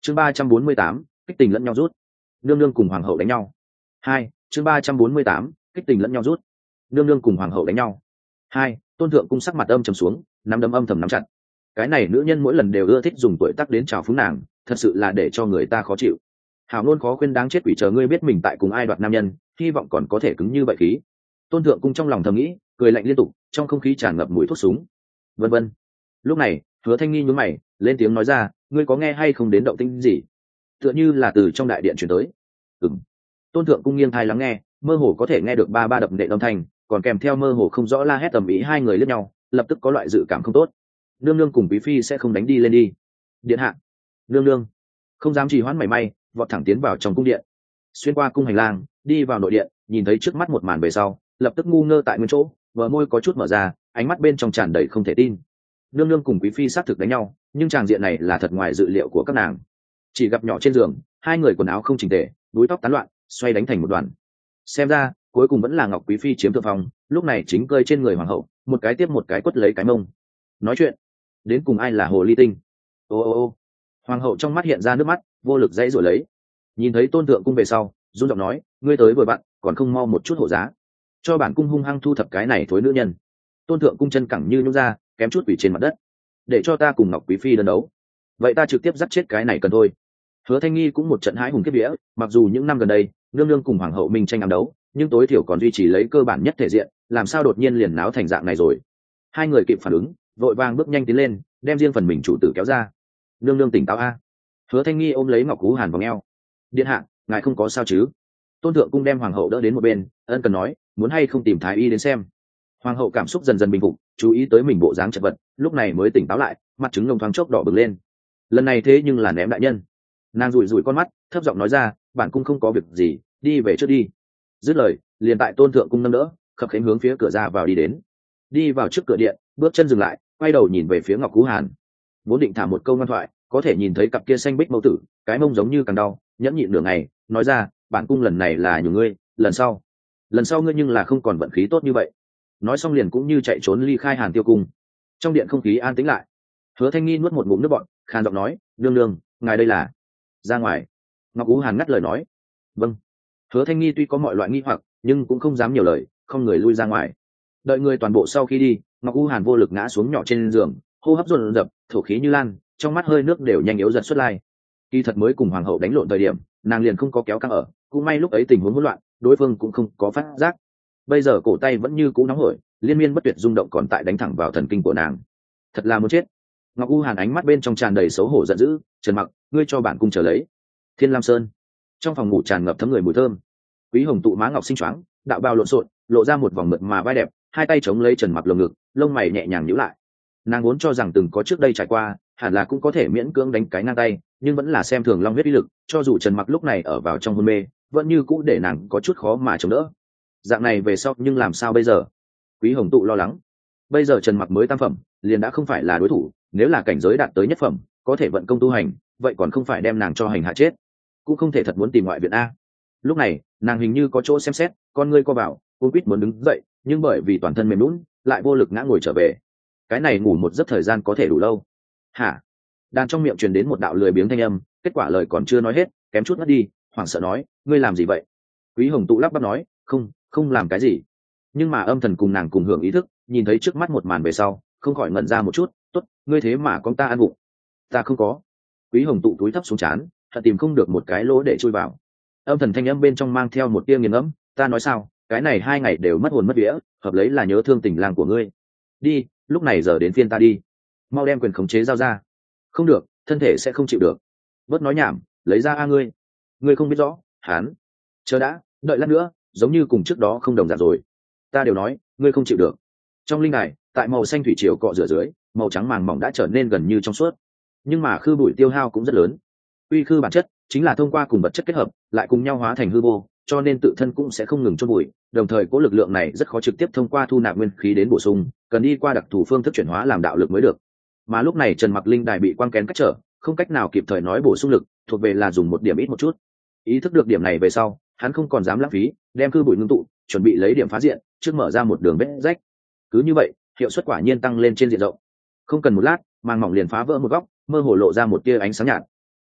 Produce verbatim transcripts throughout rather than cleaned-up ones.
chương ba trăm bốn mươi tám kích tình lẫn nhau rút. Nương nương cùng hoàng hậu đánh nhau. Hai. chương ba trăm bốn mươi tám kích tình lẫn nhau rút. Nương nương cùng hoàng hậu đánh nhau. Hai. Tôn thượng cung sắc mặt âm trầm xuống, nắm đấm âm thầm nắm chặt. Cái này nữ nhân mỗi lần đều ưa thích dùng tuổi tác đến chào phúng nàng, thật sự là để cho người ta khó chịu. Hảo ngôn khó khuyên, đáng chết quỷ, chờ ngươi biết mình tại cùng ai đoạt nam nhân, hy vọng còn có thể cứng như vậy khí. Tôn thượng cung trong lòng thầm nghĩ, cười lạnh liên tục, trong không khí tràn ngập mùi thuốc súng. Vân vân. Lúc này, Hứa Thanh Nghi nhướng mày, lên tiếng nói ra, ngươi có nghe hay không đến động tĩnh gì? Tựa như là từ trong đại điện truyền tới. Ừm. Tôn thượng cung nghiêng tai lắng nghe, mơ hồ có thể nghe được ba ba đập nện âm thanh, còn kèm theo mơ hồ không rõ la hét tầm ý. Hai người liếc nhau, lập tức có loại dự cảm không tốt. Nương nương cùng quý phi sẽ không đánh đi lên đi. Điện hạ. Nương nương không dám trì hoãn mảy may, vọt thẳng tiến vào trong cung điện, xuyên qua cung hành lang, đi vào nội điện, nhìn thấy trước mắt một màn về sau, lập tức ngu ngơ tại nguyên chỗ, bờ môi có chút mở ra, ánh mắt bên trong tràn đầy không thể tin. Nương nương cùng quý phi xác thực đánh nhau, nhưng tràng diện này là thật ngoài dự liệu của các nàng. Chỉ gặp nhỏ trên giường, hai người quần áo không chỉnh tề, búi tóc tán loạn, xoay đánh thành một đoàn. Xem ra cuối cùng vẫn là Ngọc quý phi chiếm thượng phong, lúc này chính cơi trên người hoàng hậu, một cái tiếp một cái quất lấy cái mông. Nói chuyện, đến cùng ai là hồ ly tinh? Ô ô ô. Hoàng hậu trong mắt hiện ra nước mắt, vô lực dãy rồi lấy. Nhìn thấy Tôn thượng cung về sau, run giọng nói, ngươi tới vừa vặn, còn không mau một chút hộ giá, cho bản cung hung hăng thu thập cái này thối nữ nhân. Tôn thượng cung chân cẳng như nhún ra, kém chút quỳ trên mặt đất. Để cho ta cùng Ngọc quý phi đơn đấu, vậy ta trực tiếp giết chết cái này cần thôi. Hứa Thanh Nghi cũng một trận hãi hùng kiếp vía, mặc dù những năm gần đây nương nương cùng hoàng hậu minh tranh ám đấu, nhưng tối thiểu còn duy trì lấy cơ bản nhất thể diện, làm sao đột nhiên liền náo thành dạng này rồi? Hai người kịp phản ứng, vội vàng bước nhanh tiến lên, đem riêng phần mình chủ tử kéo ra. Nương nương tỉnh táo a. Hứa Thanh Nghi ôm lấy Ngọc Cú Hàn vào eo. Điện hạ, ngài không có sao chứ? Tôn thượng cung đem hoàng hậu đỡ đến một bên, ân cần nói, muốn hay không tìm thái y đến xem. Hoàng hậu cảm xúc dần dần bình phục, chú ý tới mình bộ dáng chật vật, lúc này mới tỉnh táo lại, mặt trứng ngông thoáng chốc đỏ bừng lên. Lần này thế nhưng là ném đại nhân. Nàng rủi rủi con mắt, thấp giọng nói ra, bản cung không có việc gì, đi về trước đi. Dứt lời, liền tại Tôn thượng cung nâng đỡ, khập khiễng hướng phía cửa ra vào đi đến. Đi vào trước cửa điện, bước chân dừng lại, quay đầu nhìn về phía Ngọc Cú Hàn. Vốn định thả một câu ngoan thoại, có thể nhìn thấy cặp kia xanh bích mâu tử, cái mông giống như càng đau, nhẫn nhịn nửa ngày, nói ra, bản cung lần này là nhường ngươi, lần sau, lần sau ngươi nhưng là không còn vận khí tốt như vậy. Nói xong liền cũng như chạy trốn ly khai Hàn Tiêu cung. Trong điện không khí an tĩnh lại. Hứa Thanh Nghi nuốt một ngụm nước bọt, khàn giọng nói, nương nương, ngài đây là? Ra ngoài. Ngọc Ú Hàn ngắt lời nói. Vâng. Hứa Thanh Nghi tuy có mọi loại nghi hoặc, nhưng cũng không dám nhiều lời, không người lui ra ngoài. Đợi người toàn bộ sau khi đi, Ngọc Ú Hàn vô lực ngã xuống nhỏ trên giường, hô hấp dồn dập, thổ khí như lan, trong mắt hơi nước đều nhanh yếu dần xuất lai. Kỳ thật mới cùng hoàng hậu đánh lộn thời điểm, nàng liền không có kéo căng ở, cũng may lúc ấy tình huống hỗn loạn, đối phương cũng không có phát giác. Bây giờ cổ tay vẫn như cũ nóng hổi, liên miên bất tuyệt rung động còn tại đánh thẳng vào thần kinh của nàng. Thật là muốn chết. Ngọc U Hàn ánh mắt bên trong tràn đầy xấu hổ giận dữ, Trần Mặc, ngươi cho bản cung chờ lấy. Thiên Lam Sơn, trong phòng ngủ tràn ngập thấm người mùi thơm. Quý Hồng tụ má ngọc xinh choáng, đạo bào lộn xộn, lộ ra một vòng mượt mà vai đẹp, hai tay chống lấy Trần Mặc lồng ngực, lông mày nhẹ nhàng nhíu lại. Nàng vốn cho rằng từng có trước đây trải qua, hẳn là cũng có thể miễn cưỡng đánh cái ngang tay, nhưng vẫn là xem thường long huyết uy lực, cho dù Trần Mặc lúc này ở vào trong hôn mê, vẫn như cũ để nàng có chút khó mà chống đỡ. Dạng này về sau nhưng làm sao bây giờ? Quý Hồng tụ lo lắng. Bây giờ Trần Mặc mới tam phẩm, liền đã không phải là đối thủ, nếu là cảnh giới đạt tới nhất phẩm, có thể vận công tu hành, vậy còn không phải đem nàng cho hành hạ chết. Cũng không thể thật muốn tìm ngoại viện a. Lúc này, nàng hình như có chỗ xem xét, con ngươi co vào, cuống quýt muốn đứng dậy, nhưng bởi vì toàn thân mềm nhũn, lại vô lực ngã ngồi trở về. Cái này ngủ một giấc thời gian có thể đủ lâu. Hả? Đàn trong miệng truyền đến một đạo lười biếng thanh âm, kết quả lời còn chưa nói hết, kém chút ngất đi, hoảng sợ nói, ngươi làm gì vậy? Quý Hồng tụ lắp bắp nói, không, không làm cái gì. Nhưng mà âm thần cùng nàng cùng hưởng ý thức, nhìn thấy trước mắt một màn về sau, không khỏi ngẩn ra một chút, tốt, ngươi thế mà con ta ăn bụng. Ta không có. Quý Hồng tụ túi thấp xuống chán, thật tìm không được một cái lỗ để chui vào. Âm thần thanh âm bên trong mang theo một tia nghiền ngẫm, ta nói sao, cái này hai ngày đều mất hồn mất vía, hợp lấy là nhớ thương tình lang của ngươi. Đi, lúc này giờ đến phiên ta đi. Mau đem quyền khống chế giao ra. Không được, thân thể sẽ không chịu được. Bớt nói nhảm, lấy ra a ngươi. Ngươi không biết rõ, hán. Chờ đã, đợi lát nữa, giống như cùng trước đó không đồng dạng rồi. Ta đều nói, ngươi không chịu được. Trong linh đài, tại màu xanh thủy triều cọ rửa dưới, màu trắng màng mỏng đã trở nên gần như trong suốt. Nhưng mà khư bụi tiêu hao cũng rất lớn. Uy khư bản chất chính là thông qua cùng vật chất kết hợp, lại cùng nhau hóa thành hư vô, cho nên tự thân cũng sẽ không ngừng chôn bụi. Đồng thời cố lực lượng này rất khó trực tiếp thông qua thu nạp nguyên khí đến bổ sung, cần đi qua đặc thù phương thức chuyển hóa làm đạo lực mới được. Mà lúc này Trần Mặc linh đài bị quang kén cách trở, không cách nào kịp thời nói bổ sung lực, thuộc về là dùng một điểm ít một chút. Ý thức được điểm này về sau, hắn không còn dám lãng phí, đem khư bụi ngưng tụ, chuẩn bị lấy điểm phá diện, trước mở ra một đường vết rách. Cứ như vậy, hiệu suất quả nhiên tăng lên trên diện rộng. Không cần một lát, màng mỏng liền phá vỡ một góc, mơ hồ lộ ra một tia ánh sáng nhạt.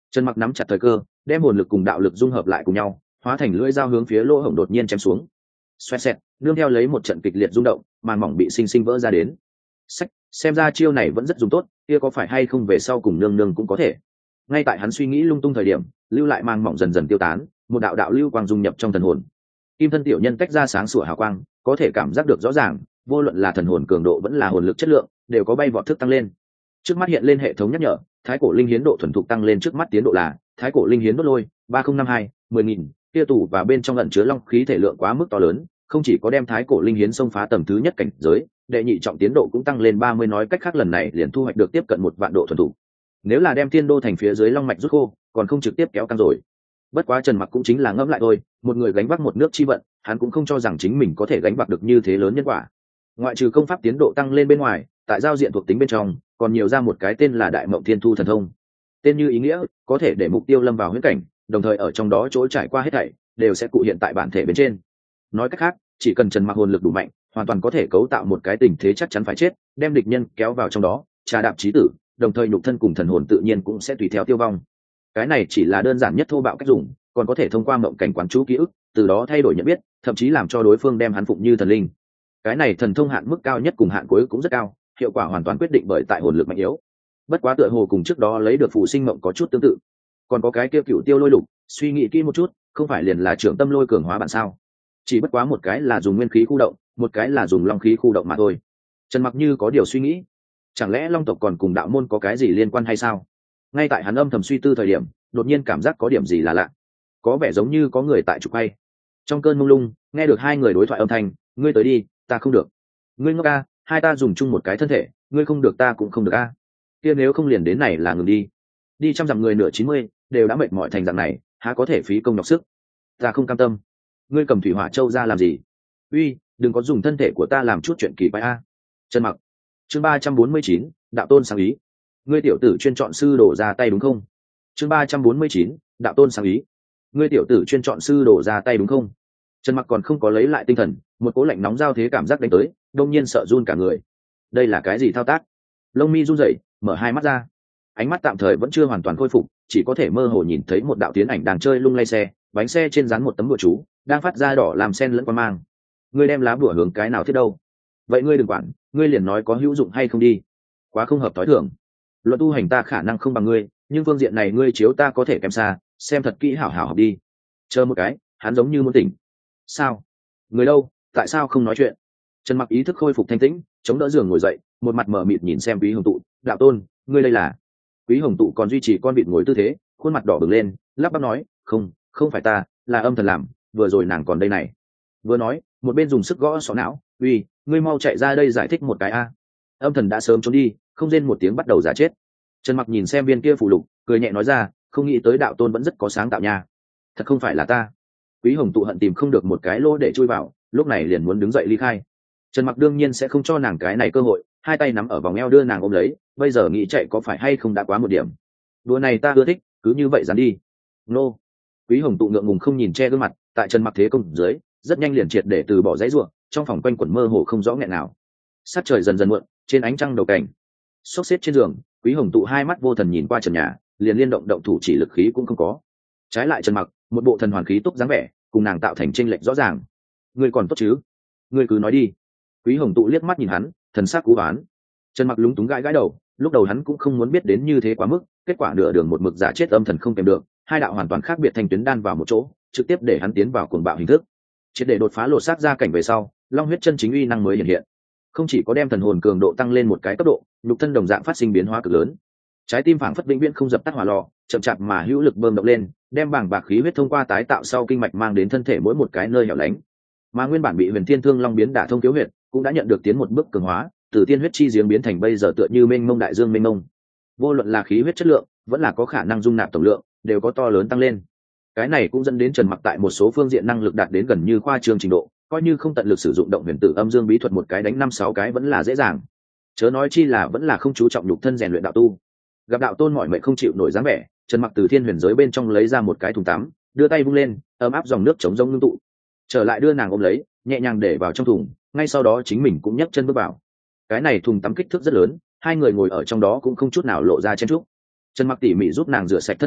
Trần Mặc nắm chặt thời cơ, đem hồn lực cùng đạo lực dung hợp lại cùng nhau, hóa thành lưỡi dao hướng phía lỗ hổng đột nhiên chém xuống. Xoẹt xẹt, nương theo lấy một trận kịch liệt rung động, màn mỏng bị sinh sinh vỡ ra đến. Sách, xem ra chiêu này vẫn rất dùng tốt, kia có phải hay không về sau cùng nương nương cũng có thể. Ngay tại hắn suy nghĩ lung tung thời điểm, lưu lại màn mỏng dần dần tiêu tán, một đạo đạo lưu quang dung nhập trong thần hồn. Kim thân tiểu nhân tách ra sáng sủa hào quang, có thể cảm giác được rõ ràng, vô luận là thần hồn cường độ vẫn là hồn lực chất lượng, đều có bay vọt thức tăng lên. Trước mắt hiện lên hệ thống nhắc nhở, thái cổ linh hiến độ thuần thục tăng lên, trước mắt tiến độ là thái cổ linh hiến đốt lôi ba không năm hai mười nghìn, kia tủ và bên trong ẩn chứa long khí thể lượng quá mức to lớn, không chỉ có đem thái cổ linh hiến xông phá tầng thứ nhất cảnh giới, đệ nhị trọng tiến độ cũng tăng lên ba mươi, nói cách khác lần này liền thu hoạch được tiếp cận một vạn độ thuần thục. Nếu là đem thiên đô thành phía dưới long mạch rút khô, còn không trực tiếp kéo căng rồi. Bất quá Trần Mặc cũng chính là ngẫm lại thôi, một người gánh vác một nước chi vận, hắn cũng không cho rằng chính mình có thể gánh vác được như thế lớn nhân quả. Ngoại trừ công pháp tiến độ tăng lên bên ngoài, tại giao diện thuộc tính bên trong còn nhiều ra một cái tên là Đại Mộng Thiên Thu thần thông. Tên như ý nghĩa, có thể để mục tiêu lâm vào huyễn cảnh, đồng thời ở trong đó chỗ trải qua hết thảy đều sẽ cụ hiện tại bản thể bên trên. Nói cách khác, chỉ cần Trần Mặc hồn lực đủ mạnh, hoàn toàn có thể cấu tạo một cái tình thế chắc chắn phải chết, đem địch nhân kéo vào trong đó, trà đạp chí tử, đồng thời nhục thân cùng thần hồn tự nhiên cũng sẽ tùy theo tiêu vong. Cái này chỉ là đơn giản nhất thô bạo cách dùng, còn có thể thông qua mộng cảnh quán chú ký ức, từ đó thay đổi nhận biết, thậm chí làm cho đối phương đem hắn phụng như thần linh. Cái này thần thông hạn mức cao nhất cùng hạn cuối cũng rất cao, hiệu quả hoàn toàn quyết định bởi tại hồn lực mạnh yếu. Bất quá tựa hồ cùng trước đó lấy được phù sinh mộng có chút tương tự. Còn có cái kia cựu tiêu lôi lục, suy nghĩ kỹ một chút, không phải liền là trưởng tâm lôi cường hóa bản sao? Chỉ bất quá một cái là dùng nguyên khí khu động, một cái là dùng long khí khu động mà thôi. Trần Mặc như có điều suy nghĩ, chẳng lẽ long tộc còn cùng đạo môn có cái gì liên quan hay sao? Ngay tại hắn âm thầm suy tư thời điểm, đột nhiên cảm giác có điểm gì là lạ, có vẻ giống như có người tại trục hay. Trong cơn mông lung, nghe được hai người đối thoại âm thanh, ngươi tới đi, ta không được. Ngươi ngốc a, hai ta dùng chung một cái thân thể, ngươi không được ta cũng không được a. Kia nếu không liền đến này là ngừng đi. Đi trăm dặm người nửa chín mươi, đều đã mệt mỏi thành dạng này, há có thể phí công nhọc sức. Ta không cam tâm. Ngươi cầm thủy hỏa châu ra làm gì? Uy, đừng có dùng thân thể của ta làm chút chuyện kỳ quái a. Trần Mặc. Chương ba trăm bốn mươi chín, đạo tôn sáng ý. Ngươi tiểu tử chuyên chọn sư đổ ra tay đúng không? Chương ba trăm bốn mươi chín, đạo tôn sáng ý. Ngươi tiểu tử chuyên chọn sư đổ ra tay đúng không? Trần Mặc còn không có lấy lại tinh thần, một cỗ lạnh nóng giao thế cảm giác đánh tới, đông nhiên sợ run cả người. Đây là cái gì thao tác? Lông mi run rẩy, mở hai mắt ra. Ánh mắt tạm thời vẫn chưa hoàn toàn khôi phục, chỉ có thể mơ hồ nhìn thấy một đạo tiến ảnh đang chơi lung lay xe, bánh xe trên dán một tấm bùa chú, đang phát ra đỏ làm sen lẫn qua mang. Ngươi đem lá bùa hướng cái nào thiết đâu? Vậy ngươi đừng quản, ngươi liền nói có hữu dụng hay không đi. Quá không hợp thói thường. Luận tu hành ta khả năng không bằng ngươi, nhưng phương diện này ngươi chiếu ta có thể kém xa, xem thật kỹ hảo hảo học đi. Chờ một cái, hắn giống như muốn tỉnh. Sao? Người đâu? Tại sao không nói chuyện? Trần Mặc ý thức khôi phục thanh tĩnh, chống đỡ giường ngồi dậy, một mặt mở mịt nhìn xem Quý Hồng Tụ, đạo tôn, ngươi đây là? Quý Hồng Tụ còn duy trì con vịt ngồi tư thế, khuôn mặt đỏ bừng lên, lắp bắp nói, không, không phải ta, là âm thần làm, vừa rồi nàng còn đây này. Vừa nói, một bên dùng sức gõ sọ não, uy, ngươi mau chạy ra đây giải thích một cái a. Âm thần đã sớm trốn đi, không rên một tiếng bắt đầu giả chết. Trần Mặc nhìn xem viên kia phù lục, cười nhẹ nói ra, không nghĩ tới đạo tôn vẫn rất có sáng tạo nha. Thật không phải là ta. Quý Hồng Tụ hận tìm không được một cái lỗ để chui vào, lúc này liền muốn đứng dậy ly khai. Trần Mặc đương nhiên sẽ không cho nàng cái này cơ hội, hai tay nắm ở vòng eo đưa nàng ôm lấy, bây giờ nghĩ chạy có phải hay không đã quá một điểm. Đùa này ta ưa thích, cứ như vậy dán đi. Nô. Quý Hồng Tụ ngượng ngùng không nhìn che gương mặt, tại Trần Mặc thế công dưới, rất nhanh liền triệt để từ bỏ dãy rủa, trong phòng quanh quẩn mơ hồ không rõ nghẹn nào. Sát trời dần dần muộn, trên ánh trăng đầu cảnh, xốc xếp trên giường, Quý Hồng Tụ hai mắt vô thần nhìn qua trần nhà, liền liên động động thủ chỉ lực khí cũng không có. Trái lại Trần Mặc, một bộ thần hoàn khí túc dáng vẻ, cùng nàng tạo thành chênh lệch rõ ràng. Ngươi còn tốt chứ? Ngươi cứ nói đi. Quý Hồng Tụ liếc mắt nhìn hắn, thần sắc cú oán. Trần Mặc lúng túng gãi gãi đầu, lúc đầu hắn cũng không muốn biết đến như thế quá mức, kết quả nửa đường một mực giả chết âm thần không kèm được, hai đạo hoàn toàn khác biệt thành tuyến đan vào một chỗ, trực tiếp để hắn tiến vào cuồng bạo hình thức. Triệt để đột phá lột xác ra cảnh về sau, long huyết chân chính uy năng mới hiện hiện. Không chỉ có đem thần hồn cường độ tăng lên một cái cấp độ, nhục thân đồng dạng phát sinh biến hóa cực lớn. Trái tim phảng phất vĩnh viễn không dập tắt hỏa lò, chậm chạp mà hữu lực bơm động lên, đem bảng bạc khí huyết thông qua tái tạo sau kinh mạch mang đến thân thể mỗi một cái nơi hẻo lánh. Mà nguyên bản bị Huyền Thiên Thương Long biến đả thông thiếu huyệt, cũng đã nhận được tiến một bước cường hóa, từ tiên huyết chi giếng biến thành bây giờ tựa như mênh mông đại dương mênh mông. Vô luận là khí huyết chất lượng, vẫn là có khả năng dung nạp tổng lượng, đều có to lớn tăng lên. Cái này cũng dẫn đến Trần Mặc tại một số phương diện năng lực đạt đến gần như khoa trương trình độ, coi như không tận lực sử dụng động huyền tử âm dương bí thuật một cái đánh năm sáu cái vẫn là dễ dàng. Chớ nói chi là vẫn là không chú trọng nhục thân rèn luyện đạo tu. Gặp đạo tôn mỏi mệt không chịu nổi dáng vẻ, Trần Mặc từ thiên huyền giới bên trong lấy ra một cái thùng tắm, đưa tay vung lên, ấm áp dòng nước chống rông ngưng tụ. Trở lại đưa nàng ôm lấy, nhẹ nhàng để vào trong thùng, ngay sau đó chính mình cũng nhấc chân bước vào. Cái này thùng tắm kích thước rất lớn, hai người ngồi ở trong đó cũng không chút nào lộ ra chen chúc. Trần Mặc tỉ mỉ giúp nàng rửa sạch thân thể,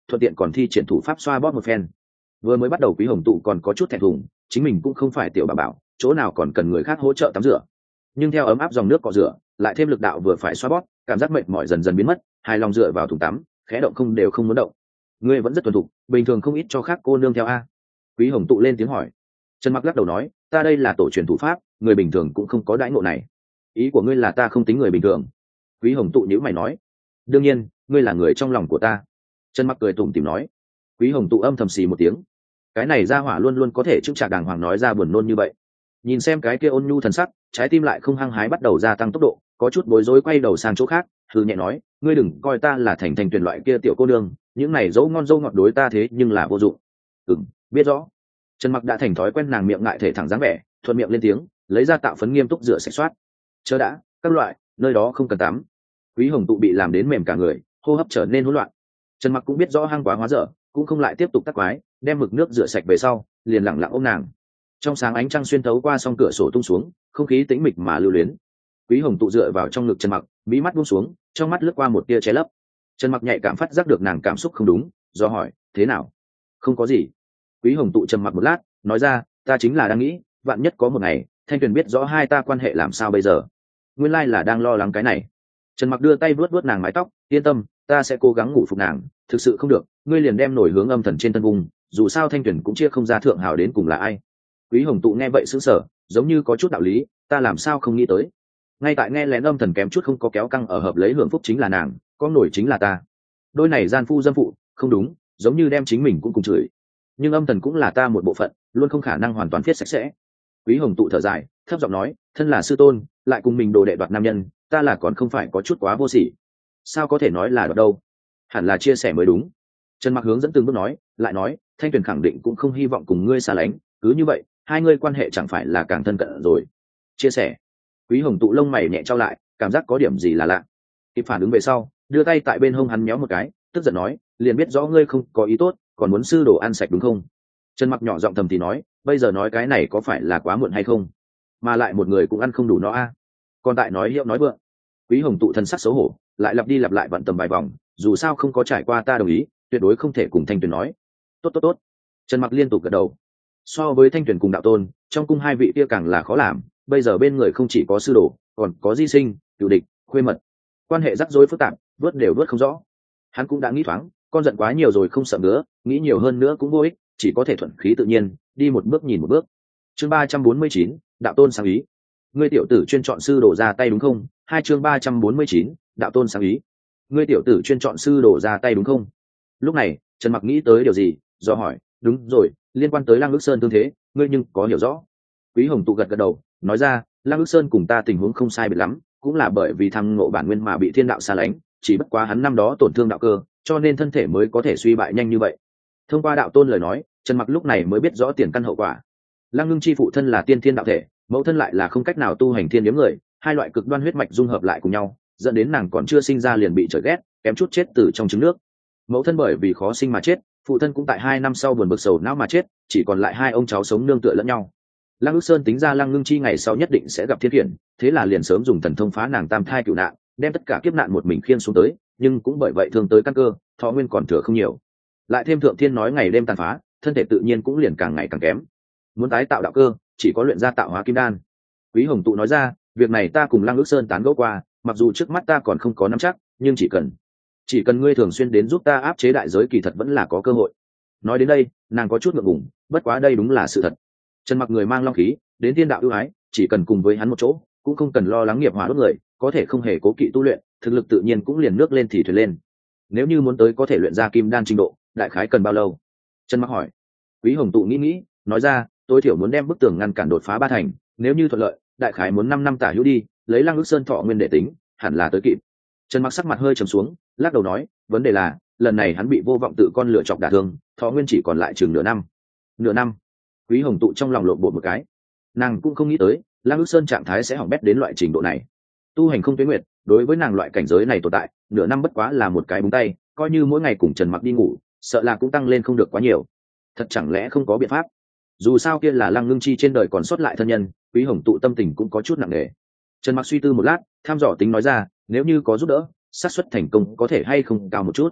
thuận tiện còn thi triển thủ pháp xoa bóp một phen. Vừa mới bắt đầu Quý Hồng Tụ còn có chút thẹn thùng, chính mình cũng không phải tiểu bà bảo, chỗ nào còn cần người khác hỗ trợ tắm rửa. Nhưng theo ấm áp dòng nước cọ rửa, lại thêm lực đạo vừa phải xoa bóp, cảm giác mệt mỏi dần dần biến mất, hài lòng dựa vào thùng tắm, khẽ động không đều không muốn động. Ngươi vẫn rất thuần thục, bình thường không ít cho khác cô nương theo a. Quý Hồng Tụ lên tiếng hỏi. Trần Mặc lắc đầu nói, ta đây là tổ truyền thủ pháp, người bình thường cũng không có đãi ngộ này. Ý của ngươi là ta không tính người bình thường? Quý Hồng Tụ nhíu mày nói. Đương nhiên, ngươi là người trong lòng của ta. Trần Mặc cười tủm tỉm nói. Quý Hồng Tụ âm thầm xì một tiếng. Cái này ra hỏa luôn luôn có thể chững chạc đàng hoàng nói ra buồn nôn như vậy. Nhìn xem cái kia ôn nhu thần sắc, trái tim lại không hăng hái bắt đầu gia tăng tốc độ, có chút bối rối quay đầu sang chỗ khác, thư nhẹ nói, ngươi đừng coi ta là thành thành tuyển loại kia tiểu cô nương, những này dấu ngon dâu ngọt đối ta thế nhưng là vô dụng. Ừm, biết rõ. Trần Mặc đã thành thói quen nàng miệng ngại thể thẳng dáng vẻ, thuận miệng lên tiếng, lấy ra tạo phấn nghiêm túc rửa sạch soát. Chờ đã, các loại, nơi đó không cần tắm. Quý Hồng Tụ bị làm đến mềm cả người, hô hấp trở nên hỗn loạn. Trần Mặc cũng biết rõ hang quá hóa dở, cũng không lại tiếp tục tắc quái, đem mực nước rửa sạch về sau, liền lặng lặng ôm nàng. Trong sáng ánh trăng xuyên thấu qua song cửa sổ tung xuống, không khí tĩnh mịch mà lưu luyến. Quý Hồng Tụ dựa vào trong ngực Trần Mặc, mí mắt buông xuống, trong mắt lướt qua một tia che lấp. Trần Mặc nhạy cảm phát giác được nàng cảm xúc không đúng, do hỏi, thế nào? Không có gì. Quý Hồng Tụ trầm mặc một lát, nói ra, ta chính là đang nghĩ, vạn nhất có một ngày, Thanh Tuyền biết rõ hai ta quan hệ làm sao bây giờ. Nguyên lai là đang lo lắng cái này. Trần Mặc đưa tay vuốt vuốt nàng mái tóc, yên tâm, ta sẽ cố gắng ngủ phục nàng, thực sự không được, ngươi liền đem nổi hướng âm thần trên tân vùng, dù sao Thanh Tuyền cũng chia không ra thượng hào đến cùng là ai. Quý Hồng Tụ nghe vậy sững sờ, giống như có chút đạo lý, ta làm sao không nghĩ tới. Ngay tại nghe lén âm thần kém chút không có kéo căng ở hợp lấy hưởng phúc chính là nàng, có nổi chính là ta. Đôi này gian phu dâm phụ, không đúng, giống như đem chính mình cũng cùng chửi. Nhưng âm thần cũng là ta một bộ phận, luôn không khả năng hoàn toàn viết sạch sẽ. Quý Hồng Tụ thở dài, thấp giọng nói, thân là sư tôn, lại cùng mình đồ đệ đoạt nam nhân, ta là còn không phải có chút quá vô sỉ. Sao có thể nói là đoạt đâu? Hẳn là chia sẻ mới đúng. Trần Mặc hướng dẫn từng bước nói, lại nói, Thanh Tuyền khẳng định cũng không hy vọng cùng ngươi xa lánh, cứ như vậy, hai ngươi quan hệ chẳng phải là càng thân cận rồi. Chia sẻ. Quý Hồng Tụ lông mày nhẹ trao lại, cảm giác có điểm gì là lạ. Kịp phản ứng về sau, đưa tay tại bên hông hắn méo một cái, tức giận nói, liền biết rõ ngươi không có ý tốt, còn muốn sư đồ ăn sạch đúng không? Trần Mặc nhỏ giọng thầm thì nói, bây giờ nói cái này có phải là quá muộn hay không? Mà lại một người cũng ăn không đủ nó a. À. Còn tại nói hiệu nói vượng. Quý Hồng Tụ thân sắc xấu hổ, lại lặp đi lặp lại vận tầm vài vòng, dù sao không có trải qua ta đồng ý, tuyệt đối không thể cùng Thanh Tuyền nói. Tốt tốt tốt. Trần Mặc liên tục gật đầu. So với Thanh Tuyền cùng đạo tôn, trong cung hai vị kia càng là khó làm, bây giờ bên người không chỉ có sư đồ, còn có di sinh, cựu địch, khuê mật, quan hệ rắc rối phức tạp, vớt đều vớt không rõ. Hắn cũng đã nghĩ thoáng, con giận quá nhiều rồi không sợ nữa, nghĩ nhiều hơn nữa cũng vô ích, chỉ có thể thuận khí tự nhiên, đi một bước nhìn một bước. Chương ba trăm bốn mươi chín, đạo tôn sáng ý. Ngươi tiểu tử chuyên chọn sư đồ ra tay đúng không? Hai chương ba trăm bốn mươi chín, đạo tôn sáng ý. Ngươi tiểu tử chuyên chọn sư đồ ra tay đúng không? Lúc này, Trần Mặc nghĩ tới điều gì, do hỏi, đúng rồi, liên quan tới Lăng Ước Sơn tương thế, ngươi nhưng có hiểu rõ? Quý Hồng Tụ gật gật đầu, nói ra, Lăng Ước Sơn cùng ta tình huống không sai biệt lắm, cũng là bởi vì thăng ngộ bản nguyên mà bị thiên đạo xa lánh, chỉ bất quá hắn năm đó tổn thương đạo cơ, cho nên thân thể mới có thể suy bại nhanh như vậy. Thông qua đạo tôn lời nói, Trần Mặc lúc này mới biết rõ tiền căn hậu quả. Lăng Ngưng chi phụ thân là tiên thiên đạo thể, mẫu thân lại là không cách nào tu hành thiên điếm người, hai loại cực đoan huyết mạch dung hợp lại cùng nhau, dẫn đến nàng còn chưa sinh ra liền bị trời ghét, kém chút chết từ trong trứng nước. Mẫu thân bởi vì khó sinh mà chết, phụ thân cũng tại hai năm sau buồn bực sầu não mà chết, chỉ còn lại hai ông cháu sống nương tựa lẫn nhau. Lăng Ước Sơn tính ra Lăng Ngưng chi ngày sau nhất định sẽ gặp thiên khiển, thế là liền sớm dùng thần thông phá nàng tam thai cửu nạn, đem tất cả kiếp nạn một mình khiêng xuống tới, nhưng cũng bởi vậy thương tới căn cơ, thọ nguyên còn thừa không nhiều. Lại thêm thượng thiên nói ngày đêm tàn phá, thân thể tự nhiên cũng liền càng ngày càng kém. Muốn tái tạo đạo cơ, chỉ có luyện ra tạo hóa kim đan. Quý Hồng Tụ nói ra, việc này ta cùng Lăng Ước Sơn tán gẫu qua, mặc dù trước mắt ta còn không có nắm chắc, nhưng chỉ cần chỉ cần ngươi thường xuyên đến giúp ta áp chế đại giới kỳ thật vẫn là có cơ hội. Nói đến đây, nàng có chút ngượng ngùng, bất quá đây đúng là sự thật. Trần Mặc người mang long khí, đến thiên đạo ưu ái, chỉ cần cùng với hắn một chỗ, cũng không cần lo lắng nghiệp hỏa đốt người, có thể không hề cố kỵ tu luyện, thực lực tự nhiên cũng liền nước lên thì thuyền lên. Nếu như muốn tới có thể luyện ra kim đan trình độ, đại khái cần bao lâu? Trần Mặc hỏi. Quý Hồng Tụ nghĩ nghĩ, nói ra, tối thiểu muốn đem bức tường ngăn cản đột phá ba thành, nếu như thuận lợi, đại khái muốn năm năm tả hữu đi, lấy Lăng Ước Sơn thọ nguyên để tính, hẳn là tới kịp. Trần Mặc sắc mặt hơi trầm xuống, lắc đầu nói, vấn đề là, lần này hắn bị vô vọng tự con lựa chọc đả thương, thọ nguyên chỉ còn lại chừng nửa năm. Nửa năm? Quý Hồng Tụ trong lòng lộn bột một cái. Nàng cũng không nghĩ tới, Lăng Ước Sơn trạng thái sẽ hỏng bét đến loại trình độ này. Tu hành không tuyến nguyệt, đối với nàng loại cảnh giới này tồn tại, nửa năm bất quá là một cái búng tay, coi như mỗi ngày cùng Trần Mặc đi ngủ, sợ là cũng tăng lên không được quá nhiều. Thật chẳng lẽ không có biện pháp? Dù sao kia là Lăng Ngưng chi trên đời còn sót lại thân nhân, Quý Hồng Tụ tâm tình cũng có chút nặng nề. Trần Mặc suy tư một lát, tham dò tính nói ra, nếu như có giúp đỡ, xác suất thành công có thể hay không cao một chút.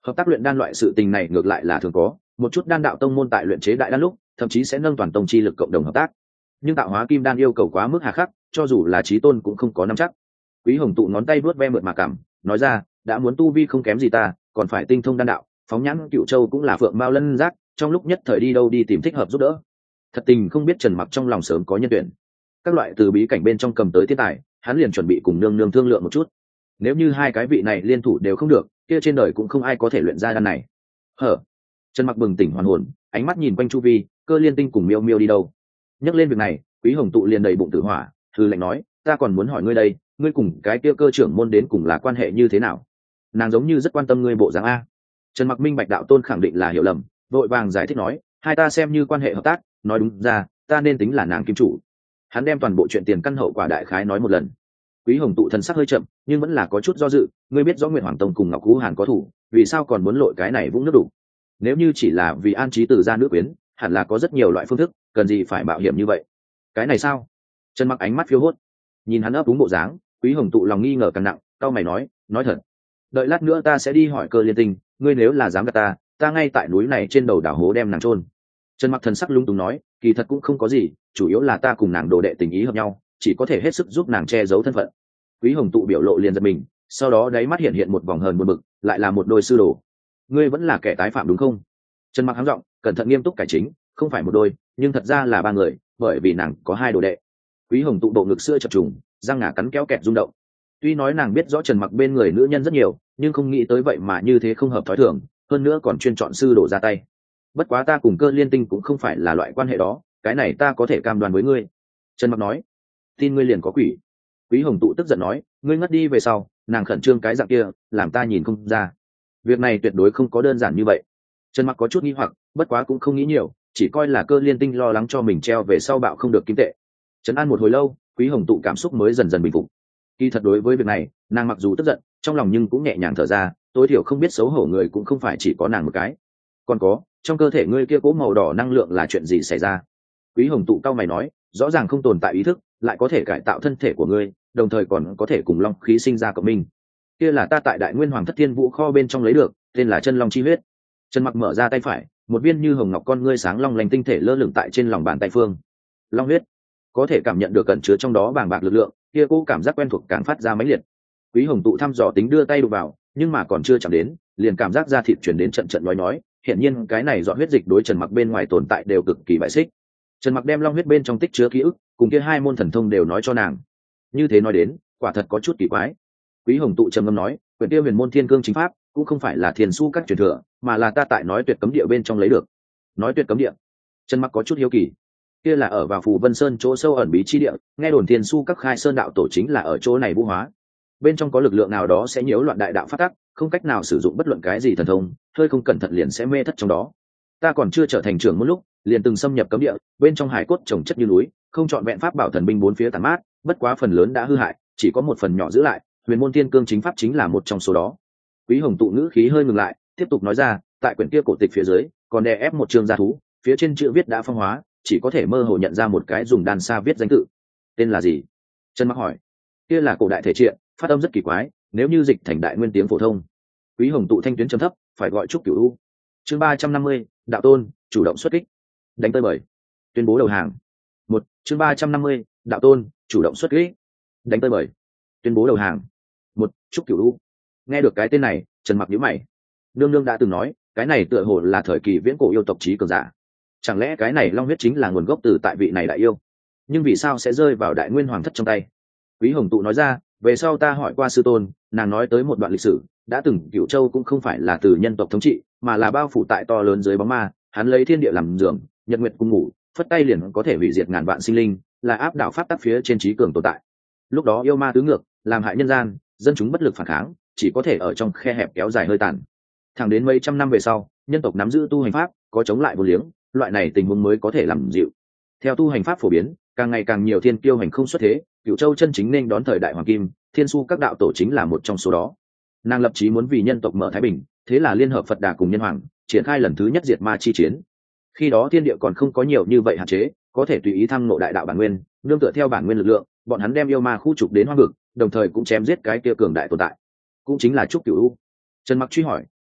Hợp tác luyện đan loại sự tình này ngược lại là thường có, một chút đan đạo tông môn tại luyện chế đại đan lúc thậm chí sẽ nâng toàn tông chi lực cộng đồng hợp tác, nhưng tạo hóa kim đan yêu cầu quá mức hà khắc, cho dù là chí tôn cũng không có nắm chắc. Quý Hồng tụ ngón tay vuốt ve mượt mà cảm, nói ra, đã muốn tu vi không kém gì ta, còn phải tinh thông đan đạo, phóng nhãn Cựu Châu cũng là phượng mao lân giác, trong lúc nhất thời đi đâu đi tìm thích hợp giúp đỡ. Thật tình không biết Trần Mặc trong lòng sớm có nhân tuyển. Các loại từ bí cảnh bên trong cầm tới thiên tài, hắn liền chuẩn bị cùng nương nương thương lượng một chút. Nếu như hai cái vị này liên thủ đều không được, kia trên đời cũng không ai có thể luyện ra đan này. Hở? Trần Mặc bừng tỉnh hoàn hồn, ánh mắt nhìn quanh chu vi, Cơ Liên Tinh cùng Miêu Miêu đi đâu? Nhắc lên việc này, Quý Hồng tụ liền đầy bụng tử hỏa, thư lệnh nói, ta còn muốn hỏi ngươi đây, ngươi cùng cái kia cơ trưởng môn đến cùng là quan hệ như thế nào? Nàng giống như rất quan tâm ngươi bộ dáng a. Trần Mặc minh bạch đạo tôn khẳng định là hiểu lầm, vội vàng giải thích nói, hai ta xem như quan hệ hợp tác, nói đúng ra, ta nên tính là nàng kim chủ. Hắn đem toàn bộ chuyện tiền căn hậu quả đại khái nói một lần. Quý Hồng tụ thần sắc hơi chậm, nhưng vẫn là có chút do dự, ngươi biết rõ Nguyệt Hoàng Tông cùng Ngọc Cú Hàn có thủ, vì sao còn muốn lội cái này vũng nước đủ? Nếu như chỉ là vì an trí từ gia nữ quyến, hẳn là có rất nhiều loại phương thức, cần gì phải mạo hiểm như vậy? Cái này sao? Trần Mặc ánh mắt phiêu hốt, nhìn hắn ấp úng bộ dáng, Quý Hồng tụ lòng nghi ngờ càng nặng, cau mày nói, nói thật, đợi lát nữa ta sẽ đi hỏi Cơ Liên Tinh, ngươi nếu là dám gạt ta, ta ngay tại núi này trên đầu đảo hố đem nàng chôn. Trần Mặc thần sắc lung túng nói, kỳ thật cũng không có gì, chủ yếu là ta cùng nàng đồ đệ tình ý hợp nhau, chỉ có thể hết sức giúp nàng che giấu thân phận. Quý Hồng tụ biểu lộ liền giật mình, sau đó đáy mắt hiện hiện một vòng hờn buồn bực, lại là một đôi sư đồ. Ngươi vẫn là kẻ tái phạm đúng không? Trần Mặc hắng giọng, cẩn thận nghiêm túc cải chính, không phải một đôi, nhưng thật ra là ba người, bởi vì nàng có hai đồ đệ. Quý Hồng tụ bộ ngực xưa chập trùng, răng ngà cắn kéo kẹt rung động. Tuy nói nàng biết rõ Trần Mặc bên người nữ nhân rất nhiều, nhưng không nghĩ tới vậy mà như thế không hợp thói thường, hơn nữa còn chuyên chọn sư đổ ra tay. Bất quá ta cùng Cơ Liên Tinh cũng không phải là loại quan hệ đó, cái này ta có thể cam đoan với ngươi. Trần Mặc nói, tin ngươi liền có quỷ. Quý Hồng tụ tức giận nói, ngươi ngất đi về sau, nàng khẩn trương cái dạng kia, làm ta nhìn không ra. Việc này tuyệt đối không có đơn giản như vậy. Trần Mặc có chút nghi hoặc, bất quá cũng không nghĩ nhiều, chỉ coi là Cơ Liên Tinh lo lắng cho mình treo về sau bạo không được kim tệ. Trấn an một hồi lâu, Quý Hồng tụ cảm xúc mới dần dần bình phục. Kỳ thật đối với việc này, nàng mặc dù tức giận, trong lòng nhưng cũng nhẹ nhàng thở ra, tối thiểu không biết xấu hổ người cũng không phải chỉ có nàng một cái. Còn có, trong cơ thể ngươi kia cố màu đỏ năng lượng là chuyện gì xảy ra? Quý Hồng tụ cao mày nói, rõ ràng không tồn tại ý thức, lại có thể cải tạo thân thể của ngươi, đồng thời còn có thể cùng long khí sinh ra cộng minh. Kia là ta tại Đại Nguyên Hoàng Thất Thiên Vũ kho bên trong lấy được, tên là chân long chi huyết. Trần Mặc mở ra tay phải, một viên như hồng ngọc con ngươi sáng long lanh tinh thể lơ lửng tại trên lòng bàn tay phương. Long huyết, có thể cảm nhận được cẩn chứa trong đó bàng bạc lực lượng, kia cố cảm giác quen thuộc càng phát ra mãnh liệt. Quý Hồng tụ thăm dò tính đưa tay đụng vào, nhưng mà còn chưa chạm đến, liền cảm giác da thịt chuyển đến trận trận nói nói, hiện nhiên cái này dọn huyết dịch đối Trần Mặc bên ngoài tồn tại đều cực kỳ bại xích. Trần Mặc đem long huyết bên trong tích chứa ký ức, cùng kia hai môn thần thông đều nói cho nàng. Như thế nói đến, quả thật có chút kỳ quái. Quý Hồng tụ trầm ngâm nói, quyển kia huyền môn thiên cương chính pháp cũng không phải là thiền su các truyền thừa, mà là ta tại nói tuyệt cấm địa bên trong lấy được. Nói tuyệt cấm địa? Trần Mặc có chút hiếu kỳ. Kia là ở vào Phù Vân Sơn chỗ sâu ẩn bí chi địa, nghe đồn thiền su các khai sơn đạo tổ chính là ở chỗ này vũ hóa. Bên trong có lực lượng nào đó sẽ nhiễu loạn đại đạo phát tắc, không cách nào sử dụng bất luận cái gì thần thông, hơi không cẩn thận liền sẽ mê thất trong đó. Ta còn chưa trở thành trưởng một lúc, liền từng xâm nhập cấm địa, bên trong hải cốt trồng chất như núi, không chọn vẹn pháp bảo thần binh bốn phía tàn mát, bất quá phần lớn đã hư hại, chỉ có một phần nhỏ giữ lại, huyền môn thiên cương chính pháp chính là một trong số đó. Quý Hồng tụ ngữ khí hơi ngừng lại, tiếp tục nói ra, tại quyển kia cổ tịch phía dưới, còn đè ép một chương gia thú, phía trên chữ viết đã phong hóa, chỉ có thể mơ hồ nhận ra một cái dùng đan sa viết danh tự. Tên là gì? Trần Mặc hỏi. Kia là cổ đại thể triện, phát âm rất kỳ quái, nếu như dịch thành đại nguyên tiếng phổ thông. Quý Hồng tụ thanh tuyến trầm thấp, phải gọi Trúc Cửu U. Chương ba trăm năm mươi, đạo tôn chủ động xuất kích. Đánh tơi bời, tuyên bố đầu hàng. Một, chương ba trăm năm mươi, đạo tôn chủ động xuất kích. Đánh tơi bời, tuyên bố đầu hàng. Một, Trúc Cửu U. Nghe được cái tên này, Trần Mặc nhíu mày. Nương nương đã từng nói, cái này tựa hồ là thời kỳ viễn cổ yêu tộc trí cường giả. Chẳng lẽ cái này long huyết chính là nguồn gốc từ tại vị này đại yêu? Nhưng vì sao sẽ rơi vào Đại Nguyên Hoàng Thất trong tay? Quý Hồng tụ nói ra, về sau ta hỏi qua sư tôn, nàng nói tới một đoạn lịch sử, đã từng Cửu Châu cũng không phải là từ nhân tộc thống trị, mà là bao phủ tại to lớn dưới bóng ma, hắn lấy thiên địa làm giường, nhật nguyệt cùng ngủ, phất tay liền có thể hủy diệt ngàn vạn sinh linh, là áp đảo pháp tắc phía trên trí cường tồn tại. Lúc đó yêu ma tứ ngược, làm hại nhân gian, dân chúng bất lực phản kháng, chỉ có thể ở trong khe hẹp kéo dài hơi tàn. Thẳng đến mấy trăm năm về sau, nhân tộc nắm giữ tu hành pháp, có chống lại vô liếng, loại này tình huống mới có thể làm dịu. Theo tu hành pháp phổ biến, càng ngày càng nhiều thiên kiêu hành không xuất thế, Cửu Châu chân chính nên đón thời đại hoàng kim, thiên su các đạo tổ chính là một trong số đó. Nàng lập chí muốn vì nhân tộc mở thái bình, thế là liên hợp Phật Đà cùng nhân hoàng, triển khai lần thứ nhất diệt ma chi chiến. Khi đó thiên địa còn không có nhiều như vậy hạn chế, có thể tùy ý thăng ngộ đại đạo bản nguyên, nương tựa theo bản nguyên lực lượng, bọn hắn đem yêu ma khu trục đến hoang vực, đồng thời cũng chém giết cái kia cường đại tồn tại, cũng chính là Trúc Cửu U. Trần Mặc truy hỏi,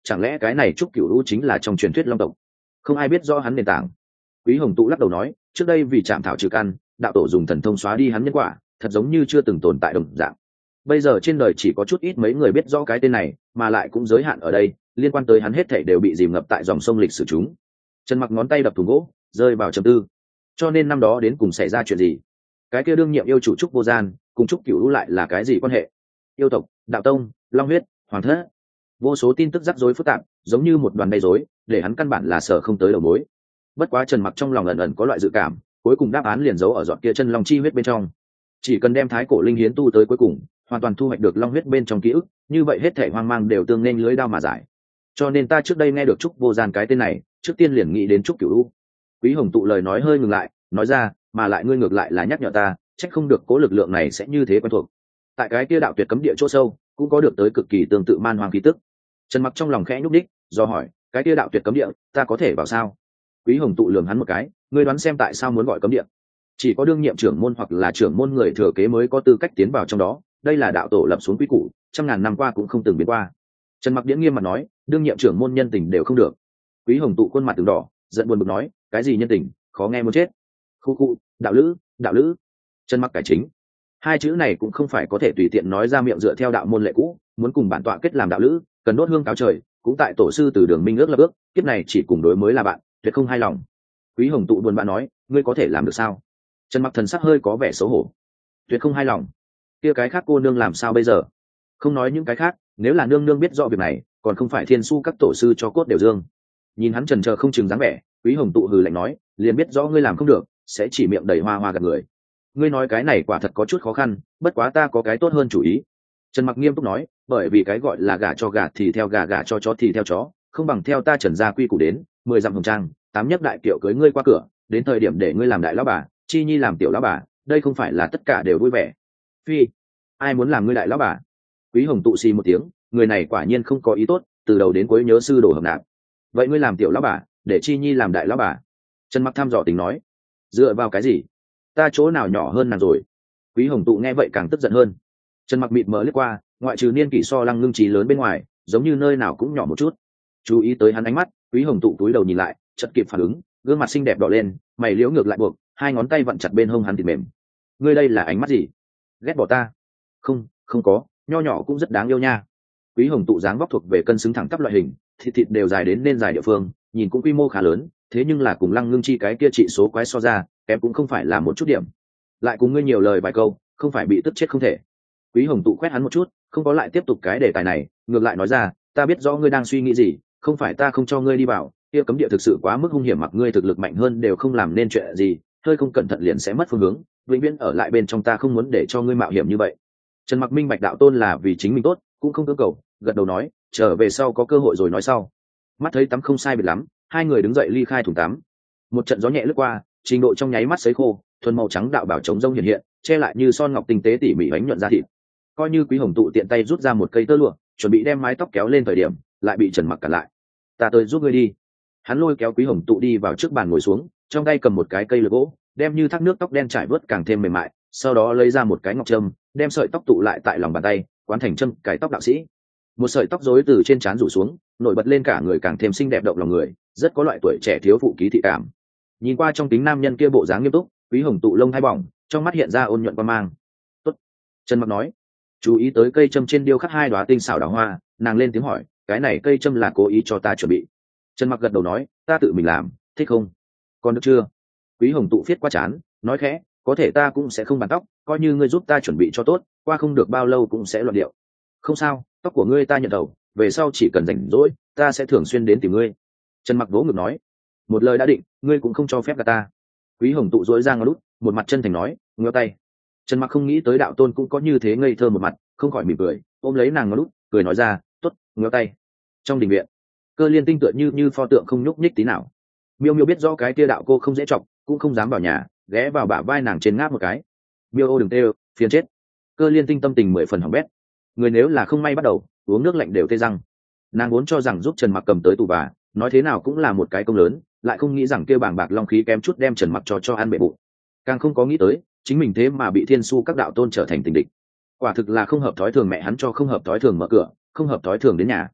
chẳng lẽ cái này trúc cửu lũ chính là trong truyền thuyết long tộc? Không ai biết rõ hắn nền tảng. Quý Hồng Tụ lắc đầu nói, trước đây vì chạm thảo trừ căn, đạo tổ dùng thần thông xóa đi hắn nhân quả, thật giống như chưa từng tồn tại đồng dạng. Bây giờ trên đời chỉ có chút ít mấy người biết rõ cái tên này, mà lại cũng giới hạn ở đây, liên quan tới hắn hết thảy đều bị dìm ngập tại dòng sông lịch sử chúng. Trần Mặc ngón tay đập thùng gỗ, rơi vào trầm tư. Cho nên năm đó đến cùng xảy ra chuyện gì? Cái kia đương nhiệm yêu chủ trúc vô gian, cùng trúc cửu lũ lại là cái gì quan hệ? Yêu tộc, đạo tông, long huyết, hoàng thất, vô số tin tức rắc rối phức tạp, giống như một đoàn đầy rối, để hắn căn bản là sở không tới đầu mối. Bất quá Trần Mặc trong lòng ẩn ẩn có loại dự cảm, cuối cùng đáp án liền giấu ở giọt kia chân long chi huyết bên trong. Chỉ cần đem thái cổ linh hiến tu tới cuối cùng, hoàn toàn thu hoạch được long huyết bên trong ký ức, như vậy hết thảy hoang mang đều tương nên lưới đao mà giải. Cho nên ta trước đây nghe được trúc vô gian cái tên này, trước tiên liền nghĩ đến trúc cửu lũ. Quý Hồng Tụ lời nói hơi ngừng lại, nói ra, mà lại ngươi ngược lại là nhắc nhở ta, trách không được cố lực lượng này sẽ như thế quen thuộc. Tại cái kia đạo tuyệt cấm địa chỗ sâu, cũng có được tới cực kỳ tương tự man hoang khí tức. Trần Mặc trong lòng khẽ nhúc đích, do hỏi, cái kia đạo tuyệt cấm địa, ta có thể vào sao? Quý Hồng Tụ lườm hắn một cái, ngươi đoán xem tại sao muốn gọi cấm địa? Chỉ có đương nhiệm trưởng môn hoặc là trưởng môn người thừa kế mới có tư cách tiến vào trong đó, đây là đạo tổ lập xuống quy củ, trăm ngàn năm qua cũng không từng biến qua. Trần Mặc điển nghiêm mặt nói, đương nhiệm trưởng môn nhân tình đều không được. Quý Hồng Tụ khuôn mặt từng đỏ, giận buồn bực nói, cái gì nhân tình, khó nghe muốn chết. Khu khu, đạo lữ, đạo lữ. Trần Mặc cải chính, hai chữ này cũng không phải có thể tùy tiện nói ra miệng, dựa theo đạo môn lệ cũ, muốn cùng bản tọa kết làm đạo lữ, cần đốt hương cáo trời, cũng tại tổ sư từ đường minh ước lập ước, kiếp này chỉ cùng đối mới là bạn, tuyệt không hai lòng. Quý Hồng Tụ buồn bã nói, ngươi có thể làm được sao? Trần Mặc thần sắc hơi có vẻ xấu hổ, tuyệt không hai lòng. Kia cái khác cô nương làm sao bây giờ? Không nói những cái khác, nếu là nương nương biết rõ việc này, còn không phải thiên su các tổ sư cho cốt đều dương. Nhìn hắn trần chờ không chừng dáng vẻ, Quý Hồng Tụ hừ lạnh nói, liền biết rõ ngươi làm không được, sẽ chỉ miệng đầy hoa hoa gạt người. Ngươi nói cái này quả thật có chút khó khăn, bất quá ta có cái tốt hơn chủ ý. Trần Mặc nghiêm túc nói, bởi vì cái gọi là gà cho gà thì theo gà, gà cho chó thì theo chó, không bằng theo ta Trần gia quy củ đến, mười dặm hồng trang, tám nhất đại kiệu cưới ngươi qua cửa, đến thời điểm để ngươi làm đại lão bà, chi nhi làm tiểu lão bà, đây không phải là tất cả đều vui vẻ. Phi, ai muốn làm ngươi đại lão bà? Quý Hồng Tụ xì một tiếng, người này quả nhiên không có ý tốt, từ đầu đến cuối nhớ sư đồ hợp nạp. Vậy ngươi làm tiểu lão bà, để chi nhi làm đại lão bà? Trần Mặc thăm dò tính nói, dựa vào cái gì? Ta chỗ nào nhỏ hơn nàng rồi? Quý Hồng Tụ nghe vậy càng tức giận hơn. Trần Mặc mịt mờ liếc qua, ngoại trừ niên kỷ so Lăng Ngưng Trí lớn bên ngoài, giống như nơi nào cũng nhỏ một chút. Chú ý tới hắn ánh mắt, Quý Hồng Tụ cúi đầu nhìn lại, chợt kịp phản ứng, gương mặt xinh đẹp đỏ lên, mày liễu ngược lại buộc, hai ngón tay vặn chặt bên hông hắn thịt mềm. Ngươi đây là ánh mắt gì? Ghét bỏ ta? Không, không có, nho nhỏ cũng rất đáng yêu nha. Quý Hồng Tụ dáng vóc thuộc về cân xứng thẳng tắp loại hình, thịt thịt đều dài đến nên dài địa phương, nhìn cũng quy mô khá lớn, thế nhưng là cùng Lăng Ngưng Chi cái kia trị số quái so ra, em cũng không phải là một chút điểm. Lại cùng ngươi nhiều lời vài câu, không phải bị tức chết không thể. Quý Hồng Tụ quét hắn một chút, không có lại tiếp tục cái đề tài này, ngược lại nói ra, ta biết rõ ngươi đang suy nghĩ gì, không phải ta không cho ngươi đi vào, kia cấm địa thực sự quá mức hung hiểm, mặc ngươi thực lực mạnh hơn đều không làm nên chuyện gì, hơi không cẩn thận liền sẽ mất phương hướng, vĩnh viễn ở lại bên trong ta không muốn để cho ngươi mạo hiểm như vậy. Trần Mặc minh bạch đạo tôn là vì chính mình tốt, cũng không cưỡng cầu, gật đầu nói, trở về sau có cơ hội rồi nói sau. Mắt thấy tắm không sai biệt lắm, hai người đứng dậy ly khai thùng tắm. Một trận gió nhẹ lướt qua, trình độ trong nháy mắt sấy khô, thuần màu trắng đạo bảo chống rông hiện hiện, che lại như son ngọc tinh tế tỉ mỉ bánh nhuận da thịt. Coi như Quý Hồng Tụ tiện tay rút ra một cây tơ lụa, chuẩn bị đem mái tóc kéo lên thời điểm, lại bị Trần Mặc cản lại. Ta tới giúp ngươi đi. Hắn lôi kéo Quý Hồng Tụ đi vào trước bàn ngồi xuống, trong tay cầm một cái cây lược gỗ, đem như thác nước tóc đen trải vớt càng thêm mềm mại, sau đó lấy ra một cái ngọc trâm, đem sợi tóc tụ lại tại lòng bàn tay, quán thành châm cài tóc đạo sĩ. Một sợi tóc rối từ trên trán rủ xuống, nổi bật lên cả người càng thêm xinh đẹp động lòng người, rất có loại tuổi trẻ thiếu phụ ký thị cảm. Nhìn qua trong kính nam nhân kia bộ dáng nghiêm túc, Quý Hồng Tụ lông hai bỏng, trong mắt hiện ra ôn nhuận quan mang. Tốt. Trần Mặc nói, chú ý tới cây châm trên điêu khắc hai đóa tinh xảo đào hoa, nàng lên tiếng hỏi, cái này cây châm là cố ý cho ta chuẩn bị? Trần Mặc gật đầu nói, ta tự mình làm, thích không? Còn được chưa? Quý Hồng Tụ viết qua chán, nói khẽ, có thể ta cũng sẽ không bàn tóc, coi như ngươi giúp ta chuẩn bị cho tốt, qua không được bao lâu cũng sẽ loạn điệu. Không sao, tóc của ngươi ta nhận đầu, về sau chỉ cần rảnh rỗi, ta sẽ thường xuyên đến tìm ngươi. Trần Mặc vỗ ngực nói, một lời đã định, ngươi cũng không cho phép gạt ta. Quý Hồng Tụ dỗi ra ngón lút, một mặt chân thành nói, ngéo tay. Trần Mặc không nghĩ tới đạo tôn cũng có như thế ngây thơ một mặt, không khỏi mỉm cười, ôm lấy nàng ngón lút, cười nói ra, tốt, ngéo tay. Trong đình viện, Cơ Liên Tinh tựa như như pho tượng không nhúc nhích tí nào. Miêu Miêu biết rõ cái tia đạo cô không dễ chọc, cũng không dám vào nhà, ghé vào bả vai nàng trên ngáp một cái. Miêu ô đừng tê, phiền chết. Cơ Liên Tinh tâm tình mười phần hỏng bét. Người nếu là không may bắt đầu uống nước lạnh đều tê răng. Nàng vốn cho rằng giúp Trần Mặc cầm tới tù bà, nói thế nào cũng là một cái công lớn, lại không nghĩ rằng kêu bàng bạc long khí kém chút đem Trần Mặc cho cho ăn bể bụng. Càng không có nghĩ tới chính mình thế mà bị thiên su các đạo tôn trở thành tình địch. Quả thực là không hợp thói thường, mẹ hắn cho không hợp thói thường mở cửa, không hợp thói thường đến nhà.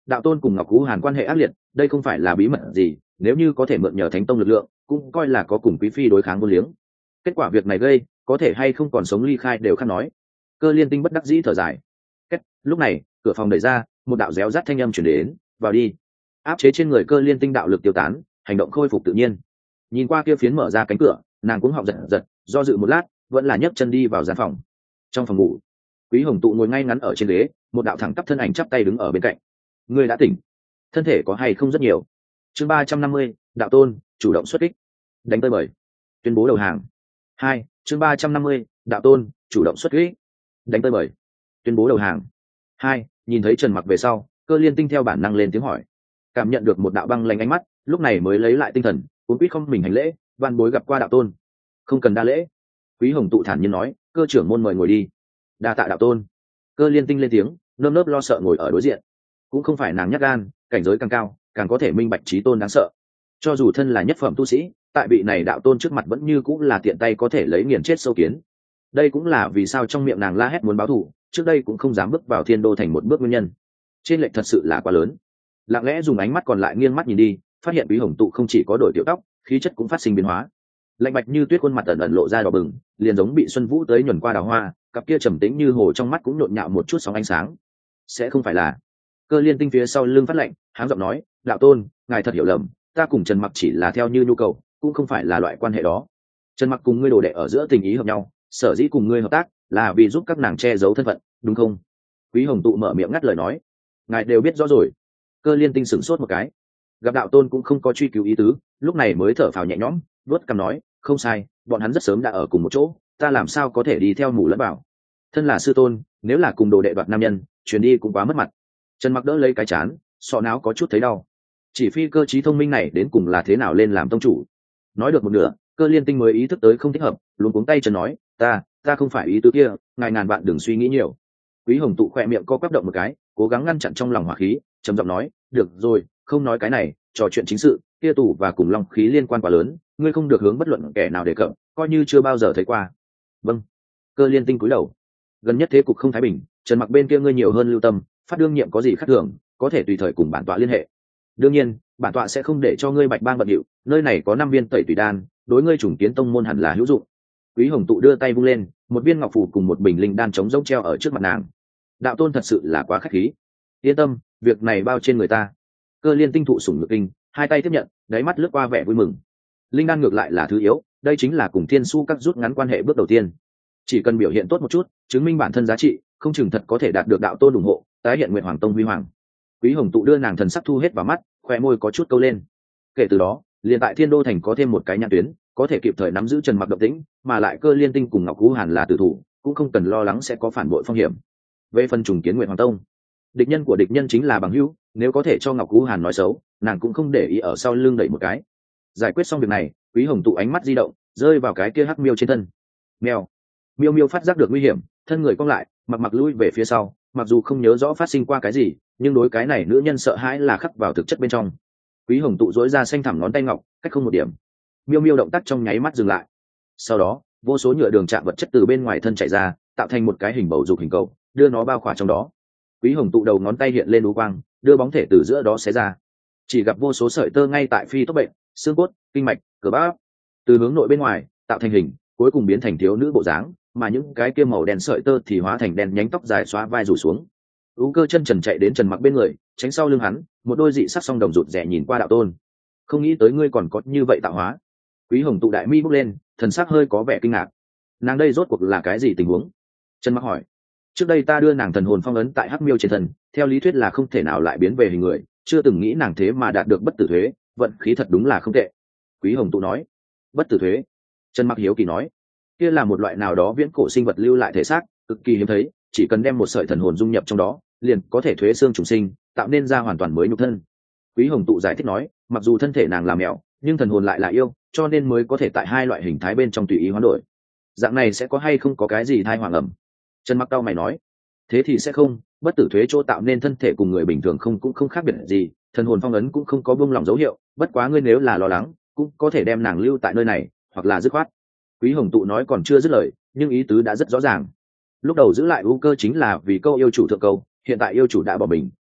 đạo tôn cùng ngọc cú hàn quan hệ ác liệt, đây không phải là bí mật gì, nếu như có thể mượn nhờ thánh tông lực lượng cũng coi là có cùng quý phi đối kháng vô liếng. Kết quả việc này gây có thể hay không còn sống ly khai đều khác nói. Cơ Liên Tinh bất đắc dĩ thở dài. Kết, lúc này cửa phòng đẩy ra, một đạo réo rắt thanh âm chuyển đến, vào đi. Áp chế trên người Cơ Liên Tinh đạo lực tiêu tán, hành động khôi phục tự nhiên. Nhìn qua kia phiến mở ra cánh cửa, nàng cũng họng giật giật, do dự một lát vẫn là nhấc chân đi vào gian phòng. Trong phòng ngủ, Quý Hồng Tụ ngồi ngay ngắn ở trên ghế, một đạo thẳng tắp thân ảnh chắp tay đứng ở bên cạnh. Người đã tỉnh, thân thể có hay không rất nhiều. Chương ba trăm năm mươi, đạo tôn chủ động xuất kích, đánh tơi bời, tuyên bố đầu hàng. Hai, chương ba trăm năm mươi, đạo tôn chủ động xuất kích, đánh tơi bời, tuyên bố đầu hàng. Hai, nhìn thấy Trần Mặc về sau, Cơ Liên Tinh theo bản năng lên tiếng hỏi, cảm nhận được một đạo băng lạnh ánh mắt, lúc này mới lấy lại tinh thần, cuống quýt không mình hành lễ, van bối gặp qua đạo tôn. Không cần đa lễ. Quý Hồng Tụ thản nhiên nói, cơ trưởng môn mời ngồi đi. Đa tạ đạo tôn. Cơ Liên Tinh lên tiếng, nơm nớp lo sợ ngồi ở đối diện. Cũng không phải nàng nhát gan, cảnh giới càng cao càng có thể minh bạch trí tôn đáng sợ. Cho dù thân là nhất phẩm tu sĩ, tại vị này đạo tôn trước mặt vẫn như cũng là tiện tay có thể lấy nghiền chết sâu kiến. Đây cũng là vì sao trong miệng nàng la hét muốn báo thù, trước đây cũng không dám bước vào thiên đô thành một bước nguyên nhân. Trên lệch thật sự là quá lớn. Lặng lẽ dùng ánh mắt còn lại nghiêng mắt nhìn đi, phát hiện Quý Hồng Tụ không chỉ có đổi tiểu tóc, khí chất cũng phát sinh biến hóa. Lạnh bạch như tuyết, khuôn mặt ẩn ẩn lộ ra đỏ bừng, liền giống bị xuân vũ tới nhuần qua đào hoa, cặp kia trầm tĩnh như hồ trong mắt cũng nhộn nhạo một chút sóng ánh sáng. Sẽ không phải là? Cơ Liên Tinh phía sau lưng phát lạnh, háng giọng nói, đạo tôn, ngài thật hiểu lầm, ta cùng Trần Mặc chỉ là theo như nhu cầu, cũng không phải là loại quan hệ đó. Trần Mặc cùng ngươi đồ đệ ở giữa tình ý hợp nhau, sở dĩ cùng ngươi hợp tác là vì giúp các nàng che giấu thân phận, đúng không? Quý Hồng Tụ mở miệng ngắt lời nói, ngài đều biết rõ rồi. Cơ Liên Tinh sửng sốt một cái, gặp đạo tôn cũng không có truy cứu ý tứ, lúc này mới thở phào nhẹ nhõm, vuốt cằm nói, không sai, bọn hắn rất sớm đã ở cùng một chỗ, ta làm sao có thể đi theo mù lẫn bảo. Thân là sư tôn, nếu là cùng đồ đệ đoạt nam nhân, chuyến đi cũng quá mất mặt. Trần Mặc đỡ lấy cái chán, sọ não có chút thấy đau. Chỉ phi cơ trí thông minh này đến cùng là thế nào lên làm tông chủ. Nói được một nửa, Cơ Liên Tinh mới ý thức tới không thích hợp, luống cuống tay chân nói, ta ta không phải ý tứ kia, ngài ngàn vạn đừng suy nghĩ nhiều. Quý Hồng Tụ khỏe miệng co quắp động một cái, cố gắng ngăn chặn trong lòng hỏa khí, trầm giọng nói, được rồi, không nói cái này, trò chuyện chính sự, kia tủ và cùng long khí liên quan quá lớn, ngươi không được hướng bất luận kẻ nào đề cập, coi như chưa bao giờ thấy qua. Vâng. Cơ Liên Tinh cúi đầu. Gần nhất thế cục không thái bình, Trần Mặc bên kia ngươi nhiều hơn lưu tâm, phát đương nhiệm có gì khác thường, có thể tùy thời cùng bản tọa liên hệ. Đương nhiên, bản tọa sẽ không để cho ngươi bạch bang bận điệu, nơi này có năm viên tẩy tùy đan, đối ngươi trùng kiến tông môn hẳn là hữu dụng. Quý Hồng Tụ đưa tay vung lên, một viên ngọc phù cùng một bình linh đan chống rỗng treo ở trước mặt nàng. Đạo tôn thật sự là quá khách khí. Yên tâm, việc này bao trên người ta. Cơ Liên Tinh thụ sủng nhược kinh, hai tay tiếp nhận, đáy mắt lướt qua vẻ vui mừng. Linh đan ngược lại là thứ yếu, đây chính là cùng thiên su các rút ngắn quan hệ bước đầu tiên. Chỉ cần biểu hiện tốt một chút, chứng minh bản thân giá trị, không chừng thật có thể đạt được đạo tôn ủng hộ, tái hiện Nguyệt Hoàng Tông huy hoàng. Quý Hồng Tụ đưa nàng thần sắc thu hết vào mắt, khóe môi có chút câu lên. Kể từ đó, liền tại Thiên Đô thành có thêm một cái nhãn tuyến, có thể kịp thời nắm giữ Trần Mặc động tĩnh, mà lại Cơ Liên Tinh cùng Ngọc Cú Hàn là tử thủ, cũng không cần lo lắng sẽ có phản bội phong hiểm. Về phần trùng kiến Nguyệt Hoàng Tông, địch nhân của địch nhân chính là bằng hữu, nếu có thể cho Ngọc Cú Hàn nói xấu, nàng cũng không để ý ở sau lưng đẩy một cái. Giải quyết xong việc này, Quý Hồng Tụ ánh mắt di động, rơi vào cái kia hắc miêu trên thân. Mèo. Miêu miêu phát giác được nguy hiểm, thân người cong lại, mặc mặc lui về phía sau, mặc dù không nhớ rõ phát sinh qua cái gì, nhưng đối cái này nữ nhân sợ hãi là khắc vào thực chất bên trong. Quý Hồng Tụ dỗi ra xanh thẳm ngón tay ngọc, cách không một điểm. Miêu miêu động tác trong nháy mắt dừng lại. Sau đó, vô số nhựa đường chạm vật chất từ bên ngoài thân chạy ra, tạo thành một cái hình bầu dục hình cầu, đưa nó bao khỏa trong đó. Quý Hồng Tụ đầu ngón tay hiện lên đú quang, đưa bóng thể từ giữa đó xé ra. Chỉ gặp vô số sợi tơ ngay tại phi tốc bệnh, xương cốt, kinh mạch, cơ bắp, từ hướng nội bên ngoài tạo thành hình, cuối cùng biến thành thiếu nữ bộ dáng, mà những cái kia màu đen sợi tơ thì hóa thành đen nhánh tóc dài xóa vai rủ xuống. Ú Cơ chân trần chạy đến Trần Mặc bên người, tránh sau lưng hắn, một đôi dị sắc song đồng rụt rè nhìn qua đạo tôn. Không nghĩ tới ngươi còn có như vậy tạo hóa. Quý Hồng Tụ đại mi bốc lên, thần sắc hơi có vẻ kinh ngạc. Nàng đây rốt cuộc là cái gì tình huống? Trần Mặc hỏi. Trước đây ta đưa nàng thần hồn phong ấn tại hắc miêu trên thân, theo lý thuyết là không thể nào lại biến về hình người, chưa từng nghĩ nàng thế mà đạt được bất tử thuế, vận khí thật đúng là không tệ. Quý Hồng Tụ nói. Bất tử thuế? Trần Mặc hiếu kỳ nói. Kia là một loại nào đó viễn cổ sinh vật lưu lại thể xác, cực kỳ hiếm thấy, chỉ cần đem một sợi thần hồn dung nhập trong đó, liền có thể thuế xương trùng sinh, tạo nên ra hoàn toàn mới nhục thân. Quý Hồng Tụ giải thích nói, mặc dù thân thể nàng là mèo, nhưng thần hồn lại là yêu, cho nên mới có thể tại hai loại hình thái bên trong tùy ý hoán đổi. Dạng này sẽ có hay không có cái gì thai hoàng ẩm? Trần Mặc cau mày nói, thế thì sẽ không, bất tử thuế chỗ tạo nên thân thể cùng người bình thường không cũng không khác biệt gì, thần hồn phong ấn cũng không có buông lỏng dấu hiệu, bất quá ngươi nếu là lo lắng, cũng có thể đem nàng lưu tại nơi này, hoặc là dứt khoát. Quý Hồng Tụ nói còn chưa dứt lời, nhưng ý tứ đã rất rõ ràng. Lúc đầu giữ lại ưu cơ chính là vì câu yêu chủ thượng câu, hiện tại yêu chủ đã bỏ mình,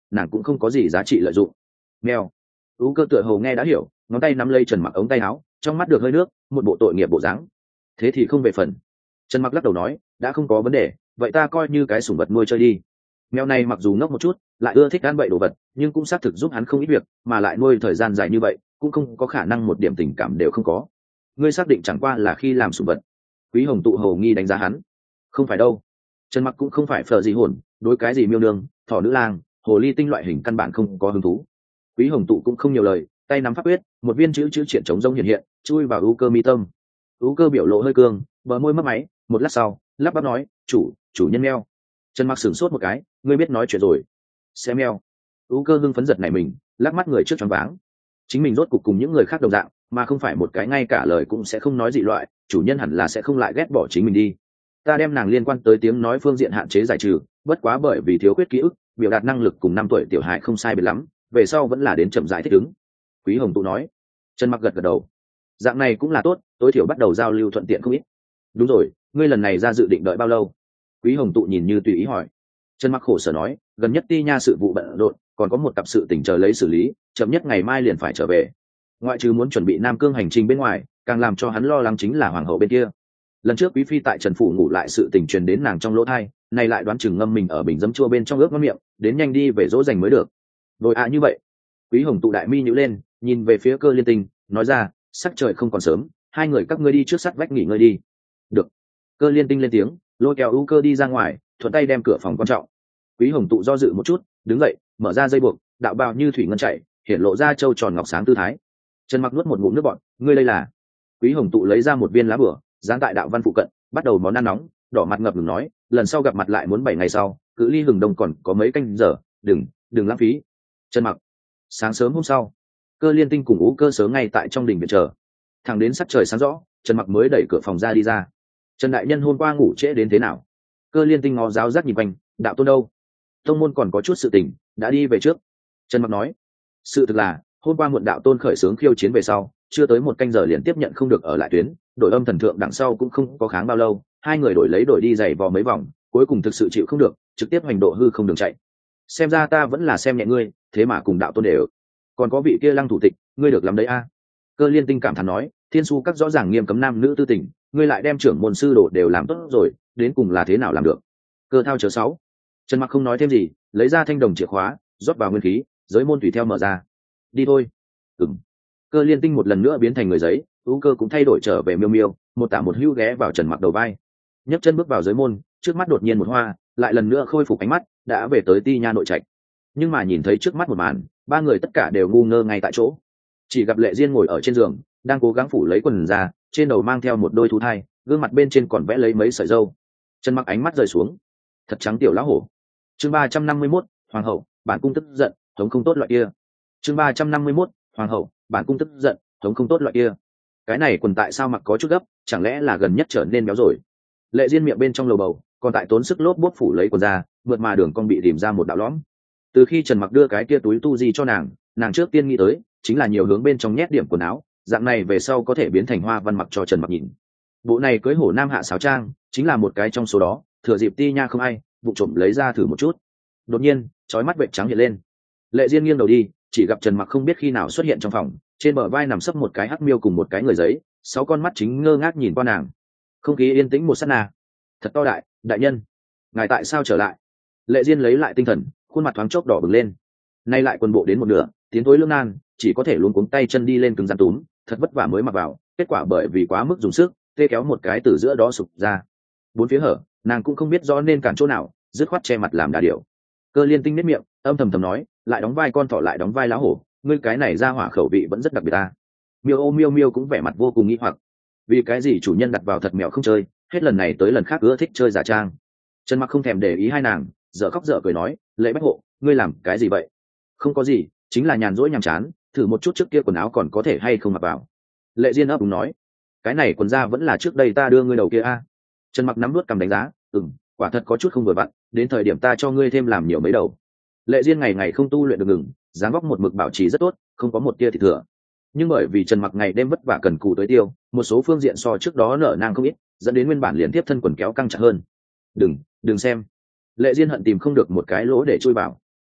nàng cũng không có gì giá trị lợi dụng. Mèo. Ú cơ tựa hồ nghe đã hiểu, ngón tay nắm lấy Trần Mặc ống tay áo, trong mắt được hơi nước, một bộ tội nghiệp bộ dáng. Thế thì không về phần. Trần Mặc lắc đầu nói, đã không có vấn đề, vậy ta coi như cái sủng vật nuôi chơi đi. Mèo này mặc dù ngốc một chút, lại ưa thích ăn bậy đồ vật, nhưng cũng xác thực giúp hắn không ít việc, mà lại nuôi thời gian dài như vậy, cũng không có khả năng một điểm tình cảm đều không có. Ngươi xác định chẳng qua là khi làm sủng vật? Quý Hồng tụ hồ nghi đánh giá hắn. Không phải đâu. Trần Mặc cũng không phải phở gì hồn, đối cái gì miêu nương, thỏ nữ lang, hồ ly tinh loại hình căn bản không có hứng thú. Quý Hồng tụ cũng không nhiều lời, tay nắm pháp quyết, một viên chữ chữ triển chống rông hiện hiện, chui vào u cơ mi tâm. U cơ biểu lộ hơi cương, bờ môi mấp máy, một lát sau, lắp bắp nói, chủ, chủ nhân meo. Trần Mặc sửng sốt một cái, ngươi biết nói chuyện rồi. Sẽ meo. U cơ hưng phấn giật này mình, lắc mắt người trước choáng váng. Chính mình rốt cục cùng những người khác đồng dạng, mà không phải một cái ngay cả lời cũng sẽ không nói dị loại, chủ nhân hẳn là sẽ không lại ghét bỏ chính mình đi. Ta đem nàng liên quan tới tiếng nói phương diện hạn chế giải trừ, bất quá bởi vì thiếu khuyết ký ức, biểu đạt năng lực cùng năm tuổi tiểu hài không sai biệt lắm, về sau vẫn là đến chậm rãi thích ứng. Quý Hồng tụ nói. Trần Mặc gật gật đầu. Dạng này cũng là tốt, tối thiểu bắt đầu giao lưu thuận tiện không ít. Đúng rồi, ngươi lần này ra dự định đợi bao lâu? Quý Hồng tụ nhìn như tùy ý hỏi. Trần Mặc khổ sở nói, gần nhất ti nha sự vụ bận rộn, còn có một cặp sự tình chờ lấy xử lý, chậm nhất ngày mai liền phải trở về. Ngoại trừ muốn chuẩn bị Nam Cương hành trình bên ngoài, càng làm cho hắn lo lắng chính là hoàng hậu bên kia. Lần trước quý phi tại Trần phủ ngủ lại sự tình truyền đến nàng trong lỗ thai, này lại đoán chừng ngâm mình ở bình dấm chua bên trong ướp ngon miệng, đến nhanh đi về dỗ dành mới được. Rồi à như vậy. Quý Hồng tụ đại mi nhíu lên, nhìn về phía Cơ Liên Tinh, nói ra, sắc trời không còn sớm, hai người các ngươi đi trước sắt vách nghỉ ngơi đi. Được. Cơ Liên Tinh lên tiếng, lôi kéo U Cơ đi ra ngoài, thuận tay đem cửa phòng quan trọng. Quý Hồng tụ do dự một chút, đứng dậy, mở ra dây buộc, đạo bào như thủy ngân chảy, hiện lộ ra châu tròn ngọc sáng tư thái. Trần Mặc nuốt một ngụm nước bọt, ngươi đây là? Quý Hồng tụ lấy ra một viên lá bửa, dán tại đạo văn phụ cận, bắt đầu món ăn nóng, đỏ mặt ngập ngừng nói, lần sau gặp mặt lại muốn bảy ngày sau, cự ly hừng đông còn có mấy canh giờ, đừng, đừng lãng phí. Trần Mặc. Sáng sớm hôm sau, Cơ Liên Tinh cùng Ú Cơ sớm ngay tại trong đình viện chờ, thẳng đến sắc trời sáng rõ, Trần Mặc mới đẩy cửa phòng ra đi ra. Trần đại nhân hôm qua ngủ trễ đến thế nào? Cơ Liên Tinh ngó giáo giác nhìn quanh, đạo tôn đâu? Tông môn còn có chút sự tình, đã đi về trước. Trần Mặc nói, sự thực là hôm qua muộn đạo tôn khởi xướng khiêu chiến về sau, chưa tới một canh giờ liền tiếp nhận không được ở lại tuyến, đội âm thần thượng đằng sau cũng không có kháng bao lâu, hai người đổi lấy đổi đi giày vò mấy vòng, cuối cùng thực sự chịu không được, trực tiếp hành độ hư không đường chạy. Xem ra ta vẫn là xem nhẹ ngươi, thế mà cùng đạo tôn đều. Còn có vị kia Lăng thủ tịch, ngươi được làm đấy a. Cơ Liên Tinh cảm thán nói, thiên su các rõ ràng nghiêm cấm nam nữ tư tình, ngươi lại đem trưởng môn sư đồ đều làm tốt rồi, đến cùng là thế nào làm được? Cơ thao chớ sáu. Trần Mặc không nói thêm gì, lấy ra thanh đồng chìa khóa, rót vào nguyên khí, giới môn tùy theo mở ra. Đi thôi. Ừm. Cơ Liên Tinh một lần nữa biến thành người giấy, U Cơ cũng thay đổi trở về miêu miêu, một tả một hữu ghé vào Trần Mặc đầu vai, nhấc chân bước vào giới môn, trước mắt đột nhiên một hoa, lại lần nữa khôi phục ánh mắt, đã về tới ti nha nội trạch. Nhưng mà nhìn thấy trước mắt một màn, ba người tất cả đều ngu ngơ ngay tại chỗ. Chỉ gặp Lệ Diên ngồi ở trên giường, đang cố gắng phủ lấy quần ra, trên đầu mang theo một đôi thú thai, gương mặt bên trên còn vẽ lấy mấy sợi râu. Trần Mặc ánh mắt rơi xuống, thật trắng tiểu lão hổ. Chương ba trăm năm mươi mốt, hoàng hậu, bản cung tức giận, thống không tốt loại kia. Chương ba trăm năm mươi mốt, hoàng hậu, bản cung tức giận, thống không tốt loại kia. Cái này quần tại sao mặc có chút gấp, chẳng lẽ là gần nhất trở nên béo rồi? Lệ Diên miệng bên trong lầu bầu, còn tại tốn sức lốp bốp phủ lấy quần ra, vượt mà đường con bị tìm ra một đạo lõm. Từ khi Trần Mặc đưa cái kia túi tu di cho nàng, nàng trước tiên nghĩ tới chính là nhiều hướng bên trong nhét điểm quần áo, dạng này về sau có thể biến thành hoa văn mặc cho Trần Mặc nhìn. Bộ này cưới hổ nam hạ sáo trang, chính là một cái trong số đó. Thừa dịp ti nha không ai, vụ trộm lấy ra thử một chút. Đột nhiên, chói mắt vệt trắng hiện lên. Lệ Diên nghiêng đầu đi, chỉ gặp Trần Mặc không biết khi nào xuất hiện trong phòng, trên bờ vai nằm sấp một cái hắc miêu cùng một cái người giấy, sáu con mắt chính ngơ ngác nhìn qua nàng. Không khí yên tĩnh một sát na. Thật to đại, đại nhân, ngài tại sao trở lại? Lệ Diên lấy lại tinh thần, khuôn mặt thoáng chốc đỏ bừng lên. Nay lại quần bộ đến một nửa, tiến thối lưỡng nan, chỉ có thể luống cuống tay chân đi lên cứng rắn túm, thật vất vả mới mặc vào, kết quả bởi vì quá mức dùng sức, tê kéo một cái từ giữa đó sụp ra. Bốn phía hở, nàng cũng không biết rõ nên cản chỗ nào, dứt khoát che mặt làm đà điểu. Cơ Liên Tinh nếp miệng, âm thầm thầm nói, lại đóng vai con thỏ lại đóng vai lá hổ, ngươi cái này ra hỏa khẩu vị vẫn rất đặc biệt ta. Miêu ô miêu miêu cũng vẻ mặt vô cùng nghi hoặc, vì cái gì chủ nhân đặt vào thật mèo không chơi, hết lần này tới lần khác ưa thích chơi giả trang. Trần Mặc không thèm để ý hai nàng, dở khóc dở cười nói, Lệ Bách Hộ, ngươi làm cái gì vậy? Không có gì, chính là nhàn rỗi nhàm chán, thử một chút trước kia quần áo còn có thể hay không mặc vào. Lệ Diên ấp úng nói, cái này quần da vẫn là trước đây ta đưa ngươi đầu kia a. Trần Mặc nắm nuốt cầm đánh giá, ừm, quả thật có chút không vừa vặn, đến thời điểm ta cho ngươi thêm làm nhiều mấy đầu. Lệ Diên ngày ngày không tu luyện được ngừng, dáng vóc một mực bảo trì rất tốt, không có một tia thì thừa. Nhưng bởi vì Trần Mặc ngày đêm vất vả cần cù tới tiêu, một số phương diện so trước đó nở nang không ít, dẫn đến nguyên bản liền tiếp thân quần kéo căng chặt hơn. Đừng, đừng xem. Lệ Diên hận tìm không được một cái lỗ để chui vào.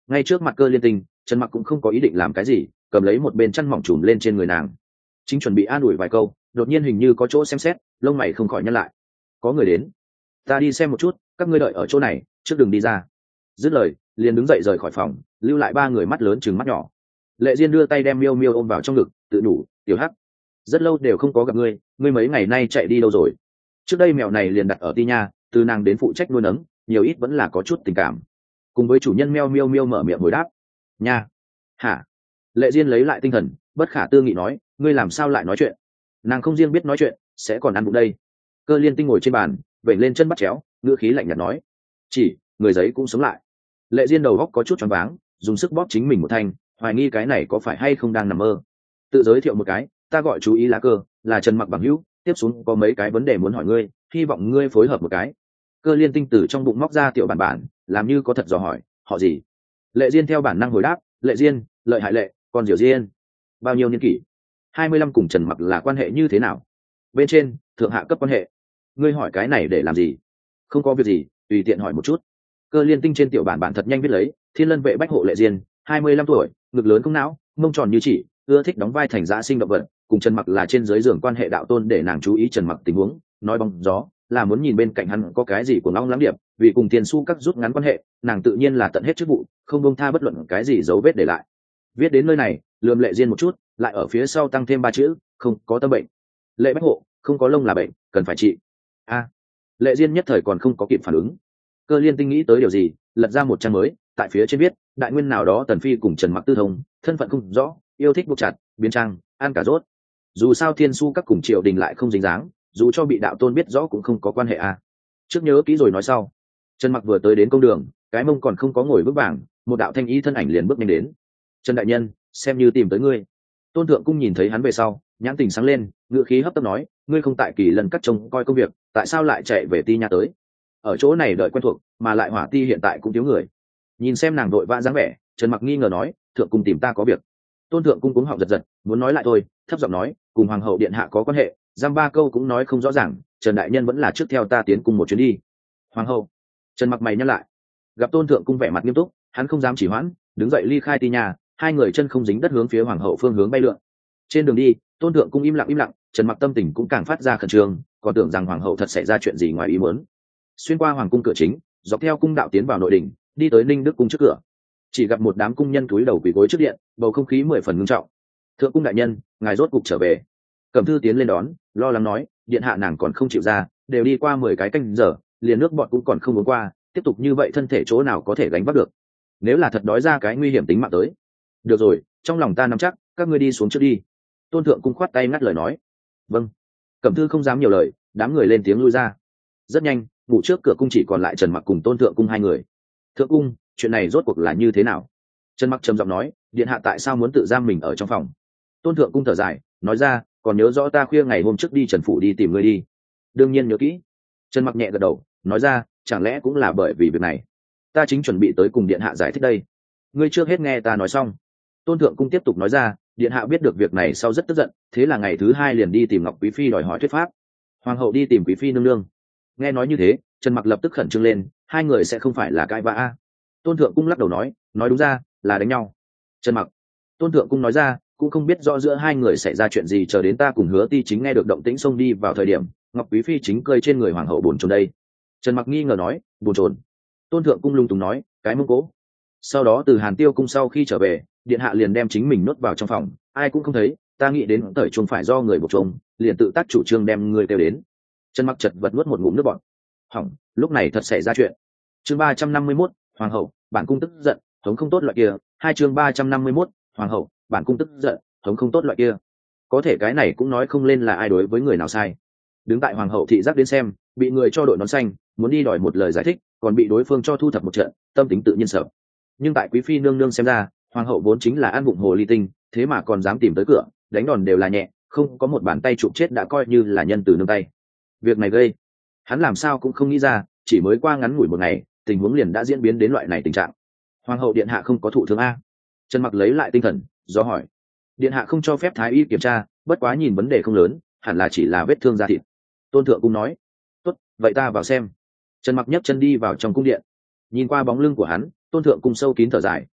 ngay trước mặt Cơ Liên Tinh, Trần Mặc cũng không có ý định làm cái gì, cầm lấy một bên chăn mỏng trùm lên trên người nàng, chính chuẩn bị an ủi vài câu, đột nhiên hình như có chỗ xem xét, lông mày không khỏi nhăn lại. Có người đến, ta đi xem một chút, các ngươi đợi ở chỗ này, trước đừng đi ra. Dứt lời, liền đứng dậy rời khỏi phòng, lưu lại ba người mắt lớn chừng mắt nhỏ. Lệ Diên đưa tay đem Miêu Miêu ôm vào trong ngực, tự nhủ, tiểu hắc, rất lâu đều không có gặp ngươi, ngươi mấy ngày nay chạy đi đâu rồi? Trước đây mèo này liền đặt ở Ti Nha, từ nàng đến phụ trách nuôi nấng, nhiều ít vẫn là có chút tình cảm. Cùng với chủ nhân Meo Miêu Miêu mở miệng hồi đáp, nha, hả? Lệ Diên lấy lại tinh thần, bất khả tư nghị nói, ngươi làm sao lại nói chuyện? Nàng không riêng biết nói chuyện, sẽ còn ăn bụng đây. Cơ Liên Tinh ngồi trên bàn, vẩy lên chân bắt chéo, ngữ khí lạnh nhạt nói, chỉ người giấy cũng sống lại. Lệ Diên đầu góc có chút choáng váng, dùng sức bóp chính mình một thanh, hoài nghi cái này có phải hay không đang nằm mơ. Tự giới thiệu một cái, ta gọi chú ý lá Cơ, là Trần Mặc bằng hữu, tiếp xuống có mấy cái vấn đề muốn hỏi ngươi, hy vọng ngươi phối hợp một cái. Cơ Liên Tinh từ trong bụng móc ra tiểu bản bản, làm như có thật dò hỏi, họ gì? Lệ Diên theo bản năng hồi đáp, Lệ Diên, lợi hại lệ, con Diệu Diên. Bao nhiêu niên kỷ? hai mươi lăm. Cùng Trần Mặc là quan hệ như thế nào? Bên trên, thượng hạ cấp quan hệ. Ngươi hỏi cái này để làm gì? Không có việc gì, tùy tiện hỏi một chút. Cơ Liên Tinh trên tiểu bản bản thật nhanh viết lấy, Thiên Lân vệ bách hộ Lệ Diên, hai mươi lăm tuổi, ngực lớn không não, mông tròn như chỉ, ưa thích đóng vai thành dã sinh động vật, cùng Trần Mặc là trên dưới giường quan hệ đạo tôn, để nàng chú ý Trần Mặc tình huống, nói bóng gió là muốn nhìn bên cạnh hắn có cái gì của long lắm điệp, vì cùng tiền su các rút ngắn quan hệ, nàng tự nhiên là tận hết chức vụ, không buông tha bất luận cái gì dấu vết để lại. Viết đến nơi này, lườm Lệ Diên một chút, lại ở phía sau tăng thêm ba chữ, không có tâm bệnh. Lệ bách hộ, không có lông là bệnh, cần phải trị. A. Lệ Diên nhất thời còn không có kịp phản ứng. Cơ Liên Tinh nghĩ tới điều gì, lật ra một trang mới, tại phía trên viết, đại nguyên nào đó Tần Phi cùng Trần Mặc tư thông, thân phận không rõ, yêu thích buộc chặt, biến trang, ăn cả rốt. Dù sao thiên su các cùng triều đình lại không dính dáng, dù cho bị đạo tôn biết rõ cũng không có quan hệ a. Trước nhớ kỹ rồi nói sau. Trần Mặc vừa tới đến công đường, cái mông còn không có ngồi vững vàng, một đạo thanh y thân ảnh liền bước nhanh đến. Trần đại nhân, xem như tìm tới ngươi. Tôn Thượng Cung nhìn thấy hắn về sau, nhãn tình sáng lên, ngựa khí hấp tấp nói, ngươi không tại Kỳ Lân Các trông coi công việc, tại sao lại chạy về Ti Nha tới? Ở chỗ này đợi quen thuộc, mà lại Hỏa Ti hiện tại cũng thiếu người. Nhìn xem nàng đội vã dáng vẻ, Trần Mặc nghi ngờ nói, Thượng Cung tìm ta có việc. Tôn Thượng Cung cúng họng giật giật, muốn nói lại thôi, thấp giọng nói, cùng Hoàng hậu điện hạ có quan hệ, giam ba câu cũng nói không rõ ràng, Trần đại nhân vẫn là trước theo ta tiến cung một chuyến đi. Hoàng hậu. Trần Mặc mày nhăn lại, gặp Tôn Thượng Cung vẻ mặt nghiêm túc, hắn không dám chỉ hoãn, đứng dậy ly khai Ti Nha, hai người chân không dính đất hướng phía Hoàng hậu phương hướng bay lượn. Trên đường đi, Tôn Thượng Cung im lặng im lặng, Trần Mặc tâm tình cũng càng phát ra khẩn trương, còn tưởng rằng Hoàng hậu thật xảy ra chuyện gì ngoài ý muốn. Xuyên qua Hoàng cung cửa chính, dọc theo cung đạo tiến vào nội đình, đi tới Ninh Đức cung trước cửa, chỉ gặp một đám cung nhân cúi đầu quỳ gối trước điện, bầu không khí mười phần ngưng trọng. Thượng cung đại nhân, ngài rốt cục trở về. Cẩm Thư tiến lên đón, lo lắng nói, điện hạ nàng còn không chịu ra, đều đi qua mười cái canh giờ, liền nước bọt cũng còn không uống qua, tiếp tục như vậy thân thể chỗ nào có thể gánh vác được. Nếu là thật đói ra cái nguy hiểm tính mạng tới. Được rồi, trong lòng ta nắm chắc, các ngươi đi xuống trước đi. Tôn Thượng Cung khoát tay ngắt lời nói. Vâng. Cẩm Thư không dám nhiều lời, đám người lên tiếng lui ra. Rất nhanh, ngủ trước cửa cung chỉ còn lại Trần Mặc cùng Tôn Thượng Cung hai người. Thượng Cung, chuyện này rốt cuộc là như thế nào? Trần Mặc trầm giọng nói, điện hạ tại sao muốn tự giam mình ở trong phòng? Tôn Thượng Cung thở dài, nói ra, còn nhớ rõ ta khuya ngày hôm trước đi Trần phủ đi tìm ngươi đi. Đương nhiên nhớ kỹ. Trần Mặc nhẹ gật đầu, nói ra, chẳng lẽ cũng là bởi vì việc này? Ta chính chuẩn bị tới cùng điện hạ giải thích đây. Ngươi chưa hết nghe ta nói xong. Tôn Thượng Cung tiếp tục nói ra, điện hạ biết được việc này sau rất tức giận, thế là ngày thứ hai liền đi tìm Ngọc Quý phi đòi hỏi thuyết pháp. Hoàng hậu đi tìm Quý phi nương nương. Nghe nói như thế, Trần Mặc lập tức khẩn trương lên, hai người sẽ không phải là cãi vã a? Tôn Thượng Cung lắc đầu nói, nói đúng ra là đánh nhau. Trần Mặc. Tôn Thượng Cung nói ra, cũng không biết rõ giữa hai người xảy ra chuyện gì, chờ đến ta cùng Hứa Ti chính nghe được động tĩnh xông đi vào thời điểm, Ngọc Quý phi chính cơi trên người hoàng hậu bồn chồn đây. Trần Mặc nghi ngờ nói, bồn chồn? Tôn Thượng Cung lung túng nói, cái mông cố. Sau đó từ Hàn Tiêu cung sau khi trở về, điện hạ liền đem chính mình nuốt vào trong phòng, ai cũng không thấy, ta nghĩ đến tởi chuông phải do người buộc chuông, liền tự tác chủ trương đem người kêu đến. Trần Mặc chật vật nuốt một ngụm nước bọt. Hỏng, lúc này thật xảy ra chuyện. Chương ba trăm năm mươi mốt, hoàng hậu, bản cung tức giận, thống không tốt loại kia. Hai chương ba trăm năm mươi mốt, hoàng hậu, bản cung tức giận, thống không tốt loại kia. Có thể cái này cũng nói không lên là ai đối với người nào sai. Đứng tại hoàng hậu thị giác đến xem, bị người cho đội nón xanh, muốn đi đòi một lời giải thích, còn bị đối phương cho thu thập một trận, tâm tính tự nhiên sợ. Nhưng tại quý phi nương nương xem ra, hoàng hậu vốn chính là ăn bụng hồ ly tinh, thế mà còn dám tìm tới cửa, đánh đòn đều là nhẹ, không có một bàn tay chụp chết đã coi như là nhân từ nương tay. Việc này gây, hắn làm sao cũng không nghĩ ra, chỉ mới qua ngắn ngủi một ngày, tình huống liền đã diễn biến đến loại này tình trạng. Hoàng hậu điện hạ không có thụ thương a? Trần Mặc lấy lại tinh thần, do hỏi. Điện hạ không cho phép thái y kiểm tra, bất quá nhìn vấn đề không lớn, hẳn là chỉ là vết thương da thịt. Tôn Thượng Cung nói. Tốt, vậy ta vào xem. Trần Mặc nhấc chân đi vào trong cung điện, nhìn qua bóng lưng của hắn, Tôn Thượng Cung sâu kín thở dài,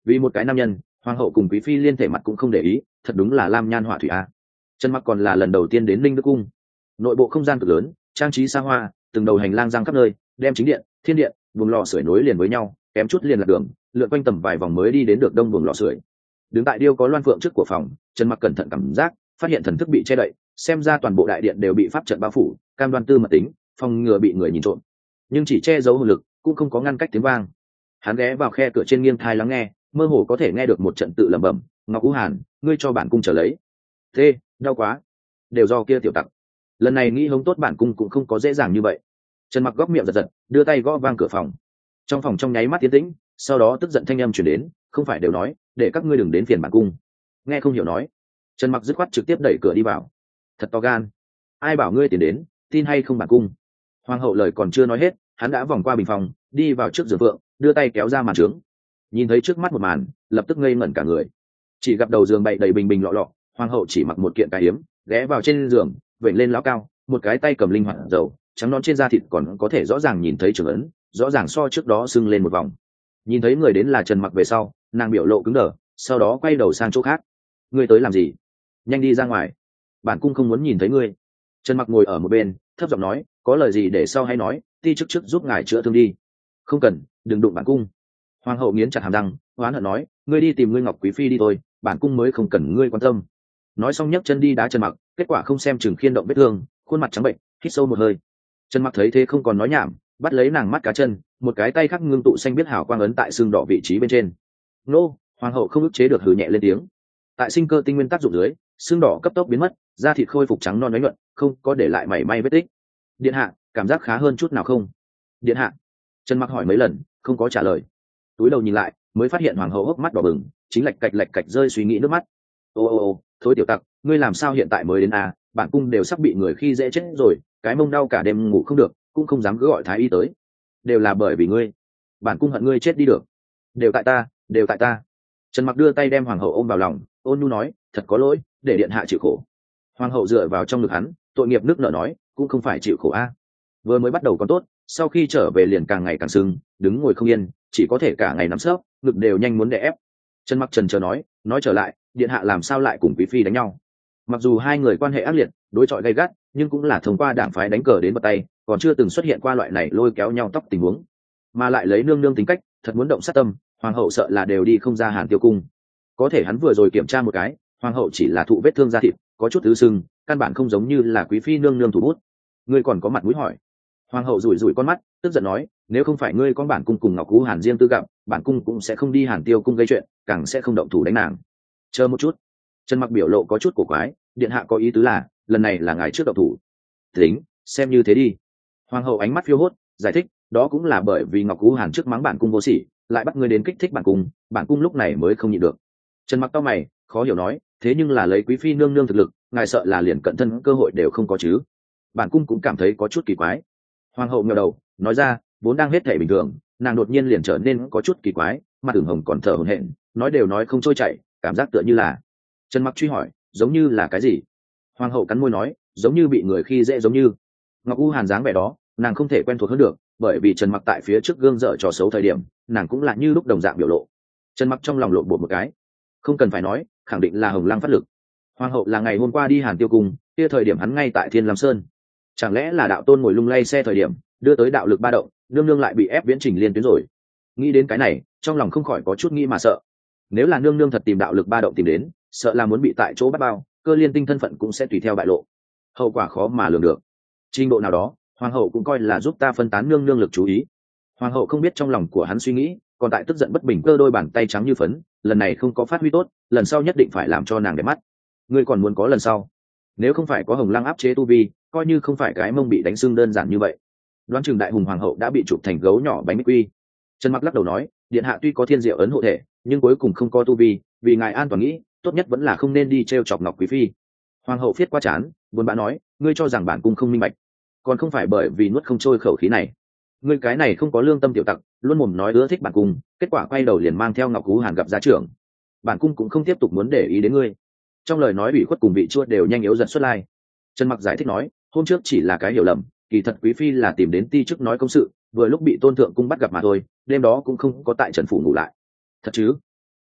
vì một cái nam nhân, hoàng hậu cùng quý phi liên thể mặt cũng không để ý, thật đúng là lam nhan họa thủy a. Trần Mặc còn là lần đầu tiên đến linh đức cung. Nội bộ không gian cực lớn, trang trí xa hoa, từng đầu hành lang giang khắp nơi, đem chính điện, thiên điện, buồng lò sưởi nối liền với nhau, kém chút liền lạc đường, lượn quanh tầm vài vòng mới đi đến được đông buồng lò sưởi. Đứng tại điêu có loan phượng trước của phòng, Trần Mặc cẩn thận cảm giác, phát hiện thần thức bị che đậy, xem ra toàn bộ đại điện đều bị pháp trận bao phủ, cam đoan tư mật tính, phòng ngừa bị người nhìn trộm. Nhưng chỉ che giấu hồn lực, cũng không có ngăn cách tiếng vang. Hắn ghé vào khe cửa trên nghiêng thai lắng nghe, mơ hồ có thể nghe được một trận tự lẩm bẩm, Ngọc Ú Hàn, ngươi cho bản cung trở lấy. Thế, đau quá. Đều do kia tiểu tặc. Lần này nghĩ hống tốt bản cung cũng không có dễ dàng như vậy. Trần Mặc góc miệng giật giật, đưa tay gõ vang cửa phòng. Trong phòng trong nháy mắt tiến tĩnh, sau đó tức giận thanh âm truyền đến, không phải đều nói, để các ngươi đừng đến phiền bản cung. Nghe không hiểu nói. Trần Mặc dứt khoát trực tiếp đẩy cửa đi vào. Thật to gan. Ai bảo ngươi tiến đến, tin hay không bản cung. Hoàng hậu lời còn chưa nói hết, hắn đã vòng qua bình phòng, đi vào trước giường vượng, đưa tay kéo ra màn trướng. Nhìn thấy trước mắt một màn, lập tức ngây ngẩn cả người. Chỉ gặp đầu giường bậy đầy bình bình lọ lọ, hoàng hậu chỉ mặc một kiện cài hiếm, ghé vào trên giường, vểnh lên lão cao, một cái tay cầm linh hoạt dầu, trắng non trên da thịt còn có thể rõ ràng nhìn thấy trường ấn, rõ ràng so trước đó sưng lên một vòng. Nhìn thấy người đến là Trần Mặc về sau, nàng biểu lộ cứng đờ, sau đó quay đầu sang chỗ khác. Ngươi tới làm gì? Nhanh đi ra ngoài, bản cung không muốn nhìn thấy ngươi. Trần Mặc ngồi ở một bên, thấp giọng nói, có lời gì để sau hay nói, ti chức chức giúp ngài chữa thương đi. Không cần, đừng đụng bản cung. Hoàng hậu nghiến chặt hàm răng, oán hận nói, ngươi đi tìm ngươi Ngọc Quý phi đi thôi, bản cung mới không cần ngươi quan tâm. Nói xong nhấc chân đi đá Trần Mặc, kết quả không xem chừng khiên động vết thương, khuôn mặt trắng bệnh, hít sâu một hơi. Trần Mặc thấy thế không còn nói nhảm, bắt lấy nàng mắt cá chân, một cái tay khác ngưng tụ xanh biết hào quang ấn tại xương đỏ vị trí bên trên. Nô, hoàng hậu không ức chế được hừ nhẹ lên tiếng. Tại sinh cơ tinh nguyên tác dụng dưới, xương đỏ cấp tốc biến mất, da thịt khôi phục trắng non nói nhuận, không có để lại mảy may vết tích. Điện hạ, cảm giác khá hơn chút nào không? Điện hạ. Trần Mặc hỏi mấy lần, không có trả lời. Túi đầu nhìn lại, mới phát hiện hoàng hậu hốc mắt đỏ bừng, chính lạch cạch lạch cạch rơi suy nghĩ nước mắt. Ô ô ô, thôi tiểu tặc, ngươi làm sao hiện tại mới đến à? Bản cung đều sắp bị người khi dễ chết rồi, cái mông đau cả đêm ngủ không được, cũng không dám cứ gọi thái y tới. Đều là bởi vì ngươi, bản cung hận ngươi chết đi được. Đều tại ta, đều tại ta. Trần Mặc đưa tay đem hoàng hậu ôm vào lòng, ôn nhu nói, thật có lỗi, để điện hạ chịu khổ. Hoàng hậu dựa vào trong ngực hắn, tội nghiệp nước nở nói, cũng không phải chịu khổ a. Vừa mới bắt đầu còn tốt, sau khi trở về liền càng ngày càng sưng, đứng ngồi không yên, chỉ có thể cả ngày nắm sấp, ngực đều nhanh muốn đè ép. Trần Mặc trần chờ nói, nói trở lại, điện hạ làm sao lại cùng quý phi đánh nhau? Mặc dù hai người quan hệ ác liệt, đối chọi gay gắt, nhưng cũng là thông qua đảng phái đánh cờ đến bật tay, còn chưa từng xuất hiện qua loại này lôi kéo nhau tóc tình huống. Mà lại lấy nương nương tính cách, thật muốn động sát tâm, hoàng hậu sợ là đều đi không ra Hàn Tiêu cung. Có thể hắn vừa rồi kiểm tra một cái, hoàng hậu chỉ là thụ vết thương da thịt, có chút tứ sưng, căn bản không giống như là quý phi nương nương thủ bút. Ngươi còn có mặt mũi hỏi? Hoàng hậu rủi rủi con mắt, tức giận nói, nếu không phải ngươi con bản cung cùng Ngọc Cú Hàn riêng tư gặp, bản cung cũng sẽ không đi Hàn Tiêu cung gây chuyện, càng sẽ không động thủ đánh nàng. Chờ một chút. Trần Mặc biểu lộ có chút cổ quái, điện hạ có ý tứ là, lần này là ngài trước động thủ. Tính, xem như thế đi. Hoàng hậu ánh mắt phiêu hốt, giải thích, đó cũng là bởi vì Ngọc Cú Hàn trước mắng bản cung vô sỉ, lại bắt ngươi đến kích thích bản cung, bản cung lúc này mới không nhịn được. Trần Mặc cau mày, khó hiểu nói, thế nhưng là lấy quý phi nương nương thực lực, ngài sợ là liền cận thân cơ hội đều không có chứ? Bản cung cũng cảm thấy có chút kỳ quái. Hoàng hậu ngẩng đầu, nói ra, vốn đang hết thể bình thường, nàng đột nhiên liền trở nên có chút kỳ quái, mặt ửng hồng còn thở hổn hển, nói đều nói không trôi chảy, cảm giác tựa như là. Trần Mặc truy hỏi, giống như là cái gì? Hoàng hậu cắn môi nói, giống như bị người khi dễ giống như. Ngọc U Hàn dáng vẻ đó, nàng không thể quen thuộc hơn được, bởi vì Trần Mặc tại phía trước gương dở trò xấu thời điểm, nàng cũng là như lúc đồng dạng biểu lộ. Trần Mặc trong lòng lộn bột một cái, không cần phải nói, khẳng định là Hồng Lăng phát lực. Hoàng hậu là ngày hôm qua đi Hàn Tiêu cung, kia thời điểm hắn ngay tại Thiên Lam Sơn, chẳng lẽ là đạo tôn ngồi lung lay xe thời điểm đưa tới đạo lực ba động, nương nương lại bị ép viễn trình liên tuyến rồi? Nghĩ đến cái này, trong lòng không khỏi có chút nghĩ mà sợ. Nếu là nương nương thật tìm đạo lực ba động tìm đến, sợ là muốn bị tại chỗ bắt bao, cơ liên tinh thân phận cũng sẽ tùy theo bại lộ, hậu quả khó mà lường được. Trình độ nào đó, hoàng hậu cũng coi là giúp ta phân tán nương nương lực chú ý. Hoàng hậu không biết trong lòng của hắn suy nghĩ, còn tại tức giận bất bình cơ đôi bàn tay trắng như phấn, lần này không có phát huy tốt, lần sau nhất định phải làm cho nàng đẹp mắt. Ngươi còn muốn có lần sau? Nếu không phải có Hồng Lăng áp chế tu vi, coi như không phải cái mông bị đánh sưng đơn giản như vậy, đoán chừng đại hùng hoàng hậu đã bị chụp thành gấu nhỏ bánh quy. Trần Mặc lắc đầu nói, điện hạ tuy có thiên diệu ấn hộ thể, nhưng cuối cùng không có tu vi, vì ngài an toàn nghĩ, tốt nhất vẫn là không nên đi treo chọc Ngọc quý phi. Hoàng hậu viết qua chán, buồn bã nói, ngươi cho rằng bản cung không minh bạch, còn không phải bởi vì nuốt không trôi khẩu khí này. Ngươi cái này không có lương tâm tiểu tặc, luôn mồm nói ưa thích bản cung, kết quả quay đầu liền mang theo Ngọc Cú Hàn gặp gia trưởng. Bản cung cũng không tiếp tục muốn để ý đến ngươi. Trong lời nói ủy khuất cùng vị chua đều nhanh yếu dần xuất lai. Trần Mặc giải thích nói, hôm trước chỉ là cái hiểu lầm, kỳ thật quý phi là tìm đến ti chức nói công sự, vừa lúc bị tôn thượng cung bắt gặp mà thôi, đêm đó cũng không có tại trần phủ ngủ lại. Thật chứ?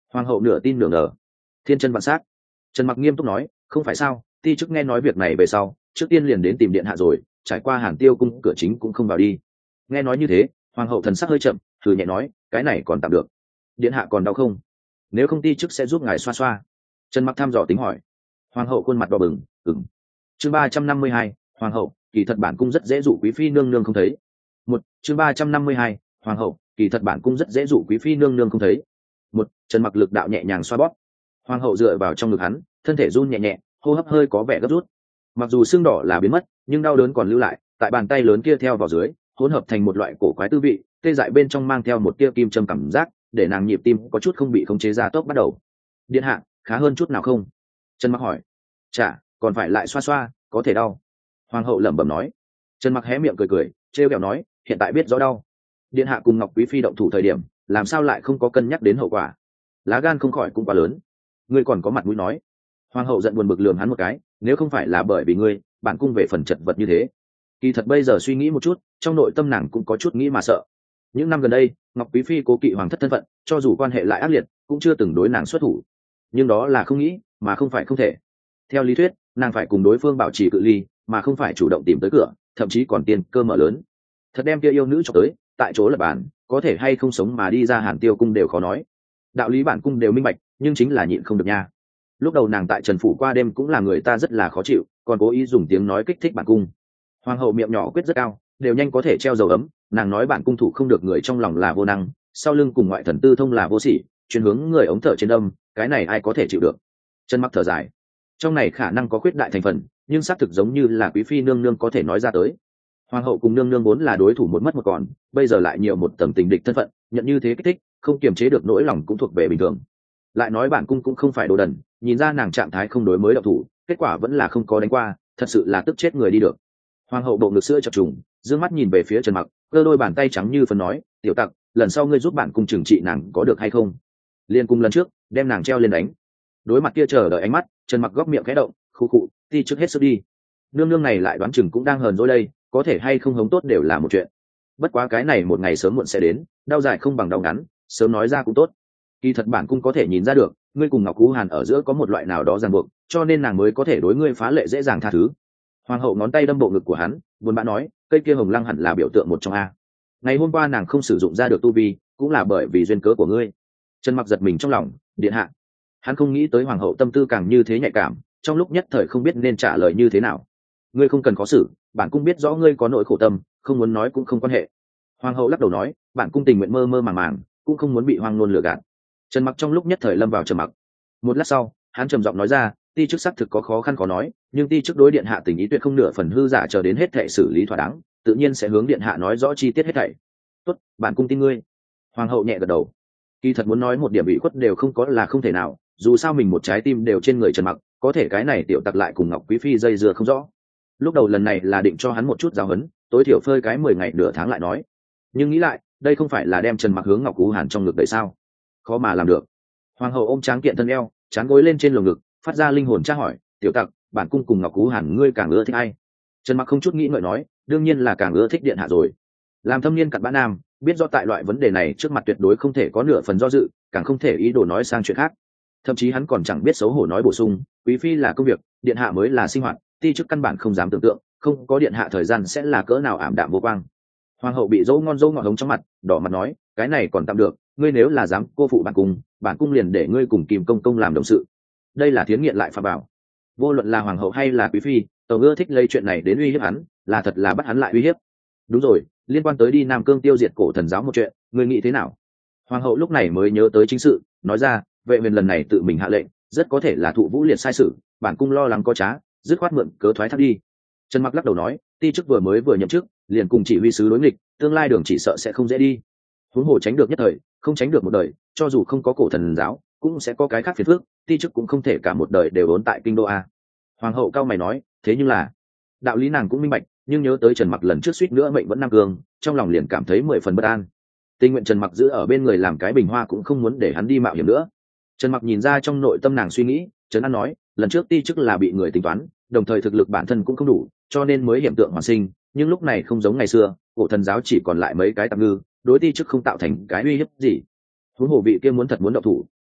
Hoàng hậu nửa tin nửa ngờ. Thiên chân vạn sát. Trần Mặc nghiêm túc nói, không phải sao, ti chức nghe nói việc này về sau, trước tiên liền đến tìm điện hạ rồi, trải qua Hàn Tiêu cung cửa chính cũng không vào đi. Nghe nói như thế, hoàng hậu thần sắc hơi chậm, thử nhẹ nói, cái này còn tạm được. Điện hạ còn đau không? Nếu không ti chức sẽ giúp ngài xoa xoa. Trần Mặc thăm dò tính hỏi. Hoàng hậu khuôn mặt đỏ bừng, ửng. Chương ba trăm năm mươi hai, hoàng hậu, kỳ thật bản cung rất dễ dụ quý phi nương nương không thấy. Một, chương ba trăm năm mươi hai, hoàng hậu, kỳ thật bản cung rất dễ dụ quý phi nương nương không thấy. Một, Trần Mặc lực đạo nhẹ nhàng xoa bóp. Hoàng hậu dựa vào trong ngực hắn, thân thể run nhẹ nhẹ, hô hấp hơi có vẻ gấp rút. Mặc dù xương đỏ là biến mất, nhưng đau đớn còn lưu lại, tại bàn tay lớn kia theo vào dưới, hỗn hợp thành một loại cổ quái tư vị, tê dại bên trong mang theo một tia kim châm cảm giác, để nàng nhịp tim có chút không bị khống chế ra tốc bắt đầu. Điện hạ, khá hơn chút nào không? Trần Mặc hỏi. Chả, còn phải lại xoa xoa, có thể đau. Hoàng hậu lẩm bẩm nói. Trần Mặc hé miệng cười cười, trêu ghẹo nói, hiện tại biết rõ đau. Điện hạ cùng Ngọc quý phi động thủ thời điểm, làm sao lại không có cân nhắc đến hậu quả? Lá gan không khỏi cũng quá lớn. Ngươi còn có mặt mũi nói. Hoàng hậu giận buồn bực lườm hắn một cái, nếu không phải là bởi vì ngươi, bản cung về phần chật vật như thế. Kỳ thật bây giờ suy nghĩ một chút, trong nội tâm nàng cũng có chút nghĩ mà sợ. Những năm gần đây, Ngọc quý phi cố kỵ hoàng thất thân phận, cho dù quan hệ lại ác liệt, cũng chưa từng đối nàng xuất thủ. Nhưng đó là không nghĩ, mà không phải không thể. Theo lý thuyết, nàng phải cùng đối phương bảo trì cự ly, mà không phải chủ động tìm tới cửa, thậm chí còn tiền cơ mở lớn. Thật đem kia yêu nữ cho tới, tại chỗ lập bàn, có thể hay không sống mà đi ra Hàn Tiêu cung đều khó nói. Đạo lý bản cung đều minh bạch, nhưng chính là nhịn không được nha. Lúc đầu nàng tại Trần phủ qua đêm cũng là người ta rất là khó chịu, còn cố ý dùng tiếng nói kích thích bản cung. Hoàng hậu miệng nhỏ quyết rất cao, đều nhanh có thể treo dầu ấm, nàng nói bản cung thủ không được người trong lòng là vô năng, sau lưng cùng ngoại thần tư thông là vô sỉ, chuyển hướng người ống thở trên âm, cái này ai có thể chịu được. Trần Mặc thở dài, trong này khả năng có khuyết đại thành phần, nhưng xác thực giống như là quý phi nương nương có thể nói ra tới. Hoàng hậu cùng nương nương vốn là đối thủ một mất một còn, bây giờ lại nhiều một tầng tình địch thân phận, nhận như thế kích thích, không kiềm chế được nỗi lòng cũng thuộc về bình thường. Lại nói bản cung cũng không phải đồ đần, nhìn ra nàng trạng thái không đối mới động thủ, kết quả vẫn là không có đánh qua, thật sự là tức chết người đi được. Hoàng hậu bộ ngực sữa chập trùng, dương mắt nhìn về phía Trần Mặc, cơ đôi bàn tay trắng như phấn nói, tiểu tặc, lần sau ngươi giúp bản cung trừng trị nàng có được hay không? Liên cung lần trước, đem nàng treo lên đánh. Đối mặt kia chờ đợi ánh mắt, Trần Mặc góc miệng khẽ động, khu khụ, ti trước hết sức đi. Nương nương này lại đoán chừng cũng đang hờn dỗi đây, có thể hay không hống tốt đều là một chuyện. Bất quá cái này một ngày sớm muộn sẽ đến, đau dài không bằng đau ngắn, sớm nói ra cũng tốt. Kỳ thật bản cung có thể nhìn ra được, ngươi cùng Ngọc Cú Hàn ở giữa có một loại nào đó ràng buộc, cho nên nàng mới có thể đối ngươi phá lệ dễ dàng tha thứ. Hoàng hậu ngón tay đâm bộ ngực của hắn, buồn bã nói, cây kia hồng lăng hẳn là biểu tượng một trong a. Ngày hôm qua nàng không sử dụng ra được tu vi, cũng là bởi vì duyên cớ của ngươi. Trần Mặc giật mình trong lòng, điện hạ. Hắn không nghĩ tới hoàng hậu tâm tư càng như thế nhạy cảm, trong lúc nhất thời không biết nên trả lời như thế nào. Ngươi không cần khó xử, bản cung biết rõ ngươi có nỗi khổ tâm, không muốn nói cũng không quan hệ. Hoàng hậu lắc đầu nói, bản cung tình nguyện mơ mơ màng màng, cũng không muốn bị hoang nôn lừa gạt. Trần Mặc trong lúc nhất thời lâm vào trầm mặc. Một lát sau, hắn trầm giọng nói ra, ti chức xác thực có khó khăn khó nói, nhưng ti chức đối điện hạ tình ý tuyệt không nửa phần hư giả, chờ đến hết thảy xử lý thỏa đáng, tự nhiên sẽ hướng điện hạ nói rõ chi tiết hết thảy. Tốt, bản cung tin ngươi. Hoàng hậu nhẹ gật đầu. Kỳ thật muốn nói một điểm bị khuất đều không có là không thể nào, dù sao mình một trái tim đều trên người Trần Mặc, có thể cái này tiểu tặc lại cùng Ngọc quý phi dây dưa không rõ. Lúc đầu lần này là định cho hắn một chút giáo huấn, tối thiểu phơi cái mười ngày nửa tháng lại nói, nhưng nghĩ lại, đây không phải là đem Trần Mặc hướng Ngọc Cú Hàn trong ngực đẩy sao? Khó mà làm được. Hoàng hậu ôm tráng kiện thân eo, chán gối lên trên lồng ngực, phát ra linh hồn tra hỏi, tiểu tặc, bản cung cùng Ngọc Cú Hàn ngươi càng ưa thích ai? Trần Mặc không chút nghĩ ngợi nói, đương nhiên là càng ưa thích điện hạ rồi. Làm thâm niên cặn bã nam, biết rõ tại loại vấn đề này trước mặt tuyệt đối không thể có nửa phần do dự, càng không thể ý đồ nói sang chuyện khác. Thậm chí hắn còn chẳng biết xấu hổ nói bổ sung, quý phi là công việc, điện hạ mới là sinh hoạt, ti chức căn bản không dám tưởng tượng, không có điện hạ thời gian sẽ là cỡ nào ảm đạm vô quang. Hoàng hậu bị dỗ ngon dỗ ngọt hống trong mặt, đỏ mặt nói, cái này còn tạm được, ngươi nếu là dám cô phụ bản cung, bản cung liền để ngươi cùng Kim công công làm đồng sự. Đây là thiến nghiện lại phạm bảo. Vô luận là hoàng hậu hay là quý phi, tàu ưa thích lấy chuyện này đến uy hiếp hắn, là thật là bắt hắn lại uy hiếp. Đúng rồi, liên quan tới đi Nam Cương tiêu diệt cổ thần giáo một chuyện, ngươi nghĩ thế nào? Hoàng hậu lúc này mới nhớ tới chính sự, nói ra, vệ huyền lần này tự mình hạ lệnh, rất có thể là thụ vũ liệt sai sự, bản cung lo lắng có trá, dứt khoát mượn cớ thoái thác đi. Trần Mặc lắc đầu nói, ti chức vừa mới vừa nhậm chức, liền cùng chỉ huy sứ đối nghịch, tương lai đường chỉ sợ sẽ không dễ đi. Huống hồ tránh được nhất thời, không tránh được một đời, cho dù không có cổ thần giáo, cũng sẽ có cái khác phiền phức, ti chức cũng không thể cả một đời đều ốn tại kinh đô a. Hoàng hậu cao mày nói, thế nhưng là, đạo lý nàng cũng minh bạch, nhưng nhớ tới Trần Mặc lần trước suýt nữa mệnh vẫn Nam Cương, trong lòng liền cảm thấy mười phần bất an. Tình nguyện Trần Mặc giữ ở bên người làm cái bình hoa cũng không muốn để hắn đi mạo hiểm nữa. Trần Mặc nhìn ra trong nội tâm nàng suy nghĩ, Trấn An nói, lần trước ti chức là bị người tính toán, đồng thời thực lực bản thân cũng không đủ, cho nên mới hiểm tượng hoàn sinh, nhưng lúc này không giống ngày xưa, cổ thần giáo chỉ còn lại mấy cái tạm ngư, đối ti chức không tạo thành cái uy hiếp gì. Huống hồ vị kia muốn thật muốn động thủ,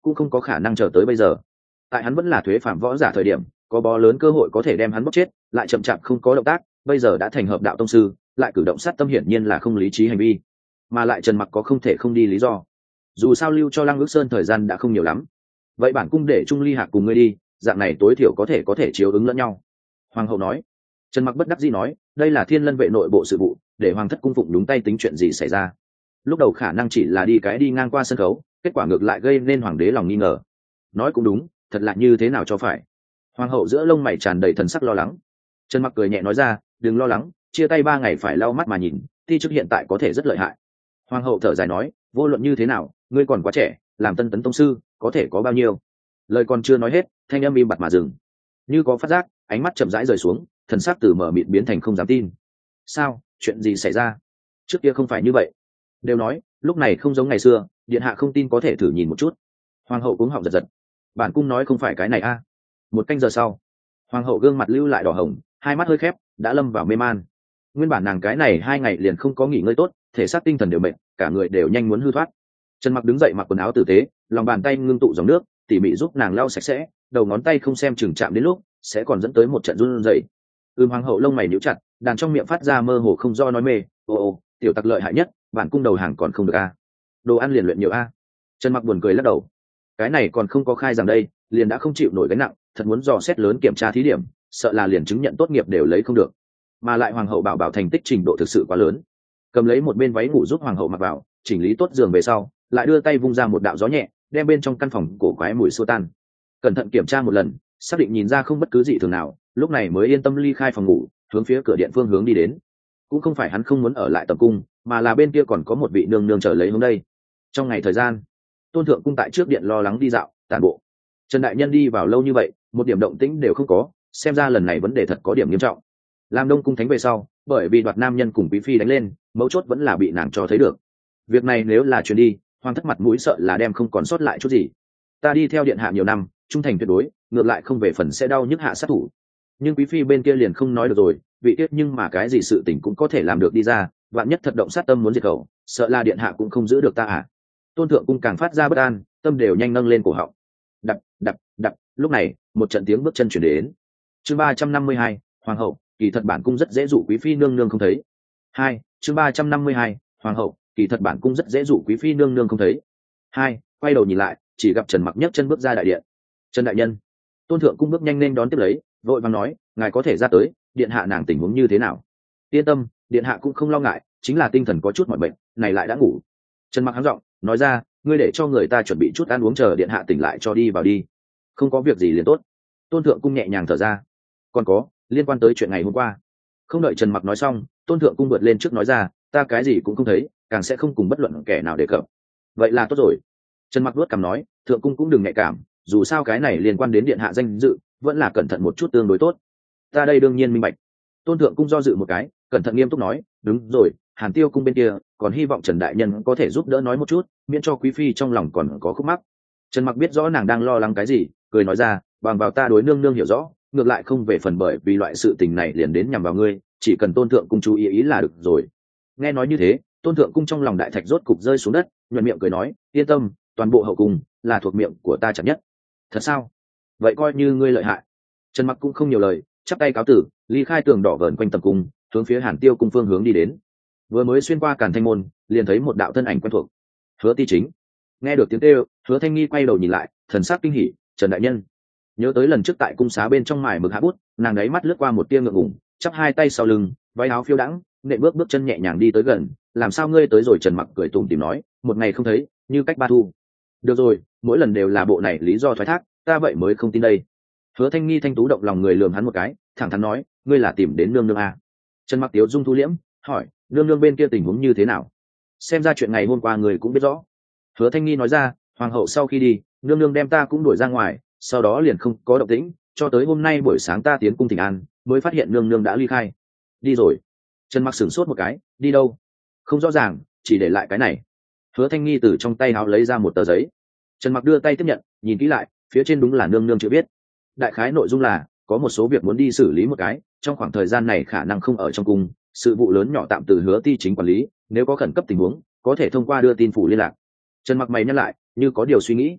cũng không có khả năng chờ tới bây giờ. Tại hắn vẫn là thuế phạm võ giả thời điểm, có bó lớn cơ hội có thể đem hắn bóc chết, lại chậm chạp không có động tác, bây giờ đã thành hợp đạo tông sư, lại cử động sát tâm hiển nhiên là không lý trí hành vi, mà lại Trần Mặc có không thể không đi lý do. Dù sao lưu cho Lăng Ước Sơn thời gian đã không nhiều lắm, vậy bản cung để Trung Ly Hạc cùng ngươi đi, dạng này tối thiểu có thể có thể chiếu ứng lẫn nhau. Hoàng hậu nói. Trần Mặc bất đắc dĩ nói, đây là Thiên Lân vệ nội bộ sự vụ, để hoàng thất cung phụng đúng tay tính chuyện gì xảy ra. Lúc đầu khả năng chỉ là đi cái đi ngang qua sân khấu, kết quả ngược lại gây nên hoàng đế lòng nghi ngờ. Nói cũng đúng, thật là như thế nào cho phải. Hoàng hậu giữa lông mày tràn đầy thần sắc lo lắng. Trần Mặc cười nhẹ nói ra, đừng lo lắng, chia tay ba ngày phải lau mắt mà nhìn, thi chức hiện tại có thể rất lợi hại. Hoàng hậu thở dài nói, vô luận như thế nào, ngươi còn quá trẻ, làm tân tấn tông sư, có thể có bao nhiêu. Lời còn chưa nói hết, thanh âm im bặt mà dừng. Như có phát giác, ánh mắt chậm rãi rời xuống, thần sắc từ mở mịt biến thành không dám tin. Sao, chuyện gì xảy ra? Trước kia không phải như vậy. Đều nói, lúc này không giống ngày xưa, điện hạ không tin có thể thử nhìn một chút. Hoàng hậu cuống họng giật giật. Bản cung nói không phải cái này a. Một canh giờ sau, hoàng hậu gương mặt lưu lại đỏ hồng, hai mắt hơi khép, đã lâm vào mê man. Nguyên bản nàng cái này hai ngày liền không có nghỉ ngơi tốt, thể xác tinh thần đều mệt, cả người đều nhanh muốn hư thoát. Trần Mặc đứng dậy mặc quần áo tử tế, lòng bàn tay ngưng tụ dòng nước, tỉ mỉ giúp nàng lau sạch sẽ, đầu ngón tay không xem chừng chạm đến lúc, sẽ còn dẫn tới một trận run rẩy. Ưm Hoàng hậu lông mày nhíu chặt, đàn trong miệng phát ra mơ hồ không do nói mê, "Ô ô, tiểu tặc lợi hại nhất, bản cung đầu hàng còn không được a. Đồ ăn liền luyện nhiều a." Trần Mặc buồn cười lắc đầu. Cái này còn không có khai rằng đây, liền đã không chịu nổi gánh nặng, thật muốn dò xét lớn kiểm tra thí điểm, sợ là liền chứng nhận tốt nghiệp đều lấy không được. Mà lại hoàng hậu bảo bảo thành tích trình độ thực sự quá lớn. Cầm lấy một bên váy ngủ giúp hoàng hậu mặc vào, chỉnh lý tốt giường về sau, lại đưa tay vung ra một đạo gió nhẹ, đem bên trong căn phòng cổ quái mùi xua tan. Cẩn thận kiểm tra một lần, xác định nhìn ra không bất cứ gì thường nào, lúc này mới yên tâm ly khai phòng ngủ, hướng phía cửa điện phương hướng đi đến. Cũng không phải hắn không muốn ở lại tầm cung, mà là bên kia còn có một vị nương nương chờ lấy hướng đây. Trong ngày thời gian, Tôn thượng cung tại trước điện lo lắng đi dạo, tản bộ. Trần đại nhân đi vào lâu như vậy, một điểm động tĩnh đều không có, xem ra lần này vấn đề thật có điểm nghiêm trọng. Làm Đông cung thánh về sau, bởi vì đoạt nam nhân cùng quý phi đánh lên, mấu chốt vẫn là bị nàng cho thấy được. Việc này nếu là truyền đi, hoàng thất mặt mũi sợ là đem không còn sót lại chút gì. Ta đi theo điện hạ nhiều năm, trung thành tuyệt đối, ngược lại không về phần sẽ đau nhức hạ sát thủ. Nhưng quý phi bên kia liền không nói được rồi, vị tiết nhưng mà cái gì sự tình cũng có thể làm được đi ra, vạn nhất thật động sát tâm muốn diệt khẩu, sợ là điện hạ cũng không giữ được ta à. Tôn thượng cung càng phát ra bất an, tâm đều nhanh nâng lên cổ họng. Đập, đập, đập, lúc này, một trận tiếng bước chân chuyển đến. Chương ba trăm năm mươi hai, hoàng hậu, kỳ thật bản cung rất dễ dụ quý phi nương nương không thấy. Hai, chương ba trăm năm mươi hai, hoàng hậu, kỳ thật bản cung rất dễ dụ quý phi nương nương không thấy. Hai, quay đầu nhìn lại, chỉ gặp Trần Mặc nhấc chân bước ra đại điện. Trần đại nhân. Tôn thượng cung bước nhanh lên đón tiếp lấy, vội vàng nói, ngài có thể ra tới, điện hạ nàng tình huống như thế nào? Yên tâm, điện hạ cũng không lo ngại, chính là tinh thần có chút mỏi bệnh, này lại đã ngủ. Trần Mặc hắng giọng, nói ra, ngươi để cho người ta chuẩn bị chút ăn uống chờ điện hạ tỉnh lại cho đi vào đi. Không có việc gì liền tốt. Tôn thượng cung nhẹ nhàng thở ra. Còn có, liên quan tới chuyện ngày hôm qua. Không đợi Trần Mặc nói xong, Tôn thượng cung vượt lên trước nói ra, ta cái gì cũng không thấy, càng sẽ không cùng bất luận kẻ nào đề cập. Vậy là tốt rồi. Trần Mặc vuốt cằm nói, thượng cung cũng đừng nhạy cảm, dù sao cái này liên quan đến điện hạ danh dự, vẫn là cẩn thận một chút tương đối tốt. Ta đây đương nhiên minh bạch. Tôn thượng cung do dự một cái, cẩn thận nghiêm túc nói, đúng rồi, Hàn Tiêu cung bên kia, còn hy vọng Trần đại nhân có thể giúp đỡ nói một chút, miễn cho quý phi trong lòng còn có khúc mắc. Trần Mặc biết rõ nàng đang lo lắng cái gì, cười nói ra, bằng vào ta đối nương nương hiểu rõ, ngược lại không về phần bởi vì loại sự tình này liền đến nhằm vào ngươi, chỉ cần Tôn thượng cung chú ý ý là được rồi. Nghe nói như thế, Tôn thượng cung trong lòng đại thạch rốt cục rơi xuống đất, nhuận miệng cười nói, yên tâm, toàn bộ hậu cung là thuộc miệng của ta chặt nhất. Thật sao? Vậy coi như ngươi lợi hại. Trần Mặc cũng không nhiều lời, chắp tay cáo tử, ly khai tường đỏ vờn quanh tầm cung, hướng phía Hàn Tiêu cung phương hướng đi đến. Vừa mới xuyên qua Càn Thanh môn, liền thấy một đạo thân ảnh quen thuộc. Hứa Ti Chính. Nghe được tiếng kêu, Hứa Thanh Nghi quay đầu nhìn lại, thần sắc kinh hỉ, Trần đại nhân. Nhớ tới lần trước tại cung xá bên trong mài mực hạ bút, nàng đáy mắt lướt qua một tia ngượng ngùng, chắp hai tay sau lưng, váy áo phiêu đãng, nện bước bước chân nhẹ nhàng đi tới gần, làm sao ngươi tới rồi? Trần Mặc cười tủm tỉm nói, một ngày không thấy, như cách ba thu. Được rồi, mỗi lần đều là bộ này lý do thoái thác, ta vậy mới không tin đây. Hứa Thanh Nghi thanh tú động lòng người lườm hắn một cái, thẳng thắn nói, ngươi là tìm đến nương nương à? Trần Mặc tiếu dung thu liễm, hỏi, nương nương bên kia tình huống như thế nào? Xem ra chuyện ngày hôm qua người cũng biết rõ. Hứa Thanh Nghi nói ra, hoàng hậu sau khi đi, nương nương đem ta cũng đuổi ra ngoài, sau đó liền không có động tĩnh, cho tới hôm nay buổi sáng ta tiến cung thỉnh an, mới phát hiện nương nương đã ly khai. Đi rồi. Trần Mặc sửng sốt một cái, đi đâu? Không rõ ràng, chỉ để lại cái này. Hứa Thanh Nghi từ trong tay áo lấy ra một tờ giấy. Trần Mặc đưa tay tiếp nhận, nhìn kỹ lại, phía trên đúng là nương nương chưa biết. Đại khái nội dung là, có một số việc muốn đi xử lý một cái, trong khoảng thời gian này khả năng không ở trong cung, sự vụ lớn nhỏ tạm từ Hứa Ti Chính quản lý, nếu có khẩn cấp tình huống, có thể thông qua đưa tin phủ liên lạc. Trần Mặc mày nhắc lại, như có điều suy nghĩ.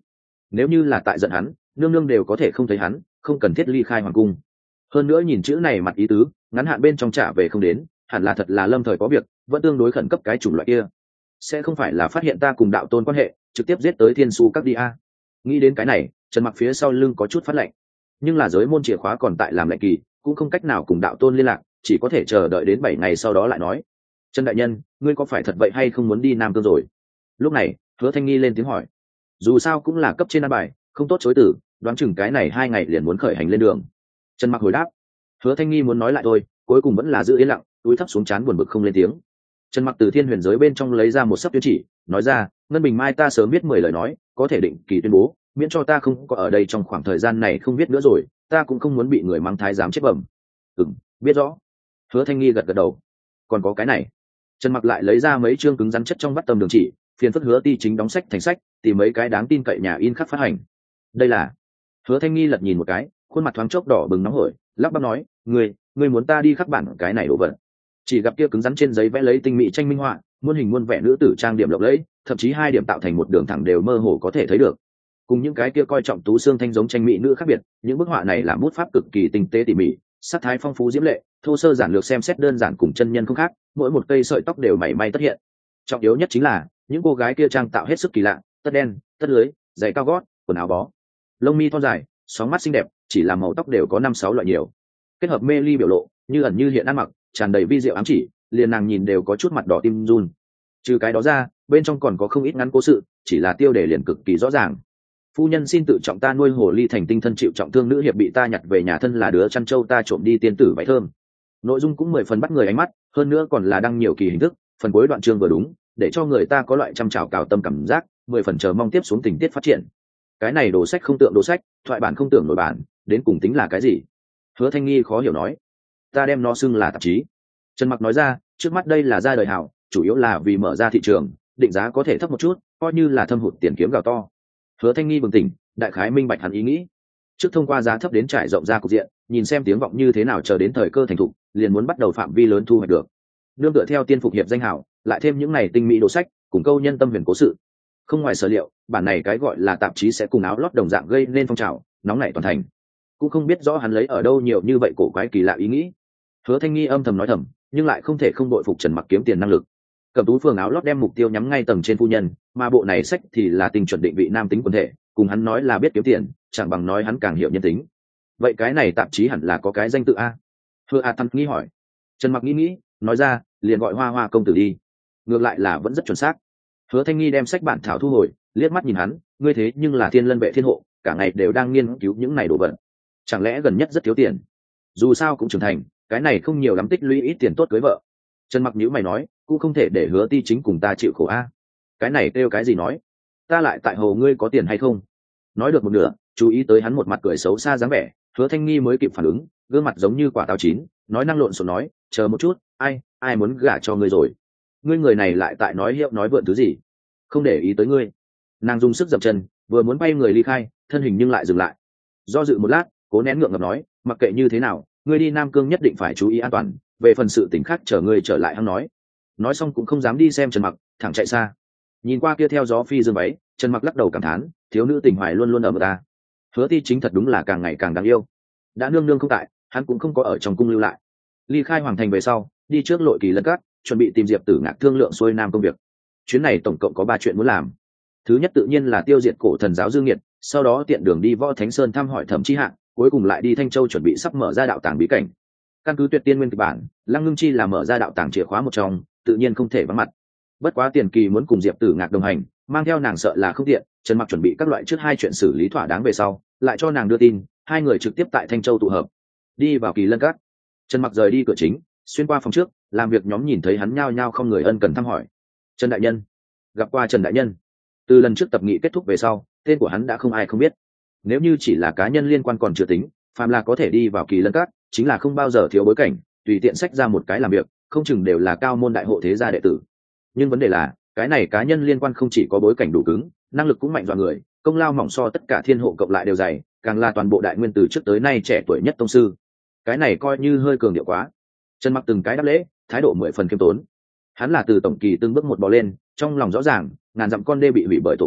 nếu như là tại giận hắn, nương nương đều có thể không thấy hắn, không cần thiết ly khai hoàng cung. Hơn nữa nhìn chữ này mặt ý tứ, ngắn hạn bên trong trả về không đến, hẳn là thật là lâm thời có việc, vẫn tương đối khẩn cấp cái chủng loại kia, sẽ không phải là phát hiện ta cùng đạo tôn quan hệ trực tiếp giết tới thiên su các đi a. Nghĩ đến cái này, Trần Mặc phía sau lưng có chút phát lạnh, nhưng là giới môn chìa khóa còn tại làm lệnh kỳ, cũng không cách nào cùng đạo tôn liên lạc, chỉ có thể chờ đợi đến bảy ngày sau đó lại nói. Trần đại nhân, ngươi có phải thật vậy hay không muốn đi Nam Cương rồi? Lúc này Hứa Thanh Nghi lên tiếng hỏi. Dù sao cũng là cấp trên an bài, không tốt chối từ, đoán chừng cái này hai ngày liền muốn khởi hành lên đường. Trần Mặc hồi đáp. Hứa Thanh Nghi muốn nói lại thôi, cuối cùng vẫn là giữ yên lặng, túi thấp xuống trán buồn bực không lên tiếng. Trần Mặc từ thiên huyền giới bên trong lấy ra một sấp tuyên chỉ, nói ra, ngân bình mai ta sớm biết mười lời nói, có thể định kỳ tuyên bố, miễn cho ta không có ở đây trong khoảng thời gian này không biết nữa rồi, ta cũng không muốn bị người mang thái giám chết bẩm. Ừm, biết rõ. Hứa Thanh Nghi gật gật đầu. Còn có cái này. Trần Mặc lại lấy ra mấy chương cứng rắn chất trong vắt tầm đường chỉ, phiền phức Hứa Ti chính đóng sách thành sách, tìm mấy cái đáng tin cậy nhà in khắc phát hành. Đây là. Hứa Thanh Nghi lật nhìn một cái, khuôn mặt thoáng chốc đỏ bừng nóng hổi, lắp bắp nói, ngươi, ngươi muốn ta đi khắc bản cái này đồ vật? Chỉ gặp kia cứng rắn trên giấy vẽ lấy tinh mỹ tranh minh họa, muôn hình muôn vẻ nữ tử trang điểm lộng lẫy, thậm chí hai điểm tạo thành một đường thẳng đều mơ hồ có thể thấy được. Cùng những cái kia coi trọng tú xương thanh giống tranh mỹ nữ khác biệt, những bức họa này là bút pháp cực kỳ tinh tế tỉ mỉ, sắc thái phong phú diễm lệ, thô sơ giản lược xem xét đơn giản cùng chân nhân không khác, mỗi một cây sợi tóc đều mảy may tất hiện. Trọng yếu nhất chính là những cô gái kia trang tạo hết sức kỳ lạ, tất đen, tất lưới, giày cao gót, quần áo bó, lông mi thon dài, sóng mắt xinh đẹp, chỉ là màu tóc đều có năm sáu loại nhiều, kết hợp mê ly biểu lộ, như ẩn như hiện ăn mặc, tràn đầy vi diệu ám chỉ, liền nàng nhìn đều có chút mặt đỏ tim run. Trừ cái đó ra, bên trong còn có không ít ngắn cố sự, chỉ là tiêu đề liền cực kỳ rõ ràng. Phu nhân xin tự trọng ta nuôi hồ ly thành tinh thân chịu trọng thương nữ hiệp bị ta nhặt về nhà thân là đứa chăn trâu ta trộm đi tiên tử váy thơm. Nội dung cũng mười phần bắt người ánh mắt, hơn nữa còn là đăng nhiều kỳ hình thức, phần cuối đoạn chương vừa đúng, để cho người ta có loại chăm chào cào tâm cảm giác, mười phần chờ mong tiếp xuống tình tiết phát triển. Cái này đồ sách không tượng đồ sách, thoại bản không tưởng nổi bản, đến cùng tính là cái gì? Hứa Thanh Nghi khó hiểu nói. Ta đem nó xưng là tạp chí. Trần Mặc nói ra, trước mắt đây là ra đời hảo, chủ yếu là vì mở ra thị trường, định giá có thể thấp một chút, coi như là thâm hụt tiền kiếm gạo to. Hứa Thanh Nghi bừng tỉnh, đại khái minh bạch hắn ý nghĩ. Trước thông qua giá thấp đến trải rộng ra cục diện, nhìn xem tiếng vọng như thế nào chờ đến thời cơ thành thục, liền muốn bắt đầu phạm vi lớn thu hoạch được. Nương tựa theo tiên phục hiệp danh hảo, lại thêm những này tinh mỹ đồ sách, cùng câu nhân tâm huyền cố sự. Không ngoài sở liệu, bản này cái gọi là tạp chí sẽ cùng áo lót đồng dạng gây nên phong trào, nóng nảy toàn thành. Cũng không biết rõ hắn lấy ở đâu nhiều như vậy cổ quái kỳ lạ ý nghĩ. Hứa Thanh Nghi âm thầm nói thầm, nhưng lại không thể không đội phục Trần Mặc kiếm tiền năng lực. Cẩm tú phường áo lót đem mục tiêu nhắm ngay tầng trên phu nhân, mà bộ này sách thì là tình chuẩn định vị nam tính quần thể, cùng hắn nói là biết kiếm tiền, chẳng bằng nói hắn càng hiểu nhân tính. Vậy cái này tạp chí hẳn là có cái danh tự a? Hứa A Thăng nghi hỏi. Trần Mặc nghĩ nghĩ, nói ra, liền gọi Hoa Hoa công tử đi. Ngược lại là vẫn rất chuẩn xác. Hứa Thanh Nghi đem sách bản thảo thu hồi, liếc mắt nhìn hắn, ngươi thế nhưng là thiên lân vệ thiên hộ, cả ngày đều đang nghiên cứu những này đồ vật, chẳng lẽ gần nhất rất thiếu tiền? Dù sao cũng trưởng thành, cái này không nhiều lắm tích lũy ít tiền tốt cưới vợ. Trần Mặc nhíu mày nói, cũng không thể để Hứa Ti chính cùng ta chịu khổ a. Cái này kêu cái gì nói? Ta lại tại hồ ngươi có tiền hay không? Nói được một nửa, chú ý tới hắn một mặt cười xấu xa dáng vẻ, Hứa Thanh Nghi mới kịp phản ứng, gương mặt giống như quả táo chín, nói năng lộn xộn nói, chờ một chút, ai, ai muốn gả cho ngươi rồi? Ngươi người này lại tại nói hiệu nói vượn thứ gì? Không để ý tới ngươi. Nàng dùng sức dậm chân, vừa muốn bay người ly khai, thân hình nhưng lại dừng lại. Do dự một lát, cố nén ngượng ngập nói, mặc kệ như thế nào, ngươi đi Nam Cương nhất định phải chú ý an toàn, về phần sự tình khác chờ ngươi trở lại hắn nói. Nói xong cũng không dám đi xem Trần Mặc, thẳng chạy xa. Nhìn qua kia theo gió phi dương váy, Trần Mặc lắc đầu cảm thán, thiếu nữ tình hoài luôn luôn ở một ta. Hứa Ti chính thật đúng là càng ngày càng đáng yêu. Đã nương nương không tại, hắn cũng không có ở trong cung lưu lại. Ly khai hoàng thành về sau, đi trước Lội Kỳ lân cát, chuẩn bị tìm Diệp Tử Ngạc thương lượng xuôi nam công việc. Chuyến này tổng cộng có ba chuyện muốn làm. Thứ nhất tự nhiên là tiêu diệt cổ thần giáo Dương Nghiệt, sau đó tiện đường đi Võ Thánh Sơn thăm hỏi Thẩm Chi Hạng, cuối cùng lại đi Thanh Châu chuẩn bị sắp mở ra đạo tàng bí cảnh. Căn cứ Tuyệt Tiên Nguyên kịch bản, Lăng Ngưng Chi là mở ra đạo tàng chìa khóa một trong, tự nhiên không thể vắng mặt. Bất quá Tiền Kỳ muốn cùng Diệp Tử Ngạc đồng hành, mang theo nàng sợ là không tiện, Trần Mặc chuẩn bị các loại trước hai chuyện xử lý thỏa đáng về sau, lại cho nàng đưa tin, hai người trực tiếp tại Thanh Châu tụ hợp. Đi vào Kỳ Lân Các, Trần Mặc rời đi cửa chính, xuyên qua phòng trước, làm việc nhóm nhìn thấy hắn nhao nhao không người ân cần thăm hỏi. Trần đại nhân, gặp qua Trần đại nhân. Từ lần trước tập nghị kết thúc về sau, tên của hắn đã không ai không biết. Nếu như chỉ là cá nhân liên quan còn chưa tính, phàm là có thể đi vào Kỳ Lân Các, chính là không bao giờ thiếu bối cảnh, tùy tiện sách ra một cái làm việc, không chừng đều là cao môn đại hộ thế gia đệ tử. Nhưng vấn đề là, cái này cá nhân liên quan không chỉ có bối cảnh đủ cứng, năng lực cũng mạnh dọa người, công lao mỏng so tất cả thiên hộ cộng lại đều dày, càng là toàn bộ đại nguyên từ trước tới nay trẻ tuổi nhất tông sư. Cái này coi như hơi cường điệu quá. Trần Mặc từng cái đáp lễ, thái độ mười phần khiêm tốn. Hắn là từ tổng kỳ từng bước một bò lên, trong lòng rõ ràng, ngàn dặm con đê bị hủy bởi tổ kiến,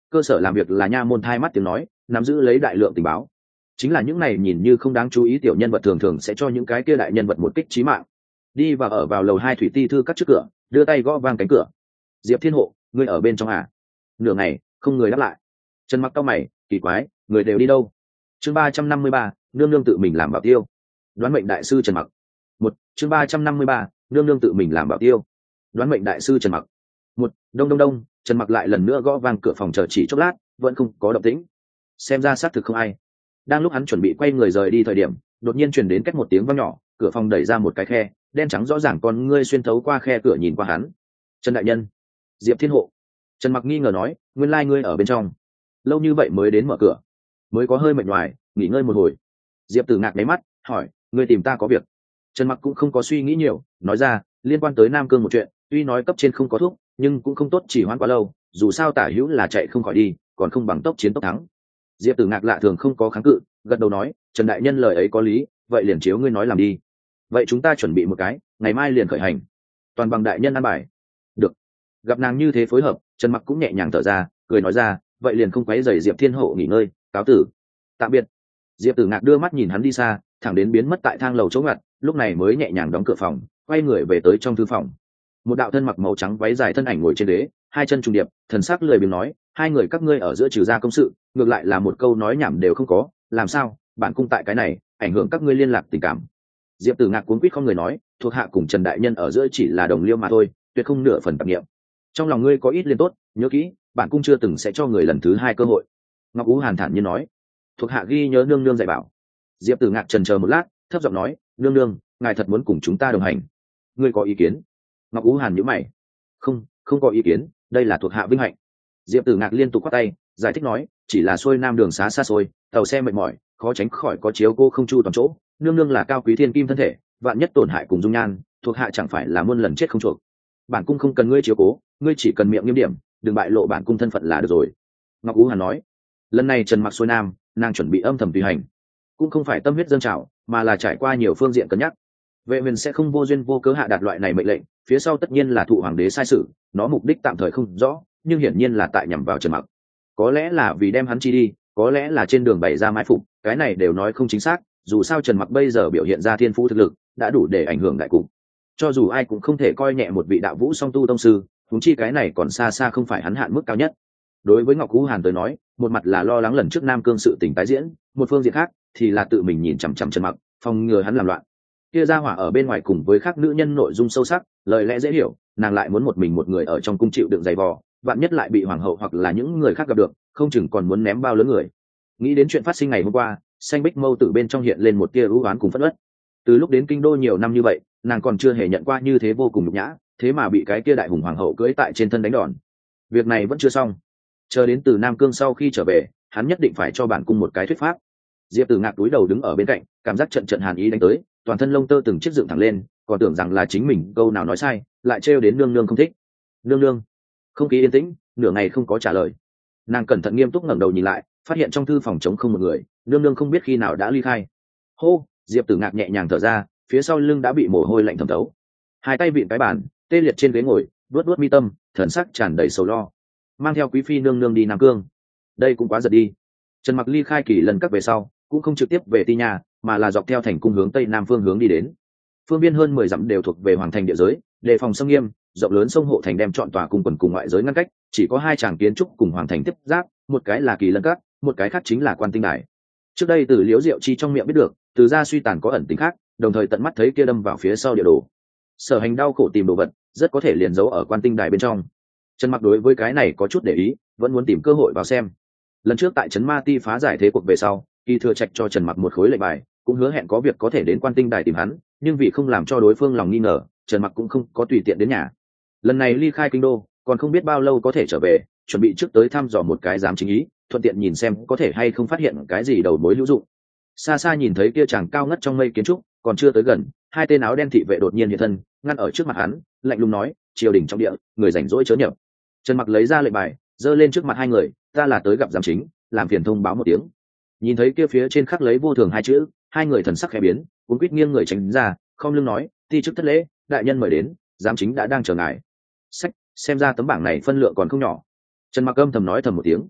cơ sở làm việc là nha môn thai mắt tiếng nói, nắm giữ lấy đại lượng tình báo. Chính là những này nhìn như không đáng chú ý tiểu nhân vật thường thường sẽ cho những cái kia đại nhân vật một kích chí mạng. Đi và ở vào lầu hai thủy ti thư cắt trước cửa, đưa tay gõ vang cánh cửa. Diệp Thiên Hộ, ngươi ở bên trong à? Nửa ngày không người đáp lại. Trần Mặc cau mày, kỳ quái, người đều đi đâu? Chương ba trăm năm mươi ba, nương nương tự mình làm bảo tiêu. Đoán mệnh đại sư Trần Mặc. Một, chương ba trăm năm mươi ba, nương nương tự mình làm bảo tiêu. Đoán mệnh đại sư Trần Mặc. Một, đông đông đông, Trần Mặc lại lần nữa gõ vang cửa phòng chờ chỉ chốc lát, vẫn không có động tĩnh. Xem ra xác thực không ai. Đang lúc hắn chuẩn bị quay người rời đi thời điểm, đột nhiên truyền đến cách một tiếng vang nhỏ, cửa phòng đẩy ra một cái khe, đen trắng rõ ràng con ngươi xuyên thấu qua khe cửa nhìn qua hắn. Trần đại nhân, Diệp Thiên Hộ. Trần Mặc nghi ngờ nói, nguyên lai ngươi ở bên trong, lâu như vậy mới đến mở cửa, mới có hơi mệt ngoài, nghỉ ngơi một hồi. Diệp Tử Ngạc nháy mắt, hỏi, ngươi tìm ta có việc? Trần Mặc cũng không có suy nghĩ nhiều, nói ra, liên quan tới Nam Cương một chuyện, tuy nói cấp trên không có thuốc, nhưng cũng không tốt chỉ hoãn quá lâu, dù sao tả hữu là chạy không khỏi đi, còn không bằng tốc chiến tốc thắng. Diệp Tử Ngạc lạ thường không có kháng cự, gật đầu nói, Trần đại nhân lời ấy có lý, vậy liền chiếu ngươi nói làm đi. Vậy chúng ta chuẩn bị một cái, ngày mai liền khởi hành. Toàn bằng đại nhân an bài. Được. Gặp nàng như thế phối hợp, Trần Mặc cũng nhẹ nhàng thở ra, cười nói ra, vậy liền không quấy rầy Diệp Thiên Hộ nghỉ ngơi, cáo tử. Tạm biệt. Diệp Tử Ngạc đưa mắt nhìn hắn đi xa, thẳng đến biến mất tại thang lầu chỗ ngặt, lúc này mới nhẹ nhàng đóng cửa phòng, quay người về tới trong thư phòng. Một đạo thân mặc màu trắng váy dài thân ảnh ngồi trên ghế, hai chân trùng điệp, thần sắc lười biếng nói, hai người các ngươi ở giữa trừ ra công sự, ngược lại là một câu nói nhảm đều không có, làm sao? Bản cung tại cái này, ảnh hưởng các ngươi liên lạc tình cảm. Diệp Tử Ngạc cuống quýt không người nói, thuộc hạ cùng Trần đại nhân ở giữa chỉ là đồng liêu mà thôi, tuyệt không nửa phần tạp niệm. Trong lòng ngươi có ít liên tốt, nhớ kỹ, bản cung chưa từng sẽ cho người lần thứ hai cơ hội. Ngọc Ú Hàn thản nhiên nói, thuộc hạ ghi nhớ nương nương dạy bảo. Diệp Tử Ngạc chần chờ một lát, thấp giọng nói, nương nương, ngài thật muốn cùng chúng ta đồng hành? Ngươi có ý kiến? Ngọc Ú Hàn nhíu mày, không, không có ý kiến, đây là thuộc hạ vinh hạnh. Diệp Tử Ngạc liên tục quát tay, giải thích nói, chỉ là xuôi nam đường xá xa xôi, tàu xe mệt mỏi, khó tránh khỏi có chiếu cô không chu toàn chỗ, nương nương là cao quý thiên kim thân thể, vạn nhất tổn hại cùng dung nhan, thuộc hạ chẳng phải là muôn lần chết không chuộc. Bản cung không cần ngươi chiếu cố, ngươi chỉ cần miệng nghiêm điểm, đừng bại lộ bản cung thân phận là được rồi. Ngọc Ú Hàn nói, lần này Trần Mặc xuôi nam, nàng chuẩn bị âm thầm tùy hành, cũng không phải tâm huyết dâng trào, mà là trải qua nhiều phương diện cân nhắc. Vệ huyền sẽ không vô duyên vô cớ hạ đạt loại này mệnh lệnh, phía sau tất nhiên là thụ hoàng đế sai sự, nó mục đích tạm thời không rõ, nhưng hiển nhiên là tại nhằm vào Trần Mặc. Có lẽ là vì đem hắn chi đi, có lẽ là trên đường bày ra mái phục, cái này đều nói không chính xác, dù sao Trần Mặc bây giờ biểu hiện ra thiên phú thực lực, đã đủ để ảnh hưởng đại cục. Cho dù ai cũng không thể coi nhẹ một vị đạo vũ song tu tông sư, huống chi cái này còn xa xa không phải hắn hạn mức cao nhất. Đối với Ngọc Ú Hàn tới nói, một mặt là lo lắng lần trước Nam Cương sự tình tái diễn, một phương diện khác thì là tự mình nhìn chằm chằm Trần Mặc, phòng ngừa hắn làm loạn. Kia ra hỏa ở bên ngoài cùng với khác nữ nhân nội dung sâu sắc, lời lẽ dễ hiểu, nàng lại muốn một mình một người ở trong cung chịu đựng dày vò, vạn nhất lại bị hoàng hậu hoặc là những người khác gặp được, không chừng còn muốn ném bao lớn người. Nghĩ đến chuyện phát sinh ngày hôm qua, xanh bích mâu tử bên trong hiện lên một tia ưu oán cùng phẫn uất. Từ lúc đến kinh đô nhiều năm như vậy, nàng còn chưa hề nhận qua như thế vô cùng nhục nhã, thế mà bị cái kia đại hùng hoàng hậu cưỡi tại trên thân đánh đòn. Việc này vẫn chưa xong, chờ đến từ Nam Cương sau khi trở về, hắn nhất định phải cho bản cung một cái thuyết pháp. Diệp Tử Ngạc túi đầu đứng ở bên cạnh, cảm giác trận trận hàn ý đánh tới, toàn thân lông tơ từng chiếc dựng thẳng lên, còn tưởng rằng là chính mình câu nào nói sai, lại trêu đến nương nương không thích. Nương nương. Không khí yên tĩnh, nửa ngày không có trả lời. Nàng cẩn thận nghiêm túc ngẩng đầu nhìn lại, phát hiện trong thư phòng trống không một người, nương nương không biết khi nào đã ly khai. Hô, Diệp Tử Ngạc nhẹ nhàng thở ra, phía sau lưng đã bị mồ hôi lạnh thấm thấu, hai tay vịn cái bàn, tê liệt trên ghế ngồi, vuốt vuốt mi tâm, thần sắc tràn đầy sầu lo. Mang theo quý phi nương nương đi Nam Cương, đây cũng quá giật đi. Trần Mặc ly khai kỳ lần các về sau, cũng không trực tiếp về Ti Nha, mà là dọc theo thành cung hướng tây nam phương hướng đi đến. Phương biên hơn mười dặm đều thuộc về hoàng thành địa giới, đề phòng xâm nghiêm, rộng lớn sông hộ thành đem chọn tòa cung quần cùng ngoại giới ngăn cách, chỉ có hai tràng kiến trúc cùng hoàng thành tiếp giáp, một cái là kỳ lân các, một cái khác chính là quan tinh đài. Trước đây từ Liễu Diệu Chi trong miệng biết được, từ gia suy tàn có ẩn tính khác, đồng thời tận mắt thấy kia đâm vào phía sau địa đồ. Sở Hành đau khổ tìm đồ vật, rất có thể liền giấu ở quan tinh đài bên trong. Trần Mặc đối với cái này có chút để ý, vẫn muốn tìm cơ hội vào xem. Lần trước tại trấn Ma Ti phá giải thế cuộc về sau, Kỳ Thừa Trạch cho Trần Mặc một khối lệnh bài, cũng hứa hẹn có việc có thể đến quan tinh đài tìm hắn, nhưng vì không làm cho đối phương lòng nghi ngờ, Trần Mặc cũng không có tùy tiện đến nhà. Lần này ly khai kinh đô, còn không biết bao lâu có thể trở về, chuẩn bị trước tới thăm dò một cái giám chính ý, thuận tiện nhìn xem có thể hay không phát hiện cái gì đầu mối hữu dụng. Xa xa nhìn thấy kia chàng cao ngất trong mây kiến trúc, còn chưa tới gần, hai tên áo đen thị vệ đột nhiên hiện thân, ngăn ở trước mặt hắn, lạnh lùng nói, triều đình trong địa, người rảnh rỗi chớ nhập. Trần Mặc lấy ra lệnh bài, giơ lên trước mặt hai người, ta là tới gặp giám chính, làm phiền thông báo một tiếng. Nhìn thấy kia phía trên khắc lấy vô thường hai chữ, hai người thần sắc khẽ biến, cuống quýt nghiêng người tránh ra, không lưng nói, ti chức thất lễ, đại nhân mời đến, giám chính đã đang chờ ngài. Sách, xem ra tấm bảng này phân lượng còn không nhỏ. Trần Mặc âm thầm nói thầm một tiếng,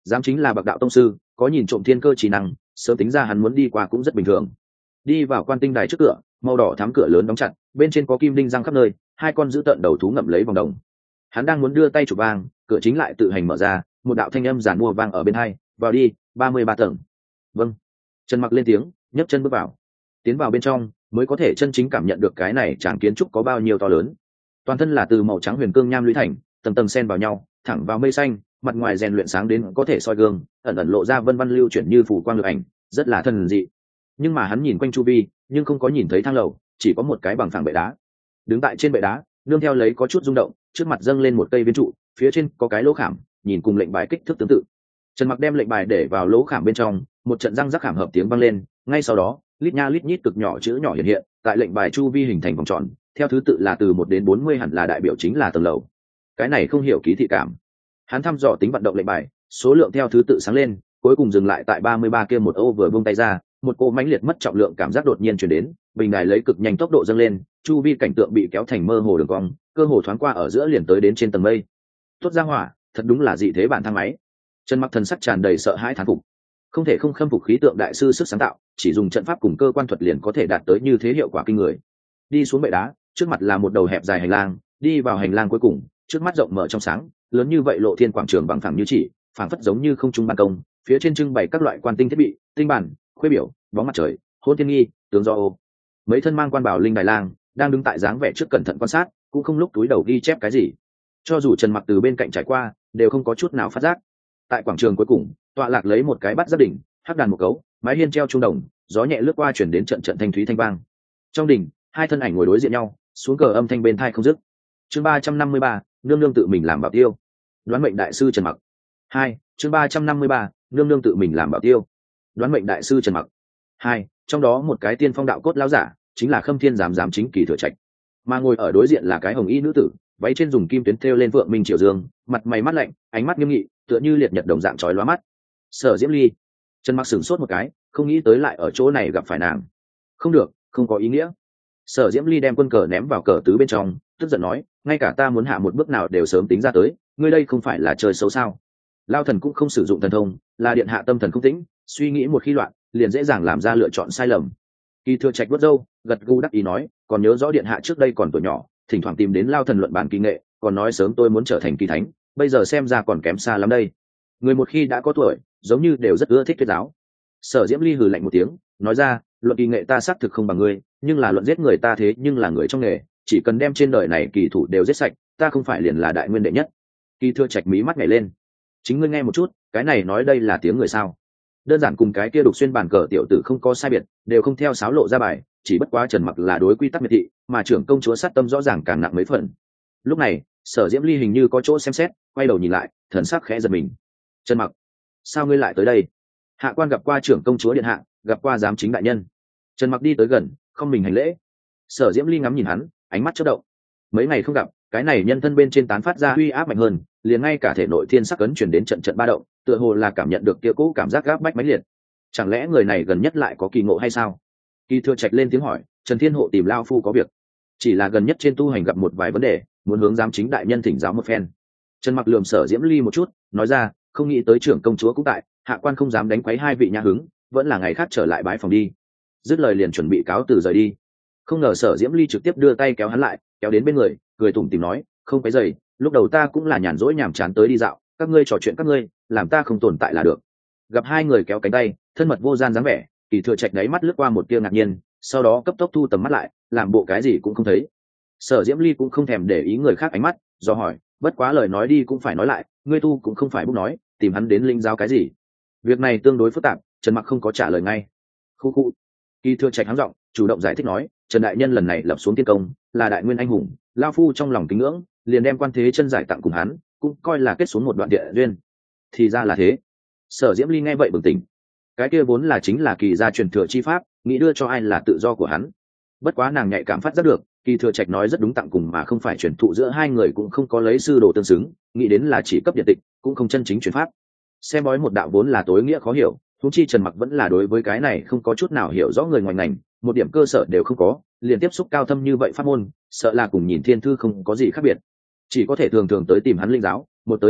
dám chính là bậc đạo tông sư, có nhìn trộm thiên cơ trí năng, sớm tính ra hắn muốn đi qua cũng rất bình thường. Đi vào quan tinh đài trước cửa, màu đỏ thắm cửa lớn đóng chặt, bên trên có kim đinh răng khắp nơi, hai con giữ tợn đầu thú ngậm lấy vòng đồng. Hắn đang muốn đưa tay chụp vang, cửa chính lại tự hành mở ra, một đạo thanh âm giản mua vang ở bên hai, vào đi, ba mươi ba tầng. Vâng. Trần Mặc lên tiếng, nhấc chân bước vào. Tiến vào bên trong mới có thể chân chính cảm nhận được cái này tràng kiến trúc có bao nhiêu to lớn. Toàn thân là từ màu trắng huyền cương nham lũy thành, tầng tầng xen vào nhau, thẳng vào mây xanh, mặt ngoài rèn luyện sáng đến có thể soi gương, ẩn ẩn lộ ra vân vân lưu chuyển như phủ quang lực ảnh, rất là thần dị. Nhưng mà hắn nhìn quanh chu vi, nhưng không có nhìn thấy thang lầu, chỉ có một cái bằng phẳng bệ đá. Đứng tại trên bệ đá, nương theo lấy có chút rung động, trước mặt dâng lên một cây viên trụ, phía trên có cái lỗ khảm, nhìn cùng lệnh bài kích thước tương tự. Trần Mặc đem lệnh bài để vào lỗ khảm bên trong, một trận răng rắc khảm hợp tiếng vang lên, ngay sau đó, lít nha lít nhít cực nhỏ chữ nhỏ hiện hiện, tại lệnh bài chu vi hình thành vòng tròn, theo thứ tự là từ một đến bốn mươi, hẳn là đại biểu chính là tầng lầu. Cái này không hiểu ký thị cảm. Hắn thăm dò tính vận động lệnh bài, số lượng theo thứ tự sáng lên, cuối cùng dừng lại tại ba mươi ba kia một ô vừa buông tay ra, một cô mãnh liệt mất trọng lượng cảm giác đột nhiên truyền đến, bình đài lấy cực nhanh tốc độ dâng lên, chu vi cảnh tượng bị kéo thành mơ hồ đường cong, cơ hồ thoáng qua ở giữa liền tới đến trên tầng mây. Tốt ra hỏa, thật đúng là dị thế bản thang máy. Trần Mặc thần sắc tràn đầy sợ hãi thán phục. Không thể không khâm phục khí tượng đại sư sức sáng tạo, chỉ dùng trận pháp cùng cơ quan thuật liền có thể đạt tới như thế hiệu quả kinh người. Đi xuống bệ đá, trước mặt là một đầu hẹp dài hành lang, đi vào hành lang cuối cùng, trước mắt rộng mở trong sáng, lớn như vậy lộ thiên quảng trường bằng phẳng như chỉ, phảng phất giống như không trung ban công, phía trên trưng bày các loại quan tinh thiết bị, tinh bản, khuê biểu, bóng mặt trời, hôn thiên nghi, tướng do ô. Mấy thân mang quan bảo linh đài lang đang đứng tại dáng vẻ trước cẩn thận quan sát, cũng không lúc túi đầu ghi chép cái gì. Cho dù Trần Mặc từ bên cạnh trải qua, đều không có chút nào phát giác. Tại quảng trường cuối cùng, tọa lạc lấy một cái bát giác đỉnh, hắc đàn một cấu, mái hiên treo trung đồng, gió nhẹ lướt qua chuyển đến trận trận thanh thúy thanh vang. Trong đỉnh, hai thân ảnh ngồi đối diện nhau, xuống cờ âm thanh bên tai không dứt. Chương ba trăm năm mươi ba, nương nương tự mình làm bảo tiêu. Đoán mệnh đại sư Trần Mặc. Hai, chương ba trăm năm mươi ba, nương nương tự mình làm bảo tiêu. Đoán mệnh đại sư Trần Mặc. Hai, trong đó một cái tiên phong đạo cốt lão giả, chính là Khâm Thiên giám giám chính Kỳ Thừa Trạch. Mà ngồi ở đối diện là cái hồng y nữ tử, váy trên dùng kim tuyến thêu lên vượng minh triều dương, mặt mày mắt lạnh, ánh mắt nghiêm nghị, tựa như liệt nhật đồng dạng chói lóa mắt. Sở Diễm Ly. Trần Mặc sửng sốt một cái, không nghĩ tới lại ở chỗ này gặp phải nàng. Không được, không có ý nghĩa. Sở Diễm Ly đem quân cờ ném vào cờ tứ bên trong, tức giận nói, ngay cả ta muốn hạ một bước nào đều sớm tính ra tới, ngươi đây không phải là chơi xấu sao? Lao thần cũng không sử dụng thần thông, là điện hạ tâm thần không tĩnh, suy nghĩ một khi loạn, liền dễ dàng làm ra lựa chọn sai lầm. Kỳ Thừa Trạch vuốt râu, gật gù đắc ý nói, còn nhớ rõ điện hạ trước đây còn tuổi nhỏ, thỉnh thoảng tìm đến Lao thần luận bàn kỳ nghệ, còn nói sớm tôi muốn trở thành kỳ thánh, bây giờ xem ra còn kém xa lắm đây. Người một khi đã có tuổi, giống như đều rất ưa thích thuyết giáo. Sở Diễm Ly hừ lạnh một tiếng, nói ra, luận kỳ nghệ ta xác thực không bằng ngươi, nhưng là luận giết người ta thế nhưng là người trong nghề, chỉ cần đem trên đời này kỳ thủ đều giết sạch, ta không phải liền là đại nguyên đệ nhất. Kỳ Thừa Trạch mí mắt nhảy lên. Chính ngươi nghe một chút, cái này nói đây là tiếng người sao? Đơn giản cùng cái kia đục xuyên bàn cờ tiểu tử không có sai biệt, đều không theo sáo lộ ra bài, chỉ bất quá Trần Mặc là đối quy tắc miệt thị, mà trưởng công chúa sát tâm rõ ràng càng nặng mấy phần. Lúc này, Sở Diễm Ly hình như có chỗ xem xét, quay đầu nhìn lại, thần sắc khẽ giật mình. Trần Mặc, sao ngươi lại tới đây? Hạ quan gặp qua trưởng công chúa điện hạ, gặp qua giám chính đại nhân. Trần Mặc đi tới gần, không mình hành lễ. Sở Diễm Ly ngắm nhìn hắn, ánh mắt chớp động. Mấy ngày không gặp, cái này nhân thân bên trên tán phát ra uy áp mạnh hơn, liền ngay cả thể nội thiên sắc cấn chuyển đến trận trận ba động, tựa hồ là cảm nhận được kia cũ cảm giác gáp bách mãnh liệt. Chẳng lẽ người này gần nhất lại có kỳ ngộ hay sao? Kỳ Thừa Trạch lên tiếng hỏi, Trần Thiên Hộ tìm lao phu có việc. Chỉ là gần nhất trên tu hành gặp một vài vấn đề, muốn hướng giám chính đại nhân thỉnh giáo một phen. Trần Mặc lườm Sở Diễm Ly một chút, nói ra, không nghĩ tới trưởng công chúa cũng tại, hạ quan không dám đánh quấy hai vị nhã hứng, vẫn là ngày khác trở lại bái phòng đi. Dứt lời liền chuẩn bị cáo từ rời đi. Không ngờ Sở Diễm Ly trực tiếp đưa tay kéo hắn lại, kéo đến bên người, cười tủm tỉm nói, không cái giày, lúc đầu ta cũng là nhàn rỗi nhàm chán tới đi dạo, các ngươi trò chuyện các ngươi, làm ta không tồn tại là được. Gặp hai người kéo cánh tay, thân mật vô gian dáng vẻ, Kỳ Thừa Trạch đáy mắt lướt qua một tia ngạc nhiên, sau đó cấp tốc thu tầm mắt lại, làm bộ cái gì cũng không thấy. Sở Diễm Ly cũng không thèm để ý người khác ánh mắt, do hỏi, bất quá lời nói đi cũng phải nói lại, ngươi tu cũng không phải bút nói, tìm hắn đến linh giáo cái gì? Việc này tương đối phức tạp, Trần Mặc không có trả lời ngay. Khu khu. Kỳ Thừa Trạch hắng giọng, chủ động giải thích nói, Trần đại nhân lần này lập xuống tiên công, là đại nguyên anh hùng, lao phu trong lòng kính ngưỡng, liền đem quan thế chân giải tặng cùng hắn, cũng coi là kết xuống một đoạn địa duyên. Thì ra là thế. Sở Diễm Ly nghe vậy bừng tỉnh. Cái kia vốn là chính là Kỳ gia truyền thừa chi pháp, nghĩ đưa cho ai là tự do của hắn. Bất quá nàng nhạy cảm phát giác được, Kỳ Thừa Trạch nói rất đúng, tặng cùng mà không phải truyền thụ giữa hai người cũng không có lấy sư đồ tương xứng, nghĩ đến là chỉ cấp điện tịch, cũng không chân chính truyền pháp. Xem bói một đạo vốn là tối nghĩa khó hiểu, huống chi Trần Mặc vẫn là đối với cái này không có chút nào hiểu rõ người ngoài ngành, một điểm cơ sở đều không có, liền tiếp xúc cao thâm như vậy pháp môn, sợ là cùng nhìn thiên thư không có gì khác biệt, chỉ có thể thường thường tới tìm hắn linh giáo, một tới hai đi,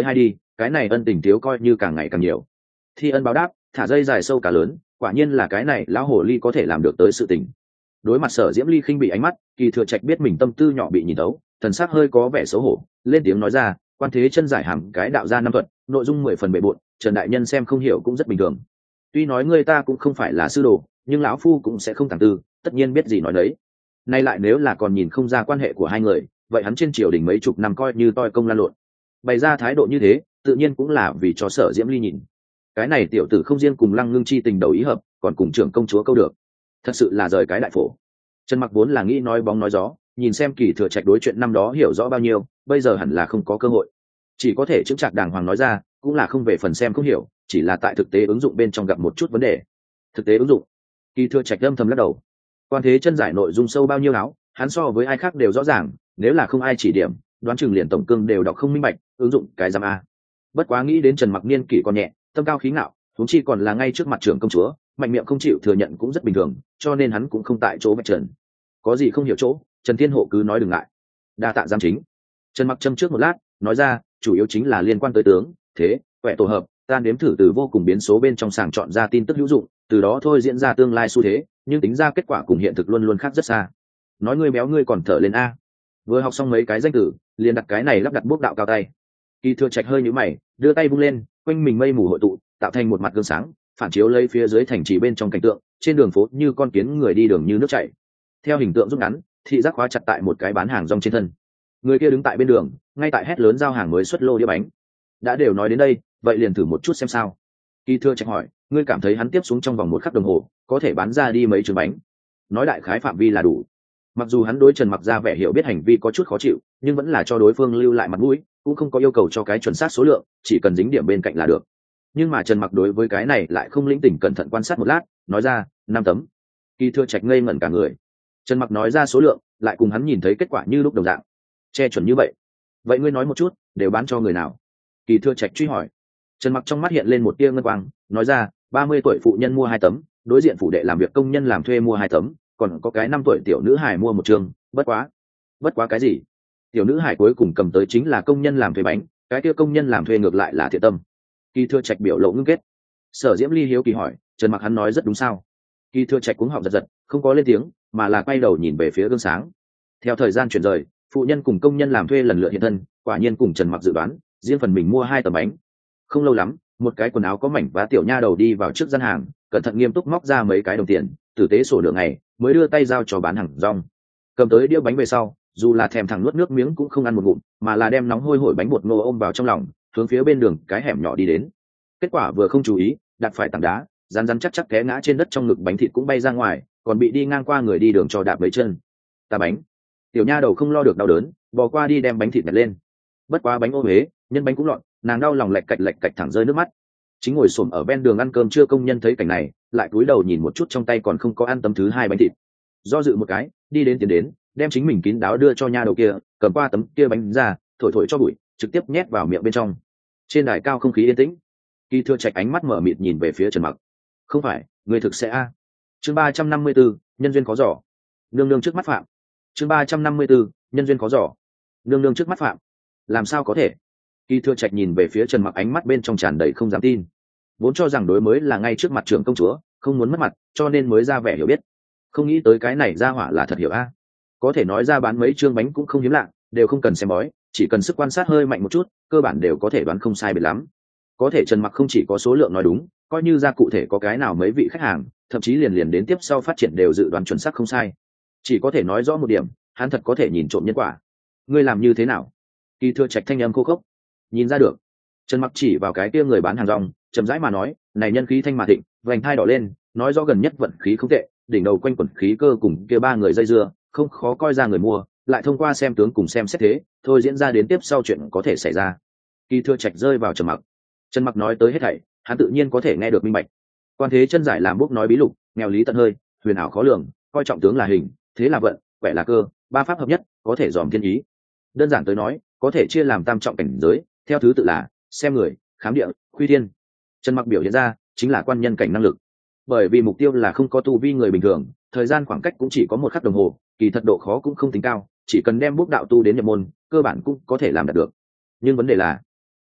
cái này ân tình thiếu coi như càng ngày càng nhiều. Thi ân báo đáp, thả dây dài sâu cả lớn, quả nhiên là cái này lão hồ ly có thể làm được tới sự tình. Đối mặt Sở Diễm Ly khinh bị ánh mắt, Kỳ Thừa Trạch biết mình tâm tư nhỏ bị nhìn thấu, thần sắc hơi có vẻ xấu hổ, lên tiếng nói ra, quan thế chân giải hàm cái đạo gia năm thuật, nội dung mười phần bề bộn, Trần đại nhân xem không hiểu cũng rất bình thường. Tuy nói người ta cũng không phải là sư đồ, nhưng lão phu cũng sẽ không tàng tư, tất nhiên biết gì nói đấy. Nay lại nếu là còn nhìn không ra quan hệ của hai người, vậy hắn trên triều đình mấy chục năm coi như toi công lan lộn. Bày ra thái độ như thế, tự nhiên cũng là vì cho Sở Diễm Ly nhìn. Cái này tiểu tử không riêng cùng Lăng Ngưng chi tình đầu ý hợp, còn cùng trưởng công chúa câu được. Thật sự là rời cái đại phổ. Trần Mặc vốn là nghĩ nói bóng nói gió, nhìn xem Kỳ Thừa Trạch đối chuyện năm đó hiểu rõ bao nhiêu, bây giờ hẳn là không có cơ hội, chỉ có thể chứng trạc đàng hoàng nói ra, cũng là không về phần xem không hiểu, chỉ là tại thực tế ứng dụng bên trong gặp một chút vấn đề. Thực tế ứng dụng? Kỳ Thừa Trạch âm thầm lắc đầu. Quan thế chân giải nội dung sâu bao nhiêu áo, hắn so với ai khác đều rõ ràng, nếu là không ai chỉ điểm, đoán chừng liền tổng cương đều đọc không minh bạch, ứng dụng cái giám a. Bất quá nghĩ đến Trần Mặc niên kỷ còn nhẹ, tâm cao khí ngạo, huống chi còn là ngay trước mặt trưởng công chúa, mạnh miệng không chịu thừa nhận cũng rất bình thường, cho nên hắn cũng không tại chỗ vạch trần. Có gì không hiểu chỗ, Trần Thiên Hộ cứ nói đừng ngại. Đa tạ giám chính. Trần Mặc châm trước một lát, nói ra, chủ yếu chính là liên quan tới tướng, thế, quẻ tổ hợp, ta nếm thử từ vô cùng biến số bên trong sàng chọn ra tin tức hữu dụng, từ đó thôi diễn ra tương lai xu thế, nhưng tính ra kết quả cùng hiện thực luôn luôn khác rất xa. Nói ngươi béo ngươi còn thở lên a. Vừa học xong mấy cái danh từ, liền đặt cái này lắp đặt bốc đạo cao tay. Kỳ Thừa Trạch hơi nhíu mày, đưa tay vung lên, quanh mình mây mù hội tụ, tạo thành một mặt gương sáng, phản chiếu lấy phía dưới thành trì bên trong cảnh tượng, trên đường phố như con kiến người đi đường như nước chảy. Theo hình tượng rút ngắn, thị giác khóa chặt tại một cái bán hàng rong trên thân. Người kia đứng tại bên đường, ngay tại hét lớn giao hàng mới xuất lô đĩa bánh. Đã đều nói đến đây, vậy liền thử một chút xem sao. Kỳ Thừa Trạch hỏi, ngươi cảm thấy hắn tiếp xuống trong vòng một khắc đồng hồ, có thể bán ra đi mấy trường bánh? Nói đại khái phạm vi là đủ. Mặc dù hắn đối Trần Mặc ra vẻ hiểu biết hành vi có chút khó chịu, nhưng vẫn là cho đối phương lưu lại mặt mũi, cũng không có yêu cầu cho cái chuẩn xác số lượng, chỉ cần dính điểm bên cạnh là được. Nhưng mà Trần Mặc đối với cái này lại không lĩnh tỉnh cẩn thận quan sát một lát, nói ra, năm tấm. Kỳ Thừa Trạch ngây ngẩn cả người. Trần Mặc nói ra số lượng, lại cùng hắn nhìn thấy kết quả như lúc đồng dạng, che chuẩn như vậy. Vậy ngươi nói một chút, đều bán cho người nào? Kỳ Thừa Trạch truy hỏi. Trần Mặc trong mắt hiện lên một tia ngân quang, nói ra, ba mươi tuổi phụ nhân mua hai tấm, đối diện phủ đệ làm việc công nhân làm thuê mua hai tấm, còn có cái năm tuổi tiểu nữ hải mua một trường. Bất quá. Bất quá cái gì? Tiểu nữ hải cuối cùng cầm tới chính là công nhân làm thuê bánh, cái kia công nhân làm thuê ngược lại là thiện tâm. Kỳ Thừa Trạch biểu lộ ngưng kết. Sở Diễm Ly hiếu kỳ hỏi, Trần Mặc hắn nói rất đúng sao? Kỳ Thừa Trạch cuống họng giật giật, không có lên tiếng, mà là quay đầu nhìn về phía gương sáng. Theo thời gian chuyển rời, phụ nhân cùng công nhân làm thuê lần lượt hiện thân, quả nhiên cùng Trần Mặc dự đoán, riêng phần mình mua hai tấm bánh. Không lâu lắm, một cái quần áo có mảnh vá tiểu nha đầu đi vào trước gian hàng, cẩn thận nghiêm túc móc ra mấy cái đồng tiền, tử tế sổ lượng ngày, mới đưa tay giao cho bán hàng rong. Cầm tới đĩa bánh về sau, dù là thèm thẳng nuốt nước miếng cũng không ăn một ngụm, mà là đem nóng hôi hổi bánh bột ngô ôm vào trong lòng, hướng phía bên đường cái hẻm nhỏ đi đến. Kết quả vừa không chú ý, đặt phải tảng đá, rắn rắn chắc chắc té ngã trên đất, trong ngực bánh thịt cũng bay ra ngoài, còn bị đi ngang qua người đi đường cho đạp mấy chân. Ta bánh. Tiểu nha đầu không lo được đau đớn, bò qua đi đem bánh thịt nhặt lên. Bất quá bánh ô huế, nhân bánh cũng lọn, nàng đau lòng lạch cạch lạch cạch thẳng rơi nước mắt. Chính ngồi xổm ở ven đường ăn cơm trưa công nhân thấy cảnh này, lại cúi đầu nhìn một chút trong tay còn không có ăn tấm thứ hai bánh thịt. Do dự một cái, đi đến tiến đến, đem chính mình kín đáo đưa cho nha đầu kia, cầm qua tấm kia bánh ra, thổi thổi cho bụi, trực tiếp nhét vào miệng bên trong. Trên đài cao không khí yên tĩnh. Kỳ Thừa Trạch ánh mắt mở mịt nhìn về phía Trần Mặc. Không phải, người thực sẽ a? Chương ba trăm năm mươi tư, nhân duyên khó dò. Nương nương trước mắt phạm. Chương ba trăm năm mươi tư, nhân duyên khó dò. Nương nương trước mắt phạm. Làm sao có thể? Kỳ Thừa Trạch nhìn về phía Trần Mặc, ánh mắt bên trong tràn đầy không dám tin. Vốn cho rằng đối mới là ngay trước mặt trưởng công chúa, không muốn mất mặt, cho nên mới ra vẻ hiểu biết. Không nghĩ tới cái này ra hỏa là thật hiểu a. Có thể nói ra bán mấy trương bánh cũng không hiếm lạ, đều không cần xem bói, chỉ cần sức quan sát hơi mạnh một chút, cơ bản đều có thể đoán không sai biệt lắm. Có thể Trần Mặc không chỉ có số lượng nói đúng, coi như ra cụ thể có cái nào mấy vị khách hàng, thậm chí liền liền đến tiếp sau phát triển đều dự đoán chuẩn xác không sai. Chỉ có thể nói rõ một điểm, hắn thật có thể nhìn trộm nhân quả. Ngươi làm như thế nào? Kỳ Thừa Trạch thanh âm khô khốc. Nhìn ra được. Trần Mặc chỉ vào cái kia người bán hàng rong, chậm rãi mà nói, này nhân khí thanh mà thịnh, vành thai đỏ lên, nói rõ gần nhất vận khí không tệ, đỉnh đầu quanh quẩn khí cơ cùng kia ba người dây dưa, không khó coi ra người mua, lại thông qua xem tướng cùng xem xét thế, thôi diễn ra đến tiếp sau chuyện có thể xảy ra. Kỳ Thừa Trạch rơi vào trầm mặc. Trần Mặc nói tới hết thảy, hắn tự nhiên có thể nghe được minh bạch. Quan thế chân giải làm bốc nói bí lục, nghèo lý tận hơi, huyền ảo khó lường, coi trọng tướng là hình, thế là vận, quẻ là cơ, ba pháp hợp nhất, có thể dòm thiên ý. Đơn giản tới nói, có thể chia làm tam trọng cảnh giới, theo thứ tự là xem người, khám địa, khuy thiên. Trần Mặc biểu hiện ra chính là quan nhân cảnh năng lực. Bởi vì mục tiêu là không có tu vi người bình thường, thời gian khoảng cách cũng chỉ có một khắc đồng hồ, kỳ thật độ khó cũng không tính cao, chỉ cần đem bước đạo tu đến nhập môn, cơ bản cũng có thể làm đạt được. Nhưng vấn đề là,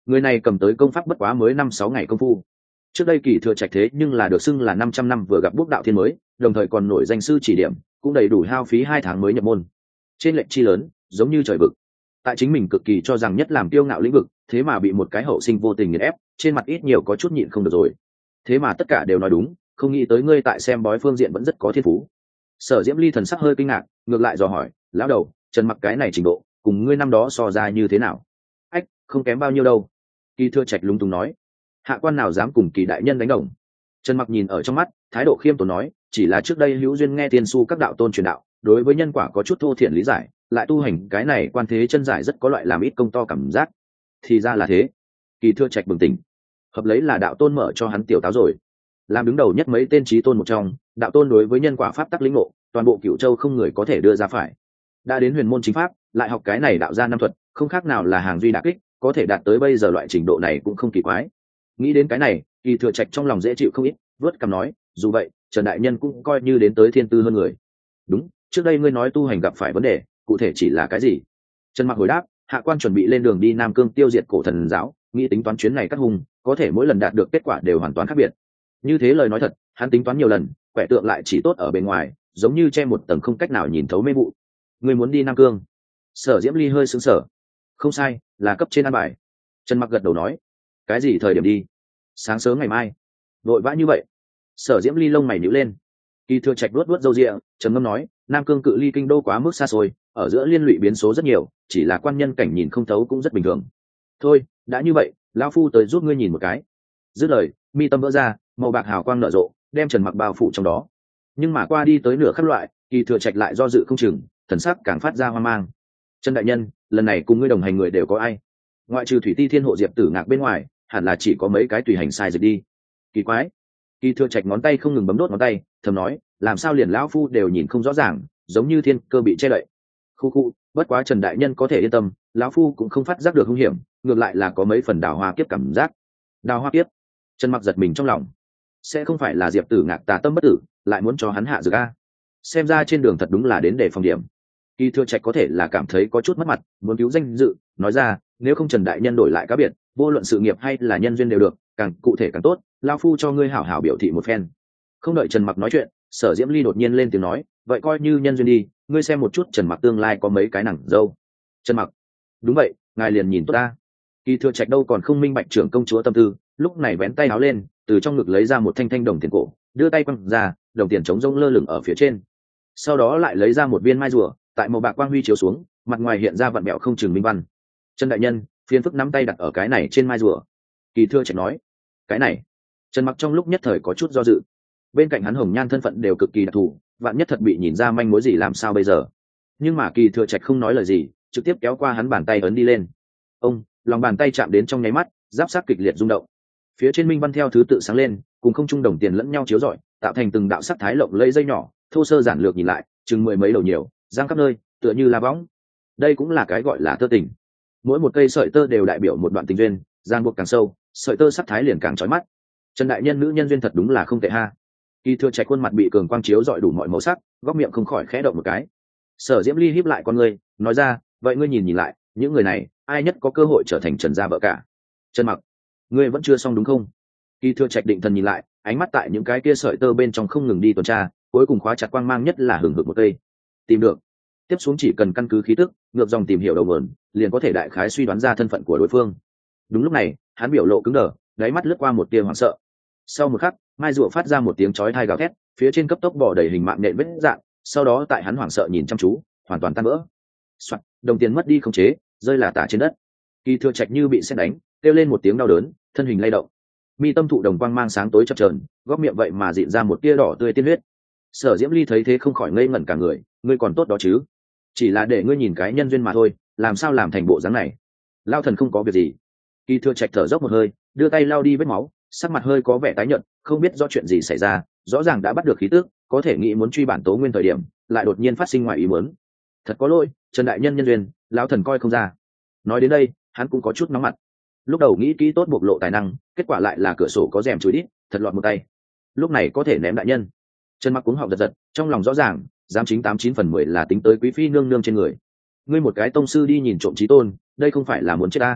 người này cầm tới công pháp bất quá mới năm sáu ngày công phu. Trước đây Kỳ Thừa Trạch thế nhưng là được xưng là năm trăm năm vừa gặp Bốc Đạo Thiên mới, đồng thời còn nổi danh sư chỉ điểm, cũng đầy đủ hao phí hai tháng mới nhập môn. Trên lệnh chi lớn, giống như trời vực. Tại chính mình cực kỳ cho rằng nhất làm tiêu ngạo lĩnh vực, thế mà bị một cái hậu sinh vô tình nghiền ép, trên mặt ít nhiều có chút nhịn không được rồi. Thế mà tất cả đều nói đúng, không nghĩ tới ngươi tại xem bói phương diện vẫn rất có thiên phú. Sở Diễm Ly thần sắc hơi kinh ngạc, ngược lại dò hỏi, lão đầu, Trần Mặc cái này trình độ, cùng ngươi năm đó so ra như thế nào? Ách, không kém bao nhiêu đâu. Kỳ Thừa Trạch lúng túng nói, hạ quan nào dám cùng Kỳ đại nhân đánh đồng. Trần Mặc nhìn ở trong mắt, thái độ khiêm tốn nói, chỉ là trước đây hữu duyên nghe tiên su các đạo tôn truyền đạo, đối với nhân quả có chút thô thiển lý giải, lại tu hành cái này quan thế chân giải rất có loại làm ít công to cảm giác. Thì ra là thế. Kỳ Thừa Trạch bừng tỉnh, hợp lấy là đạo tôn mở cho hắn tiểu táo rồi. Làm đứng đầu nhất mấy tên trí tôn một trong, đạo tôn đối với nhân quả pháp tắc lĩnh ngộ, toàn bộ Cửu Châu không người có thể đưa ra phải. Đã đến huyền môn chính pháp, lại học cái này đạo gia năm thuật, không khác nào là hàng duy đả kích, có thể đạt tới bây giờ loại trình độ này cũng không kỳ quái. Nghĩ đến cái này, Kỳ Thừa Trạch trong lòng dễ chịu không ít, vớt cằm nói, dù vậy, Trần đại nhân cũng coi như đến tới thiên tư hơn người. Đúng, trước đây ngươi nói tu hành gặp phải vấn đề, cụ thể chỉ là cái gì? Trần Mặc hồi đáp, hạ quan chuẩn bị lên đường đi Nam Cương tiêu diệt cổ thần giáo, nghĩ tính toán chuyến này cắt hung, có thể mỗi lần đạt được kết quả đều hoàn toàn khác biệt. Như thế lời nói thật, hắn tính toán nhiều lần, quẻ tượng lại chỉ tốt ở bên ngoài, giống như che một tầng không cách nào nhìn thấu mê vụ. Ngươi muốn đi Nam Cương? Sở Diễm Ly hơi sững sờ. Không sai, là cấp trên an bài. Trần Mặc gật đầu nói, cái gì thời điểm đi? Sáng sớm ngày mai. Vội vã như vậy? Sở Diễm Ly lông mày nhíu lên. Kỳ Thừa Trạch luốt luốt râu ria, trầm ngâm nói, Nam Cương cự ly kinh đô quá mức xa xôi, ở giữa liên lụy biến số rất nhiều, chỉ là quan nhân cảnh nhìn không thấu cũng rất bình thường. Thôi, đã như vậy, lão phu tới giúp ngươi nhìn một cái. Dứt lời, mi tâm vỡ ra, màu bạc hào quang nở rộ, đem Trần Mặc bao phủ trong đó. Nhưng mà qua đi tới nửa khắc loại, Kỳ Thừa Trạch lại do dự không chừng, thần sắc càng phát ra hoang mang. Trần đại nhân, lần này cùng ngươi đồng hành người đều có ai? Ngoại trừ Thủy Ti Thiên hộ Diệp Tử Ngạc bên ngoài, hẳn là chỉ có mấy cái tùy hành sai dịch đi. Kỳ quái. Kỳ Thừa Trạch ngón tay không ngừng bấm đốt ngón tay, thầm nói, làm sao liền lão phu đều nhìn không rõ ràng, giống như thiên cơ bị che đậy. Khu khu, bất quá Trần đại nhân có thể yên tâm, lão phu cũng không phát giác được hung hiểm, ngược lại là có mấy phần đào hoa kiếp cảm giác. Đào hoa kiếp? Trần Mặc giật mình trong lòng, sẽ không phải là Diệp Tử Ngạc tà tâm bất tử, lại muốn cho hắn hạ dược a? Xem ra trên đường thật đúng là đến để phòng điểm. Kỳ Thừa Trạch có thể là cảm thấy có chút mất mặt, muốn cứu danh dự, nói ra, nếu không Trần đại nhân đổi lại cá biệt, vô luận sự nghiệp hay là nhân duyên đều được, càng cụ thể càng tốt, lão phu cho ngươi hảo hảo biểu thị một phen. Không đợi Trần Mặc nói chuyện, Sở Diễm Ly đột nhiên lên tiếng nói, vậy coi như nhân duyên đi, ngươi xem một chút Trần Mặc tương lai có mấy cái nặng dâu. Trần Mặc, đúng vậy, ngài liền nhìn tốt ta. Kỳ Thừa Trạch đâu còn không minh bạch trưởng công chúa tâm tư, lúc này vén tay áo lên, từ trong ngực lấy ra một thanh thanh đồng tiền cổ, đưa tay quăng ra, đồng tiền trống rỗng lơ lửng ở phía trên. Sau đó lại lấy ra một viên mai rùa, tại màu bạc quang huy chiếu xuống, mặt ngoài hiện ra vặn mẹo không chừng minh văn. Trần đại nhân, phiền phức nắm tay đặt ở cái này trên mai rùa. Kỳ Thừa Trạch nói, cái này. Trần Mặc trong lúc nhất thời có chút do dự. Bên cạnh hắn Hồng Nhan thân phận đều cực kỳ đặc thù, vạn nhất thật bị nhìn ra manh mối gì làm sao bây giờ? Nhưng mà Kỳ Thừa Trạch không nói lời gì, trực tiếp kéo qua hắn bàn tay ấn đi lên. Ông, lòng bàn tay chạm đến trong nháy mắt, giáp sát kịch liệt rung động. Phía trên minh văn theo thứ tự sáng lên, cùng không trung đồng tiền lẫn nhau chiếu rọi, tạo thành từng đạo sắc thái lộng lẫy dây nhỏ, thô sơ giản lược nhìn lại, chừng mười mấy đầu nhiều, giang khắp nơi, tựa như là võng. Đây cũng là cái gọi là tơ tình. Mỗi một cây sợi tơ đều đại biểu một đoạn tình duyên, giang buộc càng sâu, sợi tơ sắc thái liền càng chói mắt. Trần đại nhân nữ nhân duyên thật đúng là không tệ ha. Kỳ Thừa Trạch khuôn mặt bị cường quang chiếu rọi đủ mọi màu sắc, góc miệng không khỏi khẽ động một cái. Sở Diễm Ly híp lại con ngươi, nói ra, vậy ngươi nhìn nhìn lại, những người này, ai nhất có cơ hội trở thành Trần gia vợ cả? Trần Mặc, ngươi vẫn chưa xong đúng không? Kỳ Thừa Trạch định thần nhìn lại, ánh mắt tại những cái kia sợi tơ bên trong không ngừng đi tuần tra, cuối cùng khóa chặt quang mang nhất là hừng hực một cây. Tìm được. Tiếp xuống chỉ cần căn cứ khí tức, ngược dòng tìm hiểu đầu nguồn, liền có thể đại khái suy đoán ra thân phận của đối phương. Đúng lúc này, hắn biểu lộ cứng đờ, đáy mắt lướt qua một tia hoảng sợ. Sau một khắc, mai rùa phát ra một tiếng chói tai gào thét, phía trên cấp tốc bỏ đầy hình mạng nện vết dạn, sau đó tại hắn hoảng sợ nhìn chăm chú, hoàn toàn tan vỡ. Soạt, đồng tiền mất đi khống chế, rơi là tả trên đất. Kỳ Thừa Trạch như bị sét đánh, kêu lên một tiếng đau đớn, thân hình lay động. Mi tâm thụ đồng quang mang sáng tối chập chờn, góc miệng vậy mà dịn ra một tia đỏ tươi tiên huyết. Sở Diễm Ly thấy thế không khỏi ngây ngẩn cả người, ngươi còn tốt đó chứ? Chỉ là để ngươi nhìn cái nhân duyên mà thôi, làm sao làm thành bộ dáng này? Lao thần không có việc gì. Kỳ Thừa Trạch thở dốc một hơi, đưa tay lau đi vết máu, sắc mặt hơi có vẻ tái nhợt, không biết do chuyện gì xảy ra, rõ ràng đã bắt được khí tức, có thể nghĩ muốn truy bản tố nguyên thời điểm, lại đột nhiên phát sinh ngoài ý muốn. Thật có lỗi, Trần đại nhân nhân duyên, lão thần coi không ra. Nói đến đây, hắn cũng có chút nóng mặt. Lúc đầu nghĩ kỹ tốt bộc lộ tài năng, kết quả lại là cửa sổ có rèm chùi đít, thật lọt một tay. Lúc này có thể ném đại nhân. Trần Mặc cuống họng giật giật, trong lòng rõ ràng, dám chính tám chín phần mười là tính tới quý phi nương nương trên người. Ngươi một cái tông sư đi nhìn trộm chí tôn, đây không phải là muốn chết ta.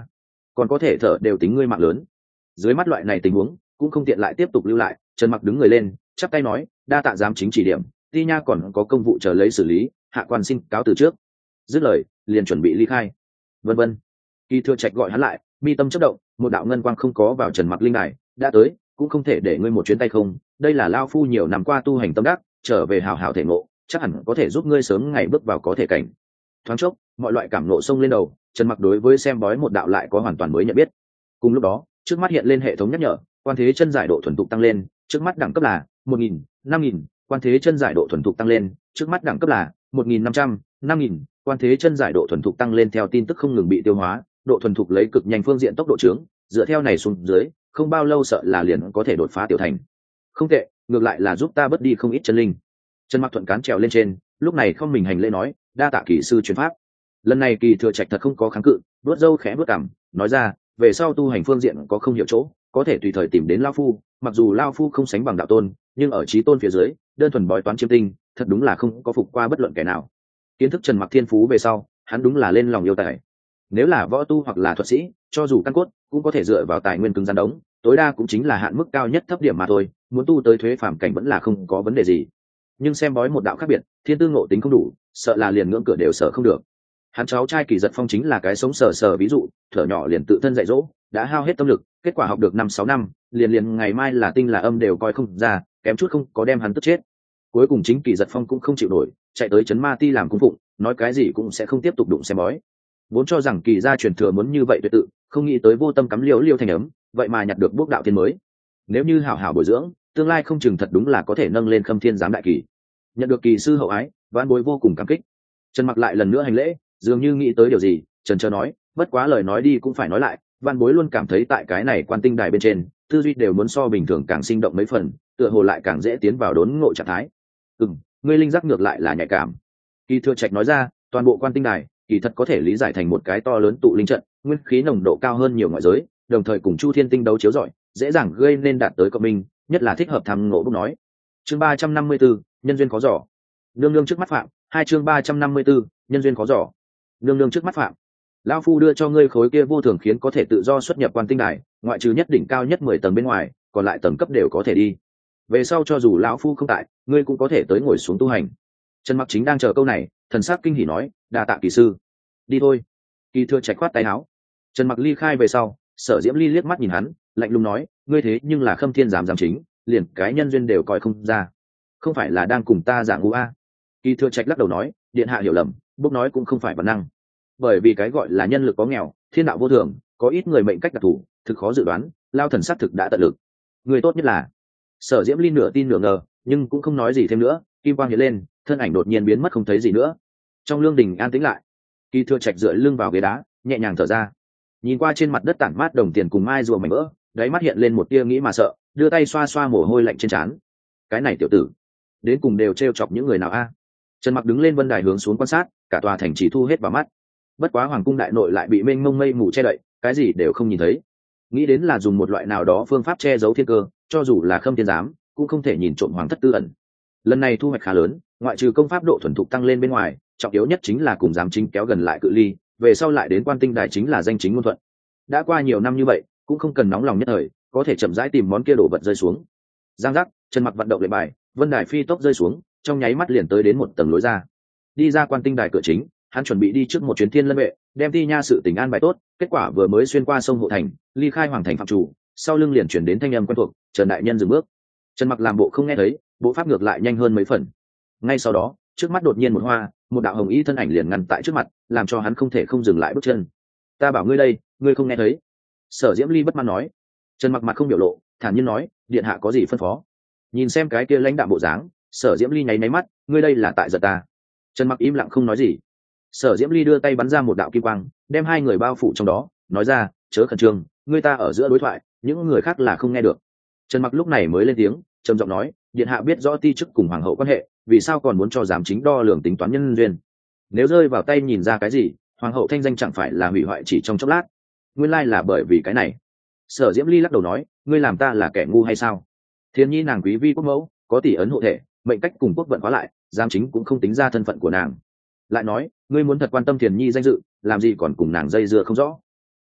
còn có thể thở đều tính ngươi mạng lớn. Dưới mắt loại này tình huống cũng không tiện lại tiếp tục lưu lại. Trần Mặc đứng người lên chắp tay nói, đa tạ giám chính chỉ điểm, ti nha còn có công vụ chờ lấy xử lý, hạ quan xin cáo từ trước. Dứt lời liền chuẩn bị ly khai. Vân vân. Kỳ Thừa Trạch gọi hắn lại, mi tâm chớp động, một đạo ngân quang không có vào Trần Mặc linh đài, đã tới cũng không thể để ngươi một chuyến tay không, đây là lao phu nhiều năm qua tu hành tâm đắc, trở về hào hào thể ngộ, chắc hẳn có thể giúp ngươi sớm ngày bước vào có thể cảnh. Thoáng chốc mọi loại cảm nộ xông lên đầu, Trần Mặc đối với xem bói một đạo lại có hoàn toàn mới nhận biết. Cùng lúc đó trước mắt hiện lên hệ thống nhắc nhở, quan thế chân giải độ thuần thục tăng lên, trước mắt đẳng cấp là một nghìn, năm nghìn, quan thế chân giải độ thuần thục tăng lên, trước mắt đẳng cấp là một nghìn năm trăm, năm nghìn, quan thế chân giải độ thuần thục tăng lên. Theo tin tức không ngừng bị tiêu hóa, độ thuần thục lấy cực nhanh phương diện tốc độ trướng, dựa theo này xuống dưới không bao lâu sợ là liền có thể đột phá tiểu thành. Không tệ, ngược lại là giúp ta bớt đi không ít chân linh. Trần Mặc thuận cán trèo lên trên, lúc này không mình hành lễ nói, đa tạ kỳ sư truyền pháp. Lần này Kỳ Thừa Trạch thật không có kháng cự, vuốt râu khẽ vuốt cằm, nói ra, về sau tu hành phương diện có không hiểu chỗ, có thể tùy thời tìm đến lão phu, mặc dù lão phu không sánh bằng đạo tôn, nhưng ở trí tôn phía dưới, đơn thuần bói toán chiêm tinh, thật đúng là không có phục qua bất luận kẻ nào. Kiến thức Trần Mặc thiên phú về sau, hắn đúng là lên lòng yêu tài. Nếu là võ tu hoặc là thuật sĩ, cho dù căn cốt cũng có thể dựa vào tài nguyên cứng rắn đống, tối đa cũng chính là hạn mức cao nhất thấp điểm mà thôi, muốn tu tới thuế phàm cảnh vẫn là không có vấn đề gì. Nhưng xem bói một đạo khác biệt, thiên tư ngộ tính không đủ, sợ là liền ngưỡng cửa đều sợ không được. Hắn cháu trai Kỳ Giật Phong chính là cái sống sờ sờ ví dụ, thở nhỏ liền tự thân dạy dỗ, đã hao hết tâm lực, kết quả học được năm sáu năm, liền liền ngày mai là tinh là âm đều coi không ra, kém chút không có đem hắn tức chết. Cuối cùng chính Kỳ Giật Phong cũng không chịu nổi, chạy tới trấn ma ti làm cung phụng, nói cái gì cũng sẽ không tiếp tục đụng xem bói. Vốn cho rằng Kỳ gia truyền thừa muốn như vậy tuyệt tự, không nghĩ tới vô tâm cắm liễu liêu thành ấm, vậy mà nhặt được bước đạo thiên mới. Nếu như hảo hảo bồi dưỡng, tương lai không chừng thật đúng là có thể nâng lên Khâm Thiên giám đại kỳ. Nhận được kỳ sư hậu ái, vãn bối vô cùng cảm kích. Trần Mặc lại lần nữa hành lễ, dường như nghĩ tới điều gì, trần trơ nói, bất quá lời nói đi cũng phải nói lại, vãn bối luôn cảm thấy tại cái này quan tinh đài bên trên, tư duy đều muốn so bình thường càng sinh động mấy phần, tựa hồ lại càng dễ tiến vào đốn ngộ trạng thái. Ừm, ngươi linh giác ngược lại là nhạy cảm. Kỳ Thừa Trạch nói ra, toàn bộ quan tinh đài kỳ thật có thể lý giải thành một cái to lớn tụ linh trận, nguyên khí nồng độ cao hơn nhiều ngoại giới, đồng thời cùng Chu Thiên tinh đấu chiếu rọi, dễ dàng gây nên đạt tới cộng minh, nhất là thích hợp tham ngộ bút nói. Chương ba trăm năm mươi 34, nhân duyên khó dò. Nương nương trước mắt phạm, hai chương ba trăm năm mươi 34, nhân duyên khó dò. Nương nương trước mắt phạm. Lão phu đưa cho ngươi khối kia vô thường khiến có thể tự do xuất nhập quan tinh đài, ngoại trừ nhất đỉnh cao nhất mười tầng bên ngoài, còn lại tầng cấp đều có thể đi. Về sau cho dù lão phu không tại, ngươi cũng có thể tới ngồi xuống tu hành. Trần Mặc chính đang chờ câu này, thần sắc kinh hỉ nói, đa tạ kỳ sư. Đi thôi. Kỳ Thừa Trạch khoát tay áo. Trần Mặc ly khai về sau, Sở Diễm Ly liếc mắt nhìn hắn, lạnh lùng nói, ngươi thế nhưng là Khâm Thiên giám giám chính, liền cái nhân duyên đều coi không ra, không phải là đang cùng ta dạng ngu a? Kỳ Thừa Trạch lắc đầu nói, điện hạ hiểu lầm, bốc nói cũng không phải bản năng, bởi vì cái gọi là nhân lực có nghèo, thiên đạo vô thường, có ít người mệnh cách đặc thù, thực khó dự đoán, lao thần xác thực đã tận lực. Người tốt nhất là. Sở Diễm Ly nửa tin nửa ngờ, nhưng cũng không nói gì thêm nữa, kim quang hiện lên, thân ảnh đột nhiên biến mất không thấy gì nữa. Trong lương đình an tĩnh lại, Kỳ Thừa Trạch dựa lưng vào ghế đá, nhẹ nhàng thở ra, nhìn qua trên mặt đất tản mát đồng tiền cùng mai rùa mảnh vỡ, đáy mắt hiện lên một tia nghĩ mà sợ, đưa tay xoa xoa mồ hôi lạnh trên trán. Cái này tiểu tử, đến cùng đều trêu chọc những người nào a? Trần Mặc đứng lên vân đài hướng xuống quan sát, cả tòa thành chỉ thu hết vào mắt. Bất quá hoàng cung đại nội lại bị mênh mông mây mù che đậy, cái gì đều không nhìn thấy. Nghĩ đến là dùng một loại nào đó phương pháp che giấu thiên cơ, cho dù là Khâm Thiên giám cũng không thể nhìn trộm hoàng thất tư ẩn. Lần này thu hoạch khá lớn, ngoại trừ công pháp độ thuần thục tăng lên bên ngoài, trọng yếu nhất chính là cùng giám chính kéo gần lại cự ly, về sau lại đến quan tinh đài chính là danh chính ngôn thuận. Đã qua nhiều năm như vậy, cũng không cần nóng lòng nhất thời, có thể chậm rãi tìm món kia đổ vật rơi xuống. Giang giác, Trần Mặc vận động lệnh bài, vân đài phi tốc rơi xuống, trong nháy mắt liền tới đến một tầng lối ra. Đi ra quan tinh đài cửa chính, hắn chuẩn bị đi trước một chuyến thiên lân vệ, đem ti nha sự tình an bài tốt, kết quả vừa mới xuyên qua sông hộ thành, ly khai hoàng thành phạm chủ, sau lưng liền chuyển đến thanh âm quen thuộc, Trần đại nhân dừng bước. Trần Mặc làm bộ không nghe thấy, bộ pháp ngược lại nhanh hơn mấy phần. Ngay sau đó, trước mắt đột nhiên một hoa, một đạo hồng y thân ảnh liền ngăn tại trước mặt, làm cho hắn không thể không dừng lại bước chân. Ta bảo ngươi đây, ngươi không nghe thấy? Sở Diễm Ly bất mãn nói. Trần Mặc mặt không biểu lộ, thản nhiên nói, điện hạ có gì phân phó? Nhìn xem cái kia lãnh đạm bộ dáng, Sở Diễm Ly nháy máy mắt, ngươi đây là tại giật ta. Trần Mặc im lặng không nói gì. Sở Diễm Ly đưa tay bắn ra một đạo kim quang, đem hai người bao phủ trong đó, nói ra, chớ khẩn trương, ngươi ta ở giữa đối thoại, những người khác là không nghe được. Trần Mặc lúc này mới lên tiếng, trầm giọng nói, điện hạ biết rõ ti chức cùng hoàng hậu quan hệ, vì sao còn muốn cho giám chính đo lường tính toán nhân duyên? Nếu rơi vào tay nhìn ra cái gì, hoàng hậu thanh danh chẳng phải là hủy hoại chỉ trong chốc lát? Nguyên lai là bởi vì cái này. Sở Diễm Ly lắc đầu nói, ngươi làm ta là kẻ ngu hay sao? Thiên nhi nàng quý vi quốc mẫu, có tỷ ấn hộ thể, mệnh cách cùng quốc vận khóa lại, giám chính cũng không tính ra thân phận của nàng. Lại nói, ngươi muốn thật quan tâm Thiền nhi danh dự, làm gì còn cùng nàng dây dưa không rõ?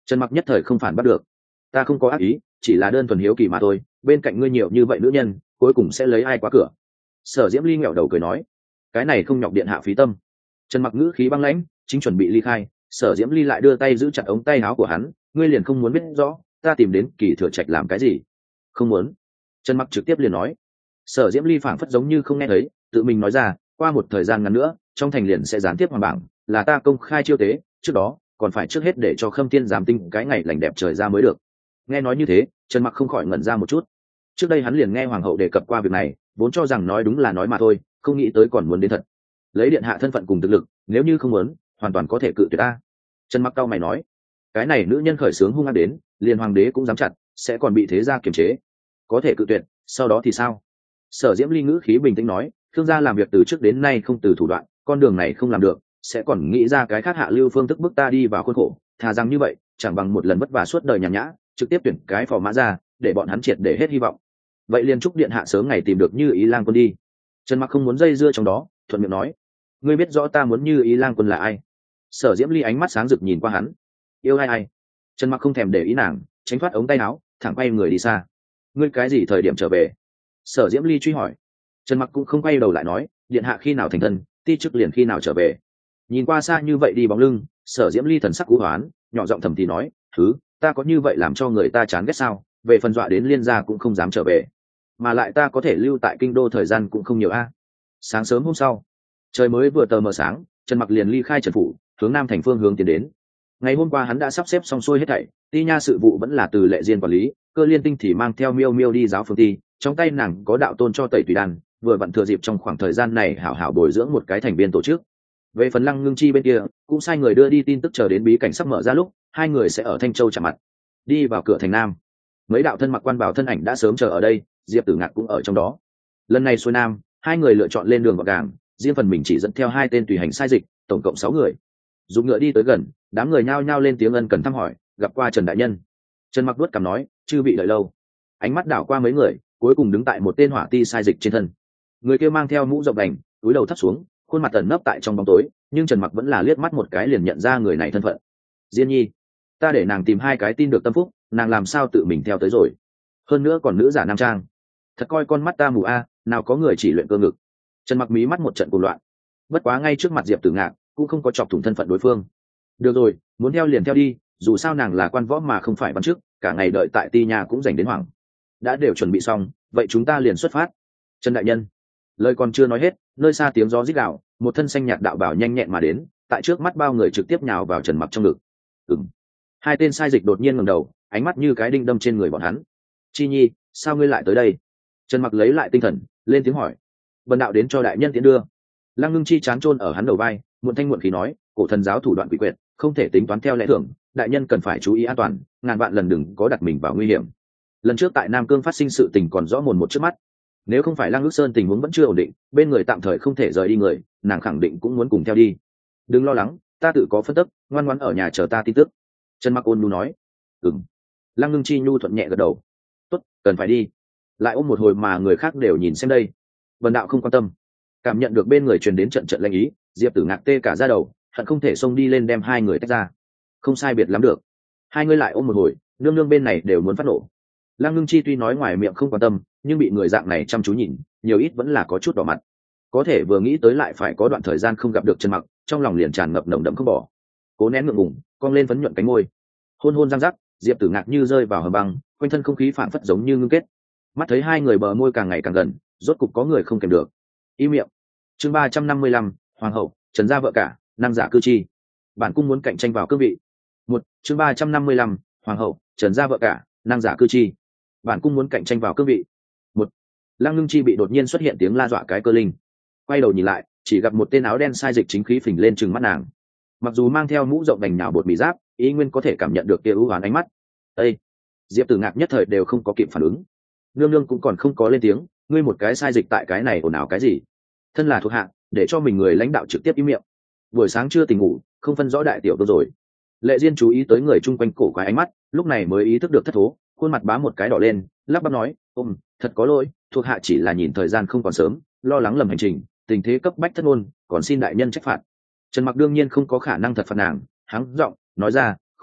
Trần Mặc nhất thời không phản bắt được. Ta không có ác ý, chỉ là đơn thuần hiếu kỳ mà thôi, bên cạnh ngươi nhiều như vậy nữ nhân, cuối cùng sẽ lấy ai qua cửa? Sở Diễm Ly nghẹo đầu cười nói, cái này không nhọc điện hạ phí tâm. Trần Mặc ngữ khí băng lãnh, chính chuẩn bị ly khai, Sở Diễm Ly lại đưa tay giữ chặt ống tay áo của hắn, ngươi liền không muốn biết rõ ta tìm đến Kỳ Thừa Trạch làm cái gì? Không muốn. Trần Mặc trực tiếp liền nói. Sở Diễm Ly phảng phất giống như không nghe thấy, tự mình nói ra, qua một thời gian ngắn nữa trong thành liền sẽ gián tiếp hoàng bảng, là ta công khai chiêu tế, trước đó còn phải trước hết để cho Khâm Thiên giám tinh cái ngày lành đẹp trời ra mới được. Nghe nói như thế, Trần Mặc không khỏi ngẩn ra một chút. Trước đây hắn liền nghe hoàng hậu đề cập qua việc này, vốn cho rằng nói đúng là nói mà thôi, không nghĩ tới còn muốn đến thật. Lấy điện hạ thân phận cùng thực lực, nếu như không muốn, hoàn toàn có thể cự tuyệt ta. Trần Mặc cau mày nói, cái này nữ nhân khởi sướng hung hăng đến, liền hoàng đế cũng dám chặt, sẽ còn bị thế gia kiềm chế. Có thể cự tuyệt, sau đó thì sao? Sở Diễm Ly ngữ khí bình tĩnh nói, thương gia làm việc từ trước đến nay không từ thủ đoạn, con đường này không làm được, sẽ còn nghĩ ra cái khác hạ lưu phương thức bức ta đi vào khuôn khổ, thà rằng như vậy, chẳng bằng một lần vất vả suốt đời nhàn nhã, trực tiếp tuyển cái phò mã ra, để bọn hắn triệt để hết hy vọng. Vậy liền chúc điện hạ sớm ngày tìm được Như Ý Lang Quân đi. Trần Mặc không muốn dây dưa trong đó, thuận miệng nói, ngươi biết rõ ta muốn Như Ý Lang Quân là ai? Sở Diễm Ly ánh mắt sáng rực nhìn qua hắn, yêu ai ai? Trần Mặc không thèm để ý nàng, tránh thoát ống tay áo, thẳng quay người đi xa. Ngươi cái gì thời điểm trở về? Sở Diễm Ly truy hỏi. Trần Mặc cũng không quay đầu lại nói, điện hạ khi nào thành thân, ti chức liền khi nào trở về. Nhìn qua xa như vậy đi bóng lưng, Sở Diễm Ly thần sắc cú hoán, nhỏ giọng thầm thì nói, thứ ta có như vậy làm cho người ta chán ghét sao? Về phần dọa đến liên gia cũng không dám trở về, mà lại ta có thể lưu tại kinh đô thời gian cũng không nhiều a. Sáng sớm hôm sau, trời mới vừa tờ mờ sáng, Trần Mặc liền ly khai Trần phủ, hướng nam thành phương hướng tiến đến. Ngày hôm qua hắn đã sắp xếp xong xuôi hết thảy, ti nha sự vụ vẫn là từ Lệ Diên quản lý, Cơ Liên Tinh thì mang theo Miêu Miêu đi giáo phương ti, trong tay nàng có đạo tôn cho tẩy tùy đan, vừa vặn thừa dịp trong khoảng thời gian này hảo hảo bồi dưỡng một cái thành viên tổ chức. Về phần Lăng Ngưng Chi bên kia, cũng sai người đưa đi tin tức chờ đến bí cảnh sắp mở ra lúc, hai người sẽ ở Thanh Châu chạm mặt. Đi vào cửa thành nam, mấy đạo thân mặc quan bào thân ảnh đã sớm chờ ở đây, Diệp Tử Ngạc cũng ở trong đó. Lần này xuôi nam, hai người lựa chọn lên đường gọn gàng, riêng phần mình chỉ dẫn theo hai tên tùy hành sai dịch, tổng cộng sáu người. Dùng ngựa đi tới gần, đám người nhao nhao lên tiếng ân cần thăm hỏi, gặp qua Trần đại nhân. Trần Mặc đuốt cằm nói, chư vị đợi lâu. Ánh mắt đảo qua mấy người, cuối cùng đứng tại một tên hỏa ti sai dịch trên thân. Người kia mang theo mũ rộng đành, túi đầu thấp xuống, khuôn mặt tẩn nấp tại trong bóng tối, nhưng Trần Mặc vẫn là liếc mắt một cái liền nhận ra người này thân phận. Diên Nhi, ta để nàng tìm hai cái tin được tâm phúc, nàng làm sao tự mình theo tới rồi? Hơn nữa còn nữ giả nam trang, thật coi con mắt ta mù a, nào có người chỉ luyện cơ ngực. Trần Mặc mí mắt một trận cuồng loạn. Bất quá ngay trước mặt Diệp Tử Ngạc, cũng không có chọc thủng thân phận đối phương. Được rồi, muốn theo liền theo đi, dù sao nàng là quan võ mà không phải văn chức, cả ngày đợi tại ti nhà cũng dành đến hoảng. Đã đều chuẩn bị xong, vậy chúng ta liền xuất phát. Trần đại nhân. Lời còn chưa nói hết, nơi xa tiếng gió rít gào, một thân xanh nhạt đạo bảo nhanh nhẹn mà đến, tại trước mắt bao người trực tiếp nhào vào Trần Mặc trong ngực. Ừm. Hai tên sai dịch đột nhiên ngẩng đầu, ánh mắt như cái đinh đâm trên người bọn hắn. Chi Nhi, sao ngươi lại tới đây? Trần Mặc lấy lại tinh thần, lên tiếng hỏi. Bần đạo đến cho đại nhân tiến đưa. Lăng Ngưng Chi chán chôn ở hắn đầu vai, muộn thanh muộn khí nói, cổ thần giáo thủ đoạn quỷ quyệt, không thể tính toán theo lẽ thường, đại nhân cần phải chú ý an toàn, ngàn vạn lần đừng có đặt mình vào nguy hiểm. Lần trước tại Nam Cương phát sinh sự tình còn rõ mồn một trước mắt, nếu không phải Lăng Ước Sơn tình huống vẫn chưa ổn định, bên người tạm thời không thể rời đi người, nàng khẳng định cũng muốn cùng theo đi. Đừng lo lắng, ta tự có phân tích, ngoan ngoãn ở nhà chờ ta tin tức. Trần Mặc ôn nhu nói. Ừm. Lăng Ngưng Chi nhu thuận nhẹ gật đầu. Tốt, cần phải đi. Lại ôm một hồi mà người khác đều nhìn xem đây. Vân đạo không quan tâm. Cảm nhận được bên người truyền đến trận trận lanh ý, Diệp Tử Ngạc tê cả da đầu, hận không thể xông đi lên đem hai người tách ra. Không sai biệt lắm được. Hai người lại ôm một hồi, nương nương bên này đều muốn phát nổ. Lăng Ngưng Chi tuy nói ngoài miệng không quan tâm, nhưng bị người dạng này chăm chú nhìn, nhiều ít vẫn là có chút đỏ mặt. Có thể vừa nghĩ tới lại phải có đoạn thời gian không gặp được Trần Mặc, trong lòng liền tràn ngập nồng đậm không bỏ. Cố nén ngượng ngùng, cong lên phấn nhuận cánh môi. Hôn hôn răng rắc, Diệp Tử Ngạc như rơi vào hầm băng, quanh thân không khí phảng phất giống như ngưng kết. Mắt thấy hai người bờ môi càng ngày càng gần, rốt cục có người không kèm được. Im miệng. Chương ba trăm năm mươi lăm, Hoàng hậu, Trần gia vợ cả, năng giả cư chi. Bản cung muốn cạnh tranh vào cương vị. Một, chương ba trăm năm mươi lăm, Hoàng hậu, Trần gia vợ cả, năng giả cư chi. Bản cung muốn cạnh tranh vào cương vị. Một. Lăng Ngưng Chi bị đột nhiên xuất hiện tiếng la dọa cái cơ linh. Quay đầu nhìn lại, chỉ gặp một tên áo đen sai dịch chính khí phình lên trừng mắt nàng. Mặc dù mang theo mũ rộng đành nhào bột mì giáp, ý nguyên có thể cảm nhận được kia ưu hoán ánh mắt. Ê! Diệp Tử Ngạc nhất thời đều không có kịp phản ứng. Nương nương cũng còn không có lên tiếng, ngươi một cái sai dịch tại cái này ồn ào cái gì? Thân là thuộc hạ, để cho mình người lãnh đạo trực tiếp im miệng. Buổi sáng chưa tỉnh ngủ, không phân rõ đại tiểu đâu rồi. Lệ Diên chú ý tới người chung quanh cổ quái ánh mắt, lúc này mới ý thức được thất thố, khuôn mặt bám một cái đỏ lên, lắp bắp nói, ôm, thật có lỗi, thuộc hạ chỉ là nhìn thời gian không còn sớm, lo lắng lầm hành trình, tình thế cấp bách thất ngôn, còn xin đại nhân trách phạt. Trần Mặc đương nhiên không có khả năng thật phạt nàng, hắng giọng nói ra, khu khụ,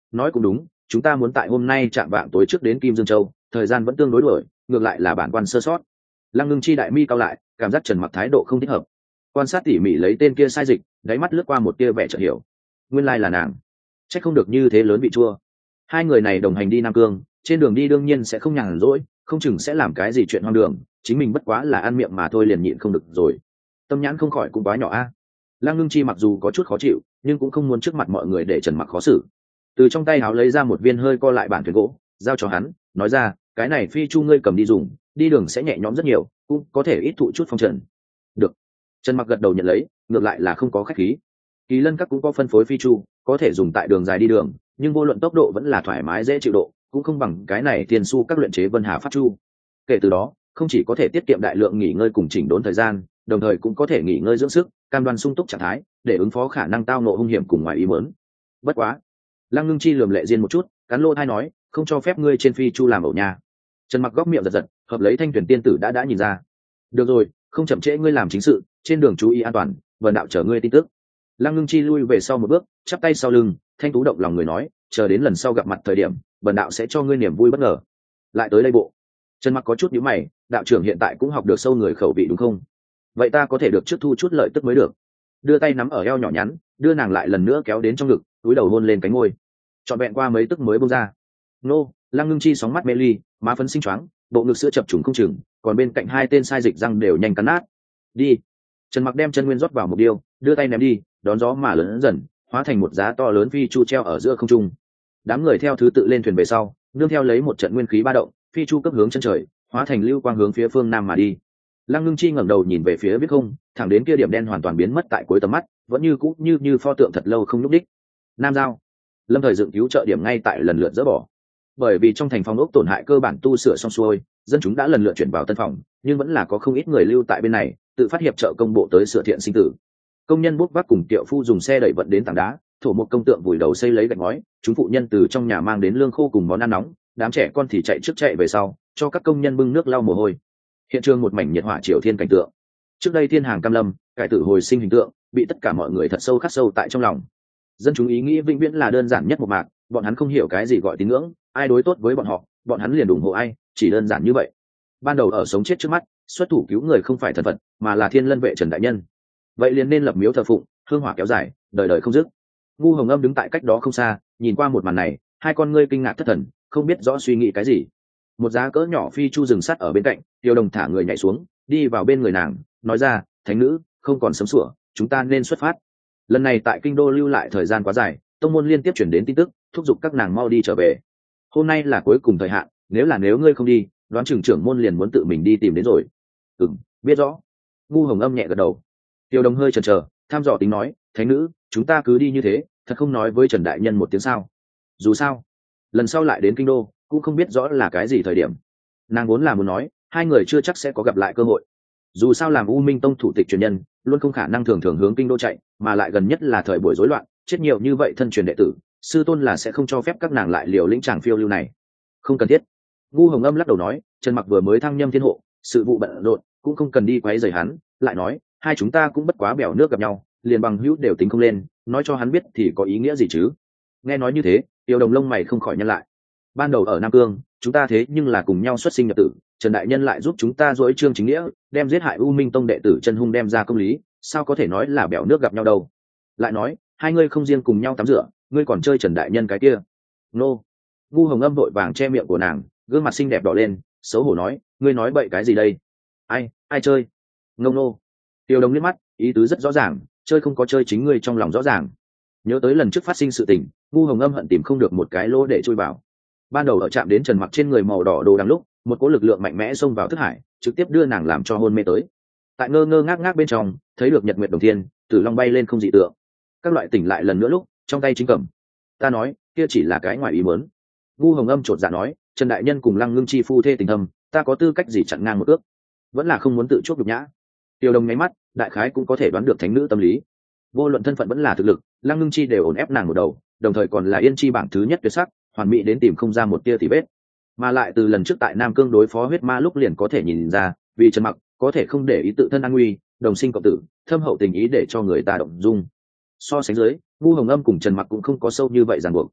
nói cũng đúng, chúng ta muốn tại hôm nay chạm vạng tối trước đến Kim Dương Châu, thời gian vẫn tương đối đuổi, ngược lại là bản quan sơ sót. Lăng Ngưng Chi đại mi cao lại, cảm giác Trần Mặc thái độ không thích hợp. Quan sát tỉ mỉ lấy tên kia sai dịch, đáy mắt lướt qua một tia vẻ chợt hiểu. Nguyên lai là nàng. Chắc không được như thế lớn vị chua. Hai người này đồng hành đi Nam Cương, trên đường đi đương nhiên sẽ không nhàn rỗi, không chừng sẽ làm cái gì chuyện hoang đường, chính mình bất quá là ăn miệng mà thôi liền nhịn không được rồi. Tâm nhãn không khỏi cũng quá nhỏ a. À. Lăng Ngưng Chi mặc dù có chút khó chịu, nhưng cũng không muốn trước mặt mọi người để Trần Mặc khó xử. Từ trong tay áo lấy ra một viên hơi co lại bản thuyền gỗ, giao cho hắn, nói ra, cái này phi chu ngươi cầm đi dùng, đi đường sẽ nhẹ nhõm rất nhiều, cũng có thể ít thụ chút phong trần. Được. Trần Mặc gật đầu nhận lấy, ngược lại là không có khách khí. Kỳ Lân Các cũng có phân phối phi chu, có thể dùng tại đường dài đi đường, nhưng vô luận tốc độ vẫn là thoải mái dễ chịu độ, cũng không bằng cái này tiền su các luyện chế Vân Hà pháp chu. Kể từ đó, không chỉ có thể tiết kiệm đại lượng nghỉ ngơi cùng chỉnh đốn thời gian, đồng thời cũng có thể nghỉ ngơi dưỡng sức, cam đoan sung túc trạng thái, để ứng phó khả năng tao ngộ hung hiểm cùng ngoài ý muốn. Bất quá, Lăng Ngưng Chi lườm Lệ Diên một chút, cắn lô thai nói, không cho phép ngươi trên phi chu làm ẩu nha. Trần Mặc góc miệng giật giật, hợp lấy Thanh Tuyển tiên tử đã đã nhìn ra. Được rồi, không chậm trễ ngươi làm chính sự, trên đường chú ý an toàn, vần đạo chờ ngươi tin tức. Lăng Ngưng Chi lui về sau một bước, chắp tay sau lưng, thanh tú động lòng người nói, chờ đến lần sau gặp mặt thời điểm, vần đạo sẽ cho ngươi niềm vui bất ngờ. Lại tới đây bộ. Trần Mặc có chút nhíu mày, đạo trưởng hiện tại cũng học được sâu người khẩu vị đúng không? Vậy ta có thể được trước thu chút lợi tức mới được. Đưa tay nắm ở eo nhỏ nhắn, đưa nàng lại lần nữa kéo đến trong ngực, túi đầu hôn lên cánh môi. Trọn vẹn qua mấy tức mới buông ra. Nô, Lăng Ngưng Chi sóng mắt mê ly, má phấn sinh choáng, bộ ngực sữa chập trùng không chừng, còn bên cạnh hai tên sai dịch răng đều nhanh cắn nát. Đi. Trần Mặc đem chân nguyên rót vào một điêu, đưa tay ném đi, đón gió mà lớn dần, hóa thành một giá to lớn phi chu treo ở giữa không trung. Đám người theo thứ tự lên thuyền về sau, nương theo lấy một trận nguyên khí ba động, phi chu cấp hướng chân trời, hóa thành lưu quang hướng phía phương nam mà đi. Lăng Ngưng Chi ngẩng đầu nhìn về phía biết không, thẳng đến kia điểm đen hoàn toàn biến mất tại cuối tầm mắt, vẫn như cũ như như pho tượng thật lâu không nhúc đích. Nam Giao, Lâm thời dựng cứu trợ điểm ngay tại lần lượt dỡ bỏ. Bởi vì trong thành phòng ốc tổn hại cơ bản tu sửa xong xuôi, dân chúng đã lần lượt chuyển vào tân phòng, nhưng vẫn là có không ít người lưu tại bên này, tự phát hiệp trợ công bộ tới sửa thiện sinh tử. Công nhân bốc vác cùng tiệu phu dùng xe đẩy vận đến tảng đá, thổ một công tượng vùi đầu xây lấy gạch ngói, chúng phụ nhân từ trong nhà mang đến lương khô cùng món ăn nóng, đám trẻ con thì chạy trước chạy về sau, cho các công nhân bưng nước lau mồ hôi. Hiện trường một mảnh nhiệt hỏa triều thiên cảnh tượng. Trước đây thiên hàng cam lâm, cải tử hồi sinh hình tượng, bị tất cả mọi người thật sâu khắc sâu tại trong lòng. Dân chúng ý nghĩ vĩnh viễn là đơn giản nhất một mạc, bọn hắn không hiểu cái gì gọi tín ngưỡng, ai đối tốt với bọn họ, bọn hắn liền ủng hộ ai, chỉ đơn giản như vậy. Ban đầu ở sống chết trước mắt, xuất thủ cứu người không phải thần vật, mà là thiên lân vệ Trần đại nhân. Vậy liền nên lập miếu thờ phụng, hương hỏa kéo dài, đời đời không dứt. Ngu Hồng Âm đứng tại cách đó không xa, nhìn qua một màn này, hai con ngươi kinh ngạc thất thần, không biết rõ suy nghĩ cái gì. Một giá cỡ nhỏ phi chu dừng sắt ở bên cạnh, Tiêu Đồng thả người nhảy xuống, đi vào bên người nàng, nói ra, thánh nữ, không còn sớm sủa, chúng ta nên xuất phát. Lần này tại kinh đô lưu lại thời gian quá dài, tông môn liên tiếp chuyển đến tin tức, thúc giục các nàng mau đi trở về. Hôm nay là cuối cùng thời hạn, nếu là nếu ngươi không đi, đoán trưởng trưởng môn liền muốn tự mình đi tìm đến rồi. Ừm, biết rõ. Ngu Hồng Âm nhẹ gật đầu. Tiêu Đồng hơi chần chờ, tham dò tính nói, thánh nữ, chúng ta cứ đi như thế, thật không nói với Trần đại nhân một tiếng sao? Dù sao, lần sau lại đến kinh đô, cũng không biết rõ là cái gì thời điểm. Nàng vốn là muốn nói, hai người chưa chắc sẽ có gặp lại cơ hội. Dù sao làm U Minh Tông thủ tịch truyền nhân, luôn không khả năng thường thường hướng kinh đô chạy, mà lại gần nhất là thời buổi rối loạn, chết nhiều như vậy thân truyền đệ tử, sư tôn là sẽ không cho phép các nàng lại liều lĩnh chàng phiêu lưu này. Không cần thiết. Ngu Hồng Âm lắc đầu nói, Trần Mặc vừa mới thăng nhâm thiên hộ, sự vụ bận rộn, cũng không cần đi quấy rầy hắn, lại nói, hai chúng ta cũng bất quá bèo nước gặp nhau, liền bằng hữu đều tính không lên, nói cho hắn biết thì có ý nghĩa gì chứ? Nghe nói như thế, Tiêu Đồng lông mày không khỏi nhăn lại. Ban đầu ở Nam Cương, chúng ta thế nhưng là cùng nhau xuất sinh nhập tử, Trần đại nhân lại giúp chúng ta dối trương chính nghĩa, đem giết hại U Minh Tông đệ tử chân hung đem ra công lý, sao có thể nói là bèo nước gặp nhau đâu? Lại nói, hai ngươi không riêng cùng nhau tắm rửa, ngươi còn chơi Trần đại nhân cái kia. Nô. Ngu Hồng Âm vội vàng che miệng của nàng, gương mặt xinh đẹp đỏ lên, xấu hổ nói, ngươi nói bậy cái gì đây? Ai, ai chơi? Ngông nô. Tiêu Đồng liếc mắt, ý tứ rất rõ ràng, chơi không có chơi chính ngươi trong lòng rõ ràng. Nhớ tới lần trước phát sinh sự tình, Ngu Hồng Âm hận tìm không được một cái lỗ để chui vào. Ban đầu ở chạm đến Trần Mặc trên người màu đỏ đồ đằng lúc, một cỗ lực lượng mạnh mẽ xông vào thức hải, trực tiếp đưa nàng làm cho hôn mê tới. Tại ngơ ngơ ngác ngác bên trong, thấy được nhật nguyệt đồng thiên, tử long bay lên không dị tượng. Các loại tỉnh lại lần nữa lúc, trong tay chính cầm. Ta nói, kia chỉ là cái ngoài ý muốn. Ngu Hồng Âm chột dạ nói, Trần đại nhân cùng Lăng Ngưng chi phu thê tình thâm, ta có tư cách gì chặn ngang một ước? Vẫn là không muốn tự chuốc nhục nhã. Tiêu Đồng nháy mắt, đại khái cũng có thể đoán được thánh nữ tâm lý. Vô luận thân phận vẫn là thực lực, Lăng Ngưng chi đều ổn ép nàng một đầu, đồng thời còn là yên chi bảng thứ nhất tuyệt sắc, hoàn mỹ đến tìm không ra một tia tì vết. Mà lại từ lần trước tại Nam Cương đối phó huyết ma lúc liền có thể nhìn ra, vì Trần Mặc có thể không để ý tự thân an nguy, đồng sinh cộng tử, thâm hậu tình ý để cho người ta động dung. So sánh dưới, Ngu Hồng Âm cùng Trần Mặc cũng không có sâu như vậy ràng buộc.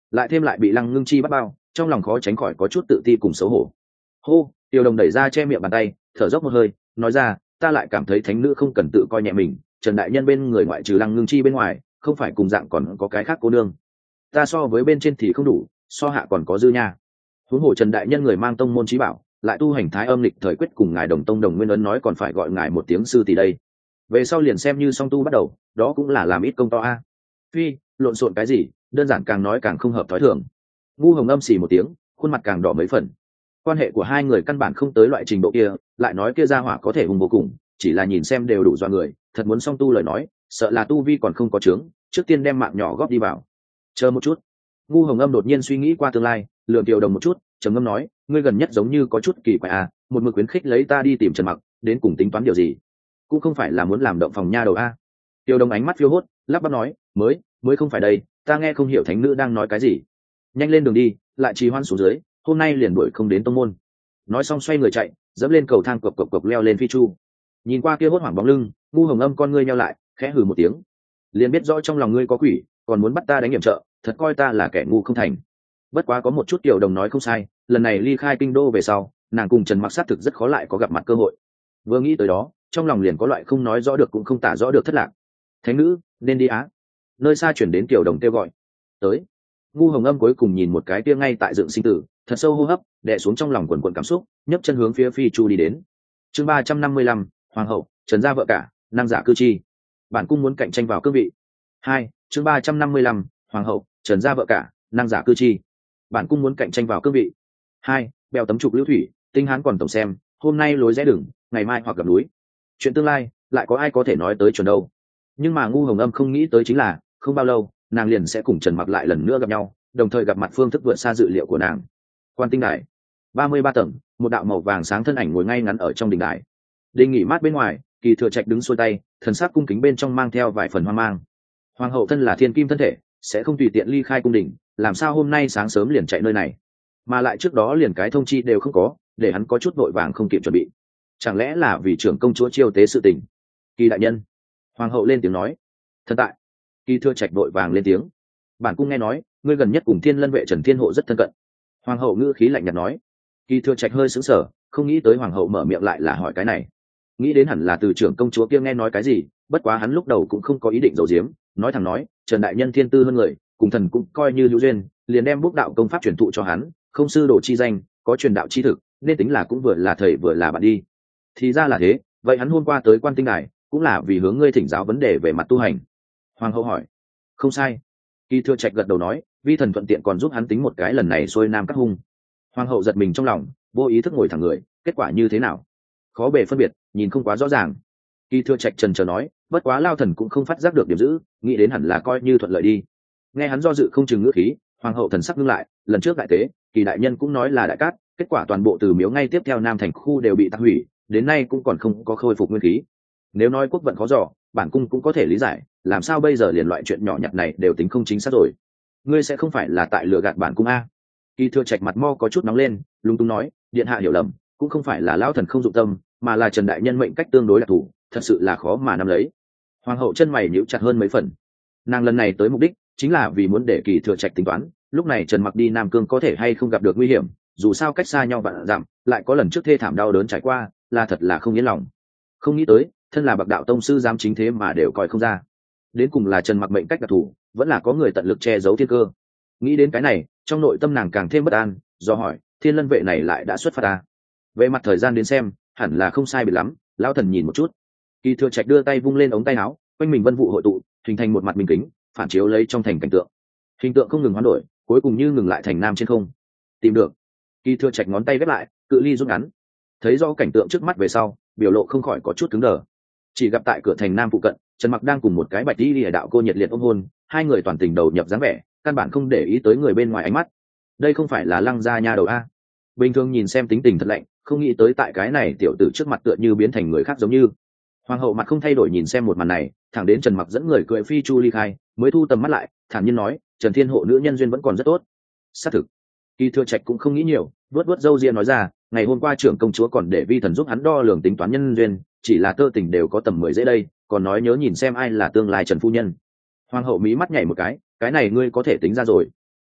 lại thêm lại bị Lăng Ngưng Chi bắt bao, trong lòng khó tránh khỏi có chút tự ti cùng xấu hổ. Hô, Tiêu Đồng đẩy ra che miệng bàn tay, thở dốc một hơi, nói ra, ta lại cảm thấy thánh nữ không cần tự coi nhẹ mình, Trần đại nhân bên người ngoại trừ Lăng Ngưng Chi bên ngoài, không phải cùng dạng còn có cái khác cô nương. Ta so với bên trên thì không đủ, so hạ còn có dư nha. Huống hồ Trần đại nhân người mang tông môn trí bảo, lại tu hành thái âm lịch thời quyết cùng ngài Đồng Tông Đồng Nguyên Ấn, nói còn phải gọi ngài một tiếng sư tỷ đây. Về sau liền xem như song tu bắt đầu, đó cũng là làm ít công to a. Phi, lộn xộn cái gì, đơn giản càng nói càng không hợp thói thường. Ngu Hồng âm xì một tiếng, khuôn mặt càng đỏ mấy phần. Quan hệ của hai người căn bản không tới loại trình độ kia, lại nói kia gia hỏa có thể hùng vô cùng, chỉ là nhìn xem đều đủ dọa người, thật muốn song tu lời nói, sợ là tu vi còn không có chướng, trước tiên đem mạng nhỏ góp đi vào. Chờ một chút. Ngu Hồng âm đột nhiên suy nghĩ qua tương lai, lườm Tiểu Đồng một chút, trầm ngâm nói, ngươi gần nhất giống như có chút kỳ quái à, một mực khuyến khích lấy ta đi tìm Trần Mặc, đến cùng tính toán điều gì? Cũng không phải là muốn làm động phòng nha đầu a. Tiểu Đồng ánh mắt phiêu hốt, lắp bắp nói, mới mới không phải đây, ta nghe không hiểu thánh nữ đang nói cái gì. Nhanh lên đường đi, lại trì hoãn xuống dưới, hôm nay liền đuổi không đến tông môn. Nói xong xoay người chạy, dẫm lên cầu thang cộc cộc cộc leo lên phi chu. Nhìn qua kia hốt hoảng bóng lưng, Ngu Hồng âm con ngươi nheo lại, khẽ hừ một tiếng, liền biết rõ trong lòng ngươi có quỷ, còn muốn bắt ta đánh hiểm trợ, thật coi ta là kẻ ngu không thành. Bất quá có một chút Tiểu Đồng nói không sai, lần này ly khai kinh đô về sau, nàng cùng Trần Mặc sát thực rất khó lại có gặp mặt cơ hội. Vừa nghĩ tới đó, trong lòng liền có loại không nói rõ được cũng không tả rõ được thất lạc. Thánh nữ, nên đi á. Nơi xa chuyển đến Tiểu Đồng kêu gọi. Tới. Ngu Hồng âm cuối cùng nhìn một cái kia ngay tại dựng sinh tử, thật sâu hô hấp, đè xuống trong lòng quần quần cảm xúc, nhấc chân hướng phía phi chu đi đến. Chương ba trăm năm mươi lăm, hoàng hậu, Trần gia vợ cả, năng giả cư chi. Bản cung muốn cạnh tranh vào cương vị. Hai, chương ba trăm năm mươi lăm, hoàng hậu, Trần gia vợ cả, năng giả cư chi. Bản cung muốn cạnh tranh vào cương vị. Hai, bèo tấm trục lưu thủy, tinh hán còn tổng xem, hôm nay lối rẽ đường, ngày mai hoặc gặp núi. Chuyện tương lai, lại có ai có thể nói tới chuẩn đâu. Nhưng mà Ngu Hồng âm không nghĩ tới chính là, không bao lâu, nàng liền sẽ cùng Trần Mặc lại lần nữa gặp nhau, đồng thời gặp mặt phương thức vượt xa dự liệu của nàng. Quan tinh đài, ba mươi ba tầng, một đạo màu vàng sáng thân ảnh ngồi ngay ngắn ở trong đình đài. Đình nghỉ mát bên ngoài, Kỳ Thừa Trạch đứng xuôi tay, thần sắc cung kính bên trong mang theo vài phần hoang mang. Hoàng hậu thân là thiên kim thân thể, sẽ không tùy tiện ly khai cung đình, làm sao hôm nay sáng sớm liền chạy nơi này, mà lại trước đó liền cái thông chi đều không có, để hắn có chút vội vàng không kịp chuẩn bị. Chẳng lẽ là vì trưởng công chúa chiêu tế sự tình? Kỳ đại nhân. Hoàng hậu lên tiếng nói. Thần tại. Kỳ Thừa Trạch vội vàng lên tiếng. Bản cung nghe nói, ngươi gần nhất cùng Thiên Lân vệ Trần Thiên Hộ rất thân cận. Hoàng hậu ngữ khí lạnh nhạt nói. Kỳ Thừa Trạch hơi sững sờ, không nghĩ tới hoàng hậu mở miệng lại là hỏi cái này. Nghĩ đến hẳn là từ trưởng công chúa kia nghe nói cái gì, bất quá hắn lúc đầu cũng không có ý định giấu giếm, nói thẳng nói, Trần đại nhân thiên tư hơn người, cùng thần cũng coi như hữu duyên, liền đem bút đạo công pháp truyền thụ cho hắn, không sư đồ chi danh, có truyền đạo chi thực, nên tính là cũng vừa là thầy vừa là bạn đi. Thì ra là thế, vậy hắn hôm qua tới Quan Tinh Đài, cũng là vì hướng ngươi thỉnh giáo vấn đề về mặt tu hành. Hoàng hậu hỏi. Không sai. Kỳ Thừa Trạch gật đầu nói, vi thần thuận tiện còn giúp hắn tính một cái lần này xuôi nam cắt hung. Hoàng hậu giật mình trong lòng, vô ý thức ngồi thẳng người, kết quả như thế nào? Khó bề phân biệt, nhìn không quá rõ ràng. Kỳ Thừa Trạch trần chờ nói, bất quá lao thần cũng không phát giác được điểm giữ, nghĩ đến hẳn là coi như thuận lợi đi. Nghe hắn do dự không chừng ngữ khí, hoàng hậu thần sắc ngưng lại, lần trước đại tế, Kỳ đại nhân cũng nói là đại cát, kết quả toàn bộ từ miếu ngay tiếp theo nam thành khu đều bị tạc hủy, đến nay cũng còn không có khôi phục nguyên khí. Nếu nói quốc vận khó dò, bản cung cũng có thể lý giải, làm sao bây giờ liền loại chuyện nhỏ nhặt này đều tính không chính xác rồi? Ngươi sẽ không phải là tại lừa gạt bản cung a? Kỳ Thừa Trạch mặt mo có chút nóng lên, lung tung nói, điện hạ hiểu lầm, cũng không phải là lão thần không dụng tâm, mà là Trần đại nhân mệnh cách tương đối đặc thù, thật sự là khó mà nắm lấy. Hoàng hậu chân mày nhíu chặt hơn mấy phần. Nàng lần này tới mục đích chính là vì muốn để Kỳ Thừa Trạch tính toán, lúc này Trần Mặc đi Nam Cương có thể hay không gặp được nguy hiểm, dù sao cách xa nhau vạn dặm, lại có lần trước thê thảm đau đớn trải qua, là thật là không yên lòng. Không nghĩ tới, thân là bậc đạo tông sư dám chính thế mà đều coi không ra. Đến cùng là Trần Mặc mệnh cách đặc thù, vẫn là có người tận lực che giấu thiên cơ. Nghĩ đến cái này, trong nội tâm nàng càng thêm bất an, do hỏi, Thiên Lân vệ này lại đã xuất phát ta? Về mặt thời gian đến xem, hẳn là không sai biệt lắm. Lão thần nhìn một chút. Kỳ Thừa Trạch đưa tay vung lên ống tay áo, quanh mình vân vụ hội tụ, hình thành một mặt minh kính, phản chiếu lấy trong thành cảnh tượng. Hình tượng không ngừng hoán đổi, cuối cùng như ngừng lại thành nam trên không. Tìm được. Kỳ Thừa Trạch ngón tay ghép lại, cự ly rút ngắn. Thấy rõ cảnh tượng trước mắt về sau, biểu lộ không khỏi có chút cứng đờ. Chỉ gặp tại cửa thành nam phụ cận, Trần Mặc đang cùng một cái bạch y lìa đạo cô nhiệt liệt ôm hôn, hai người toàn tình đầu nhập dáng vẻ, căn bản không để ý tới người bên ngoài ánh mắt. Đây không phải là Lăng gia nha đầu a? Bình thường nhìn xem tính tình thật lạnh, không nghĩ tới tại cái này tiểu tử trước mặt tựa như biến thành người khác giống như. Hoàng hậu mặt không thay đổi nhìn xem một màn này, thẳng đến Trần Mặc dẫn người cười phi chu ly khai, mới thu tầm mắt lại, thản nhiên nói, Trần Thiên Hộ nữ nhân duyên vẫn còn rất tốt. Xác thực. Kỳ Thừa Trạch cũng không nghĩ nhiều, vuốt vuốt râu ria nói ra, ngày hôm qua trưởng công chúa còn để vi thần giúp hắn đo lường tính toán nhân duyên, chỉ là tơ tình đều có tầm mười dễ đây, còn nói nhớ nhìn xem ai là tương lai Trần phu nhân. Hoàng hậu mí mắt nhảy một cái, cái này ngươi có thể tính ra rồi.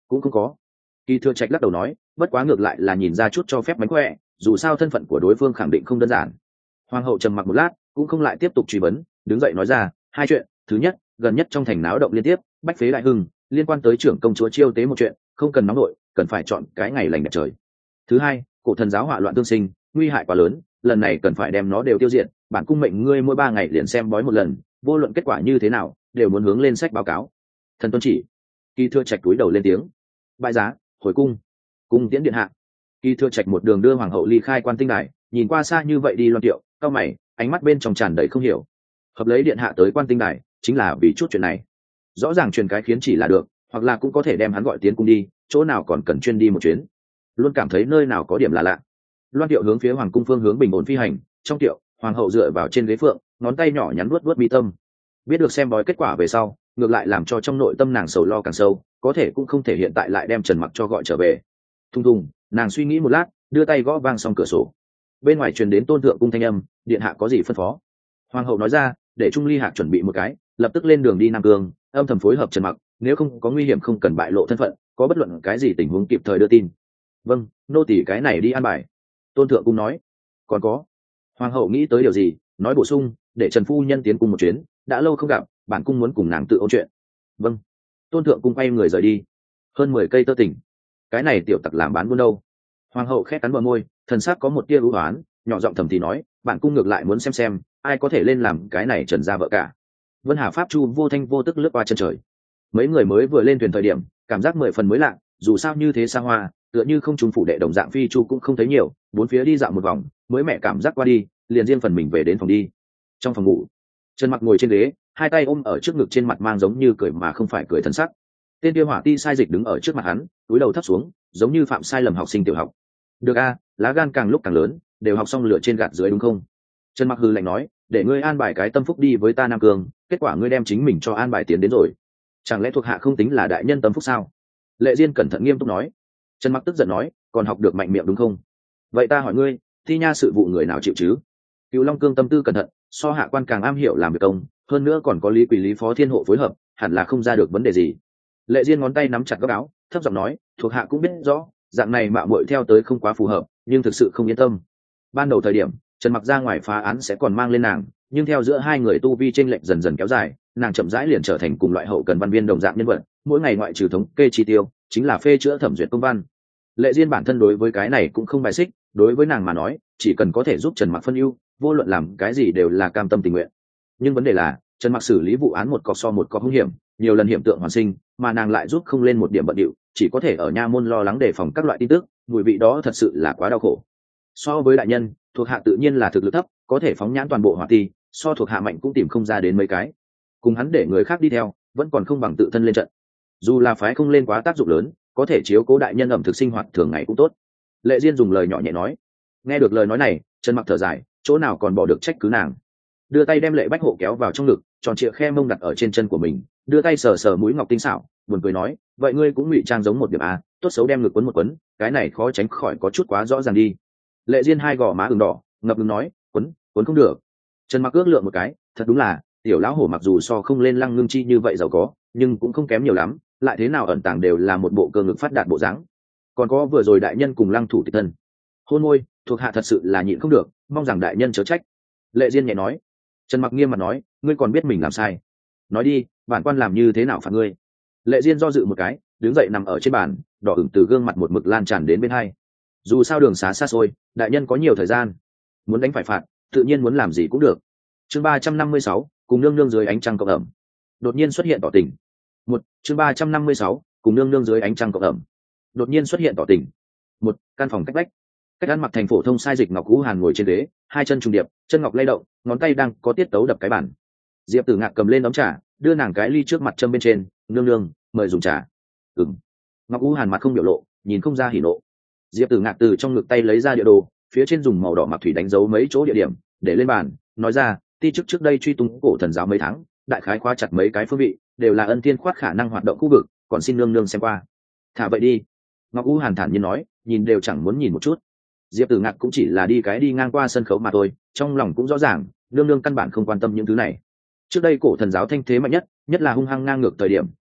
cũng không có. Kỳ Thừa Trạch lắc đầu nói, bất quá ngược lại là nhìn ra chút cho phép mánh khỏe, dù sao thân phận của đối phương khẳng định không đơn giản. Hoàng hậu trầm mặc một lát, cũng không lại tiếp tục truy vấn, đứng dậy nói ra hai chuyện. Thứ nhất, gần nhất trong thành náo động liên tiếp, bách phế đại hưng, liên quan tới trưởng công chúa chiêu tế một chuyện, không cần nóng nổi, cần phải chọn cái ngày lành đẹp trời. Thứ hai, cổ thần giáo hỏa loạn tương sinh, nguy hại quá lớn, lần này cần phải đem nó đều tiêu diệt. Bản cung mệnh ngươi mỗi ba ngày liền xem bói một lần, vô luận kết quả như thế nào đều muốn hướng lên sách báo cáo. Thần tuân chỉ. Kỳ Thừa Trạch túi đầu lên tiếng. Bại giá, hồi cung. Cung tiễn điện hạ. Kỳ Thừa Trạch một đường đưa hoàng hậu ly khai quan tinh đài, nhìn qua xa như vậy đi Loan Tiệu, cao mày, ánh mắt bên trong tràn đầy không hiểu. Hợp lấy điện hạ tới quan tinh đài chính là vì chút chuyện này. Rõ ràng truyền cái khiến chỉ là được, hoặc là cũng có thể đem hắn gọi tiến cung đi, chỗ nào còn cần chuyên đi một chuyến. Luôn cảm thấy nơi nào có điểm là lạ. Loan Tiệu hướng phía hoàng cung phương hướng bình ổn phi hành, trong tiệu, hoàng hậu dựa vào trên ghế phượng, ngón tay nhỏ nhắn vuốt vuốt mi tâm. Biết được xem bói kết quả về sau, ngược lại làm cho trong nội tâm nàng sầu lo càng sâu, có thể cũng không thể hiện tại lại đem Trần Mặc cho gọi trở về. Thùng thùng, nàng suy nghĩ một lát, đưa tay gõ vang xong cửa sổ. Bên ngoài truyền đến Tôn Thượng cung thanh âm, điện hạ có gì phân phó? Hoàng hậu nói ra, để Trung Ly Hạc chuẩn bị một cái, lập tức lên đường đi Nam Cương, âm thầm phối hợp Trần Mặc, nếu không có nguy hiểm không cần bại lộ thân phận, có bất luận cái gì tình huống kịp thời đưa tin. Vâng, nô tỳ cái này đi an bài. Tôn Thượng cung nói. Còn có. Hoàng hậu nghĩ tới điều gì, nói bổ sung, để Trần phu nhân tiến cùng một chuyến, đã lâu không gặp, bản cung muốn cùng nàng tự ôn chuyện. Vâng. Tôn Thượng cung quay người rời đi. Hơn mười cây tơ tỉnh. Cái này tiểu tặc làm bán buôn đâu? Hoàng hậu khẽ cắn bờ môi, thần sắc có một tia ưu oán, nhỏ giọng thầm thì nói, bản cung ngược lại muốn xem xem ai có thể lên làm cái này Trần gia vợ cả. Vân Hà Pháp Chu vô thanh vô tức lướt qua chân trời. Mấy người mới vừa lên thuyền thời điểm, cảm giác mười phần mới lạ, dù sao như thế xa hoa, tựa như không trùng phủ đệ đồng dạng phi chu cũng không thấy nhiều, bốn phía đi dạo một vòng, mới mẹ cảm giác qua đi, liền riêng phần mình về đến phòng đi. Trong phòng ngủ, Trần Mặc ngồi trên ghế, hai tay ôm ở trước ngực, trên mặt mang giống như cười mà không phải cười thần sắc. Tên kia hỏa ti sai dịch đứng ở trước mặt hắn, cúi đầu thấp xuống, giống như phạm sai lầm học sinh tiểu học. Được a, lá gan càng lúc càng lớn, đều học xong lửa trên gạt dưới đúng không? Trần Mặc hừ lạnh nói, để ngươi an bài cái tâm phúc đi với ta Nam Cương, kết quả ngươi đem chính mình cho an bài tiến đến rồi, chẳng lẽ thuộc hạ không tính là đại nhân tâm phúc sao? Lệ Diên cẩn thận nghiêm túc nói. Trần Mặc tức giận nói, còn học được mạnh miệng đúng không? Vậy ta hỏi ngươi, thi nha sự vụ người nào chịu chứ? Cựu Long Cương tâm tư cẩn thận, so hạ quan càng am hiểu làm việc công, hơn nữa còn có Lý Quỳ Lý Phó Thiên Hộ phối hợp, hẳn là không ra được vấn đề gì. Lệ Diên ngón tay nắm chặt góc áo, thấp giọng nói, thuộc hạ cũng biết rõ, dạng này mạo muội theo tới không quá phù hợp, nhưng thực sự không yên tâm. Ban đầu thời điểm, Trần Mặc ra ngoài phá án sẽ còn mang lên nàng, nhưng theo giữa hai người tu vi chênh lệch dần dần kéo dài, nàng chậm rãi liền trở thành cùng loại hậu cần văn viên đồng dạng nhân vật, mỗi ngày ngoại trừ thống kê chi tiêu, chính là phê chữa thẩm duyệt công văn. Lệ Diên bản thân đối với cái này cũng không bài xích, đối với nàng mà nói, chỉ cần có thể giúp Trần Mặc phân ưu, vô luận làm cái gì đều là cam tâm tình nguyện. Nhưng vấn đề là, Trần Mặc xử lý vụ án một cọc so một cọc hung hiểm, nhiều lần hiểm tượng hoàn sinh, mà nàng lại giúp không lên một điểm bận điệu, chỉ có thể ở nha môn lo lắng đề phòng các loại tin tức, mùi vị đó thật sự là quá đau khổ. So với đại nhân, thuộc hạ tự nhiên là thực lực thấp, có thể phóng nhãn toàn bộ hỏa ti, so thuộc hạ mạnh cũng tìm không ra đến mấy cái. Cùng hắn để người khác đi theo, vẫn còn không bằng tự thân lên trận. Dù là phái không lên quá tác dụng lớn, có thể chiếu cố đại nhân ẩm thực sinh hoạt thường ngày cũng tốt. Lệ Diên dùng lời nhỏ nhẹ nói. Nghe được lời nói này, Trần Mặc thở dài, chỗ nào còn bỏ được trách cứ nàng. Đưa tay đem Lệ Bách Hộ kéo vào trong ngực, tròn trịa khe mông đặt ở trên chân của mình, đưa tay sờ sờ mũi ngọc tinh xảo, buồn cười nói, vậy ngươi cũng ngụy trang giống một điểm à, tốt xấu đem ngực quấn một quấn, cái này khó tránh khỏi có chút quá rõ ràng đi. Lệ Diên hai gò má ửng đỏ, ngập ngừng nói, quấn quấn không được. Trần Mặc ước lượng một cái, thật đúng là, tiểu lão hổ mặc dù so không lên Lăng Ngưng Chi như vậy giàu có, nhưng cũng không kém nhiều lắm, lại thế nào ẩn tàng đều là một bộ cơ ngực phát đạt bộ dáng. Còn có vừa rồi đại nhân cùng Lăng thủ tịch thân hôn môi, thuộc hạ thật sự là nhịn không được, mong rằng đại nhân chớ trách. Lệ Diên nhẹ nói. Trần Mặc nghiêm mặt nói, ngươi còn biết mình làm sai, nói đi, bản quan làm như thế nào phạt ngươi? Lệ Diên do dự một cái, đứng dậy nằm ở trên bàn, đỏ ửng từ gương mặt một mực lan tràn đến bên hai. Dù sao đường xá xa xôi, đại nhân có nhiều thời gian, muốn đánh phải phạt, tự nhiên muốn làm gì cũng được. Chương ba trăm năm mươi sáu, cùng nương nương dưới ánh trăng cộng ẩm. Đột nhiên xuất hiện tỏ tình. Một, chương ba trăm năm mươi sáu, cùng nương nương dưới ánh trăng cộng ẩm. Đột nhiên xuất hiện tỏ tình. Một, căn phòng cách vách. Cách ăn mặc thành phổ thông sai dịch Ngọc Cú Hàn ngồi trên ghế, hai chân trùng điệp, chân ngọc lay động, ngón tay đang có tiết tấu đập cái bàn. Diệp Tử Ngạc cầm lên ấm trà, đưa nàng cái ly trước mặt châm bên trên, nương nương mời dùng trà. Ừm. Ngọc Cú Hàn mặt không biểu lộ, nhìn không ra hỉ nộ. Diệp Tử Ngạc từ trong ngực tay lấy ra địa đồ, phía trên dùng màu đỏ mặc thủy đánh dấu mấy chỗ địa điểm, để lên bàn, nói ra, ti chức trước đây truy tung cổ thần giáo mấy tháng, đại khái khóa chặt mấy cái phương vị, đều là ân thiên khoát khả năng hoạt động khu vực, còn xin nương nương xem qua. Thả vậy đi. Ngọc Cú Hàn thản nhiên nói, nhìn đều chẳng muốn nhìn một chút. Diệp Tử Ngạc cũng chỉ là đi cái đi ngang qua sân khấu mà thôi, trong lòng cũng rõ ràng, nương nương căn bản không quan tâm những thứ này. Trước đây cổ thần giáo thanh thế mạnh nhất, nhất là hung hăng ngang ngược thời điểm,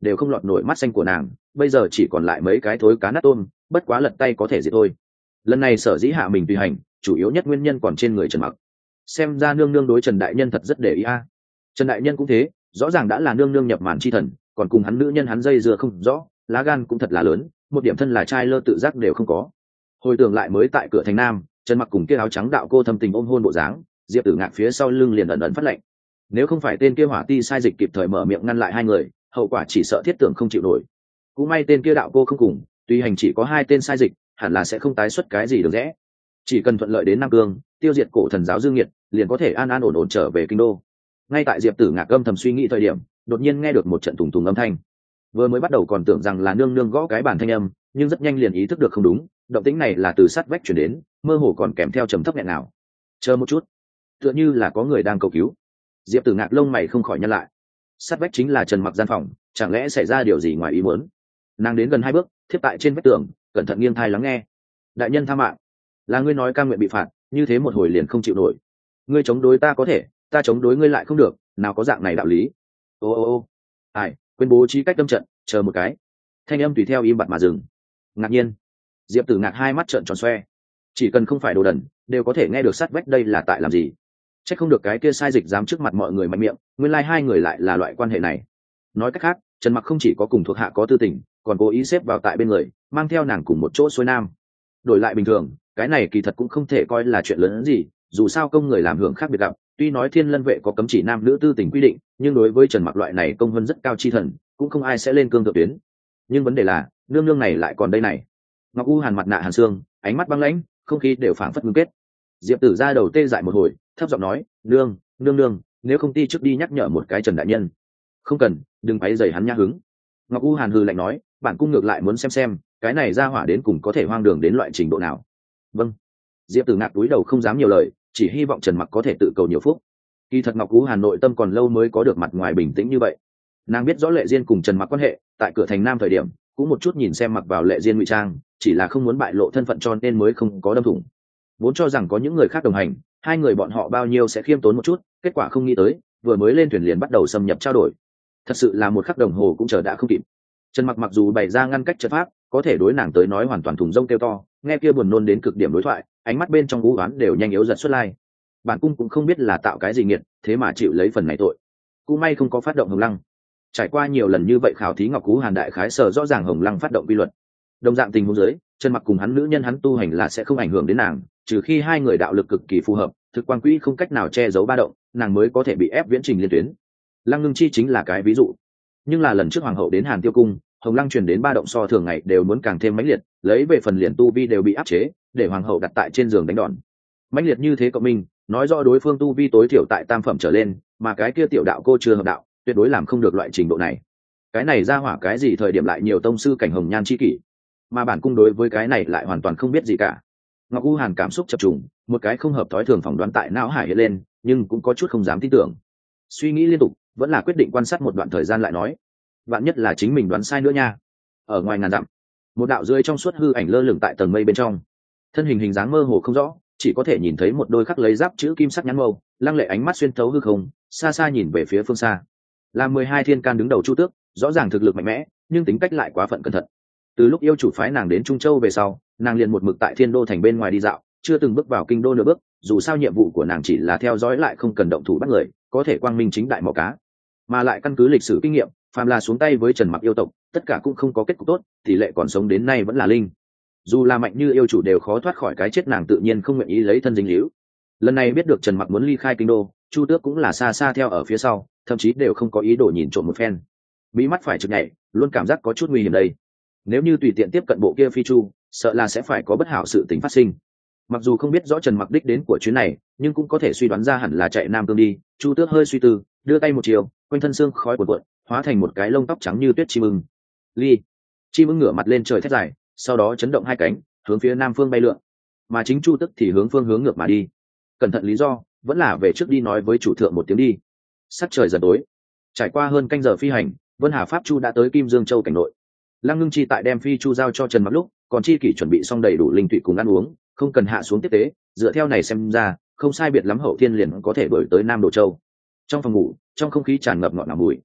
đều không lọt nổi mắt xanh của nàng, bây giờ chỉ còn lại mấy cái thối cá nát tôm, bất quá lật tay có thể diệt thôi. Lần này sở dĩ hạ mình tùy hành, chủ yếu nhất nguyên nhân còn trên người Trần Mặc. Xem ra nương nương đối Trần đại nhân thật rất để ý a. Trần đại nhân cũng thế, rõ ràng đã là nương nương nhập màn chi thần, còn cùng hắn nữ nhân hắn dây dưa không rõ, lá gan cũng thật là lớn, một điểm thân là trai lơ tự giác đều không có. Hồi tưởng lại mới tại cửa thành Nam, Trần Mặc cùng kia áo trắng đạo cô thâm tình ôm hôn bộ dáng, Diệp Tử Ngạc phía sau lưng liền ẩn ẩn phát lệnh. Nếu không phải tên kia hỏa ti sai dịch kịp thời mở miệng ngăn lại hai người, hậu quả chỉ sợ thiết tưởng không chịu nổi. Cũng may tên kia đạo cô không cùng, tuy hành chỉ có hai tên sai dịch, hẳn là sẽ không tái xuất cái gì được rẽ. Chỉ cần thuận lợi đến Nam Cương, tiêu diệt cổ thần giáo Dương Nghiệt, liền có thể an an ổn ổn trở về kinh đô. Ngay tại Diệp Tử Ngạc âm thầm suy nghĩ thời điểm, đột nhiên nghe được một trận tùng tùng âm thanh. Vừa mới bắt đầu còn tưởng rằng là nương nương gõ cái bàn thanh âm, nhưng rất nhanh liền ý thức được không đúng, động tĩnh này là từ sát vách truyền đến, mơ hồ còn kèm theo trầm thấp nghẹn nào. Chờ một chút, tựa như là có người đang cầu cứu. Diệp Tử Ngạc lông mày không khỏi nhăn lại. Sát vách chính là Trần Mặc gian phòng, chẳng lẽ xảy ra điều gì ngoài ý muốn? Nàng đến gần hai bước, thiếp tại trên vách tường, cẩn thận nghiêng thai lắng nghe. Đại nhân tha mạng, là ngươi nói cam nguyện bị phạt, như thế một hồi liền không chịu nổi. Ngươi chống đối ta có thể, ta chống đối ngươi lại không được, nào có dạng này đạo lý. Ô ô ô, ai, quên bố trí cách tâm trận, chờ một cái. Thanh âm tùy theo im bặt mà dừng. Ngạc nhiên, Diệp Tử Ngạc hai mắt trợn tròn xoe. Chỉ cần không phải đồ đần, đều có thể nghe được sát vách đây là tại làm gì. Chắc không được cái kia sai dịch dám trước mặt mọi người mạnh miệng, nguyên lai like hai người lại là loại quan hệ này. Nói cách khác, Trần Mặc không chỉ có cùng thuộc hạ có tư tình, còn cố ý xếp vào tại bên người, mang theo nàng cùng một chỗ xuôi nam. Đổi lại bình thường, cái này kỳ thật cũng không thể coi là chuyện lớn hơn gì, dù sao công người làm hưởng khác biệt gặp, tuy nói Thiên Lân vệ có cấm chỉ nam nữ tư tình quy định, nhưng đối với Trần Mặc loại này công hơn rất cao chi thần, cũng không ai sẽ lên cương thượng tuyến. Nhưng vấn đề là, nương nương này lại còn đây này. Ngọc U Hàn mặt nạ hàn xương, ánh mắt băng lãnh, không khí đều phảng phất ngưng kết. Diệp Tử ra đầu tê dại một hồi, thấp giọng nói, nương nương nương, nếu không ti trước đi nhắc nhở một cái Trần đại nhân. Không cần, đừng quấy rầy hắn nhã hứng. Ngọc U Hàn hừ lạnh nói, bản cung ngược lại muốn xem xem cái này ra hỏa đến cùng có thể hoang đường đến loại trình độ nào. Vâng. Diệp Tử Ngạc túi đầu không dám nhiều lời, chỉ hy vọng Trần Mặc có thể tự cầu nhiều phúc. Kỳ thật Ngọc U Hàn nội tâm còn lâu mới có được mặt ngoài bình tĩnh như vậy. Nàng biết rõ Lệ Diên cùng Trần Mặc quan hệ, tại cửa thành Nam thời điểm cũng một chút nhìn xem mặc vào Lệ Diên ngụy trang, chỉ là không muốn bại lộ thân phận cho nên mới không có đâm thủng. Vốn cho rằng có những người khác đồng hành, hai người bọn họ bao nhiêu sẽ khiêm tốn một chút, kết quả không nghĩ tới, vừa mới lên thuyền liền bắt đầu xâm nhập trao đổi. Thật sự là một khắc đồng hồ cũng chờ đã không kịp. Trần Mặc mặc dù bày ra ngăn cách trận pháp, có thể đối nàng tới nói hoàn toàn thùng rông kêu to, nghe kia buồn nôn đến cực điểm đối thoại, ánh mắt bên trong u oán đều nhanh yếu giật xuất lai. Bản cung cũng không biết là tạo cái gì nghiệt, thế mà chịu lấy phần này tội. Cũng may không có phát động Hồng Lăng. Trải qua nhiều lần như vậy khảo thí Ngọc Cú Hàn đại khái sở rõ ràng Hồng Lăng phát động quy luật. Đồng dạng tình huống dưới, Trần Mặc cùng hắn nữ nhân hắn tu hành là sẽ không ảnh hưởng đến nàng, trừ khi hai người đạo lực cực kỳ phù hợp, thực quan quỹ không cách nào che giấu ba động, nàng mới có thể bị ép viễn trình liên tuyến. Lăng Ngưng Chi chính là cái ví dụ. Nhưng là lần trước hoàng hậu đến Hàn Tiêu cung, Hồng Lăng truyền đến ba động so thường ngày đều muốn càng thêm mãnh liệt, lấy về phần liền tu vi đều bị áp chế, để hoàng hậu đặt tại trên giường đánh đòn. Mãnh liệt như thế cộng minh, nói rõ đối phương tu vi tối thiểu tại tam phẩm trở lên, mà cái kia tiểu đạo cô chưa hợp đạo, tuyệt đối làm không được loại trình độ này. Cái này ra hỏa cái gì thời điểm lại nhiều tông sư cảnh hồng nhan chi kỷ, mà bản cung đối với cái này lại hoàn toàn không biết gì cả. Ngọc U Hàn cảm xúc chập trùng, một cái không hợp thói thường phỏng đoán tại não hải hiện lên, nhưng cũng có chút không dám tin tưởng. Suy nghĩ liên tục, vẫn là quyết định quan sát một đoạn thời gian lại nói. Vạn nhất là chính mình đoán sai nữa nha. Ở ngoài ngàn dặm, một đạo rơi trong suốt hư ảnh lơ lửng tại tầng mây bên trong, thân hình hình dáng mơ hồ không rõ, chỉ có thể nhìn thấy một đôi khắc lấy giáp chữ kim sắc nhãn mâu, lăng lệ ánh mắt xuyên thấu hư không, xa xa nhìn về phía phương xa. Là mười hai thiên can đứng đầu Chu Tước, rõ ràng thực lực mạnh mẽ, nhưng tính cách lại quá phận cẩn thận. Từ lúc yêu chủ phái nàng đến Trung Châu về sau, nàng liền một mực tại Thiên Đô thành bên ngoài đi dạo, chưa từng bước vào kinh đô nửa bước, dù sao nhiệm vụ của nàng chỉ là theo dõi lại không cần động thủ bắt người, có thể quang minh chính đại mò cá. Mà lại căn cứ lịch sử kinh nghiệm, phàm là xuống tay với Trần Mặc yêu tộc, tất cả cũng không có kết cục tốt, tỷ lệ còn sống đến nay vẫn là linh. Dù là mạnh như yêu chủ đều khó thoát khỏi cái chết, nàng tự nhiên không nguyện ý lấy thân dính líu. Lần này biết được Trần Mặc muốn ly khai kinh đô, Chu Tước cũng là xa xa theo ở phía sau, thậm chí đều không có ý đồ nhìn trộm một phen. Mỹ mắt phải trực nhảy, luôn cảm giác có chút nguy hiểm đây. Nếu như tùy tiện tiếp cận bộ kia phi chu, sợ là sẽ phải có bất hảo sự tình phát sinh. Mặc dù không biết rõ Trần Mặc đích đến của chuyến này, nhưng cũng có thể suy đoán ra hẳn là chạy Nam Cương đi. Chu Tước hơi suy tư, đưa tay một chiều, quanh thân xương khói cuộn cuộn, hóa thành một cái lông tóc trắng như tuyết chim ưng. Ly, chim ưng ngửa mặt lên trời thét dài, sau đó chấn động hai cánh, hướng phía nam phương bay lượn. Mà chính Chu Tước thì hướng phương hướng ngược mà đi. Cẩn thận lý do, vẫn là về trước đi nói với chủ thượng một tiếng đi. Sắc trời dần tối, trải qua hơn canh giờ phi hành, Vân Hà Pháp Chu đã tới Kim Dương Châu cảnh nội. Lăng Ngưng Chi tại đem phi chu giao cho Trần Mặc lúc, còn chi kỷ chuẩn bị xong đầy đủ linh thủy cùng ăn uống, không cần hạ xuống tiếp tế, dựa theo này xem ra, không sai biệt lắm hậu thiên liền có thể đổi tới Nam Đồ Châu. Trong phòng ngủ, trong không khí tràn ngập ngọt ngào mùi.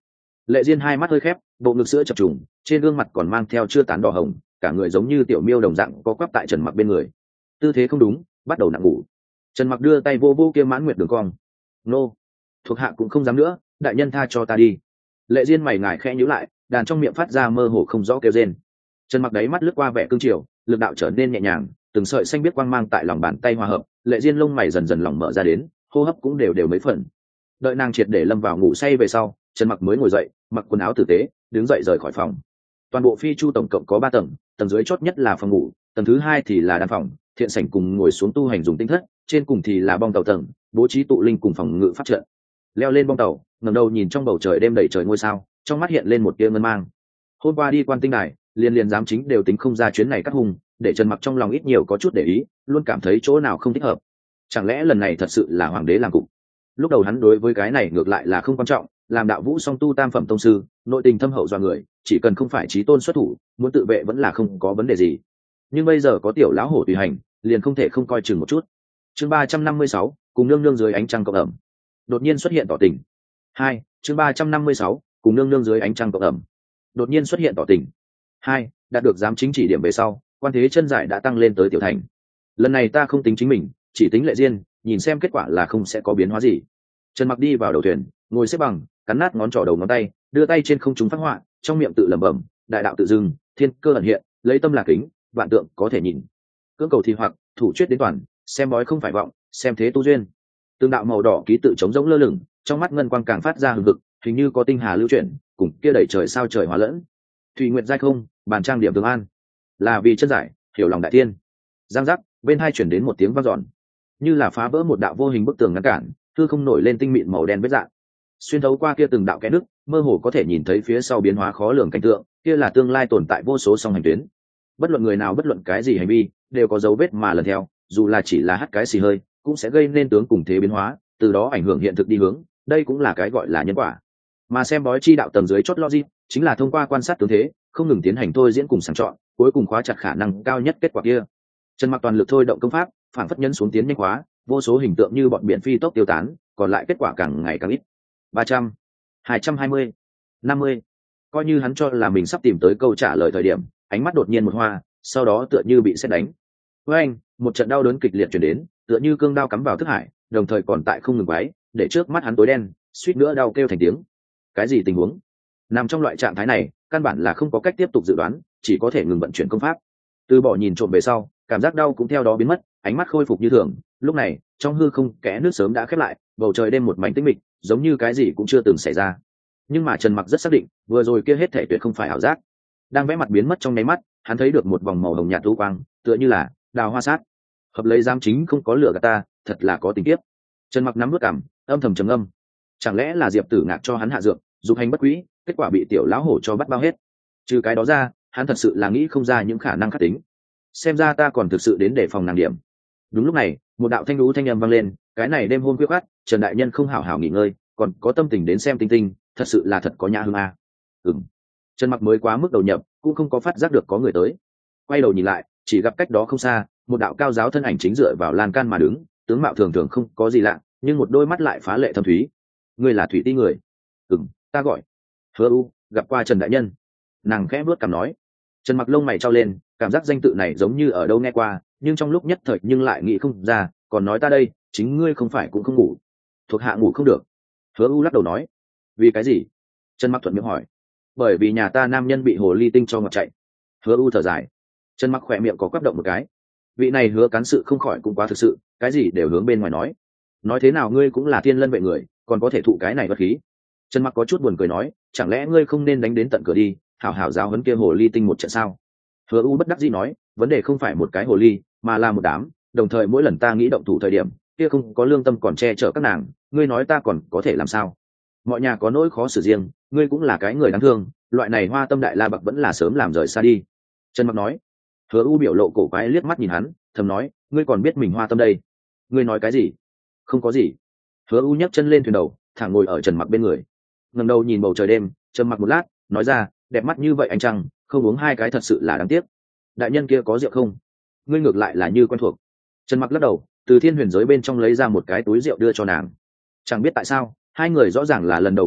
Lệ Diên hai mắt hơi khép, bộ ngực sữa chập trùng, trên gương mặt còn mang theo chưa tán đỏ hồng, cả người giống như tiểu miêu đồng dạng có quắp tại Trần Mặc bên người. Tư thế không đúng, bắt đầu nặng ngủ. Trần Mặc đưa tay vô vô kia mãn nguyệt đường cong. Nô, thuộc hạ cũng không dám nữa, đại nhân tha cho ta đi. Lệ Diên mày ngài khẽ nhíu lại, đàn trong miệng phát ra mơ hồ không rõ kêu rên. Trần Mặc đáy mắt lướt qua vẻ cương triều, lực đạo trở nên nhẹ nhàng, từng sợi xanh biết quang mang tại lòng bàn tay hòa hợp. Lệ Diên lông mày dần dần lỏng mở ra đến, hô hấp cũng đều đều mấy phần. Đợi nàng triệt để lâm vào ngủ say về sau, Trần Mặc mới ngồi dậy, mặc quần áo tử tế, đứng dậy rời khỏi phòng. Toàn bộ phi chu tổng cộng có ba tầng, tầng dưới chót nhất là phòng ngủ, tầng thứ hai thì là đan phòng, thiện sảnh cùng ngồi xuống tu hành dùng tinh thất, trên cùng thì là bong tàu tầng, bố trí tụ linh cùng phòng ngự pháp trận. Leo lên bong tàu, ngẩng đầu nhìn trong bầu trời đêm đầy trời ngôi sao, trong mắt hiện lên một tia ngân mang. Hôm qua đi Quan Tinh Đài, liền liền giám chính đều tính không ra chuyến này cắt hùng, để Trần Mặc trong lòng ít nhiều có chút để ý, luôn cảm thấy chỗ nào không thích hợp. Chẳng lẽ lần này thật sự là hoàng đế làm cục? Lúc đầu hắn đối với cái này ngược lại là không quan trọng, làm đạo vũ song tu tam phẩm tông sư, nội tình thâm hậu do người, chỉ cần không phải chí tôn xuất thủ, muốn tự vệ vẫn là không có vấn đề gì. Nhưng bây giờ có tiểu lão hổ tùy hành, liền không thể không coi chừng một chút. Chương ba trăm năm mươi sáu, cùng nương nương dưới ánh trăng cộng ẩm. Đột nhiên xuất hiện tỏ tình. Hai, chương ba trăm năm mươi sáu, cùng nương nương dưới ánh trăng cộng ẩm. Đột nhiên xuất hiện tỏ tình. Hai, đạt được giám chính chỉ điểm về sau, quan thế chân giải đã tăng lên tới tiểu thành. Lần này ta không tính chính mình, chỉ tính Lệ Diên, nhìn xem kết quả là không sẽ có biến hóa gì. Trần Mặc đi vào đầu thuyền, ngồi xếp bằng, cắn nát ngón trỏ đầu ngón tay, đưa tay trên không trung phát họa, trong miệng tự lẩm bẩm, đại đạo tự dưng, thiên cơ ẩn hiện, lấy tâm là kính, vạn tượng có thể nhìn. Cưỡng cầu thì hoặc, thủ chuyết đến toàn, xem bói không phải vọng, xem thế tu duyên. Tương đạo màu đỏ ký tự chống rỗng lơ lửng, trong mắt ngân quang càng phát ra hừng hực, hình như có tinh hà lưu chuyển, cùng kia đẩy trời sao trời hóa lẫn. Thủy nguyệt giai không, bàn trang điểm tương an, là vì chân giải, hiểu lòng đại thiên. Giang giác, bên hai chuyển đến một tiếng vang dọn, như là phá vỡ một đạo vô hình bức tường ngăn cản, hư không nổi lên tinh mịn màu đen vết dạng. Xuyên thấu qua kia từng đạo kẽ nước, mơ hồ có thể nhìn thấy phía sau biến hóa khó lường cảnh tượng, kia là tương lai tồn tại vô số song hành tuyến. Bất luận người nào bất luận cái gì hành vi, đều có dấu vết mà lần theo, dù là chỉ là hắt cái xì hơi, cũng sẽ gây nên tướng cùng thế biến hóa, từ đó ảnh hưởng hiện thực đi hướng, đây cũng là cái gọi là nhân quả. Mà xem bói chi đạo tầng dưới chót logic, chính là thông qua quan sát tướng thế, không ngừng tiến hành thôi diễn cùng sàng chọn, cuối cùng khóa chặt khả năng cao nhất kết quả kia. Trần Mặc toàn lực thôi động công pháp, phản phất nhấn xuống tiến nhanh khóa, vô số hình tượng như bọn biển phi tốc tiêu tán, còn lại kết quả càng ngày càng ít. ba trăm, hai trăm hai mươi, năm mươi. Coi như hắn cho là mình sắp tìm tới câu trả lời thời điểm, ánh mắt đột nhiên một hoa, sau đó tựa như bị sét đánh. Với anh, một trận đau đớn kịch liệt truyền đến, tựa như cương đao cắm vào thức hải, đồng thời còn tại không ngừng quái, để trước mắt hắn tối đen, suýt nữa đau kêu thành tiếng. Cái gì tình huống? Nằm trong loại trạng thái này, căn bản là không có cách tiếp tục dự đoán, chỉ có thể ngừng vận chuyển công pháp. Từ bỏ nhìn trộm về sau, cảm giác đau cũng theo đó biến mất, ánh mắt khôi phục như thường. Lúc này, trong hư không kẽ nước sớm đã khép lại, bầu trời đêm một mảnh tĩnh mịch, giống như cái gì cũng chưa từng xảy ra. Nhưng mà Trần Mặc rất xác định, vừa rồi kia hết thể tuyệt không phải ảo giác. Đang vẽ mặt biến mất trong nháy mắt, hắn thấy được một vòng màu hồng nhạt u quang, tựa như là đào hoa sát. Hợp lấy giám chính không có lửa gạt ta, thật là có tình kiếp. Trần Mặc nắm bước cảm, âm thầm trầm âm. Chẳng lẽ là Diệp Tử Ngạc cho hắn hạ dược, dục hành bất quý, kết quả bị tiểu lão hổ cho bắt bao hết. Trừ cái đó ra, hắn thật sự là nghĩ không ra những khả năng khắc tính. Xem ra ta còn thực sự đến để phòng nàng điểm. Đúng lúc này, một đạo thanh lũ thanh âm vang lên, cái này đêm hôm khuya khoắt, Trần đại nhân không hảo hảo nghỉ ngơi, còn có tâm tình đến xem tinh tinh, thật sự là thật có nhã hương a. Ừm. Trần Mặc mới quá mức đầu nhập, cũng không có phát giác được có người tới. Quay đầu nhìn lại, chỉ gặp cách đó không xa, một đạo cao giáo thân ảnh chính dựa vào lan can mà đứng, tướng mạo thường thường không có gì lạ, nhưng một đôi mắt lại phá lệ thâm thúy. Ngươi là Thủy Ti người? Ừm, ta gọi Hứa U, gặp qua Trần đại nhân. Nàng khẽ bước cằm nói. Trần Mặc lông mày trao lên, cảm giác danh tự này giống như ở đâu nghe qua, nhưng trong lúc nhất thời nhưng lại nghĩ không ra, còn nói ta đây, chính ngươi không phải cũng không ngủ? Thuộc hạ ngủ không được. Hứa U lắc đầu nói. Vì cái gì? Trần Mặc thuận miệng hỏi. Bởi vì nhà ta nam nhân bị hồ ly tinh cho ngọt chạy. Hứa U thở dài. Trần Mặc khỏe miệng có quắp động một cái. Vị này Hứa cán sự không khỏi cũng quá thực sự, cái gì đều hướng bên ngoài nói. Nói thế nào ngươi cũng là thiên lân vệ người, còn có thể thụ cái này bất khí. Trần Mặc có chút buồn cười nói, chẳng lẽ ngươi không nên đánh đến tận cửa đi, hảo hảo giáo huấn kia hồ ly tinh một trận sao? Hứa U bất đắc dĩ nói, vấn đề không phải một cái hồ ly, mà là một đám, đồng thời mỗi lần ta nghĩ động thủ thời điểm, kia không có lương tâm còn che chở các nàng, ngươi nói ta còn có thể làm sao? Mọi nhà có nỗi khó xử riêng, ngươi cũng là cái người đáng thương, loại này hoa tâm đại la bậc vẫn là sớm làm rời xa đi. Trần Mặc nói. Hứa U biểu lộ cổ quái liếc mắt nhìn hắn, thầm nói, ngươi còn biết mình hoa tâm đây? Ngươi nói cái gì? Không có gì. Hứa U nhấc chân lên thuyền đầu, thẳng ngồi ở Trần Mặc bên người, ngẩng đầu nhìn bầu trời đêm, Trần Mặc một lát, nói ra, đẹp mắt như vậy anh chăng, không uống hai cái thật sự là đáng tiếc. Đại nhân kia có rượu không? Ngươi ngược lại là như quen thuộc. Trần Mặc lắc đầu, từ thiên huyền giới bên trong lấy ra một cái túi rượu đưa cho nàng. Chẳng biết tại sao, hai người rõ ràng là lần đầu gặp mặt,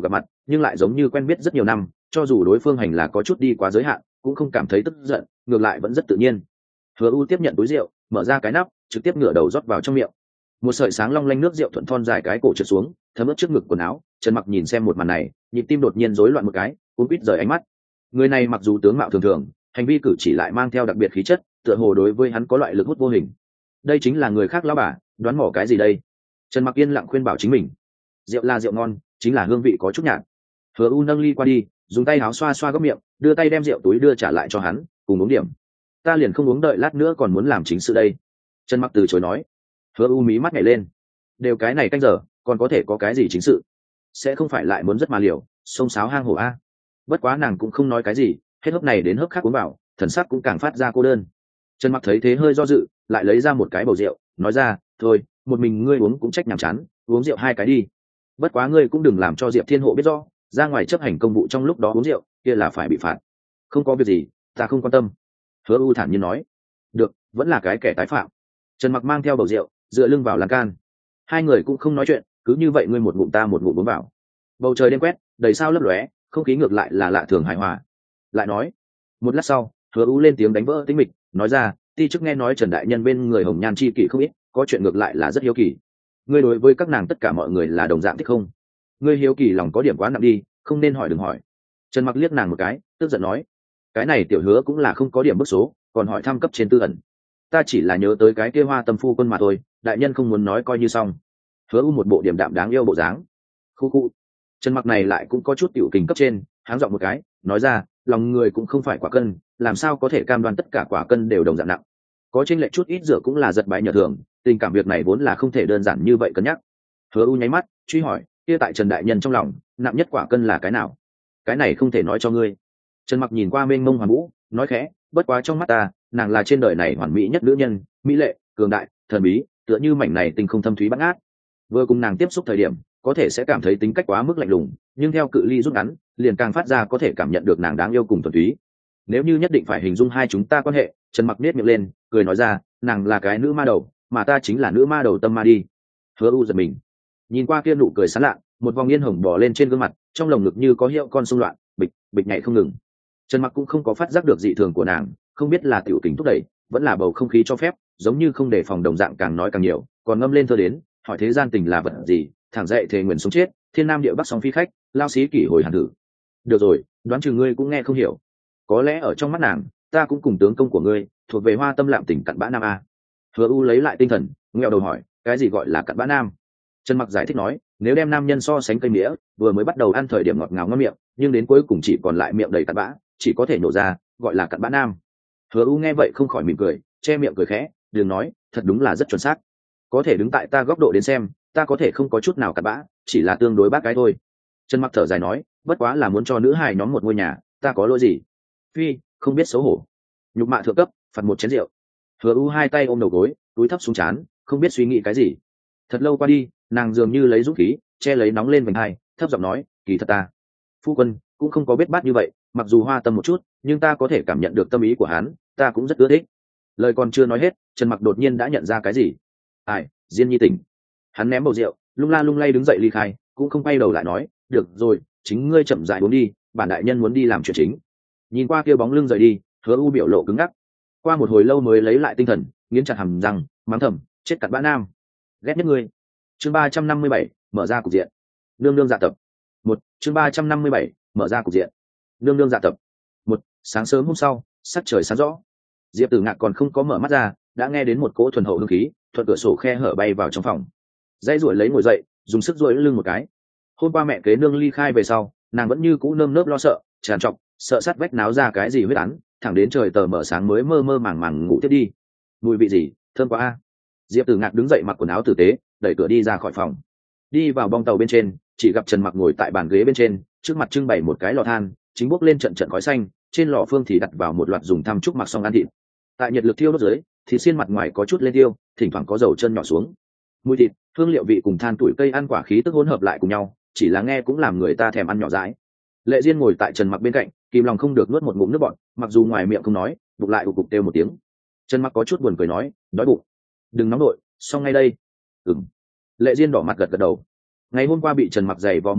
nhưng lại giống như quen biết rất nhiều năm, cho dù đối phương hành là có chút đi quá giới hạn cũng không cảm thấy tức giận, ngược lại vẫn rất tự nhiên. Hứa U tiếp nhận túi rượu, mở ra cái nắp, trực tiếp ngửa đầu rót vào trong miệng. Một sợi sáng long lanh nước rượu thuận thon dài cái cổ trượt xuống, thấm ướt trước ngực quần áo. Trần Mặc nhìn xem một màn này, nhịp tim đột nhiên rối loạn một cái, cuống quýt rời ánh mắt. Người này mặc dù tướng mạo thường thường, hành vi cử chỉ lại mang theo đặc biệt khí chất, tựa hồ đối với hắn có loại lực hút vô hình. Đây chính là người khác lão bà, đoán mò cái gì đây? Trần Mặc yên lặng khuyên bảo chính mình. Rượu là rượu ngon, chính là hương vị có chút nhạt. Hứa U nâng ly qua đi, dùng tay áo xoa xoa góc miệng, đưa tay đem rượu túi đưa trả lại cho hắn, cùng uống điểm. Ta liền không uống, đợi lát nữa còn muốn làm chính sự đây. Trần Mặc từ chối nói. Hứa U mí mắt nhảy lên. Đều cái này canh giờ, còn có thể có cái gì chính sự? Sẽ không phải lại muốn rất mà liều, xông xáo hang hổ a? Bất quá nàng cũng không nói cái gì, hết hớp này đến hớp khác uống vào, thần sắc cũng càng phát ra cô đơn. Trần Mặc thấy thế hơi do dự, lại lấy ra một cái bầu rượu, nói ra, thôi, một mình ngươi uống cũng trách nhàm chán, uống rượu hai cái đi. Bất quá ngươi cũng đừng làm cho Diệp Thiên Hộ biết rõ, ra ngoài chấp hành công vụ trong lúc đó uống rượu, kia là phải bị phạt. Không có việc gì, ta không quan tâm. Hứa U thản nhiên nói. Được, vẫn là cái kẻ tái phạm. Trần Mặc mang theo bầu rượu, dựa lưng vào lan can. Hai người cũng không nói chuyện, cứ như vậy ngươi một ngụm ta một ngụm uống vào. Bầu trời đêm quét, đầy sao lấp lóe, không khí ngược lại là lạ thường hài hòa. Lại nói, một lát sau, Hứa U lên tiếng đánh vỡ tĩnh mịch, nói ra, ti chức nghe nói Trần đại nhân bên người hồng nhan chi kỷ không ít, có chuyện ngược lại là rất hiếu kỳ. Ngươi đối với các nàng tất cả mọi người là đồng dạng thích không? Ngươi hiếu kỳ lòng có điểm quá nặng đi, không nên hỏi đừng hỏi. Trần Mặc liếc nàng một cái, tức giận nói, cái này tiểu Hứa cũng là không có điểm bức số, còn hỏi thăm cấp trên tư ẩn. Ta chỉ là nhớ tới cái kia Hoa Tâm phu quân mà thôi, đại nhân không muốn nói coi như xong. Hứa U một bộ điểm đạm đáng yêu bộ dáng. Khu khu. Trần Mặc này lại cũng có chút tiểu kình cấp trên, háng giọng một cái, nói ra, lòng người cũng không phải quả cân, làm sao có thể cam đoan tất cả quả cân đều đồng dạng nặng. Có chênh lệch chút ít rửa cũng là giật bãi nhờ thường, tình cảm việc này vốn là không thể đơn giản như vậy cân nhắc. Hứa U nháy mắt, truy hỏi, kia tại Trần đại nhân trong lòng, nặng nhất quả cân là cái nào? Cái này không thể nói cho ngươi. Trần Mặc nhìn qua mênh mông hoàn vũ, nói khẽ, bất quá trong mắt ta, nàng là trên đời này hoàn mỹ nhất nữ nhân, mỹ lệ, cường đại, thần bí, tựa như mảnh này tinh không thâm thúy bát ngát. Vừa cùng nàng tiếp xúc thời điểm, có thể sẽ cảm thấy tính cách quá mức lạnh lùng, nhưng theo cự ly rút ngắn, liền càng phát ra có thể cảm nhận được nàng đáng yêu cùng thuần túy. Nếu như nhất định phải hình dung hai chúng ta quan hệ, Trần Mặc nết miệng lên, cười nói ra, nàng là cái nữ ma đầu, mà ta chính là nữ ma đầu tâm ma đi. Hứa U giật mình, nhìn qua kia nụ cười sán lạ, một vòng yên hồng bò lên trên gương mặt, trong lồng ngực như có hiệu con xung loạn, bịch bịch nhảy không ngừng. Trần Mặc cũng không có phát giác được dị thường của nàng, không biết là tiểu tình thúc đẩy, vẫn là bầu không khí cho phép, giống như không để phòng đồng dạng càng nói càng nhiều, còn ngâm lên thơ đến, hỏi thế gian tình là vật gì, thẳng dậy thề nguyện sống chết, thiên nam địa bắc song phi khách, lao xí kỷ hồi hàn thử. Được rồi, đoán chừng ngươi cũng nghe không hiểu. Có lẽ ở trong mắt nàng, ta cũng cùng tướng công của ngươi, thuộc về Hoa Tâm lạm tình cặn bã nam a. Hứa U lấy lại tinh thần, nghẹo đầu hỏi, cái gì gọi là cặn bã nam? Trần Mặc giải thích nói, nếu đem nam nhân so sánh cây mía, vừa mới bắt đầu ăn thời điểm ngọt ngào ngon miệng, nhưng đến cuối cùng chỉ còn lại miệng đầy cặn bã, chỉ có thể nổ ra, gọi là cặn bã nam. Hứa U nghe vậy không khỏi mỉm cười, che miệng cười khẽ, đừng nói, thật đúng là rất chuẩn xác. Có thể đứng tại ta góc độ đến xem, ta có thể không có chút nào cặn bã, chỉ là tương đối bác cái thôi. Trần Mặc thở dài nói, bất quá là muốn cho nữ hài nhóm một ngôi nhà, ta có lỗi gì? Phi, không biết xấu hổ. Nhục mạ thượng cấp, phạt một chén rượu. Hứa U hai tay ôm đầu gối, túi thấp xuống trán, không biết suy nghĩ cái gì. Thật lâu qua đi, nàng dường như lấy dũng khí, che lấy nóng lên vành hai, thấp giọng nói, kỳ thật ta, phu quân cũng không có biết bát như vậy, mặc dù Hoa Tâm một chút, nhưng ta có thể cảm nhận được tâm ý của hắn, ta cũng rất ưa thích. Lời còn chưa nói hết, Trần Mặc đột nhiên đã nhận ra cái gì. Ai, Diên Nhi tỉnh. Hắn ném bầu rượu, lung la lung lay đứng dậy ly khai, cũng không quay đầu lại nói, được rồi, chính ngươi chậm rãi uống đi, bản đại nhân muốn đi làm chuyện chính. Nhìn qua kia bóng lưng rời đi, Hứa U biểu lộ cứng ngắc. Qua một hồi lâu mới lấy lại tinh thần, nghiến chặt hàm răng, mắng thầm, chết cặn bã nam, ghét nhất ngươi. Chương ba trăm năm mươi bảy, mở ra cục diện. Nương nương dạ tập. Một, chương ba trăm năm mươi bảy, mở ra cục diện. Nương nương dạ tập. Một, sáng sớm hôm sau, sắc trời sáng rõ. Diệp Tử Ngạc còn không có mở mắt ra, đã nghe đến một cỗ thuần hậu hương khí, thuận cửa sổ khe hở bay vào trong phòng. Dãy ruổi lấy ngồi dậy, dùng sức duỗi lưng một cái. Hôm qua mẹ kế nương ly khai về sau, nàng vẫn như cũ nơm nớp lo sợ, tràn trọc, sợ sát vách náo ra cái gì huyết án, thẳng đến trời tờ mở sáng mới mơ mơ màng màng ngủ tiếp đi. Mùi vị gì, thơm quá a. Diệp Tử Ngạc đứng dậy mặc quần áo tử tế, đẩy cửa đi ra khỏi phòng. Đi vào bong tàu bên trên, chỉ gặp Trần Mặc ngồi tại bàn ghế bên trên, trước mặt trưng bày một cái lò than, chính bốc lên trận trận khói xanh, trên lò phương thì đặt vào một loạt dùng thăm trúc mặc xong ăn thịt. Tại nhiệt lực thiêu đốt dưới, thịt xiên mặt ngoài có chút lên tiêu, thỉnh thoảng có dầu chân nhỏ xuống. Mùi thịt, hương liệu vị cùng than tuổi cây ăn quả khí tức hỗn hợp lại cùng nhau, chỉ là nghe cũng làm người ta thèm ăn nhỏ dãi. Lệ Diên ngồi tại Trần Mặc bên cạnh, kìm lòng không được nuốt một ngụm nước bọt, mặc dù ngoài miệng không nói, bụng lại ục ục kêu một tiếng. Trần Mặc có chút buồn cười nói, đói bụng. Đừng nóng nội, xong ngay đây. Ừm. Lệ Diên đỏ mặt gật gật đầu. Ngày hôm qua bị Trần Mặc giày vò một ngày,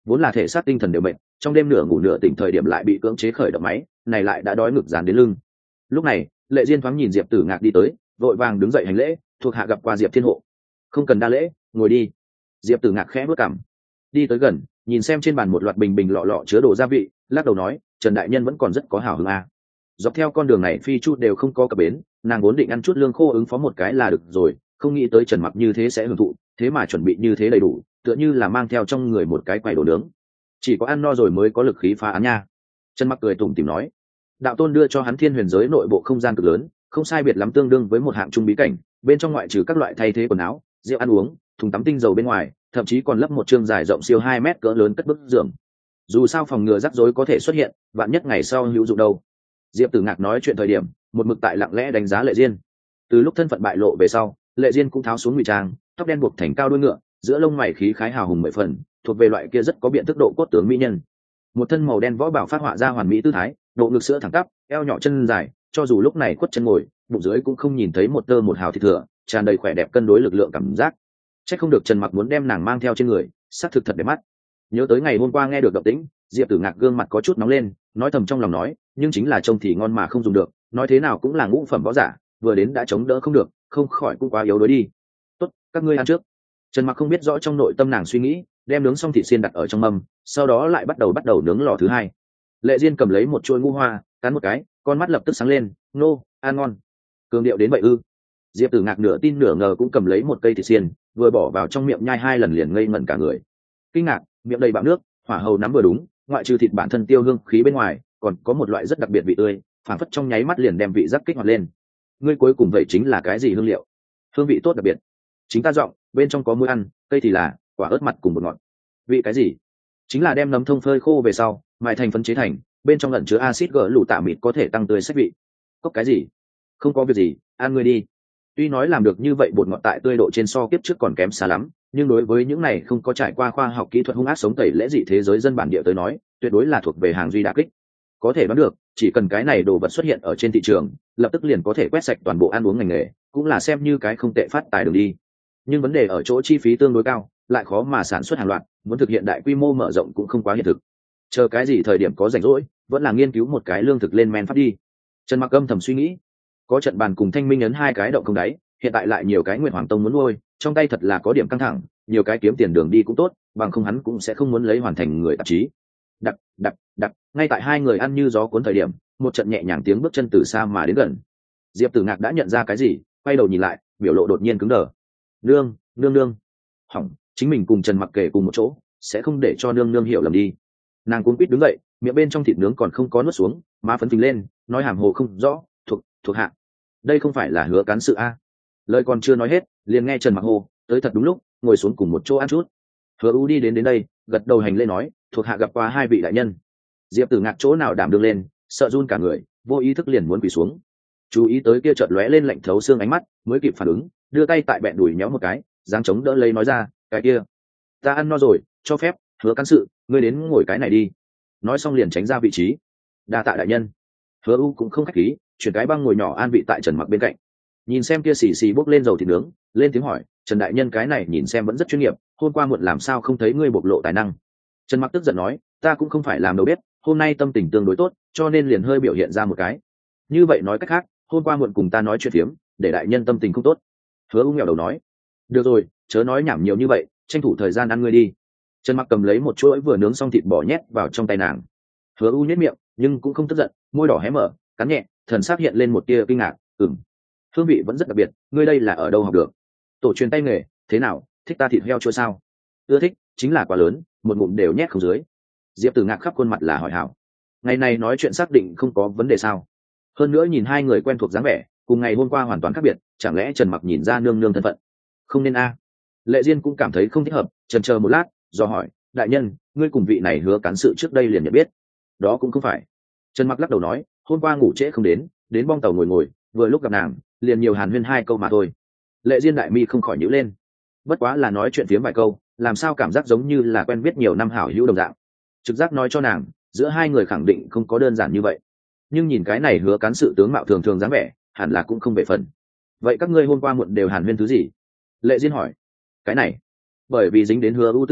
vốn là thể xác tinh thần đều mệt, trong đêm nửa ngủ nửa tỉnh thời điểm lại bị cưỡng chế khởi động máy, này lại đã đói ngực dán đến lưng. Lúc này Lệ Diên thoáng nhìn Diệp Tử Ngạc đi tới, vội vàng đứng dậy hành lễ, thuộc hạ gặp qua Diệp Thiên Hộ. Không cần đa lễ, ngồi đi. Diệp Tử Ngạc khẽ bước cằm, đi tới gần, nhìn xem trên bàn một loạt bình bình lọ lọ chứa đồ gia vị, lắc đầu nói, Trần đại nhân vẫn còn rất có hào hứng à. Dọc theo con đường này phi chút đều không có cập bến, nàng vốn định ăn chút lương khô ứng phó một cái là được rồi, không nghĩ tới Trần Mặc như thế sẽ hưởng thụ, thế mà chuẩn bị như thế đầy đủ, tựa như là mang theo trong người một cái quầy đồ nướng. Chỉ có ăn no rồi mới có lực khí phá án nha. Trần Mặc cười tủm tỉm nói, đạo tôn đưa cho hắn thiên huyền giới nội bộ không gian cực lớn, không sai biệt lắm tương đương với một hạng trung bí cảnh, bên trong ngoại trừ các loại thay thế quần áo, rượu ăn uống, thùng tắm tinh dầu bên ngoài, thậm chí còn lấp một chương dài rộng siêu hai mét cỡ lớn cất bức giường. Dù sao phòng ngừa rắc rối có thể xuất hiện, vạn nhất ngày sau hữu dụng đâu. Diệp Tử Ngạc nói chuyện thời điểm, một mực tại lặng lẽ đánh giá Lệ Diên. Từ lúc thân phận bại lộ về sau, Lệ Diên cũng tháo xuống ngụy trang, tóc đen buộc thành cao đuôi ngựa, giữa lông mày khí khái hào hùng mười phần, thuộc về loại kia rất có biện thức độ cốt tướng mỹ nhân. Một thân màu đen võ bảo phát họa ra hoàn mỹ tư thái, độ ngực sữa thẳng tắp, eo nhỏ chân dài, cho dù lúc này khuất chân ngồi, bụng dưới cũng không nhìn thấy một tơ một hào thịt thừa, tràn đầy khỏe đẹp cân đối lực lượng cảm giác. Chắc không được Trần Mặc muốn đem nàng mang theo trên người, sắc thực thật đẹp mắt. Nhớ tới ngày hôm qua nghe được động tĩnh, Diệp Tử Ngạc gương mặt có chút nóng lên, nói thầm trong lòng nói, nhưng chính là trông thì ngon mà không dùng được, nói thế nào cũng là ngũ phẩm võ giả, vừa đến đã chống đỡ không được, không khỏi cũng quá yếu đuối đi. Tốt, các ngươi ăn trước. Trần Mặc không biết rõ trong nội tâm nàng suy nghĩ, đem nướng xong thịt xiên đặt ở trong mâm, sau đó lại bắt đầu bắt đầu nướng lò thứ hai. Lệ Diên cầm lấy một chuôi ngũ hoa, cắn một cái, con mắt lập tức sáng lên, nô, ăn ngon. Cường điệu đến vậy ư? Diệp Tử Ngạc nửa tin nửa ngờ cũng cầm lấy một cây thịt xiên, vừa bỏ vào trong miệng nhai hai lần liền ngây ngẩn cả người. Kinh ngạc, miệng đầy bạo nước, hỏa hầu nắm vừa đúng, ngoại trừ thịt bản thân tiêu hương khí bên ngoài, còn có một loại rất đặc biệt vị tươi, phảng phất trong nháy mắt liền đem vị giác kích hoạt lên. Ngươi cuối cùng vậy chính là cái gì hương liệu? Hương vị tốt đặc biệt. Chính ta giọng, bên trong có muối ăn, cây thì là quả ớt mặt cùng một ngọt. Vị cái gì? Chính là đem nấm thông phơi khô về sau, mài thành phấn chế thành, bên trong lẫn chứa axit gỡ lũ tạ mịt có thể tăng tươi sách vị. Cốc cái gì? Không có việc gì, ăn ngươi đi. Tuy nói làm được như vậy bột ngọt tại tươi độ trên so kiếp trước còn kém xa lắm, nhưng đối với những này không có trải qua khoa học kỹ thuật hung ác sống tẩy lễ dị thế giới dân bản địa tới nói, tuyệt đối là thuộc về hàng duy đả kích. Có thể đoán được, chỉ cần cái này đồ vật xuất hiện ở trên thị trường, lập tức liền có thể quét sạch toàn bộ ăn uống ngành nghề, cũng là xem như cái không tệ phát tài đường đi. Nhưng vấn đề ở chỗ chi phí tương đối cao, lại khó mà sản xuất hàng loạt, muốn thực hiện đại quy mô mở rộng cũng không quá hiện thực. Chờ cái gì thời điểm có rảnh rỗi, vẫn là nghiên cứu một cái lương thực lên men phát đi. Trần Mặc âm thầm suy nghĩ, có trận bàn cùng Thanh Minh ấn hai cái động không đáy, hiện tại lại nhiều cái Nguyệt Hoàng Tông muốn nuôi, trong tay thật là có điểm căng thẳng, nhiều cái kiếm tiền đường đi cũng tốt, bằng không hắn cũng sẽ không muốn lấy hoàn thành người tạp chí. Đặc, đặc, đặc, ngay tại hai người ăn như gió cuốn thời điểm, một trận nhẹ nhàng tiếng bước chân từ xa mà đến gần. Diệp Tử Ngạc đã nhận ra cái gì, quay đầu nhìn lại, biểu lộ đột nhiên cứng đờ. Nương, nương nương. Hỏng, chính mình cùng Trần Mặc kể cùng một chỗ, sẽ không để cho nương nương hiểu lầm đi. Nàng cuống quýt đứng dậy, miệng bên trong thịt nướng còn không có nuốt xuống, má phấn phình lên, nói hàm hồ không rõ, thuộc, thuộc hạ. Đây không phải là Hứa Cán sự a? Lời còn chưa nói hết, liền nghe Trần Mặc hô, tới thật đúng lúc, ngồi xuống cùng một chỗ ăn chút. Hứa U đi đến đến đây, gật đầu hành lễ nói, thuộc hạ gặp qua hai vị đại nhân. Diệp Tử Ngạc chỗ nào đảm đương lên, sợ run cả người, vô ý thức liền muốn quỳ xuống. Chú ý tới kia chợt lóe lên lạnh thấu xương ánh mắt, mới kịp phản ứng, đưa tay tại bẹn đùi nhéo một cái, dáng chống đỡ lấy nói ra, cái kia, ta ăn no rồi, cho phép, Hứa Cán sự, ngươi đến ngồi cái này đi. Nói xong liền tránh ra vị trí. Đa tạ đại nhân. Hứa U cũng không khách khí, chuyển cái băng ngồi nhỏ an vị tại Trần Mặc bên cạnh. Nhìn xem kia xì xì bốc lên dầu thịt nướng, lên tiếng hỏi, Trần đại nhân cái này nhìn xem vẫn rất chuyên nghiệp, hôm qua muộn làm sao không thấy ngươi bộc lộ tài năng. Trần Mặc tức giận nói, ta cũng không phải làm đầu bếp, hôm nay tâm tình tương đối tốt, cho nên liền hơi biểu hiện ra một cái. Như vậy nói cách khác, hôm qua muộn cùng ta nói chuyện phiếm, để đại nhân tâm tình không tốt. Hứa U nghèo đầu nói, được rồi, chớ nói nhảm nhiều như vậy, tranh thủ thời gian ăn ngươi đi. Trần Mặc cầm lấy một chuỗi vừa nướng xong thịt bò nhét vào trong tay nàng. Hứa U nhếch miệng, nhưng cũng không tức giận, môi đỏ hé mở, cắn nhẹ, thần sắc hiện lên một tia kinh ngạc, ừm, hương vị vẫn rất đặc biệt, ngươi đây là ở đâu học được? Tổ truyền tay nghề, thế nào, thích ta thịt heo chưa sao? Ưa thích, chính là quá lớn, một ngụm đều nhét không dưới. Diệp Tử Ngạc khắp khuôn mặt là hỏi hảo. Ngày này nói chuyện xác định không có vấn đề sao? Hơn nữa nhìn hai người quen thuộc dáng vẻ, cùng ngày hôm qua hoàn toàn khác biệt, chẳng lẽ Trần Mặc nhìn ra nương nương thân phận? Không nên a. Lệ Diên cũng cảm thấy không thích hợp, chần chờ một lát, do hỏi, đại nhân, ngươi cùng vị này Hứa Cán sự trước đây liền nhận biết? Đó cũng không phải. Trần Mặc lắc đầu nói, hôm qua ngủ trễ không đến, đến bong tàu ngồi ngồi, vừa lúc gặp nàng, liền nhiều hàn huyên hai câu mà thôi. Lệ Diên đại mi không khỏi nhíu lên. Bất quá là nói chuyện phiếm vài câu, làm sao cảm giác giống như là quen biết nhiều năm hảo hữu đồng dạng. Trực giác nói cho nàng, giữa hai người khẳng định không có đơn giản như vậy. Nhưng nhìn cái này Hứa Cán sự tướng mạo thường thường dáng vẻ, hẳn là cũng không về phần. Vậy các ngươi hôm qua muộn đều hàn huyên thứ gì? Lệ Diên hỏi. Cái này, bởi vì dính đến Hứa U tư ẩn,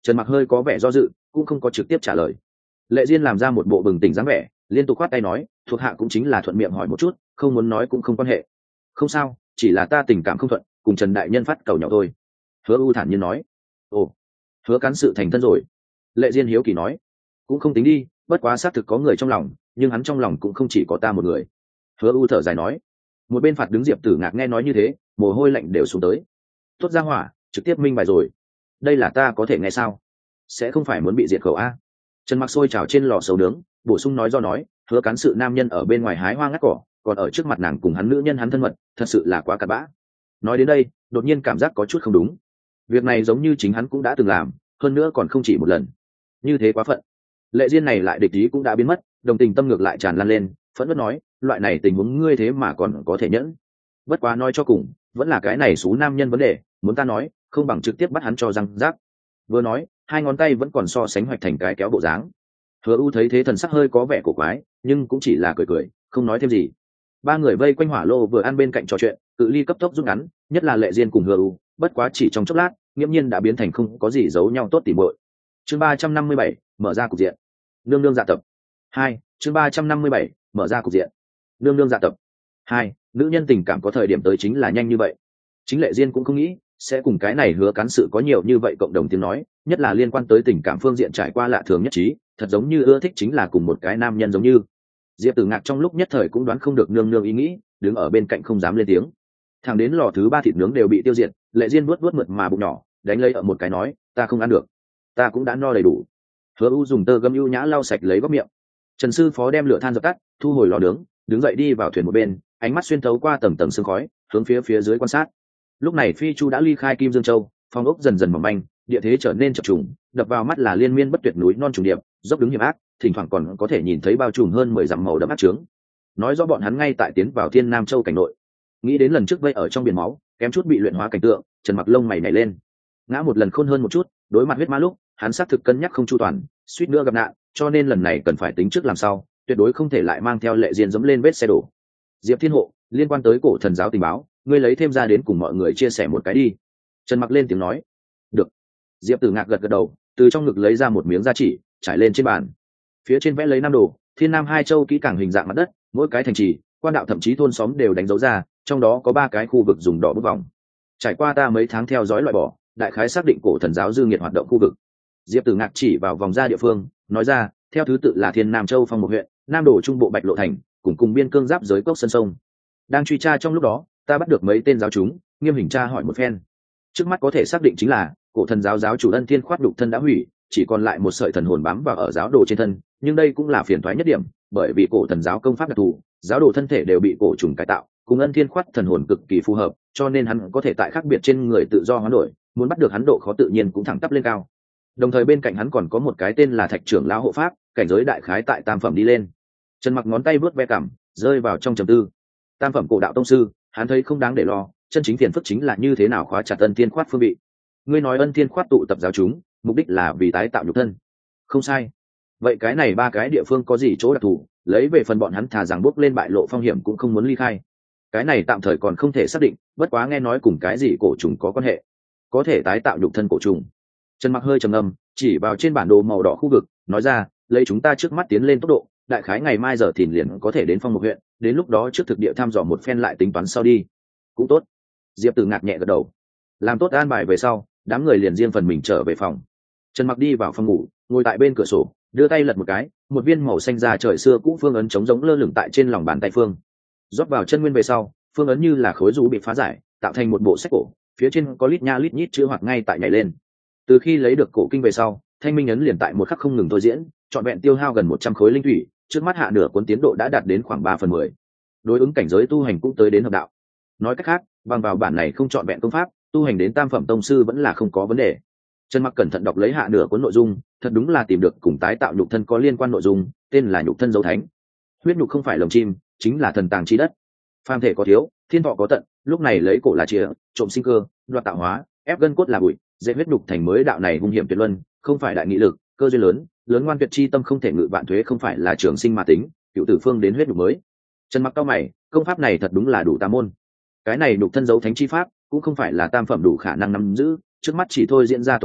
Trần Mặc hơi có vẻ do dự, cũng không có trực tiếp trả lời. Lệ Diên làm ra một bộ bừng tỉnh dáng vẻ, liên tục khoát tay nói, thuộc hạ cũng chính là thuận miệng hỏi một chút, không muốn nói cũng không quan hệ. Không sao, chỉ là ta tình cảm không thuận, cùng Trần đại nhân phát cầu nhỏ thôi. Hứa U thản nhiên nói. Ồ, Hứa cán sự thành thân rồi. Lệ Diên hiếu kỳ nói. Cũng không tính đi, bất quá xác thực có người trong lòng, nhưng hắn trong lòng cũng không chỉ có ta một người. Hứa U thở dài nói. Một bên phạt đứng Diệp Tử Ngạc nghe nói như thế, mồ hôi lạnh đều xuống tới. Tốt ra hỏa, trực tiếp minh bài rồi. Đây là ta có thể nghe sao? Sẽ không phải muốn bị diệt khẩu a? Trần Mặc sôi trào trên lò sầu nướng, bổ sung nói do nói, Hứa cán sự nam nhân ở bên ngoài hái hoa ngắt cỏ, còn ở trước mặt nàng cùng hắn nữ nhân hắn thân mật, thật sự là quá cặn bã. Nói đến đây, đột nhiên cảm giác có chút không đúng. Việc này giống như chính hắn cũng đã từng làm, hơn nữa còn không chỉ một lần. Như thế quá phận. Lệ Diên này lại địch ý cũng đã biến mất, đồng tình tâm ngược lại tràn lan lên, phẫn nộ nói, loại này tình huống ngươi thế mà còn có thể nhẫn. Bất quá nói cho cùng, vẫn là cái này số nam nhân vấn đề, muốn ta nói, không bằng trực tiếp bắt hắn cho răng rác. Vừa nói, hai ngón tay vẫn còn so sánh hoạch thành cái kéo bộ dáng. Hứa U thấy thế thần sắc hơi có vẻ cổ quái, nhưng cũng chỉ là cười cười, không nói thêm gì. Ba người vây quanh hỏa lô vừa ăn bên cạnh trò chuyện, cự ly cấp tốc rút ngắn, nhất là Lệ Diên cùng Hứa U, bất quá chỉ trong chốc lát, nghiễm nhiên đã biến thành không có gì giấu nhau tốt tỉ muội. Chương ba trăm năm mươi bảy, mở ra cục diện. Nương nương dạ tập. Hai, chương ba trăm năm mươi bảy, mở ra cục diện. Nương nương dạ tập. Hai, nữ nhân tình cảm có thời điểm tới chính là nhanh như vậy. Chính Lệ Diên cũng không nghĩ sẽ cùng cái này Hứa cán sự có nhiều như vậy cộng đồng tiếng nói, nhất là liên quan tới tình cảm phương diện trải qua lạ thường nhất trí, thật giống như ưa thích chính là cùng một cái nam nhân giống như. Diệp Tử Ngạc trong lúc nhất thời cũng đoán không được nương nương ý nghĩ, đứng ở bên cạnh không dám lên tiếng. Thằng đến lò thứ ba thịt nướng đều bị tiêu diệt, Lệ Diên vuốt vuốt mượt mà bụng nhỏ, đánh lấy ở một cái nói, ta không ăn được, ta cũng đã no đầy đủ. Hứa U dùng tơ gấm ưu nhã lau sạch lấy góc miệng. Trần sư phó đem lửa than dập tắt, thu hồi lò nướng, đứng dậy đi vào thuyền một bên, ánh mắt xuyên thấu qua tầng tầng sương khói, hướng phía phía dưới quan sát. Lúc này Phi Chu đã ly khai Kim Dương Châu, phong ốc dần dần mỏng manh, địa thế trở nên chập trùng, đập vào mắt là liên miên bất tuyệt núi non trùng điệp, dốc đứng hiểm ác, thỉnh thoảng còn có thể nhìn thấy bao trùm hơn mười dặm màu đậm ác trướng. Nói rõ bọn hắn ngay tại tiến vào Thiên Nam Châu cảnh nội. Nghĩ đến lần trước vây ở trong biển máu, kém chút bị luyện hóa cảnh tượng, Trần Mặc lông mày nhảy lên. Ngã một lần khôn hơn một chút, đối mặt huyết ma lúc, hắn xác thực cân nhắc không chu toàn, suýt nữa gặp nạn, cho nên lần này cần phải tính trước làm sao, tuyệt đối không thể lại mang theo Lệ Diên dẫm lên vết xe đổ. Diệp Thiên Hộ, liên quan tới cổ thần giáo tình báo, ngươi lấy thêm ra đến cùng mọi người chia sẻ một cái đi. Trần Mặc lên tiếng nói. Được. Diệp Tử Ngạc gật gật đầu, từ trong ngực lấy ra một miếng da chỉ, trải lên trên bàn. Phía trên vẽ lấy năm đồ, Thiên Nam hai châu kỹ càng hình dạng mặt đất, mỗi cái thành trì, quan đạo thậm chí thôn xóm đều đánh dấu ra, trong đó có ba cái khu vực dùng đỏ bút vòng. Trải qua ta mấy tháng theo dõi loại bỏ, đại khái xác định cổ thần giáo dư nghiệt hoạt động khu vực. Diệp Tử Ngạc chỉ vào vòng ra địa phương, nói ra, theo thứ tự là Thiên Nam Châu Phong một huyện, Nam Đổ Trung Bộ Bạch Lộ Thành, cùng cùng biên cương giáp giới cốc sân sông. Đang truy tra trong lúc đó, ta bắt được mấy tên giáo chúng, nghiêm hình tra hỏi một phen. Trước mắt có thể xác định chính là cổ thần giáo giáo chủ Ân Thiên Khoát đục thân đã hủy, chỉ còn lại một sợi thần hồn bám vào ở giáo đồ trên thân, nhưng đây cũng là phiền toái nhất điểm, bởi vì cổ thần giáo công pháp đặc thù, giáo đồ thân thể đều bị cổ trùng cải tạo, cùng Ân Thiên Khoát thần hồn cực kỳ phù hợp, cho nên hắn có thể tại khác biệt trên người tự do hoán đổi, muốn bắt được hắn độ khó tự nhiên cũng thẳng tắp lên cao. Đồng thời bên cạnh hắn còn có một cái tên là Thạch trưởng lão hộ pháp, cảnh giới đại khái tại tam phẩm đi lên. Trần Mặc ngón tay vớt ve cằm, rơi vào trong trầm tư. Tam phẩm cổ đạo tông sư, hắn thấy không đáng để lo, chân chính phiền phức chính là như thế nào khóa chặt Ân Thiên Khoát phương vị. Ngươi nói Ân Thiên Khoát tụ tập giáo chúng, mục đích là vì tái tạo nhục thân. Không sai. Vậy cái này ba cái địa phương có gì chỗ đặc thù, lấy về phần bọn hắn thà rằng bước lên bại lộ phong hiểm cũng không muốn ly khai. Cái này tạm thời còn không thể xác định, bất quá nghe nói cùng cái gì cổ trùng có quan hệ, có thể tái tạo nhục thân cổ trùng. Trần Mặc hơi trầm ngâm, chỉ vào trên bản đồ màu đỏ khu vực, nói ra, lấy chúng ta trước mắt tiến lên tốc độ, đại khái ngày mai giờ thìn liền có thể đến Phong một huyện, đến lúc đó trước thực địa thăm dò một phen lại tính toán sau đi. Cũng tốt. Diệp Tử Ngạc nhẹ gật đầu. Làm tốt an bài về sau, đám người liền riêng phần mình trở về phòng. Trần Mặc đi vào phòng ngủ, ngồi tại bên cửa sổ, đưa tay lật một cái, một viên màu xanh da trời xưa cũ phương ấn trống giống lơ lửng tại trên lòng bàn tay phương. Rót vào chân nguyên về sau, phương ấn như là khối rũ bị phá giải, tạo thành một bộ sách cổ, phía trên có lít nha lít nhít chữ hoạt ngay tại nhảy lên. Từ khi lấy được cổ kinh về sau, thanh minh ấn liền tại một khắc không ngừng thôi diễn, trọn vẹn tiêu hao gần một trăm khối linh thủy, trước mắt hạ nửa cuốn tiến độ đã đạt đến khoảng ba phần mười. Đối ứng cảnh giới tu hành cũng tới đến hợp đạo. Nói cách khác, bằng vào bản này không trọn vẹn công pháp, tu hành đến tam phẩm tông sư vẫn là không có vấn đề. Trần Mặc cẩn thận đọc lấy hạ nửa cuốn nội dung, thật đúng là tìm được cùng tái tạo nhục thân có liên quan nội dung, tên là nhục thân dấu thánh. Huyết nhục không phải lồng chim, chính là thần tàng chi đất. Phàm thể có thiếu, thiên thọ có tận, lúc này lấy cổ là chìa, trộm sinh cơ, đoạt tạo hóa, ép gân cốt là bụi, dễ huyết nhục thành mới đạo này hung hiểm tuyệt luân, không phải đại nghị lực, cơ duyên lớn, lớn ngoan tuyệt chi tâm không thể ngự vạn thuế, không phải là trường sinh mà tính, cựu tử phương đến huyết nhục mới. Trần Mặc cao mày, công pháp này thật đúng là đủ tà môn. Cái này nhục thân dấu thánh chi pháp cũng không phải là tam phẩm đủ khả năng nắm giữ, trước mắt chỉ thôi diễn ra tổng cường,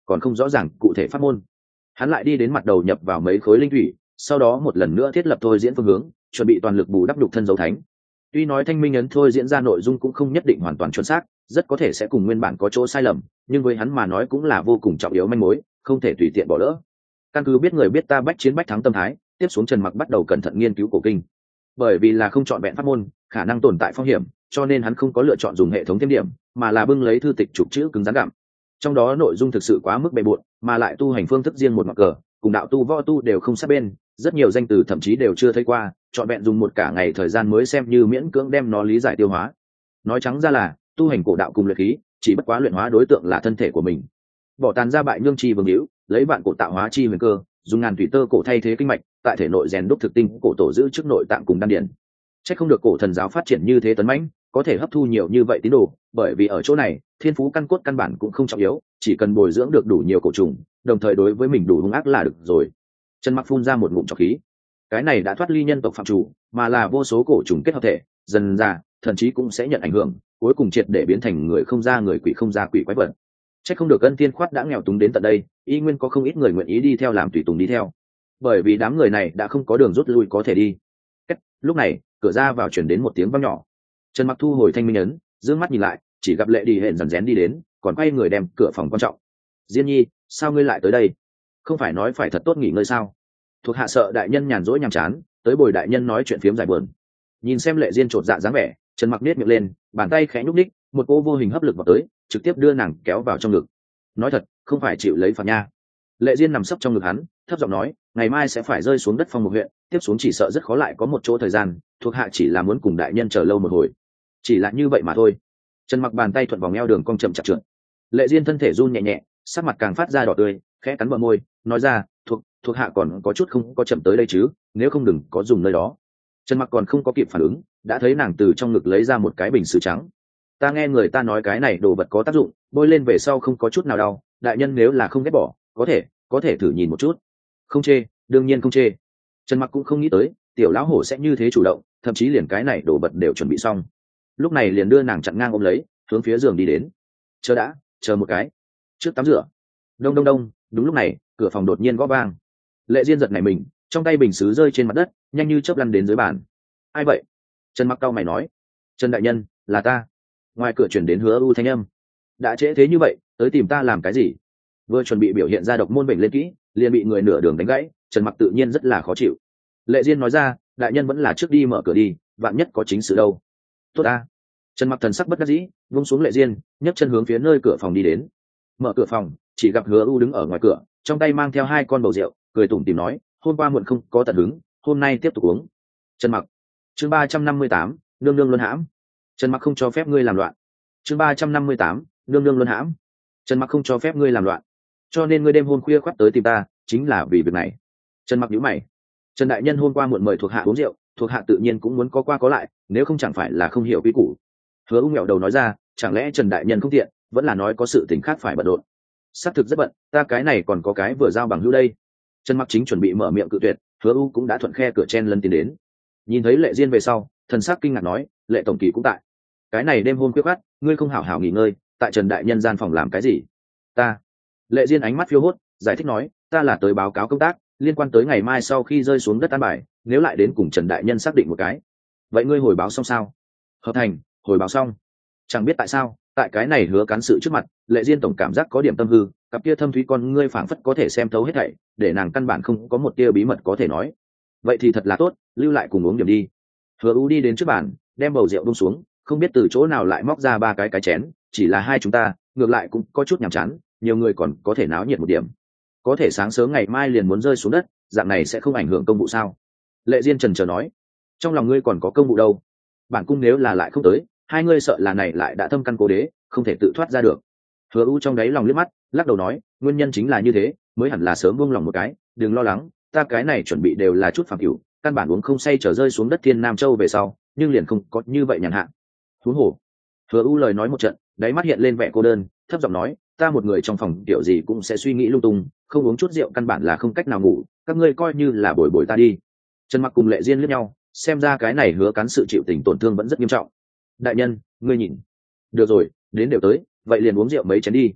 còn không rõ ràng cụ thể pháp môn. Hắn lại đi đến mặt đầu nhập vào mấy khối linh thủy, sau đó một lần nữa thiết lập thôi diễn phương hướng, chuẩn bị toàn lực bù đắp nhục thân dấu thánh. Tuy nói thanh minh ấn thôi diễn ra nội dung cũng không nhất định hoàn toàn chuẩn xác, rất có thể sẽ cùng nguyên bản có chỗ sai lầm, nhưng với hắn mà nói cũng là vô cùng trọng yếu manh mối, không thể tùy tiện bỏ lỡ. Căn cứ biết người biết ta bách chiến bách thắng tâm thái, tiếp xuống Trần Mặc bắt đầu cẩn thận nghiên cứu cổ kinh. Bởi vì là không chọn vẹn pháp môn, khả năng tồn tại phong hiểm, cho nên hắn không có lựa chọn dùng hệ thống thêm điểm, mà là bưng lấy thư tịch trục chữ cứng rắn gặm. Trong đó nội dung thực sự quá mức bề bộn, mà lại tu hành phương thức riêng một mặt cờ, cùng đạo tu võ tu đều không sát bên, rất nhiều danh từ thậm chí đều chưa thấy qua, chọn vẹn dùng một cả ngày thời gian mới xem như miễn cưỡng đem nó lý giải tiêu hóa. Nói trắng ra là tu hành cổ đạo cùng luyện khí, chỉ bất quá luyện hóa đối tượng là thân thể của mình. Bỏ tàn ra bại nhương chi vương hữu, lấy vạn cổ tạo hóa chi huyền cơ, dùng ngàn thủy tơ cổ thay thế kinh mạch, tại thể nội rèn đúc thực tinh cổ tổ giữ trước nội tạng cùng đan điển. Chắc không được cổ thần giáo phát triển như thế tấn mãnh, có thể hấp thu nhiều như vậy tín đồ, bởi vì ở chỗ này, thiên phú căn cốt căn bản cũng không trọng yếu, chỉ cần bồi dưỡng được đủ nhiều cổ trùng, đồng thời đối với mình đủ hung ác là được rồi. Trần Mặc phun ra một ngụm trọc khí. Cái này đã thoát ly nhân tộc phạm chủ, mà là vô số cổ trùng kết hợp thể, dần ra, thậm chí cũng sẽ nhận ảnh hưởng, cuối cùng triệt để biến thành người không ra người, quỷ không ra quỷ quái vật. Chắc không được Ân Tiên Khoát đã nghèo túng đến tận đây, y nguyên có không ít người nguyện ý đi theo làm tùy tùng đi theo, bởi vì đám người này đã không có đường rút lui có thể đi. Lúc này, cửa ra vào chuyển đến một tiếng vang nhỏ. Trần Mặc thu hồi thanh minh ấn, dương mắt nhìn lại, chỉ gặp Lệ Đi hẹn dần rén đi đến, còn quay người đem cửa phòng quan trọng. Diên Nhi, sao ngươi lại tới đây? Không phải nói phải thật tốt nghỉ ngơi sao? Thuộc hạ sợ đại nhân nhàn rỗi nhàm chán, tới bồi đại nhân nói chuyện phiếm giải buồn. Nhìn xem Lệ Diên trột dạ dáng vẻ, Trần Mặc nết miệng lên, bàn tay khẽ nhúc nhích, một cỗ vô hình hấp lực vào tới, trực tiếp đưa nàng kéo vào trong ngực. Nói thật, không phải chịu lấy phạt nha. Lệ Diên nằm sấp trong ngực hắn, thấp giọng nói, ngày mai sẽ phải rơi xuống đất phong một huyện, tiếp xuống chỉ sợ rất khó lại có một chỗ thời gian, thuộc hạ chỉ là muốn cùng đại nhân chờ lâu một hồi, chỉ là như vậy mà thôi. Trần Mặc bàn tay thuận vòng eo đường cong chậm chạp trượt. Lệ Diên thân thể run nhẹ nhẹ, sắc mặt càng phát ra đỏ tươi, khẽ cắn bờ môi, nói ra, thuộc thuộc hạ còn có chút không có chậm tới đây chứ, nếu không đừng có dùng nơi đó. Trần Mặc còn không có kịp phản ứng, đã thấy nàng từ trong ngực lấy ra một cái bình sứ trắng. Ta nghe người ta nói cái này đồ vật có tác dụng, bôi lên về sau không có chút nào đau, đại nhân nếu là không ghét bỏ, có thể có thể thử nhìn một chút. Không chê, đương nhiên không chê. Trần Mặc cũng không nghĩ tới tiểu lão hổ sẽ như thế chủ động, thậm chí liền cái này đồ vật đều chuẩn bị xong, lúc này liền đưa nàng chặn ngang ôm lấy, hướng phía giường đi đến. Chờ đã, chờ một cái, trước tắm rửa. Đông đông đông. Đúng lúc này, cửa phòng đột nhiên gõ vang. Lệ Diên giật nảy mình, trong tay bình sứ rơi trên mặt đất, nhanh như chớp lăn đến dưới bàn. Ai vậy? Trần Mặc cau mày nói. Trần đại nhân, là ta. Ngoài cửa chuyển đến Hứa U thanh âm. Đã trễ thế như vậy, tới tìm ta làm cái gì? Vừa chuẩn bị biểu hiện ra độc môn bệnh lên kỹ, liền bị người nửa đường đánh gãy. Trần Mặc tự nhiên rất là khó chịu. Lệ Diên nói ra, đại nhân vẫn là trước đi mở cửa đi, vạn nhất có chính sự đâu. Tốt ta. Trần Mặc thần sắc bất đắc dĩ, vung xuống Lệ Diên, nhấc chân hướng phía nơi cửa phòng đi đến. Mở cửa phòng, chỉ gặp Hứa U đứng ở ngoài cửa, trong tay mang theo hai con bầu rượu, cười tủm tỉm nói, hôm qua muộn không có tận hứng, hôm nay tiếp tục uống. Trần Mặc. Chương ba trăm năm mươi tám, nương nương luân hãm. Trần Mặc không cho phép ngươi làm loạn. Chương ba trăm năm mươi tám, nương nương luân hãm. Trần Mặc không cho phép ngươi làm loạn, cho nên ngươi đêm hôm khuya khoắt tới tìm ta, chính là vì việc này. Trần Mặc nhíu mày. Trần đại nhân hôm qua muộn mời thuộc hạ uống rượu, thuộc hạ tự nhiên cũng muốn có qua có lại, nếu không chẳng phải là không hiểu quy củ. Hứa U nghẹo đầu nói ra, chẳng lẽ Trần đại nhân không tiện, vẫn là nói có sự tình khác phải bận rộn. Xác thực rất bận, ta cái này còn có cái vừa giao bằng hữu đây. Trần Mặc chính chuẩn bị mở miệng cự tuyệt, Hứa U cũng đã thuận khe cửa chen lấn tiến đến. Nhìn thấy Lệ Diên về sau, thần sắc kinh ngạc nói, Lệ tổng kỳ cũng tại. Cái này đêm hôm khuya khoắt, ngươi không hảo hảo nghỉ ngơi, tại Trần đại nhân gian phòng làm cái gì? Ta. Lệ Diên ánh mắt phiêu hốt, giải thích nói, ta là tới báo cáo công tác, liên quan tới ngày mai sau khi rơi xuống đất an bài, nếu lại đến cùng Trần đại nhân xác định một cái. Vậy ngươi hồi báo xong sao? Hợp thành, hồi báo xong. Chẳng biết tại sao, tại cái này Hứa cán sự trước mặt, Lệ Diên tổng cảm giác có điểm tâm hư, cặp kia thâm thúy con ngươi phảng phất có thể xem thấu hết thảy, để nàng căn bản không có một tia bí mật có thể nói. Vậy thì thật là tốt, lưu lại cùng uống điểm đi. Hứa U đi đến trước bàn, đem bầu rượu buông xuống, không biết từ chỗ nào lại móc ra ba cái cái chén, chỉ là hai chúng ta, ngược lại cũng có chút nhàm chán, nhiều người còn có thể náo nhiệt một điểm. Có thể sáng sớm ngày mai liền muốn rơi xuống đất, dạng này sẽ không ảnh hưởng công vụ sao? Lệ Diên trần chờ nói. Trong lòng ngươi còn có công vụ đâu? Bản cung nếu là lại không tới, hai ngươi sợ là này lại đã thâm căn cố đế, không thể tự thoát ra được. Hứa U trong đáy lòng liếc mắt, lắc đầu nói, nguyên nhân chính là như thế, mới hẳn là sớm buông lòng một cái, đừng lo lắng, ta cái này chuẩn bị đều là chút phàm cửu, căn bản uống không say trở rơi xuống đất Thiên Nam Châu về sau, nhưng liền không có như vậy nhàn hạ. Huống hồ. Hứa U lời nói một trận, đáy mắt hiện lên vẻ cô đơn, thấp giọng nói, ta một người trong phòng kiểu gì cũng sẽ suy nghĩ lung tung, không uống chút rượu căn bản là không cách nào ngủ, các ngươi coi như là bồi bồi ta đi. Trần Mặc cùng Lệ Diên liếc nhau, xem ra cái này Hứa cán sự chịu tình tổn thương vẫn rất nghiêm trọng. Đại nhân, ngươi nhìn. Được rồi, đến đều tới, vậy liền uống rượu mấy chén đi.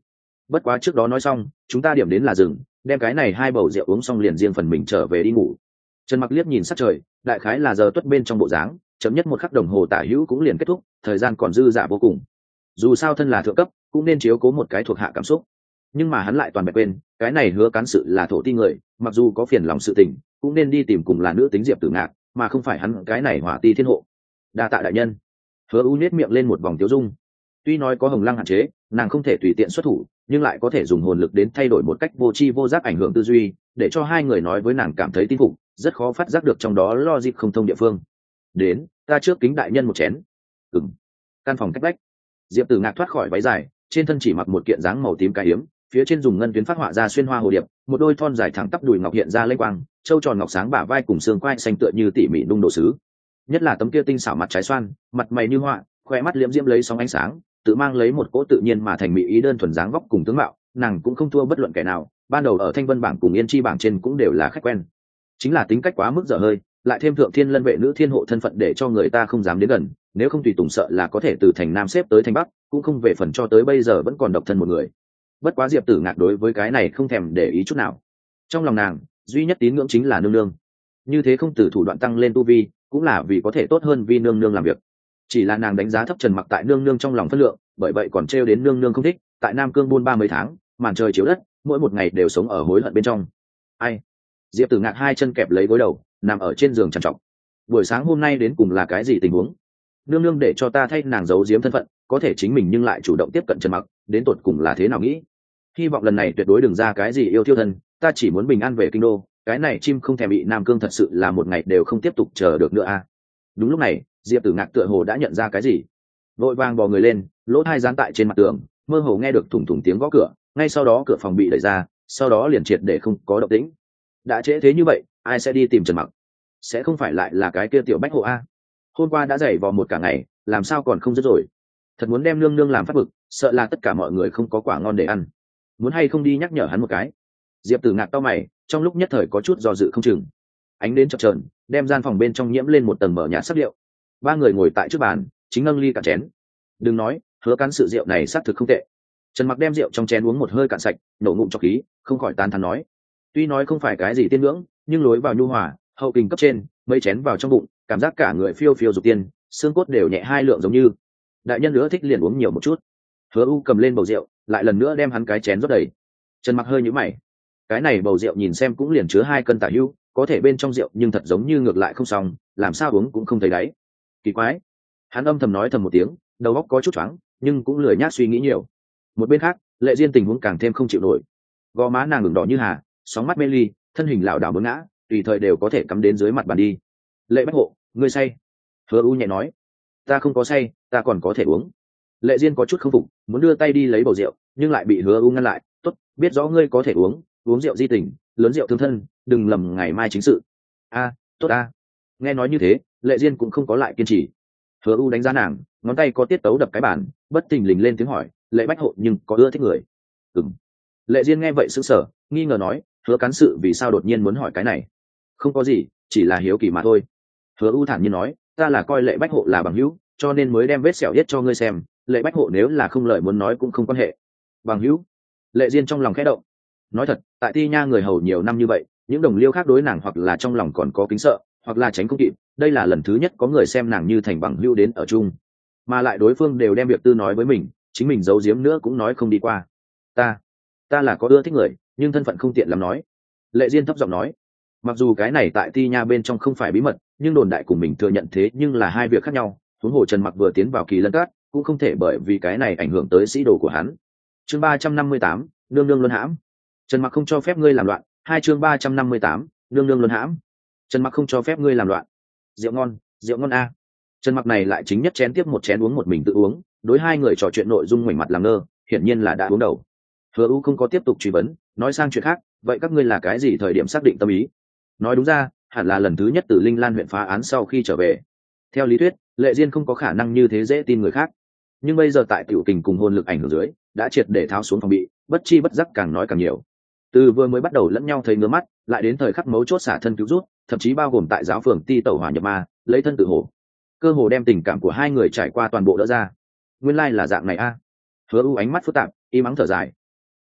bất quá trước đó nói xong chúng ta điểm đến là rừng, đem cái này hai bầu rượu uống xong liền riêng phần mình trở về đi ngủ. Trần Mặc liếc nhìn sát trời, đại khái là giờ tuất bên trong bộ dáng, chấm nhất một khắc đồng hồ tả hữu cũng liền kết thúc, thời gian còn dư dả vô cùng. Dù sao thân là thượng cấp cũng nên chiếu cố một cái thuộc hạ cảm xúc, nhưng mà hắn lại toàn bạch quên cái này Hứa Cán sự là thổ ti người, mặc dù có phiền lòng sự tình cũng nên đi tìm cùng là nữ tính Diệp Tử Ngạc, mà không phải hắn cái này hỏa ti thiên hộ. Đa tạ đại nhân. Hứa U nhếch miệng lên một vòng tiêu dung. Tuy nói có Hồng Lăng hạn chế, nàng không thể tùy tiện xuất thủ, nhưng lại có thể dùng hồn lực đến thay đổi một cách vô tri vô giác ảnh hưởng tư duy, để cho hai người nói với nàng cảm thấy tin phục, rất khó phát giác được trong đó logic không thông địa phương. Đến, ta trước kính đại nhân một chén. Ừm. Căn phòng cách vách, Diệp Tử Ngạc thoát khỏi váy dài, trên thân chỉ mặc một kiện dáng màu tím cài hiếm, phía trên dùng ngân tuyến phát họa ra xuyên hoa hồ điệp, một đôi thon dài thẳng tắp đùi ngọc hiện ra lênh quang, châu tròn ngọc sáng bả vai cùng xương quai xanh tựa như tỉ mỉ nung đồ sứ. Nhất là tấm kia tinh xảo mặt trái xoan, mặt mày như họa, khoe mắt liễm diễm lấy sóng ánh sáng, tự mang lấy một cỗ tự nhiên mà thành mỹ ý đơn thuần dáng vóc cùng tướng mạo, nàng cũng không thua bất luận kẻ nào, ban đầu ở Thanh Vân bảng cùng Yên Chi bảng trên cũng đều là khách quen. Chính là tính cách quá mức dở hơi, lại thêm thượng thiên lân vệ nữ thiên hộ thân phận để cho người ta không dám đến gần, nếu không tùy tùng sợ là có thể từ thành nam xếp tới thành bắc, cũng không về phần cho tới bây giờ vẫn còn độc thân một người. Bất quá Diệp Tử Ngạc đối với cái này không thèm để ý chút nào. Trong lòng nàng duy nhất tín ngưỡng chính là nương nương, như thế không từ thủ đoạn tăng lên tu vi cũng là vì có thể tốt hơn vì nương nương làm việc. Chỉ là nàng đánh giá thấp Trần Mặc tại nương nương trong lòng phân lượng, bởi vậy còn trêu đến nương nương không thích, tại Nam Cương buôn ba mấy tháng, màn trời chiếu đất, mỗi một ngày đều sống ở hối hận bên trong. Ai? Diệp Tử Ngạc hai chân kẹp lấy gối đầu, nằm ở trên giường trằn trọc. Buổi sáng hôm nay đến cùng là cái gì tình huống? Nương nương để cho ta thay nàng giấu giếm thân phận, có thể chính mình nhưng lại chủ động tiếp cận Trần Mặc, đến tột cùng là thế nào nghĩ? Hy vọng lần này tuyệt đối đừng ra cái gì yêu thiêu thân, ta chỉ muốn bình an về kinh đô, cái này chim không thèm bị Nam Cương thật sự là một ngày đều không tiếp tục chờ được nữa a. À. Đúng lúc này, Diệp Tử Ngạc tựa hồ đã nhận ra cái gì, vội vàng bò người lên, lỗ tai dán tại trên mặt tường, mơ hồ nghe được thủng thủng tiếng gõ cửa, ngay sau đó cửa phòng bị đẩy ra, sau đó liền triệt để không có động tĩnh. Đã trễ thế như vậy, ai sẽ đi tìm Trần Mặc? Sẽ không phải lại là cái kia tiểu bách hộ a? Hôm qua đã giày vò một cả ngày, làm sao còn không dứt rồi? Thật muốn đem nương nương làm phát bực, sợ là tất cả mọi người không có quả ngon để ăn. Muốn hay không đi nhắc nhở hắn một cái? Diệp Tử Ngạc cau mày, trong lúc nhất thời có chút do dự không chừng. Ánh đến chập chờn, đem gian phòng bên trong nhiễm lên một tầng mờ nhạt sắc điệu. Ba người ngồi tại trước bàn, chính nâng ly cả chén. Đừng nói, Hứa Cán sự rượu này xác thực không tệ. Trần Mặc đem rượu trong chén uống một hơi cạn sạch, nổ ngụm trọc khí, không khỏi tán thán nói: tuy nói không phải cái gì tiên ngưỡng, nhưng lối vào nhu hòa, hậu kình cấp trên, mấy chén vào trong bụng, cảm giác cả người phiêu phiêu dục tiên, xương cốt đều nhẹ hai lượng giống như. Đại nhân nữa thích liền uống nhiều một chút. Hứa U cầm lên bầu rượu, lại lần nữa đem hắn cái chén rót đầy. Trần Mặc hơi nhíu mày, cái này bầu rượu nhìn xem cũng liền chứa hai cân tả hữu, có thể bên trong rượu nhưng thật giống như ngược lại không xong, làm sao uống cũng không thấy đáy. Kỳ quái. Hắn âm thầm nói thầm một tiếng, đầu óc có chút choáng, nhưng cũng lười nhác suy nghĩ nhiều. Một bên khác, Lệ Diên tình huống càng thêm không chịu nổi, gò má nàng ửng đỏ như hà, sóng mắt mê ly, thân hình lảo đảo muốn ngã, tùy thời đều có thể cắm đến dưới mặt bàn đi. Lệ Bách Hộ, ngươi say? Hứa U nhẹ nói. Ta không có say, ta còn có thể uống. Lệ Diên có chút không phục, muốn đưa tay đi lấy bầu rượu, nhưng lại bị Hứa U ngăn lại. Tốt, biết rõ ngươi có thể uống, uống rượu di tình, lớn rượu thương thân, đừng lầm ngày mai chính sự. A, tốt a. Nghe nói như thế, Lệ Diên cũng không có lại kiên trì. Hứa U đánh giá nàng, ngón tay có tiết tấu đập cái bàn, bất thình lình lên tiếng hỏi: Lệ Bách Hộ nhưng có ưa thích người? Ừm. Lệ Diên nghe vậy sững sờ, nghi ngờ nói: Hứa Cán sự vì sao đột nhiên muốn hỏi cái này? Không có gì, chỉ là hiếu kỳ mà thôi. Hứa U thản nhiên nói: ta là coi Lệ Bách Hộ là bằng hữu, cho nên mới đem vết sẹo yết cho ngươi xem. Lệ Bách Hộ nếu là không lời muốn nói cũng không quan hệ. Bằng hữu? Lệ Diên trong lòng khẽ động. Nói thật, tại Ti Nha người hầu nhiều năm như vậy, những đồng liêu khác đối nàng hoặc là trong lòng còn có kính sợ, hoặc là tránh không kịp. Đây là lần thứ nhất có người xem nàng như thành bằng hữu đến ở chung, mà lại đối phương đều đem việc tư nói với mình, chính mình giấu giếm nữa cũng nói không đi qua. Ta, ta là có ưa thích người, nhưng thân phận không tiện lắm nói. Lệ Diên thấp giọng nói. Mặc dù cái này tại Ti Nha bên trong không phải bí mật, nhưng đồn đại cùng mình thừa nhận thế nhưng là hai việc khác nhau. Huống hồ Trần Mặc vừa tiến vào Kỳ Lân Cát, cũng không thể bởi vì cái này ảnh hưởng tới sĩ đồ của hắn. Chương ba trăm năm mươi tám, nương nương luân hãm. Trần Mặc không cho phép ngươi làm loạn. Hai chương ba trăm năm mươi tám, nương nương luân hãm. Trần Mặc không cho phép ngươi làm loạn. Rượu ngon, rượu ngon a. Trần Mặc này lại chính nhất chén tiếp một chén uống một mình tự uống, đối hai người trò chuyện nội dung ngoảnh mặt làm ngơ, hiển nhiên là đã uống đầu. Hứa U không có tiếp tục truy vấn, nói sang chuyện khác: vậy các ngươi là cái gì thời điểm xác định tâm ý? Nói đúng ra, hẳn là lần thứ nhất từ Linh Lan huyện phá án sau khi trở về. Theo lý thuyết, Lệ Diên không có khả năng như thế dễ tin người khác, nhưng bây giờ tại tiểu tình cùng hồn lực ảnh hưởng dưới, đã triệt để tháo xuống phòng bị, bất chi bất giác càng nói càng nhiều. Từ vừa mới bắt đầu lẫn nhau thấy ngứa mắt, lại đến thời khắc mấu chốt xả thân cứu rút, thậm chí bao gồm tại giáo phường Ti tẩu hỏa nhập ma, lấy thân tự hổ, cơ hồ đem tình cảm của hai người trải qua toàn bộ đỡ ra. Nguyên lai like là dạng này a. Hứa U ánh mắt phức tạp, im ắng thở dài.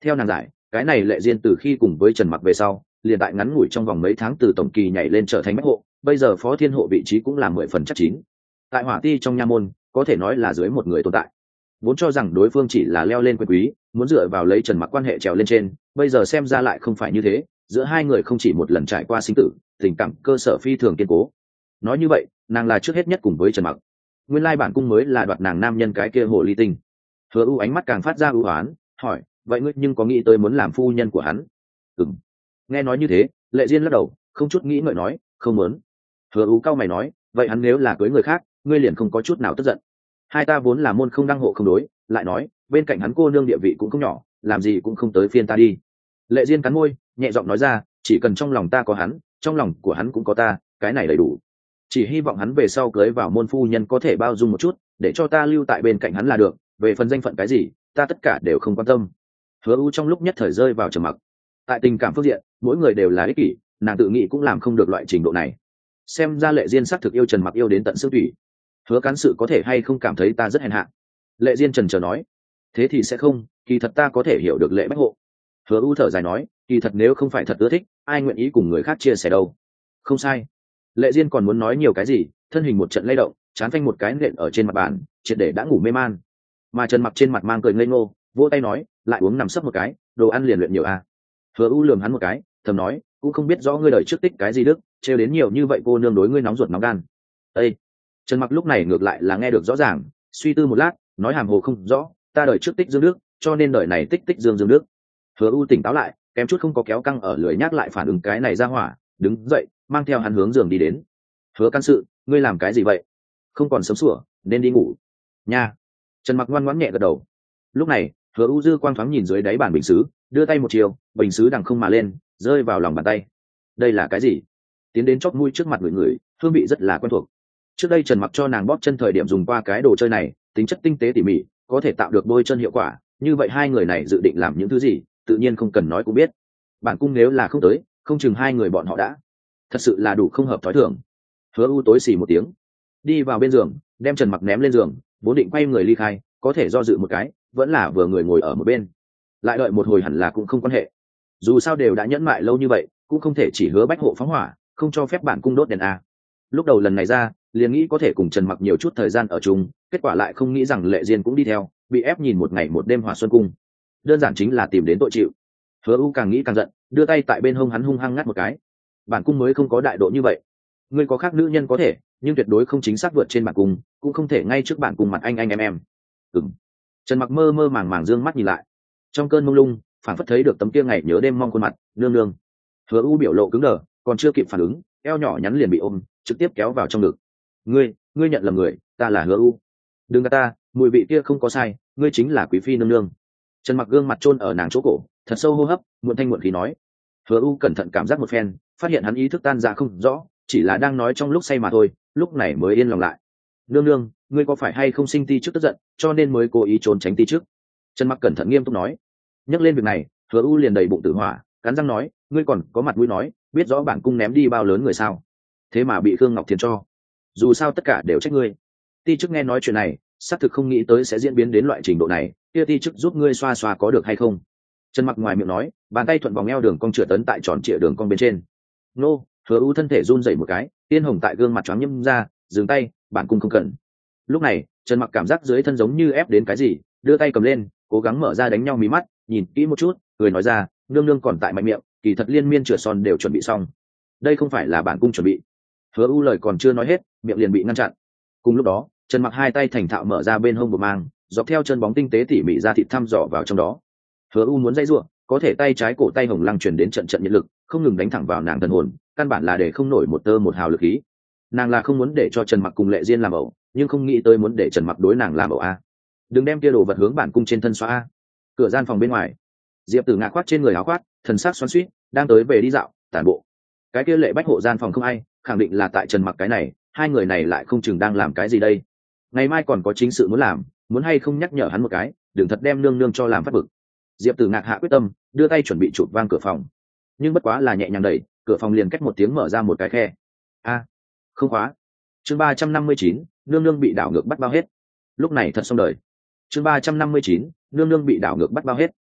Theo nàng giải, cái này Lệ Diên từ khi cùng với Trần Mặc về sau, liền tại ngắn ngủi trong vòng mấy tháng từ tổng kỳ nhảy lên trở thành bách hộ, bây giờ phó thiên hộ vị trí cũng là mười phần chắc chín. Tại hỏa ti trong nha môn, có thể nói là dưới một người tồn tại. Vốn cho rằng đối phương chỉ là leo lên quyền quý, muốn dựa vào lấy Trần Mặc quan hệ trèo lên trên, bây giờ xem ra lại không phải như thế, giữa hai người không chỉ một lần trải qua sinh tử, tình cảm cơ sở phi thường kiên cố. Nói như vậy, nàng là trước hết nhất cùng với Trần Mặc. Nguyên lai bản cung mới là đoạt nàng nam nhân cái kia hồ ly tinh. Hứa U ánh mắt càng phát ra ưu hoán, hỏi, vậy ngươi nhưng có nghĩ tới muốn làm phu nhân của hắn? Ừm. Nghe nói như thế, Lệ Diên lắc đầu, không chút nghĩ ngợi nói, không muốn. Hứa U cao mày nói, vậy hắn nếu là cưới người khác, ngươi liền không có chút nào tức giận? Hai ta vốn là môn không đăng hộ không đối, lại nói, bên cạnh hắn cô nương địa vị cũng không nhỏ, làm gì cũng không tới phiên ta đi. Lệ Diên cắn môi, nhẹ giọng nói ra, chỉ cần trong lòng ta có hắn, trong lòng của hắn cũng có ta, cái này đầy đủ. Chỉ hy vọng hắn về sau cưới vào môn phu nhân có thể bao dung một chút, để cho ta lưu tại bên cạnh hắn là được, về phần danh phận cái gì, ta tất cả đều không quan tâm. Hứa U trong lúc nhất thời rơi vào trầm mặc. Tại tình cảm phương diện, mỗi người đều là ích kỷ, nàng tự nghĩ cũng làm không được loại trình độ này. Xem ra Lệ Diên xác thực yêu Trần Mặc yêu đến tận xương thủy. Hứa cán sự có thể hay không cảm thấy ta rất hèn hạ? Lệ Diên trần chờ nói. Thế thì sẽ không, kỳ thật ta có thể hiểu được Lệ bách hộ. Hứa U thở dài nói, kỳ thật nếu không phải thật ưa thích, ai nguyện ý cùng người khác chia sẻ đâu. Không sai. Lệ Diên còn muốn nói nhiều cái gì, thân hình một trận lay động, chán phanh một cái nện ở trên mặt bàn, triệt để đã ngủ mê man. Mà Trần Mặc trên mặt mang cười ngây ngô, vỗ tay nói, lại uống nằm sấp một cái, đồ ăn liền luyện nhiều à. Hứa U lườm hắn một cái, thầm nói, cũng không biết rõ ngươi đời trước tích cái gì đức, trêu đến nhiều như vậy cô nương đối ngươi nóng ruột nóng gan. Ê! Trần Mặc lúc này ngược lại là nghe được rõ ràng, suy tư một lát, nói hàm hồ không rõ, ta đời trước tích dương đức, cho nên đời này tích tích dương dương đức. Hứa U tỉnh táo lại, kém chút không có kéo căng ở lưỡi nhắc lại phản ứng cái này ra hỏa, đứng dậy, mang theo hắn hướng giường đi đến. Hứa can sự, ngươi làm cái gì vậy? Không còn sớm sủa, nên đi ngủ. Nha. Trần Mặc ngoan ngoãn nhẹ gật đầu. Lúc này, Hứa U dư quang thoáng nhìn dưới đáy bàn bình sứ, đưa tay một chiều, bình sứ đằng không mà lên, rơi vào lòng bàn tay. Đây là cái gì? Tiến đến chóp mũi trước mặt người người, hương vị rất là quen thuộc. Trước đây Trần Mặc cho nàng bóp chân thời điểm dùng qua cái đồ chơi này, tính chất tinh tế tỉ mỉ, có thể tạo được bôi chân hiệu quả. Như vậy hai người này dự định làm những thứ gì, tự nhiên không cần nói cũng biết. Bản cung nếu là không tới, không chừng hai người bọn họ đã. Thật sự là đủ không hợp thói thường. Hứa U tối xì một tiếng, đi vào bên giường, đem Trần Mặc ném lên giường, vốn định quay người ly khai, có thể do dự một cái, vẫn là vừa người ngồi ở một bên. Lại đợi một hồi hẳn là cũng không quan hệ. Dù sao đều đã nhẫn mại lâu như vậy, cũng không thể chỉ hứa bách hộ phóng hỏa, không cho phép bản cung đốt đèn a. Lúc đầu lần này ra, liền nghĩ có thể cùng Trần Mặc nhiều chút thời gian ở chung, kết quả lại không nghĩ rằng Lệ Diên cũng đi theo, bị ép nhìn một ngày một đêm Hỏa Xuân cung. Đơn giản chính là tìm đến tội chịu. Hứa U càng nghĩ càng giận, đưa tay tại bên hông hắn hung hăng ngắt một cái. Bản cung mới không có đại độ như vậy. Ngươi có khác nữ nhân có thể, nhưng tuyệt đối không chính xác vượt trên bản cung, cũng không thể ngay trước bản cung mặt anh anh em em. Ừm. Trần Mặc mơ mơ màng màng dương mắt nhìn lại, trong cơn mông lung, phản phất thấy được tấm kia ngày nhớ đêm mong khuôn mặt, nương nương. Hứa U biểu lộ cứng đờ, còn chưa kịp phản ứng, eo nhỏ nhắn liền bị ôm, trực tiếp kéo vào trong ngực. Ngươi, ngươi nhận lầm người, ta là Hứa U. Đừng gạt ta, mùi vị kia không có sai, ngươi chính là quý phi nương nương. Trần Mặc gương mặt chôn ở nàng chỗ cổ, thật sâu hô hấp, muộn thanh muộn khí nói. Hứa U cẩn thận cảm giác một phen, phát hiện hắn ý thức tan ra không rõ, chỉ là đang nói trong lúc say mà thôi, lúc này mới yên lòng lại. Nương nương, ngươi có phải hay không sinh ti trước tức giận, cho nên mới cố ý trốn tránh ti trước? Trần Mặc cẩn thận nghiêm túc nói. Nhắc lên việc này, Hứa U liền đầy bụng tự hỏa, cắn răng nói, ngươi còn có mặt mũi nói, biết rõ bản cung ném đi bao lớn người sao? Thế mà bị Khương Ngọc Thiền cho. Dù sao tất cả đều trách ngươi. Ti trước nghe nói chuyện này, xác thực không nghĩ tới sẽ diễn biến đến loại trình độ này, kia ti trước giúp ngươi xoa xoa có được hay không? Trần Mặc ngoài miệng nói, bàn tay thuận vòng eo đường cong chữa tấn tại tròn trịa đường cong bên trên. Nô, Hứa U thân thể run rẩy một cái, tiên hồng tại gương mặt choáng nhâm ra, dừng tay, bản cung không cần. Lúc này, Trần Mặc cảm giác dưới thân giống như ép đến cái gì, đưa tay cầm lên, cố gắng mở ra đánh nhau mí mắt, nhìn kỹ một chút, cười nói ra, nương nương còn tại mạnh miệng, kỳ thật liên miên chữa son đều chuẩn bị xong. Đây không phải là bản cung chuẩn bị. Hứa U lời còn chưa nói hết, miệng liền bị ngăn chặn. Cùng lúc đó, Trần Mặc hai tay thành thạo mở ra bên hông bộ mang, dọc theo chân bóng tinh tế tỉ mỉ ra thịt thăm dò vào trong đó. Hứa U muốn dây rủa, có thể tay trái cổ tay hồng lăng truyền đến trận trận nhiệt lực, không ngừng đánh thẳng vào nàng thần hồn, căn bản là để không nổi một tơ một hào lực khí. Nàng là không muốn để cho Trần Mặc cùng Lệ Diên làm ẩu, nhưng không nghĩ tới muốn để Trần Mặc đối nàng làm ẩu a. Đừng đem kia đồ vật hướng bản cung trên thân xóa a. Cửa gian phòng bên ngoài, Diệp Tử Ngạc khoác trên người áo khoác, thần sắc xoắn xuýt, đang tới về đi dạo, tản bộ. Cái kia Lệ Bách hộ gian phòng không ai, khẳng định là tại Trần Mặc cái này, hai người này lại không chừng đang làm cái gì đây. Ngày mai còn có chính sự muốn làm, muốn hay không nhắc nhở hắn một cái, đừng thật đem nương nương cho làm phát bực. Diệp Tử Ngạc hạ quyết tâm, đưa tay chuẩn bị chụp vang cửa phòng, nhưng bất quá là nhẹ nhàng đẩy, cửa phòng liền cách một tiếng mở ra một cái khe. A, không khóa. Chương ba trăm năm mươi chín, nương nương bị đảo ngược bắt bao hết. Lúc này thật xong đời. Chương ba trăm năm mươi chín, nương nương bị đảo ngược bắt bao hết.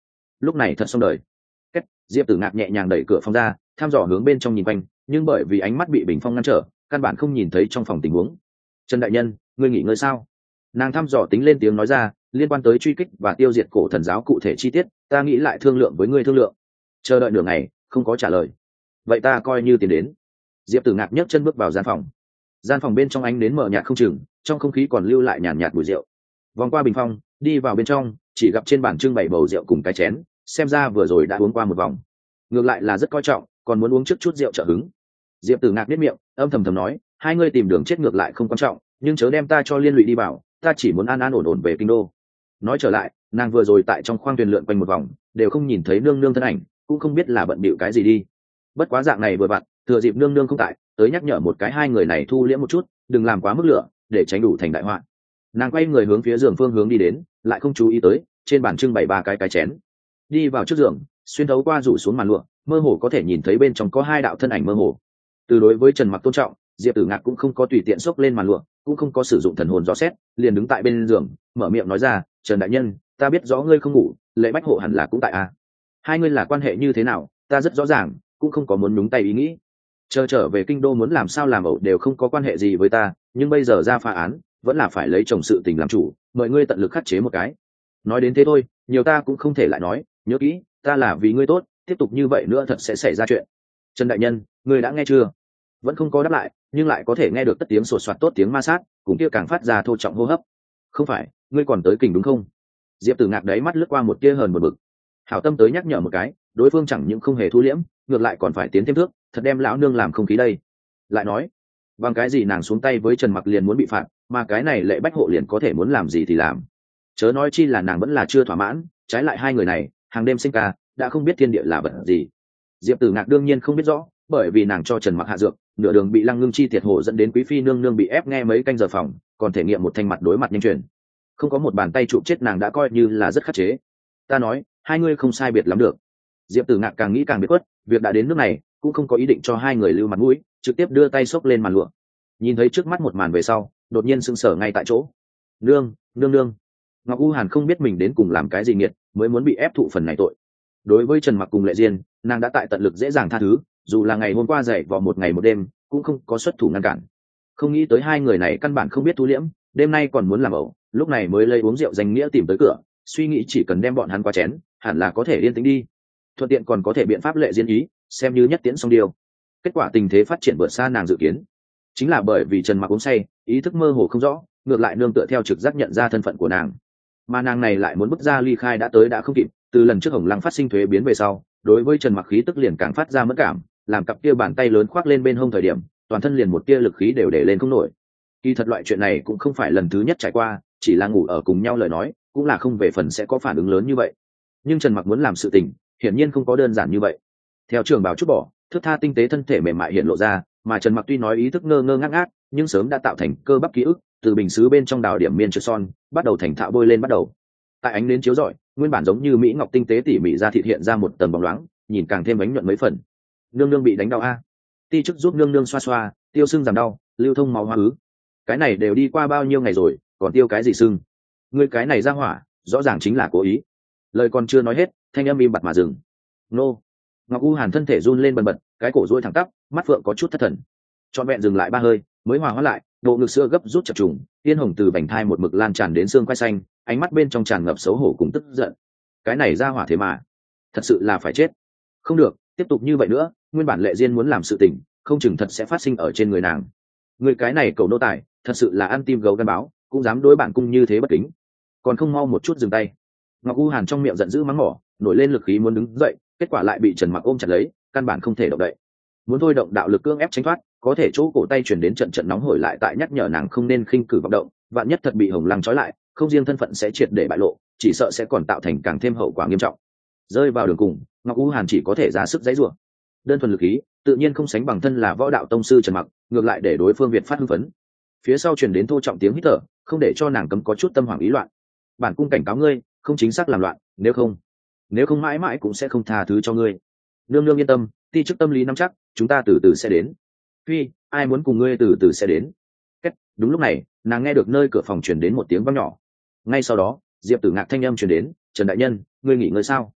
lúc này thật xong đời. Kết, Diệp Tử Ngạc nhẹ nhàng đẩy cửa phòng ra, thăm dò hướng bên trong nhìn quanh, nhưng bởi vì ánh mắt bị bình phong ngăn trở, căn bản không nhìn thấy trong phòng tình huống. Trần đại nhân, ngươi nghỉ ngơi sao? Nàng thăm dò tính lên tiếng nói ra, liên quan tới truy kích và tiêu diệt cổ thần giáo cụ thể chi tiết, ta nghĩ lại thương lượng với ngươi thương lượng. Chờ đợi nửa ngày, không có trả lời. Vậy ta coi như tiền đến. Diệp Tử Ngạc nhấc chân bước vào gian phòng. Gian phòng bên trong ánh đến mở nhạt không chừng, trong không khí còn lưu lại nhàn nhạt mùi rượu. Vòng qua bình phong, đi vào bên trong, chỉ gặp trên bàn trưng bày bầu rượu cùng cái chén, xem ra vừa rồi đã uống qua một vòng. Ngược lại là rất coi trọng, còn muốn uống trước chút rượu trợ hứng. Diệp Tử Ngạc biết miệng, âm thầm thầm nói, hai ngươi tìm đường chết ngược lại không quan trọng, nhưng chớ đem ta cho liên lụy đi bảo, ta chỉ muốn an an ổn ổn về kinh đô. Nói trở lại, nàng vừa rồi tại trong khoang thuyền lượn quanh một vòng, đều không nhìn thấy nương nương thân ảnh, cũng không biết là bận bịu cái gì đi. Bất quá dạng này vừa vặn, thừa dịp nương nương không tại, tới nhắc nhở một cái hai người này thu liễm một chút, đừng làm quá mức lửa, để tránh đủ thành đại họa. Nàng quay người hướng phía giường phương hướng đi đến, lại không chú ý tới trên bàn trưng bày ba cái cái chén. Đi vào trước giường, xuyên thấu qua rủ xuống màn lụa, mơ hồ có thể nhìn thấy bên trong có hai đạo thân ảnh mơ hồ. Từ đối với Trần Mặc tôn trọng, Diệp Tử Ngạc cũng không có tùy tiện xốc lên màn lụa, cũng không có sử dụng thần hồn dò xét, liền đứng tại bên giường, mở miệng nói ra, Trần đại nhân, ta biết rõ ngươi không ngủ, lệ bách hộ hẳn là cũng tại a. Hai ngươi là quan hệ như thế nào, ta rất rõ ràng, cũng không có muốn nhúng tay ý nghĩ. Chờ trở về kinh đô muốn làm sao làm ẩu đều không có quan hệ gì với ta, nhưng bây giờ ra phá án, vẫn là phải lấy chồng sự tình làm chủ, mời ngươi tận lực khắc chế một cái. Nói đến thế thôi, nhiều ta cũng không thể lại nói, nhớ kỹ, ta là vì ngươi tốt, tiếp tục như vậy nữa thật sẽ xảy ra chuyện. Trần đại nhân, ngươi đã nghe chưa? Vẫn không có đáp lại, nhưng lại có thể nghe được tất tiếng sột soạt tốt tiếng ma sát, cũng kia càng phát ra thô trọng hô hấp. Không phải, ngươi còn tới kình đúng không? Diệp Tử Ngạc đấy mắt lướt qua một tia hờn một bực. Hảo tâm tới nhắc nhở một cái, đối phương chẳng những không hề thu liễm, ngược lại còn phải tiến thêm thước, thật đem lão nương làm không khí đây. Lại nói, bằng cái gì nàng xuống tay với Trần Mặc liền muốn bị phạt, mà cái này lệ bách hộ liền có thể muốn làm gì thì làm. Chớ nói chi là nàng vẫn là chưa thỏa mãn, trái lại hai người này, hàng đêm sinh ca, đã không biết thiên địa là vật gì. Diệp Tử Ngạc đương nhiên không biết rõ, bởi vì nàng cho Trần Mặc hạ dược, nửa đường bị Lăng Ngưng Chi thiệt hổ dẫn đến quý phi nương nương bị ép nghe mấy canh giờ phòng, còn thể nghiệm một thanh mặt đối mặt nhanh truyền. Không có một bàn tay chụp chết nàng đã coi như là rất khắc chế. Ta nói, hai ngươi không sai biệt lắm được. Diệp Tử Ngạc càng nghĩ càng biết quất, việc đã đến nước này, cũng không có ý định cho hai người lưu mặt mũi, trực tiếp đưa tay xốc lên màn lụa. Nhìn thấy trước mắt một màn về sau, đột nhiên sững sờ ngay tại chỗ. Nương, nương nương. Ngọc U Hàn không biết mình đến cùng làm cái gì nghiệt, mới muốn bị ép thụ phần này tội. Đối với Trần Mặc cùng Lệ Diên, nàng đã tại tận lực dễ dàng tha thứ, dù là ngày hôm qua dậy vò một ngày một đêm, cũng không có xuất thủ ngăn cản. Không nghĩ tới hai người này căn bản không biết thu liễm, đêm nay còn muốn làm ẩu, lúc này mới lấy uống rượu danh nghĩa tìm tới cửa, suy nghĩ chỉ cần đem bọn hắn qua chén, hẳn là có thể yên tĩnh đi. Thuận tiện còn có thể biện pháp Lệ Diên ý, xem như nhất tiễn xong điều. Kết quả tình thế phát triển vượt xa nàng dự kiến. Chính là bởi vì Trần Mặc uống say, ý thức mơ hồ không rõ, ngược lại nương tựa theo trực giác nhận ra thân phận của nàng. Mà nàng này lại muốn bước ra ly khai đã tới đã không kịp, từ lần trước Hồng Lăng phát sinh thuế biến về sau, đối với Trần Mặc khí tức liền càng phát ra mất cảm, làm cặp kia bàn tay lớn khoác lên bên hông thời điểm, toàn thân liền một tia lực khí đều để lên không nổi. Kỳ thật loại chuyện này cũng không phải lần thứ nhất trải qua, chỉ là ngủ ở cùng nhau lời nói, cũng là không về phần sẽ có phản ứng lớn như vậy. Nhưng Trần Mặc muốn làm sự tình, hiển nhiên không có đơn giản như vậy. Theo trường bảo chút bỏ, thước tha tinh tế thân thể mềm mại hiện lộ ra, mà Trần Mặc tuy nói ý thức ngơ ngơ ngác ngác, nhưng sớm đã tạo thành cơ bắp ký ức, từ bình sứ bên trong đào điểm miên trượt son, bắt đầu thành thạo bôi lên bắt đầu. Tại ánh nến chiếu rọi, nguyên bản giống như mỹ ngọc tinh tế tỉ mỉ ra thịt hiện ra một tầng bóng loáng, nhìn càng thêm bánh nhuận mấy phần. Nương nương bị đánh đau a. Ti chức giúp nương nương xoa xoa, tiêu sưng giảm đau, lưu thông máu hóa ứ. Cái này đều đi qua bao nhiêu ngày rồi, còn tiêu cái gì sưng? Ngươi cái này ra hỏa, rõ ràng chính là cố ý. Lời còn chưa nói hết, thanh âm im bặt mà dừng. Nô. Ngọc U Hàn thân thể run lên bần bật, cái cổ duỗi thẳng tắp, mắt phượng có chút thất thần. Trọn vẹn dừng lại ba hơi, mới hòa hóa lại, bộ ngực sữa gấp rút chập trùng, tiên hồng từ vành thai một mực lan tràn đến xương quai xanh, ánh mắt bên trong tràn ngập xấu hổ cùng tức giận. Cái này ra hỏa thế mà, thật sự là phải chết. Không được, tiếp tục như vậy nữa, nguyên bản Lệ Diên muốn làm sự tình, không chừng thật sẽ phát sinh ở trên người nàng. Người cái này cầu nô tài, thật sự là ăn tim gấu gan báo, cũng dám đối bản cung như thế bất kính. Còn không mau một chút dừng tay. Ngọc U Hàn trong miệng giận dữ mắng mỏ, nổi lên lực khí muốn đứng dậy, kết quả lại bị Trần Mặc ôm chặt lấy, căn bản không thể động đậy. Muốn thôi động đạo lực cưỡng ép tránh thoát, có thể chỗ cổ tay chuyển đến trận trận nóng hổi lại tại nhắc nhở nàng không nên khinh cử vọng động, vạn nhất thật bị Hồng Lăng trói lại, không riêng thân phận sẽ triệt để bại lộ, chỉ sợ sẽ còn tạo thành càng thêm hậu quả nghiêm trọng. Rơi vào đường cùng, Ngọc U Hàn chỉ có thể ra sức giãy giụa. Đơn thuần lực khí, tự nhiên không sánh bằng thân là võ đạo tông sư Trần Mặc, ngược lại để đối phương Việt phát hưng phấn. Phía sau truyền đến thô trọng tiếng hít thở, không để cho nàng cấm có chút tâm hoảng ý loạn. Bản cung cảnh cáo ngươi, không chính xác làm loạn, nếu không, nếu không mãi mãi cũng sẽ không tha thứ cho ngươi. Nương nương yên tâm, ti chức tâm lý nắm chắc, chúng ta từ từ sẽ đến. Phi, ai muốn cùng ngươi từ từ sẽ đến. Kết, đúng lúc này, nàng nghe được nơi cửa phòng truyền đến một tiếng vang nhỏ. Ngay sau đó, Diệp Tử Ngạc thanh âm truyền đến, Trần đại nhân, ngươi nghỉ ngơi sao?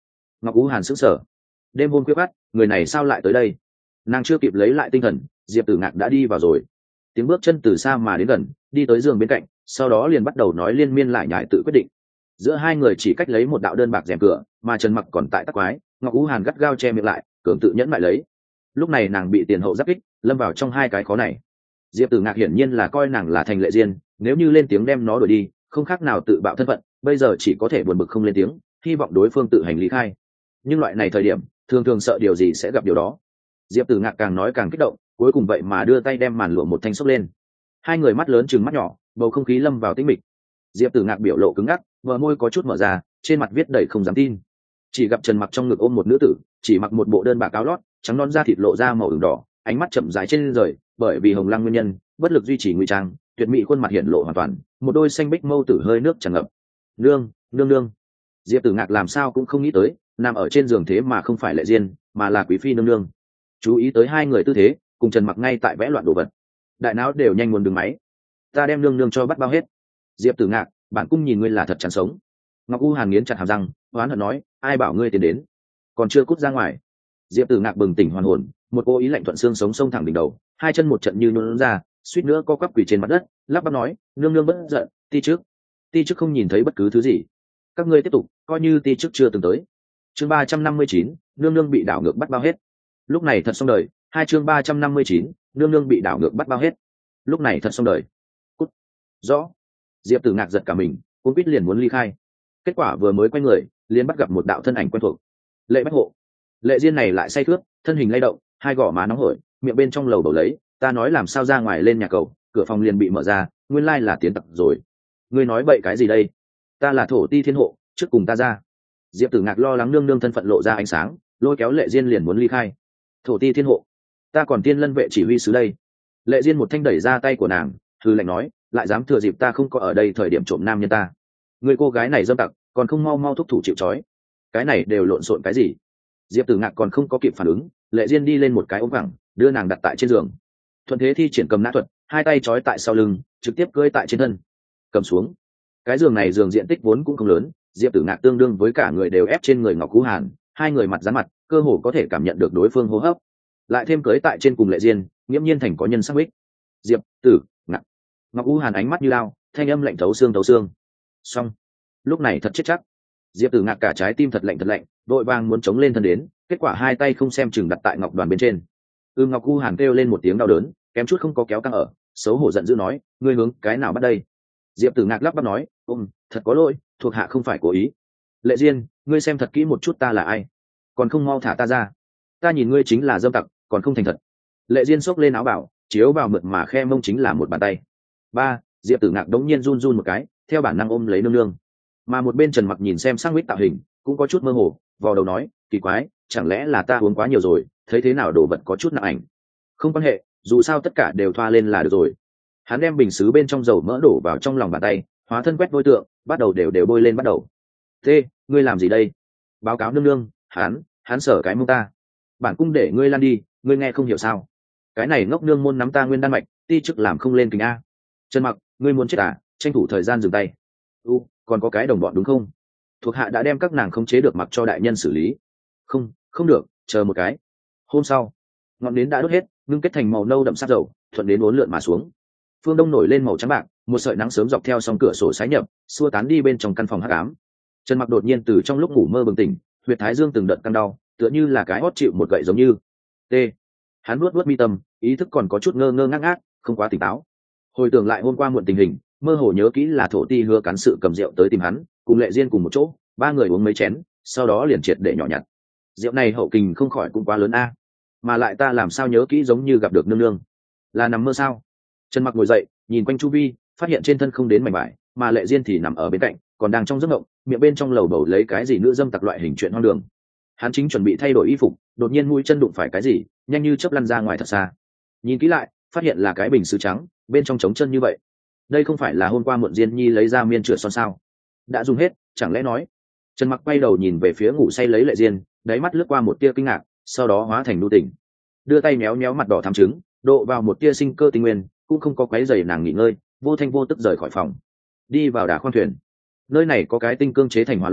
Ngọc Ú Hàn sững sờ. Đêm hôm khuya khoắt, người này sao lại tới đây? Nàng chưa kịp lấy lại tinh thần, Diệp Tử Ngạc đã đi vào rồi. Tiếng bước chân từ xa mà đến gần, đi tới giường bên cạnh, sau đó liền bắt đầu nói liên miên lại nhải tự quyết định. Giữa hai người chỉ cách lấy một đạo đơn bạc rèm cửa, mà Trần Mặc còn tại tắc quái, Ngọc Ú Hàn gắt gao che miệng lại, cường tự nhẫn lại lấy. Lúc này nàng bị tiền hậu giáp kích, lâm vào trong hai cái khó này. Diệp Tử Ngạc hiển nhiên là coi nàng là thành lệ diên, nếu như lên tiếng đem nó đuổi đi, không khác nào tự bạo thân phận, bây giờ chỉ có thể buồn bực không lên tiếng, hy vọng đối phương tự hành lý khai. Nhưng loại này thời điểm, thường thường sợ điều gì sẽ gặp điều đó. Diệp Tử Ngạc càng nói càng kích động, cuối cùng vậy mà đưa tay đem màn lụa một thanh xốc lên. Hai người mắt lớn trừng mắt nhỏ, bầu không khí lâm vào tĩnh mịch. Diệp Tử Ngạc biểu lộ cứng ngắc, bờ môi có chút mở ra, trên mặt viết đầy không dám tin. Chỉ gặp Trần Mặc trong ngực ôm một nữ tử, chỉ mặc một bộ đơn bạc áo lót, trắng non da thịt lộ ra màu ửng đỏ, ánh mắt chậm rãi trên rời, bởi vì hồng lăng nguyên nhân, bất lực duy trì ngụy trang, tuyệt mỹ khuôn mặt hiện lộ hoàn toàn, một đôi xanh bích mâu tử hơi nước tràn ngập. Nương, nương nương. Diệp Tử Ngạc làm sao cũng không nghĩ tới, nằm ở trên giường thế mà không phải Lệ Diên, mà là quý phi nương nương. Chú ý tới hai người tư thế, cùng Trần Mặc ngay tại vẽ loạn đồ vật. Đại não đều nhanh muốn đứng máy. Ta đem nương nương cho bắt bao hết. Diệp Tử Ngạc, bản cung nhìn ngươi là thật chán sống. Ngọc U Hàn nghiến chặt hàm răng, oán hận nói, ai bảo ngươi tiến đến, còn chưa cút ra ngoài. Diệp Tử Ngạc bừng tỉnh hoàn hồn, một cô ý lạnh thuận xương sống sông thẳng đỉnh đầu, hai chân một trận như nhũn ra, suýt nữa co quắp quỳ trên mặt đất, lắp bắp nói, nương nương bất giận, ti trước, ti trước không nhìn thấy bất cứ thứ gì. Các ngươi tiếp tục, coi như ti trước chưa từng tới. Chương ba trăm năm mươi chín, nương nương bị đảo ngược bắt bao hết. Lúc này thật xong đời, hai chương ba trăm năm mươi chín, nương nương bị đảo ngược bắt bao hết. Lúc này thật xong đời. Cút. Rõ. Diệp Tử Ngạc giật cả mình, cuốn quýt liền muốn ly khai. Kết quả vừa mới quay người, liền bắt gặp một đạo thân ảnh quen thuộc. Lệ Bách Hộ. Lệ Diên này lại say khướt, thân hình lay động, hai gò má nóng hổi, miệng bên trong lầu bầu lấy, ta nói làm sao ra ngoài lên nhà cầu, cửa phòng liền bị mở ra, nguyên lai là tiến tặc rồi. Ngươi nói bậy cái gì đây? Ta là thổ ti thiên hộ, trước cùng ta ra. Diệp Tử Ngạc lo lắng nương nương thân phận lộ ra ánh sáng, lôi kéo Lệ Diên liền muốn ly khai. Thổ ti thiên hộ, ta còn tiên lân vệ chỉ huy sứ đây. Lệ Diên một thanh đẩy ra tay của nàng, thư lạnh nói, lại dám thừa dịp ta không có ở đây thời điểm trộm nam nhân ta. Người cô gái này dâm tặc, còn không mau mau thúc thủ chịu trói. Cái này đều lộn xộn cái gì? Diệp Tử Ngạc còn không có kịp phản ứng, Lệ Diên đi lên một cái ống cẳng, đưa nàng đặt tại trên giường. Thuận thế thi triển cầm nã thuật, hai tay trói tại sau lưng, trực tiếp cưỡi tại trên thân. Cầm xuống. Cái giường này giường diện tích vốn cũng không lớn, Diệp Tử Ngạc tương đương với cả người đều ép trên người Ngọc Cú Hàn, hai người mặt dán mặt, cơ hồ có thể cảm nhận được đối phương hô hấp. Lại thêm cưỡi tại trên cùng Lệ Diên, nghiễm nhiên thành có nhân sắc bích. Diệp Tử Ngạc. Ngọc U Hàn ánh mắt như lao, thanh âm lạnh thấu xương thấu xương. Xong. Lúc này thật chết chắc. Diệp Tử Ngạc cả trái tim thật lạnh thật lạnh, đội vàng muốn chống lên thân đến, kết quả hai tay không xem chừng đặt tại ngọc đoàn bên trên. Ừ, Ngọc U Hàn kêu lên một tiếng đau đớn, kém chút không có kéo căng ở, xấu hổ giận dữ nói, ngươi hướng cái nào bắt đây? Diệp Tử Ngạc lắp bắp nói, ôm, thật có lỗi, thuộc hạ không phải cố ý. Lệ Diên, ngươi xem thật kỹ một chút ta là ai, còn không mau thả ta ra. Ta nhìn ngươi chính là dâm tặc, còn không thành thật. Lệ Diên xốc lên áo bảo, chiếu vào mượt mà khe mông chính là một bàn tay. Ba, Diệp Tử Ngạc đống nhiên run run một cái, theo bản năng ôm lấy nương nương. Mà một bên Trần Mặc nhìn xem sang mít tạo hình, cũng có chút mơ hồ, vò đầu nói, kỳ quái, chẳng lẽ là ta uống quá nhiều rồi, thấy thế nào đồ vật có chút nặng ảnh. Không quan hệ, dù sao tất cả đều thoa lên là được rồi. Hắn đem bình sứ bên trong dầu mỡ đổ vào trong lòng bàn tay, hóa thân quét vôi tượng, bắt đầu đều đều bôi lên bắt đầu. Thế, ngươi làm gì đây? Báo cáo nương nương, hắn, hắn sở cái mông ta. Bản cung để ngươi lan đi, ngươi nghe không hiểu sao? Cái này ngốc nương môn nắm ta nguyên đan mạch, ti chức làm không lên kính a. Trần Mặc, ngươi muốn chết à? Tranh thủ thời gian dừng tay. U, còn có cái đồng bọn đúng không? Thuộc hạ đã đem các nàng khống chế được mặc cho đại nhân xử lý. Không, không được, chờ một cái. Hôm sau, ngọn nến đã đốt hết, ngưng kết thành màu nâu đậm sát dầu, thuận đến uốn lượn mà xuống. Phương đông nổi lên màu trắng bạc, một sợi nắng sớm dọc theo song cửa sổ sái nhập, xua tán đi bên trong căn phòng hắc ám. Trần Mặc đột nhiên từ trong lúc ngủ mơ bừng tỉnh, huyệt thái dương từng đợt căng đau, tựa như là cái hót chịu một gậy giống như. T. Hắn nuốt nuốt mi tâm, ý thức còn có chút ngơ ngơ ngác ngác, không quá tỉnh táo. Hồi tưởng lại hôm qua muộn tình hình, mơ hồ nhớ kỹ là thổ ti hứa cán sự cầm rượu tới tìm hắn, cùng Lệ Diên cùng một chỗ, ba người uống mấy chén, sau đó liền triệt để nhỏ nhặt. Rượu này hậu kình không khỏi cũng quá lớn a, mà lại ta làm sao nhớ kỹ giống như gặp được nương nương, là nằm mơ sao? Trần Mặc ngồi dậy, nhìn quanh chu vi, phát hiện trên thân không đến mảnh vải, mà Lệ Diên thì nằm ở bên cạnh, còn đang trong giấc mộng, miệng bên trong lầu bầu lấy cái gì nữa dâm tặc loại hình chuyện hoang đường. Hắn chính chuẩn bị thay đổi y phục, đột nhiên mũi chân đụng phải cái gì, nhanh như chớp lăn ra ngoài thật xa. Nhìn kỹ lại, phát hiện là cái bình sứ trắng, bên trong trống chân như vậy. Đây không phải là hôm qua muộn Diên Nhi lấy ra miên chữa son sao? Đã dùng hết, chẳng lẽ nói? Trần Mặc quay đầu nhìn về phía ngủ say lấy Lệ Diên, đáy mắt lướt qua một tia kinh ngạc, sau đó hóa thành nu tỉnh. Đưa tay méo méo mặt đỏ thắm trứng, độ vào một tia sinh cơ tinh nguyên, cũng không có quấy rầy nàng nghỉ ngơi, vô thanh vô tức rời khỏi phòng, đi vào đà khoang thuyền. Nơi này có cái tinh cương chế thành hỏa lò,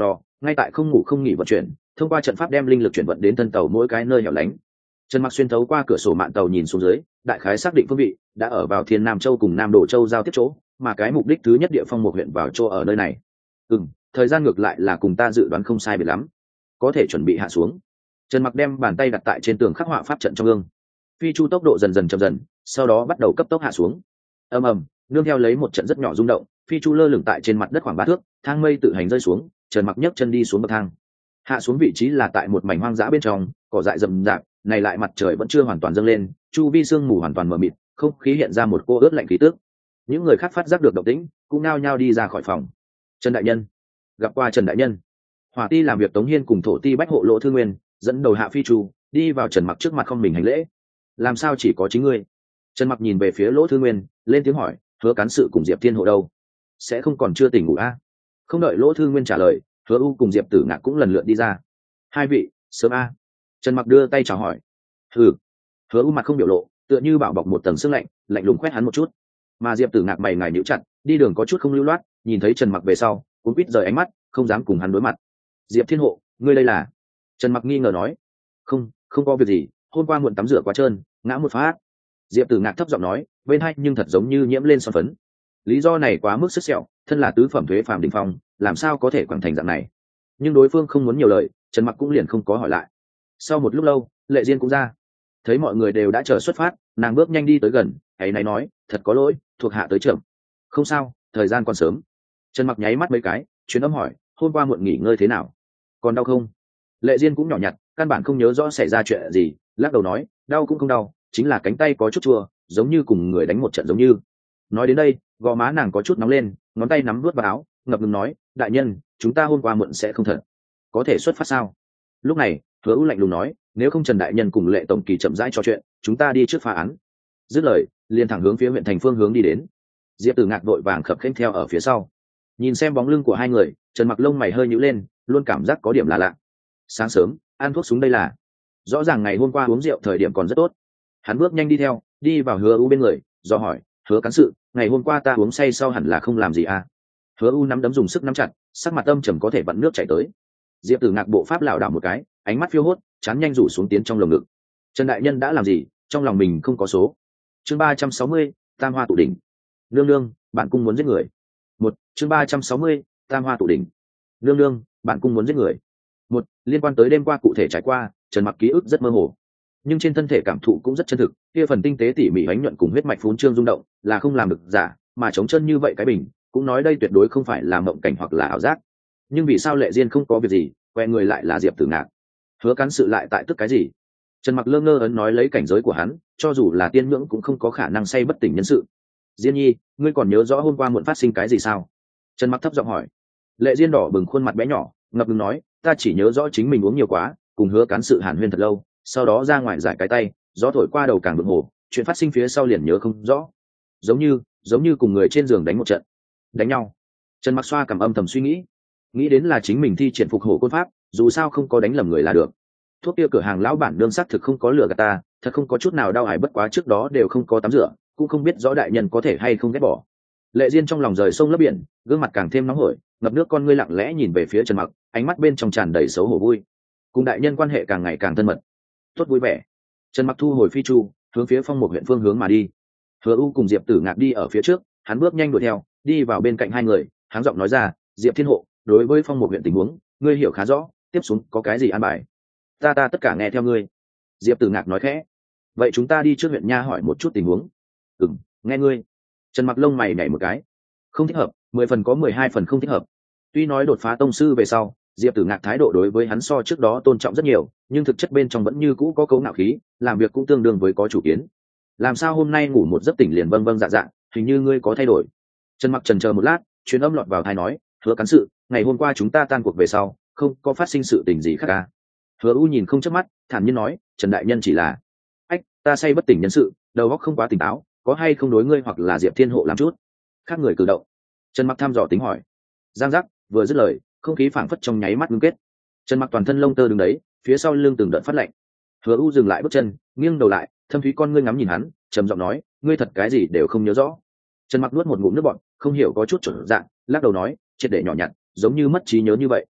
ngay tại không ngủ không nghỉ vận chuyển, thông qua trận pháp đem linh lực chuyển vận đến thân tàu mỗi cái nơi hẻo lánh. Trần Mặc xuyên thấu qua cửa sổ mạn tàu nhìn xuống dưới, đại khái xác định phương vị, đã ở vào Thiên Nam Châu cùng Nam Đồ Châu giao tiếp chỗ, mà cái mục đích thứ nhất địa phong một huyện vào chỗ ở nơi này. Ừm, thời gian ngược lại là cùng ta dự đoán không sai biệt lắm, có thể chuẩn bị hạ xuống. Trần Mặc đem bàn tay đặt tại trên tường khắc họa pháp trận trong gương. Phi chu tốc độ dần dần chậm dần, sau đó bắt đầu cấp tốc hạ xuống. Ầm ầm, nương theo lấy một trận rất nhỏ rung động, phi chu lơ lửng tại trên mặt đất khoảng ba thước, thang mây tự hành rơi xuống, Trần Mặc nhấc chân đi xuống bậc thang. Hạ xuống vị trí là tại một mảnh hoang dã bên trong, cỏ dại rậm rạp, này lại mặt trời vẫn chưa hoàn toàn dâng lên, chu vi sương mù hoàn toàn mờ mịt, không khí hiện ra một cô ướt lạnh khí tức. Những người khác phát giác được động tĩnh, cũng nao nhao đi ra khỏi phòng. Trần đại nhân, gặp qua Trần đại nhân. Hỏa ti làm việc Tống Hiên cùng thổ ti bách hộ Lỗ Thư Nguyên dẫn đầu hạ phi chu đi vào Trần Mặc trước mặt không mình hành lễ. Làm sao chỉ có chính ngươi? Trần Mặc nhìn về phía Lỗ Thư Nguyên, lên tiếng hỏi, Hứa cán sự cùng Diệp Thiên hộ đâu? Sẽ không còn chưa tỉnh ngủ a? À? Không đợi Lỗ Thư Nguyên trả lời, Hứa U cùng Diệp Tử Ngạc cũng lần lượt đi ra. Hai vị, sớm a. À? Trần Mặc đưa tay chào hỏi. Hừ. Hứa U mặt không biểu lộ, tựa như bảo bọc một tầng sương lạnh, lạnh lùng quét hắn một chút. Mà Diệp Tử Ngạc mày ngài nhíu chặt, đi đường có chút không lưu loát, nhìn thấy Trần Mặc về sau, cũng quýt rời ánh mắt, không dám cùng hắn đối mặt. Diệp Thiên hộ, ngươi đây là? Trần Mặc nghi ngờ nói. Không, không có việc gì, hôm qua muộn tắm rửa quá trơn, ngã một phát. Diệp Tử Ngạc thấp giọng nói, bên hai nhưng thật giống như nhiễm lên son phấn. Lý do này quá mức sức sẹo, thân là tứ phẩm thuế phàm đỉnh phong, làm sao có thể quẳng thành dạng này? Nhưng đối phương không muốn nhiều lời, Trần Mặc cũng liền không có hỏi lại. Sau một lúc lâu, Lệ Diên cũng ra, thấy mọi người đều đã chờ xuất phát, nàng bước nhanh đi tới gần, ấy này nói, thật có lỗi, thuộc hạ tới chậm. Không sao, thời gian còn sớm. Trần Mặc nháy mắt mấy cái, truyền âm hỏi, hôm qua muộn nghỉ ngơi thế nào? Còn đau không? Lệ Diên cũng nhỏ nhặt, căn bản không nhớ rõ xảy ra chuyện gì, lắc đầu nói, đau cũng không đau, chính là cánh tay có chút chua, giống như cùng người đánh một trận giống như. Nói đến đây, gò má nàng có chút nóng lên, ngón tay nắm vuốt vào áo, ngập ngừng nói, đại nhân, chúng ta hôm qua muộn sẽ không thật, có thể xuất phát sao? Lúc này, Hứa U lạnh lùng nói, nếu không Trần đại nhân cùng Lệ tổng kỳ chậm rãi trò chuyện, chúng ta đi trước phá án. Dứt lời, liền thẳng hướng phía huyện thành phương hướng đi đến. Diệp Tử Ngạc vội vàng khập khiễng theo ở phía sau. Nhìn xem bóng lưng của hai người, Trần Mặc lông mày hơi nhíu lên, luôn cảm giác có điểm là lạ. Sáng sớm, ăn thuốc súng đây là? Rõ ràng ngày hôm qua uống rượu thời điểm còn rất tốt. Hắn bước nhanh đi theo, đi vào Hứa U bên người, do hỏi, Hứa cán sự, ngày hôm qua ta uống say sau hẳn là không làm gì à? Hứa U nắm đấm dùng sức nắm chặt, sắc mặt âm trầm có thể vặn nước chảy tới. Diệp Tử Ngạc bộ pháp lảo đảo một cái, ánh mắt phiêu hốt, chán nhanh rủ xuống tiến trong lồng ngực. Trần đại nhân đã làm gì, trong lòng mình không có số. Chương ba trăm sáu mươi, Tam Hoa tụ đỉnh. Nương nương, bạn cung muốn giết người. Một, chương ba trăm sáu mươi, Tam Hoa tụ đỉnh. Nương nương, bạn cung muốn giết người. Một, liên quan tới đêm qua cụ thể trải qua, Trần Mặc ký ức rất mơ hồ, nhưng trên thân thể cảm thụ cũng rất chân thực. Kia phần tinh tế tỉ mỉ ánh nhuận cùng huyết mạch phún trương rung động, là không làm được giả, mà chống chân như vậy cái bình, cũng nói đây tuyệt đối không phải là mộng cảnh hoặc là ảo giác. Nhưng vì sao Lệ Diên không có việc gì, quay người lại là Diệp Tử Ngạc? Hứa cán sự lại tại tức cái gì? Trần Mặc lơ ngơ ấn nói lấy cảnh giới của hắn, cho dù là tiên ngưỡng cũng không có khả năng say bất tỉnh nhân sự. Diên nhi, ngươi còn nhớ rõ hôm qua muộn phát sinh cái gì sao? Trần Mặc thấp giọng hỏi. Lệ Diên đỏ bừng khuôn mặt bé nhỏ, ngập ngừng nói, ta chỉ nhớ rõ chính mình uống nhiều quá, cùng Hứa cán sự hàn huyên thật lâu, sau đó ra ngoài giải cái tay, gió thổi qua đầu càng bực hồ, chuyện phát sinh phía sau liền nhớ không rõ. Giống như, giống như cùng người trên giường đánh một trận. Đánh nhau? Trần Mặc xoa cằm âm thầm suy nghĩ, nghĩ đến là chính mình thi triển phục hổ côn pháp, dù sao không có đánh lầm người là được. Thuốc kia cửa hàng lão bản đương xác thực không có lừa gạt ta, thật không có chút nào đau hại, bất quá trước đó đều không có tắm rửa, cũng không biết rõ đại nhân có thể hay không ghét bỏ. Lệ Diên trong lòng rời sông lấp biển, gương mặt càng thêm nóng hổi, ngập nước con ngươi lặng lẽ nhìn về phía Trần Mặc, ánh mắt bên trong tràn đầy xấu hổ vui. Cùng đại nhân quan hệ càng ngày càng thân mật, tốt vui vẻ. Trần Mặc thu hồi phi chu, hướng phía Phong Một huyện phương hướng mà đi. Hứa U cùng Diệp Tử Ngạc đi ở phía trước, hắn bước nhanh đuổi theo, đi vào bên cạnh hai người, háng giọng nói ra, Diệp Thiên hộ, đối với Phong Một huyện tình huống, ngươi hiểu khá rõ, tiếp xuống có cái gì an bài? Ta ta tất cả nghe theo ngươi. Diệp Tử Ngạc nói khẽ. Vậy chúng ta đi trước huyện nha hỏi một chút tình huống. Ừm, nghe ngươi. Trần Mặc lông mày nhảy một cái. Không thích hợp, mười phần có mười hai phần không thích hợp. Tuy nói đột phá tông sư về sau, Diệp Tử Ngạc thái độ đối với hắn so trước đó tôn trọng rất nhiều, nhưng thực chất bên trong vẫn như cũ có cấu ngạo khí, làm việc cũng tương đương với có chủ kiến. Làm sao hôm nay ngủ một giấc tỉnh liền vâng vâng dạ dạ, hình như ngươi có thay đổi. Trần Mặc chần chờ một lát, truyền âm lọt vào tai nói, Hứa cán sự, ngày hôm qua chúng ta tan cuộc về sau, không có phát sinh sự tình gì khác à? Hứa U nhìn không chớp mắt, thản nhiên nói, Trần đại nhân chỉ là, ách, ta say bất tỉnh nhân sự, đầu óc không quá tỉnh táo, có hay không đối ngươi hoặc là Diệp Thiên hộ làm chút khác người cử động? Trần Mặc thăm dò tính hỏi. Giang giác, vừa dứt lời, không khí phảng phất trong nháy mắt ngưng kết. Trần Mặc toàn thân lông tơ đứng đấy, phía sau lưng từng đợt phát lạnh. Hứa U dừng lại bước chân, nghiêng đầu lại, thâm thúy con ngươi ngắm nhìn hắn, trầm giọng nói, ngươi thật cái gì đều không nhớ rõ. Trần Mặc nuốt một ngụm nước bọt, không hiểu có chút trở dạng, lắc đầu nói, triệt để nhỏ nhặt, giống như mất trí nhớ như vậy.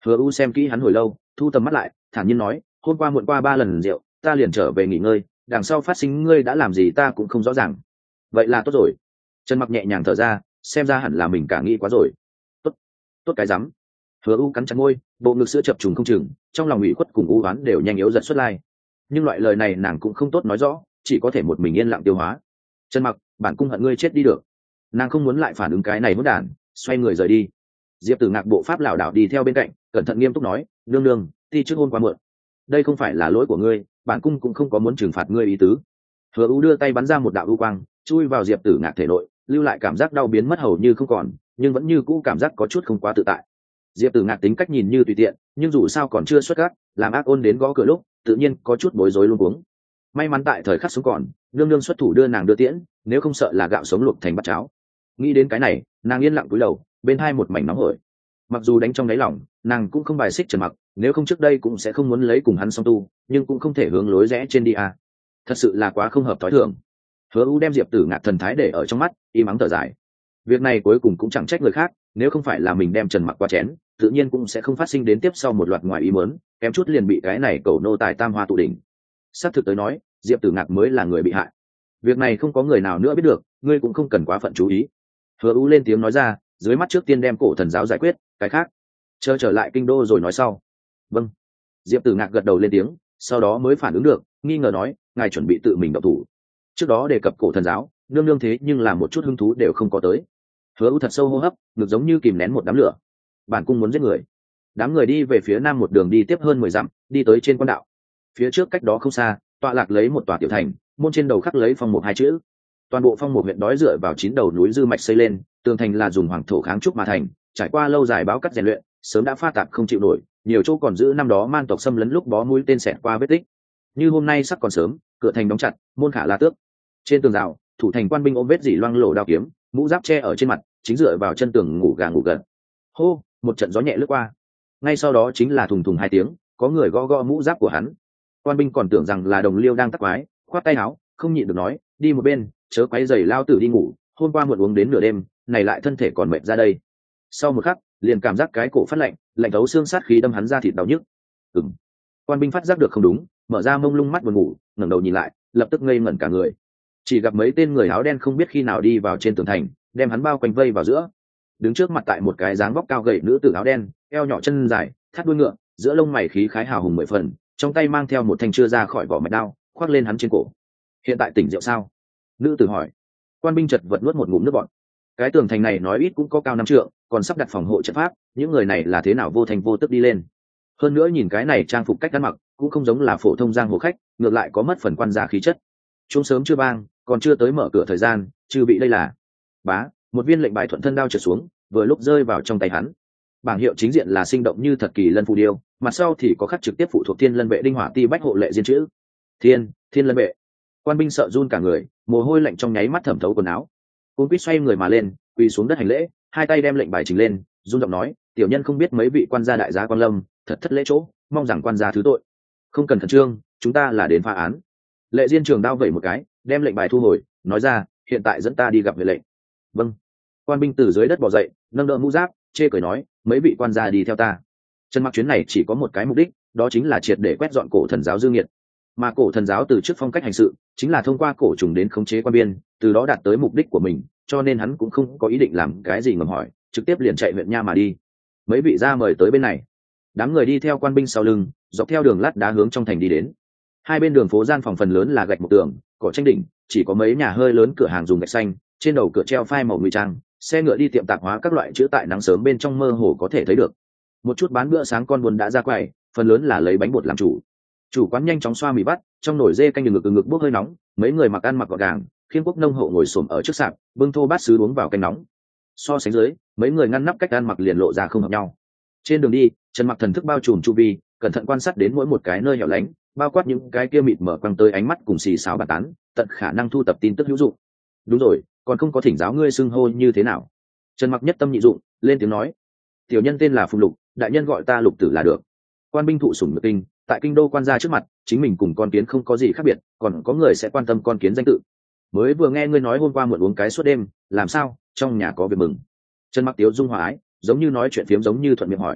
Hứa U xem kỹ hắn hồi lâu, thu tầm mắt lại, thản nhiên nói, hôm qua muộn qua ba lần rượu, ta liền trở về nghỉ ngơi, đằng sau phát sinh ngươi đã làm gì ta cũng không rõ ràng. Vậy là tốt rồi. Trần Mặc nhẹ nhàng thở ra, xem ra hẳn là mình cả nghĩ quá rồi. Tốt, tốt cái rắm. Hứa U cắn chặt môi, bộ ngực sữa chập trùng không chừng, trong lòng ủy khuất cùng u oán đều nhanh yếu dần xuất lai. Nhưng loại lời này nàng cũng không tốt nói rõ, chỉ có thể một mình yên lặng tiêu hóa. Trần Mặc, bản cung hận ngươi chết đi được. Nàng không muốn lại phản ứng cái này hỗn đản, xoay người rời đi. Diệp Tử Ngạc bộ pháp lảo đảo đi theo bên cạnh, cẩn thận nghiêm túc nói, nương nương, ti trước hôn quá muộn, đây không phải là lỗi của ngươi, bản cung cũng không có muốn trừng phạt ngươi ý tứ. Hứa U đưa tay bắn ra một đạo u quang, chui vào Diệp Tử Ngạc thể nội, lưu lại cảm giác đau biến mất hầu như không còn, nhưng vẫn như cũ cảm giác có chút không quá tự tại. Diệp Tử Ngạc tính cách nhìn như tùy tiện, nhưng dù sao còn chưa xuất gác, làm ác ôn đến gõ cửa lúc, tự nhiên có chút bối rối luống cuống. May mắn tại thời khắc sống còn, nương nương xuất thủ đưa nàng đưa tiễn, nếu không sợ là gạo sống luộc thành bát cháo. Nghĩ đến cái này, nàng yên lặng cúi đầu, bên hai một mảnh nóng hổi. Mặc dù đánh trong đáy lòng, nàng cũng không bài xích Trần Mặc, nếu không trước đây cũng sẽ không muốn lấy cùng hắn song tu, nhưng cũng không thể hướng lối rẽ trên đi à. Thật sự là quá không hợp thói thường. Hứa U đem Diệp Tử Ngạc thần thái để ở trong mắt, im ắng thở dài. Việc này cuối cùng cũng chẳng trách người khác, nếu không phải là mình đem Trần Mặc qua chén, tự nhiên cũng sẽ không phát sinh đến tiếp sau một loạt ngoài ý muốn, kém chút liền bị cái này cầu nô tài tam hoa tụ đỉnh. Sắp thực tới nói, Diệp Tử Ngạc mới là người bị hại. Việc này không có người nào nữa biết được, ngươi cũng không cần quá phận chú ý. Hứa U lên tiếng nói ra, dưới mắt trước tiên đem cổ thần giáo giải quyết, cái khác chờ trở lại kinh đô rồi nói sau. Vâng. Diệp Tử Ngạc gật đầu lên tiếng, sau đó mới phản ứng được, nghi ngờ nói, ngài chuẩn bị tự mình động thủ. Trước đó đề cập cổ thần giáo, nương nương thế nhưng là một chút hứng thú đều không có tới. Hứa U thật sâu hô hấp, ngực giống như kìm nén một đám lửa. Bản cung muốn giết người. Đám người đi về phía nam một đường đi tiếp hơn mười dặm, đi tới trên quan đạo. Phía trước cách đó không xa, tọa lạc lấy một tòa tiểu thành, môn trên đầu khắc lấy phong một hai chữ. Toàn bộ phong một huyện đói dựa vào chín đầu núi dư mạch xây lên, tường thành là dùng hoàng thổ kháng trúc mà thành, trải qua lâu dài báo cắt rèn luyện, sớm đã pha tạp không chịu nổi, nhiều chỗ còn giữ năm đó man tộc xâm lấn lúc bó mũi tên xẹt qua vết tích. Như hôm nay sắc còn sớm, cửa thành đóng chặt, môn khả la tước. Trên tường rào, thủ thành quan binh ôm vết dỉ loang lổ đao kiếm, mũ giáp che ở trên mặt, chính dựa vào chân tường ngủ gà ngủ gật. Hô, một trận gió nhẹ lướt qua. Ngay sau đó chính là thùng thùng hai tiếng, có người gõ gõ mũ giáp của hắn. Quan binh còn tưởng rằng là đồng liêu đang tắc quái, khoát tay áo, không nhịn được nói, đi một bên, chớ quấy rầy lao tử đi ngủ, hôm qua muộn uống đến nửa đêm, này lại thân thể còn mệt ra đây. Sau một khắc, liền cảm giác cái cổ phát lạnh, lạnh thấu xương sát khí đâm hắn ra thịt đau nhức. Ừm. Quan binh phát giác được không đúng, mở ra mông lung mắt buồn ngủ, ngẩng đầu nhìn lại, lập tức ngây ngẩn cả người. Chỉ gặp mấy tên người áo đen không biết khi nào đi vào trên tường thành, đem hắn bao quanh vây vào giữa. Đứng trước mặt tại một cái dáng vóc cao gầy nữ tử áo đen, eo nhỏ chân dài, thắt đuôi ngựa, giữa lông mày khí khái hào hùng mười phần, trong tay mang theo một thanh chưa ra khỏi vỏ mạch đao, khoác lên hắn trên cổ. Hiện tại tỉnh rượu sao? Nữ tử hỏi. Quan binh chật vật nuốt một ngụm nước bọt. Cái tường thành này nói ít cũng có cao năm trượng, còn sắp đặt phòng hộ trận pháp, những người này là thế nào vô thành vô tức đi lên? Hơn nữa nhìn cái này trang phục cách ăn mặc, cũng không giống là phổ thông giang hồ khách, ngược lại có mất phần quan gia khí chất. Chúng sớm chưa bang, còn chưa tới mở cửa thời gian, chưa bị đây là. Bá, một viên lệnh bài thuận thân đao trượt xuống, vừa lúc rơi vào trong tay hắn. Bảng hiệu chính diện là sinh động như thật kỳ lân phù điêu, mặt sau thì có khắc trực tiếp phụ thuộc thiên lân vệ đinh hỏa ti bách hộ lệ diên chữ. Thiên, thiên lân vệ. Quan binh sợ run cả người, mồ hôi lạnh trong nháy mắt thẩm thấu quần áo. Cung quýt xoay người mà lên, quỳ xuống đất hành lễ, hai tay đem lệnh bài trình lên, run giọng nói, tiểu nhân không biết mấy vị quan gia đại giá quan lâm, thật thất lễ chỗ, mong rằng quan gia thứ tội. Không cần khẩn trương, chúng ta là đến phá án. Lệ diên trường đao vẩy một cái, đem lệnh bài thu hồi, nói ra, hiện tại dẫn ta đi gặp huyện lệnh. Vâng. Quan binh từ dưới đất bò dậy, nâng đỡ mũ giáp, chê cười nói, mấy vị quan gia đi theo ta. Trần Mặc chuyến này chỉ có một cái mục đích, đó chính là triệt để quét dọn cổ thần giáo dương nghiệt. Mà cổ thần giáo từ trước phong cách hành sự, chính là thông qua cổ trùng đến khống chế quan biên, từ đó đạt tới mục đích của mình, cho nên hắn cũng không có ý định làm cái gì ngầm hỏi, trực tiếp liền chạy huyện nha mà đi. Mấy vị gia mời tới bên này. Đám người đi theo quan binh sau lưng, dọc theo đường lát đá hướng trong thành đi đến. Hai bên đường phố gian phòng phần lớn là gạch một tường, cỏ tranh đỉnh, chỉ có mấy nhà hơi lớn cửa hàng dùng gạch xanh, trên đầu cửa treo phai màu nguy trang, xe ngựa đi tiệm tạp hóa các loại chữ tại nắng sớm bên trong mơ hồ có thể thấy được. Một chút bán bữa sáng con buôn đã ra quầy, phần lớn là lấy bánh bột làm chủ. Chủ quán nhanh chóng xoa mì vắt, trong nồi dê canh ngực ngực ngực bốc hơi nóng, mấy người mặc ăn mặc gọn gàng, khiên quốc nông hộ ngồi xổm ở trước sạp, bưng thô bát sứ uống vào canh nóng. So sánh dưới, mấy người ngăn nắp cách ăn mặc liền lộ ra không hợp nhau. Trên đường đi, Trần Mặc thần thức bao trùm chu vi, cẩn thận quan sát đến mỗi một cái nơi hẻo lánh, bao quát những cái kia mịt mở quăng tới ánh mắt cùng xì xào bàn tán, tận khả năng thu tập tin tức hữu dụng. Đúng rồi, còn không có thỉnh giáo ngươi xưng hô như thế nào? Trần Mặc nhất tâm nhị dụng, lên tiếng nói, tiểu nhân tên là Phùng Lục, đại nhân gọi ta Lục Tử là được. Quan binh thụ sủng nhược kinh, tại kinh đô quan gia trước mặt, chính mình cùng con kiến không có gì khác biệt, còn có người sẽ quan tâm con kiến danh tự. Mới vừa nghe ngươi nói hôm qua muộn uống cái suốt đêm, làm sao, trong nhà có việc mừng? Trần Mặc tiếu dung hòa ái, giống như nói chuyện phiếm giống như thuận miệng hỏi.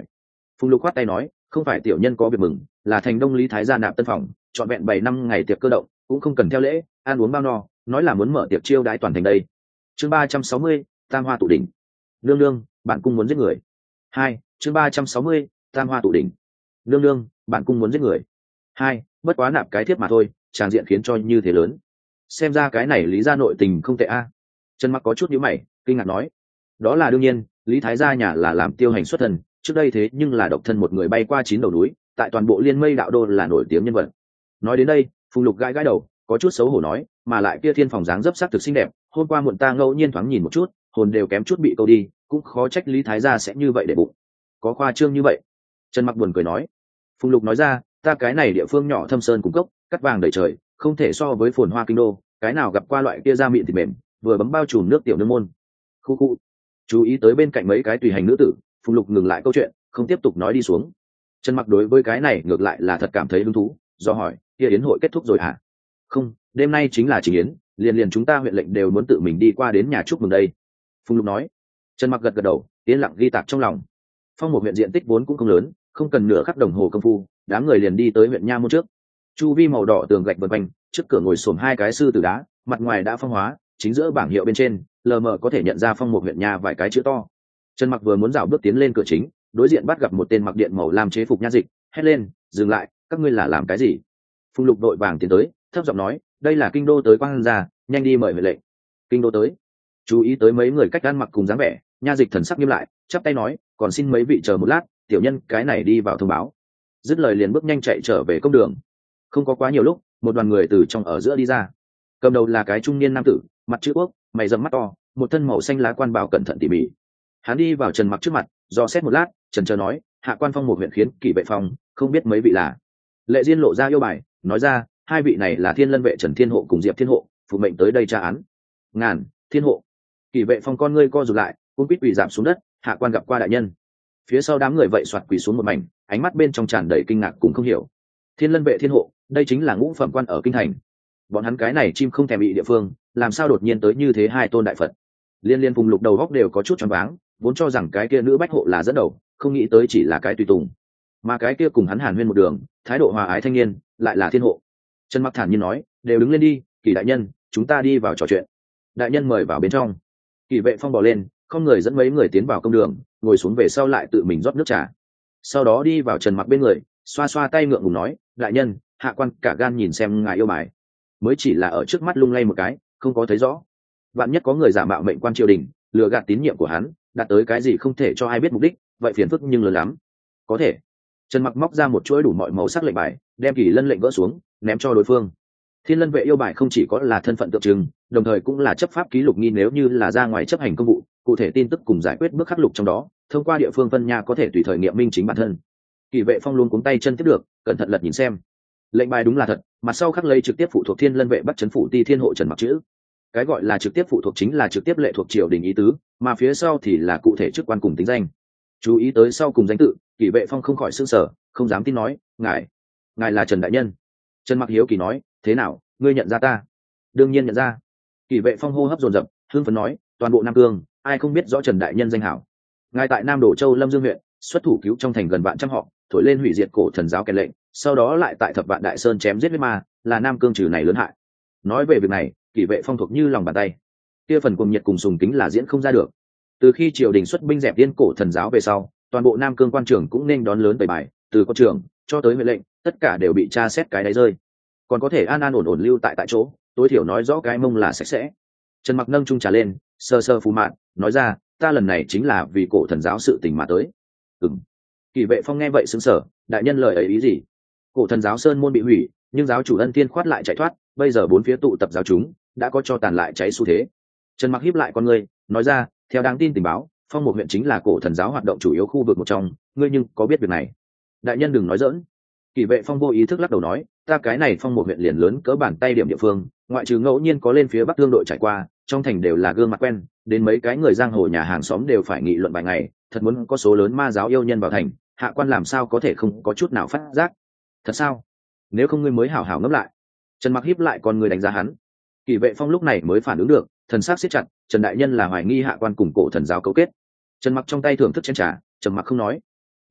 Phùng Lục khoát tay nói, không phải tiểu nhân có việc mừng, là thành đông lý thái gia nạp tân phòng, chọn vẹn bảy năm ngày tiệc cơ động, cũng không cần theo lễ, ăn uống bao no, nói là muốn mở tiệc chiêu đãi toàn thành đây. Chương ba trăm sáu mươi, tam hoa tụ đỉnh. Nương nương, bạn cung muốn giết người. Hai, chương ba trăm sáu mươi, tam hoa tụ đỉnh. Nương nương, bạn cung muốn giết người. Hai, bất quá nạp cái thiếp mà thôi, tràng diện khiến cho như thế lớn. Xem ra cái này lý gia nội tình không tệ a. Trần Mặc có chút nhíu mày, kinh ngạc nói, đó là đương nhiên, lý thái gia nhà là làm tiêu hành xuất thân, trước đây thế nhưng là độc thân một người bay qua chín đầu núi, tại toàn bộ liên mây đạo đô là nổi tiếng nhân vật. Nói đến đây, Phùng Lục gãi gãi đầu, có chút xấu hổ nói, mà lại kia thiên phòng dáng dấp sắc thực xinh đẹp, hôm qua muộn ta ngẫu nhiên thoáng nhìn một chút, hồn đều kém chút bị câu đi, cũng khó trách lý thái gia sẽ như vậy để bụng. Có khoa trương như vậy? Trần Mặc buồn cười nói. Phùng Lục nói ra, ta cái này địa phương nhỏ thâm sơn cung cốc, cắt vàng đầy trời, không thể so với phồn hoa kinh đô, cái nào gặp qua loại kia da mịn thịt mềm, vừa bấm bao trùm nước tiểu nương môn. Khu khu. Chú ý tới bên cạnh mấy cái tùy hành nữ tử, Phùng Lục ngừng lại câu chuyện, không tiếp tục nói đi xuống. Trần Mặc đối với cái này ngược lại là thật cảm thấy hứng thú, do hỏi, kia yến hội kết thúc rồi hả? Không, đêm nay chính là trình yến, liền liền chúng ta huyện lệnh đều muốn tự mình đi qua đến nhà chúc mừng đây. Phùng Lục nói. Trần Mặc gật gật đầu, yên lặng ghi tạc trong lòng. Phong một huyện diện tích vốn cũng không lớn, không cần nửa khắc đồng hồ công phu, đám người liền đi tới huyện nha môn trước. Chu vi màu đỏ tường gạch vần quanh, trước cửa ngồi xổm hai cái sư tử đá, mặt ngoài đã phong hóa, chính giữa bảng hiệu bên trên, lờ mờ có thể nhận ra phong một huyện nha vài cái chữ to. Trần Mặc vừa muốn dạo bước tiến lên cửa chính, đối diện bắt gặp một tên mặc điện màu lam chế phục nha dịch, hét lên, dừng lại, các ngươi là làm cái gì? Phùng Lục đội vàng tiến tới, thấp giọng nói, đây là kinh đô tới quan gia, nhanh đi mời huệ lệnh. Kinh đô tới. Chú ý tới mấy người cách ăn mặc cùng dáng vẻ, nha dịch thần sắc nghiêm lại, chắp tay nói, còn xin mấy vị chờ một lát, tiểu nhân cái này đi vào thông báo. Dứt lời liền bước nhanh chạy trở về công đường. Không có quá nhiều lúc, một đoàn người từ trong ở giữa đi ra. Cầm đầu là cái trung niên nam tử, mặt chữ quốc, mày rậm mắt to, một thân màu xanh lá quan bào cẩn thận tỉ mỉ. Hắn đi vào Trần Mặc trước mặt, do xét một lát, trần chờ nói, hạ quan phong một huyện khiến kỷ vệ phòng, không biết mấy vị là. Lệ Diên lộ ra yêu bài, nói ra, hai vị này là Thiên Lân vệ Trần Thiên Hộ cùng Diệp Thiên Hộ, phụ mệnh tới đây tra án. Ngàn, Thiên Hộ. Kỷ vệ phong con ngươi co rụt lại, cung quýt quỳ giảm xuống đất, hạ quan gặp qua đại nhân. Phía sau đám người vậy soạt quỳ xuống một mảnh, ánh mắt bên trong tràn đầy kinh ngạc cùng không hiểu. Thiên Lân vệ Thiên Hộ, đây chính là ngũ phẩm quan ở kinh thành. Bọn hắn cái này chim không thèm bị địa phương, làm sao đột nhiên tới như thế hai tôn đại Phật. Liên liên Phùng Lục đầu góc đều có chút choáng váng, vốn cho rằng cái kia nữ bách hộ là dẫn đầu, không nghĩ tới chỉ là cái tùy tùng, mà cái kia cùng hắn hàn huyên một đường, thái độ hòa ái thanh niên, lại là Thiên Hộ. Trần Mặc thản nhiên nói, đều đứng lên đi, Kỷ đại nhân, chúng ta đi vào trò chuyện. Đại nhân mời vào bên trong. Kỷ vệ phong bỏ lên, không người dẫn mấy người tiến vào công đường, ngồi xuống về sau lại tự mình rót nước trà. Sau đó đi vào Trần Mặc bên người, xoa xoa tay ngượng ngùng nói, đại nhân, hạ quan cả gan nhìn xem ngài yêu bài, mới chỉ là ở trước mắt lung lay một cái, không có thấy rõ. Vạn nhất có người giả mạo mệnh quan triều đình, lừa gạt tín nhiệm của hắn, đạt tới cái gì không thể cho ai biết mục đích, vậy phiền phức nhưng lớn lắm. Có thể. Trần Mặc móc ra một chuỗi đủ mọi màu sắc lệnh bài, đem Kỷ Lân lệnh gỡ xuống, ném cho đối phương. Thiên Lân vệ yêu bài không chỉ có là thân phận tượng trưng, đồng thời cũng là chấp pháp ký lục nghi, nếu như là ra ngoài chấp hành công vụ, cụ thể tin tức cùng giải quyết bước khắc lục trong đó, thông qua địa phương phân nha có thể tùy thời nghiệm minh chính bản thân. Kỷ vệ phong luôn cuống tay chân tiếp được, cẩn thận lật nhìn xem. Lệnh bài đúng là thật, mặt sau khắc lấy trực tiếp phụ thuộc Thiên Lân vệ bắt trấn phủ ti Thiên Hộ Trần Mặc chữ. Cái gọi là trực tiếp phụ thuộc chính là trực tiếp lệ thuộc triều đình ý tứ, mà phía sau thì là cụ thể chức quan cùng tính danh. Chú ý tới sau cùng danh tự, Kỷ vệ phong không khỏi sửng sở, không dám tin nói, ngài ngài là Trần đại nhân. Trần Mặc hiếu kỳ nói, thế nào, ngươi nhận ra ta? Đương nhiên nhận ra. Kỷ vệ phong hô hấp dồn dập, hưng phấn nói, toàn bộ Nam Cương ai không biết rõ Trần đại nhân danh hảo. Ngài tại Nam Đổ Châu Lâm Dương huyện xuất thủ cứu trong thành gần vạn trăm họ, thổi lên hủy diệt cổ thần giáo kèn lệnh, sau đó lại tại Thập Vạn Đại Sơn chém giết huyết ma, là Nam Cương trừ này lớn hại. Nói về việc này, Kỷ vệ phong thuộc như lòng bàn tay. Kia phần cuồng nhiệt cùng sùng kính là diễn không ra được. Từ khi triều đình xuất binh dẹp điên cổ thần giáo về sau, toàn bộ Nam Cương quan trường cũng nên đón lớn tẩy bài, từ quan trường cho tới huệ lệnh, tất cả đều bị tra xét cái đáy rơi. Còn có thể an an ổn ổn lưu tại tại chỗ, tối thiểu nói rõ cái mông là sạch sẽ. Trần Mặc nâng chung trà lên, sơ sơ phù mạn, nói ra, ta lần này chính là vì cổ thần giáo sự tình mà tới. Ừm. Kỷ vệ phong nghe vậy sững sờ, đại nhân lời ấy ý gì? Cổ thần giáo sơn môn bị hủy, nhưng giáo chủ Ân Thiên khoát lại chạy thoát, bây giờ bốn phía tụ tập giáo chúng, đã có cho tàn lại cháy xu thế. Trần Mặc híp lại con ngươi, nói ra, theo đáng tin tình báo, Phong một huyện chính là cổ thần giáo hoạt động chủ yếu khu vực một trong, ngươi nhưng có biết việc này? Đại nhân đừng nói giỡn. Kỷ vệ phong vô ý thức lắc đầu nói, ta cái này Phong một huyện liền lớn cỡ bàn tay điểm địa phương, ngoại trừ ngẫu nhiên có lên phía bắc thương đội trải qua, trong thành đều là gương mặt quen, đến mấy cái người giang hồ nhà hàng xóm đều phải nghị luận vài ngày, thật muốn có số lớn ma giáo yêu nhân vào thành, hạ quan làm sao có thể không có chút nào phát giác? Thật sao? Nếu không ngươi mới hảo hảo ngẫm lại. Trần Mặc híp lại con người đánh giá hắn. Kỷ vệ phong lúc này mới phản ứng được, thần sắc siết chặt, Trần đại nhân là hoài nghi hạ quan cùng cổ thần giáo cấu kết. Trần Mặc trong tay thưởng thức chén trà, trầm mặc không nói.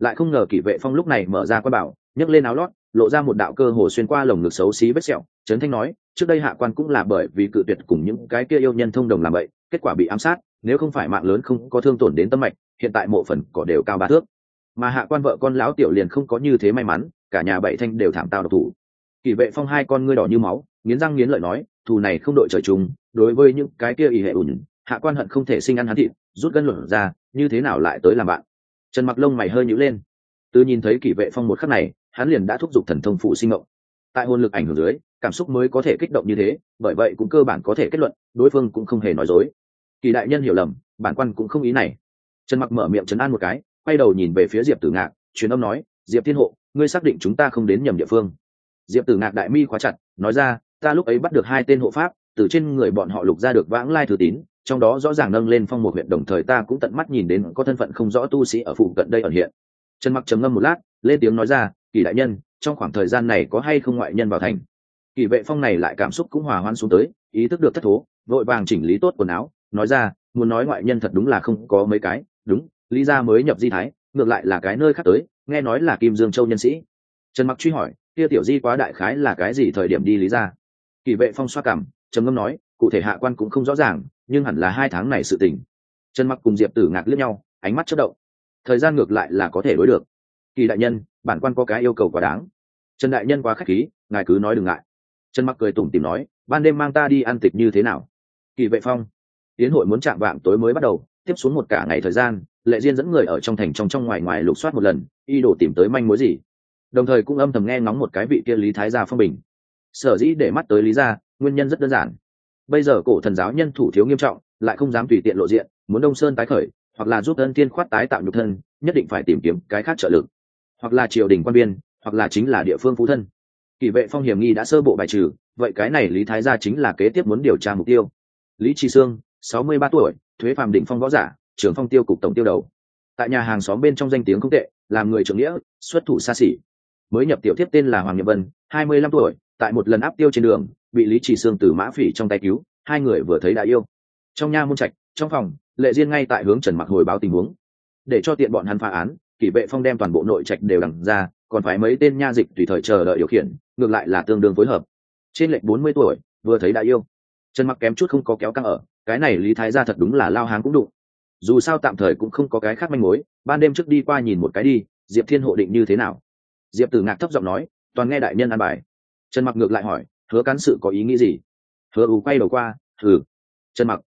lại không ngờ Kỷ Vệ Phong lúc này mở ra quan bảo, nhấc lên áo lót, lộ ra một đạo cơ hồ xuyên qua lồng ngực xấu xí vết sẹo. Trấn Thanh nói, trước đây hạ quan cũng là bởi vì cự tuyệt cùng những cái kia yêu nhân thông đồng làm vậy, kết quả bị ám sát, nếu không phải mạng lớn không có thương tổn đến tâm mạch, hiện tại mộ phần cỏ đều cao ba thước. Mà hạ quan vợ con lão tiểu liền không có như thế may mắn, cả nhà bảy thanh đều thảm tao độc thủ. Kỷ Vệ Phong hai con ngươi đỏ như máu, nghiến răng nghiến lợi nói, thù này không đội trời chung, đối với những cái kia ỷ hệ ủn, hạ quan hận không thể sinh ăn hắn thịt, rút gân luận ra, như thế nào lại tới làm bạn. Trần Mặc lông mày hơi nhíu lên, từ nhìn thấy Kỷ Vệ Phong một khắc này, hắn liền đã thúc giục thần thông phụ sinh ngộng. Tại hồn lực ảnh hưởng dưới, cảm xúc mới có thể kích động như thế, bởi vậy cũng cơ bản có thể kết luận, đối phương cũng không hề nói dối. Kỳ đại nhân hiểu lầm, bản quan cũng không ý này. Trần Mặc mở miệng trấn an một cái, quay đầu nhìn về phía Diệp Tử Ngạc, truyền âm nói, Diệp Thiên Hộ, ngươi xác định chúng ta không đến nhầm địa phương. Diệp Tử Ngạc đại mi khóa chặt, nói ra, ta lúc ấy bắt được hai tên hộ pháp, từ trên người bọn họ lục ra được vãng lai thư tín, trong đó rõ ràng nâng lên phong một huyện, đồng thời ta cũng tận mắt nhìn đến có thân phận không rõ tu sĩ ở phụ cận đây ẩn hiện. Trần Mặc trầm ngâm một lát, lên tiếng nói ra, Kỳ đại nhân, trong khoảng thời gian này có hay không ngoại nhân vào thành? Kỷ Vệ Phong này lại cảm xúc cũng hòa hoãn xuống tới, ý thức được thất thố, vội vàng chỉnh lý tốt quần áo, nói ra, muốn nói ngoại nhân thật đúng là không có mấy cái, đúng, Lý gia mới nhập Di Thái, ngược lại là cái nơi khác tới, nghe nói là Kim Dương Châu nhân sĩ. Trần Mặc truy hỏi, kia tiểu Di quá đại khái là cái gì thời điểm đi Lý gia? Kỷ Vệ Phong xoa cằm, trầm ngâm nói, cụ thể hạ quan cũng không rõ ràng, nhưng hẳn là hai tháng này sự tình. Trần Mặc cùng Diệp Tử Ngạc liếc nhau, ánh mắt chớp động. Thời gian ngược lại là có thể đối được. Kỳ đại nhân, bản quan có cái yêu cầu quá đáng. Trần đại nhân quá khách khí, ngài cứ nói đừng ngại. Trần Mặc cười tủm tỉm nói, ban đêm mang ta đi ăn tịch như thế nào? Kỳ Vệ Phong, tiến hội muốn chạm vạng tối mới bắt đầu, tiếp xuống một cả ngày thời gian, Lệ Diên dẫn người ở trong thành trong trong ngoài ngoài lục soát một lần, y đồ tìm tới manh mối gì. Đồng thời cũng âm thầm nghe ngóng một cái vị kia Lý Thái gia phong bình. Sở dĩ để mắt tới Lý gia, nguyên nhân rất đơn giản. Bây giờ cổ thần giáo nhân thủ thiếu nghiêm trọng, lại không dám tùy tiện lộ diện, muốn Đông Sơn tái khởi, hoặc là giúp Ân Tiên khoát tái tạo nhục thân, nhất định phải tìm kiếm cái khác trợ lực, hoặc là triều đình quan viên, hoặc là chính là địa phương phú thân. Kỷ Vệ Phong hiểm nghi đã sơ bộ bài trừ, vậy cái này Lý Thái gia chính là kế tiếp muốn điều tra mục tiêu. Lý Trì Sương, sáu mươi ba tuổi, thuế phàm đỉnh phong võ giả, trưởng phong tiêu cục tổng tiêu đầu. Tại nhà hàng xóm bên trong danh tiếng không tệ, làm người trưởng nghĩa, xuất thủ xa xỉ. Mới nhập tiểu thiếp tên là Hoàng Nhậm Vân, hai mươi lăm tuổi, tại một lần áp tiêu trên đường, bị Lý Trì Sương từ mã phỉ trong tay cứu, hai người vừa thấy đã yêu. Trong nha môn trạch, trong phòng, Lệ Diên ngay tại hướng Trần Mặc hồi báo tình huống. Để cho tiện bọn hắn phá án, Kỷ Vệ Phong đem toàn bộ nội trạch đều đằng ra, còn phải mấy tên nha dịch tùy thời chờ đợi điều khiển, ngược lại là tương đương phối hợp. Trên lệch bốn mươi tuổi, vừa thấy đã yêu. Trần Mặc kém chút không có kéo căng ở, cái này Lý Thái gia thật đúng là lao háng cũng đụng. Dù sao tạm thời cũng không có cái khác manh mối, ban đêm trước đi qua nhìn một cái đi, Diệp Thiên Hộ định như thế nào? Diệp Tử Ngạc thấp giọng nói, toàn nghe đại nhân an bài. Trần Mặc ngược lại hỏi, Hứa cán sự có ý nghĩ gì? Hứa U quay đầu qua, thử. Trần Mặc,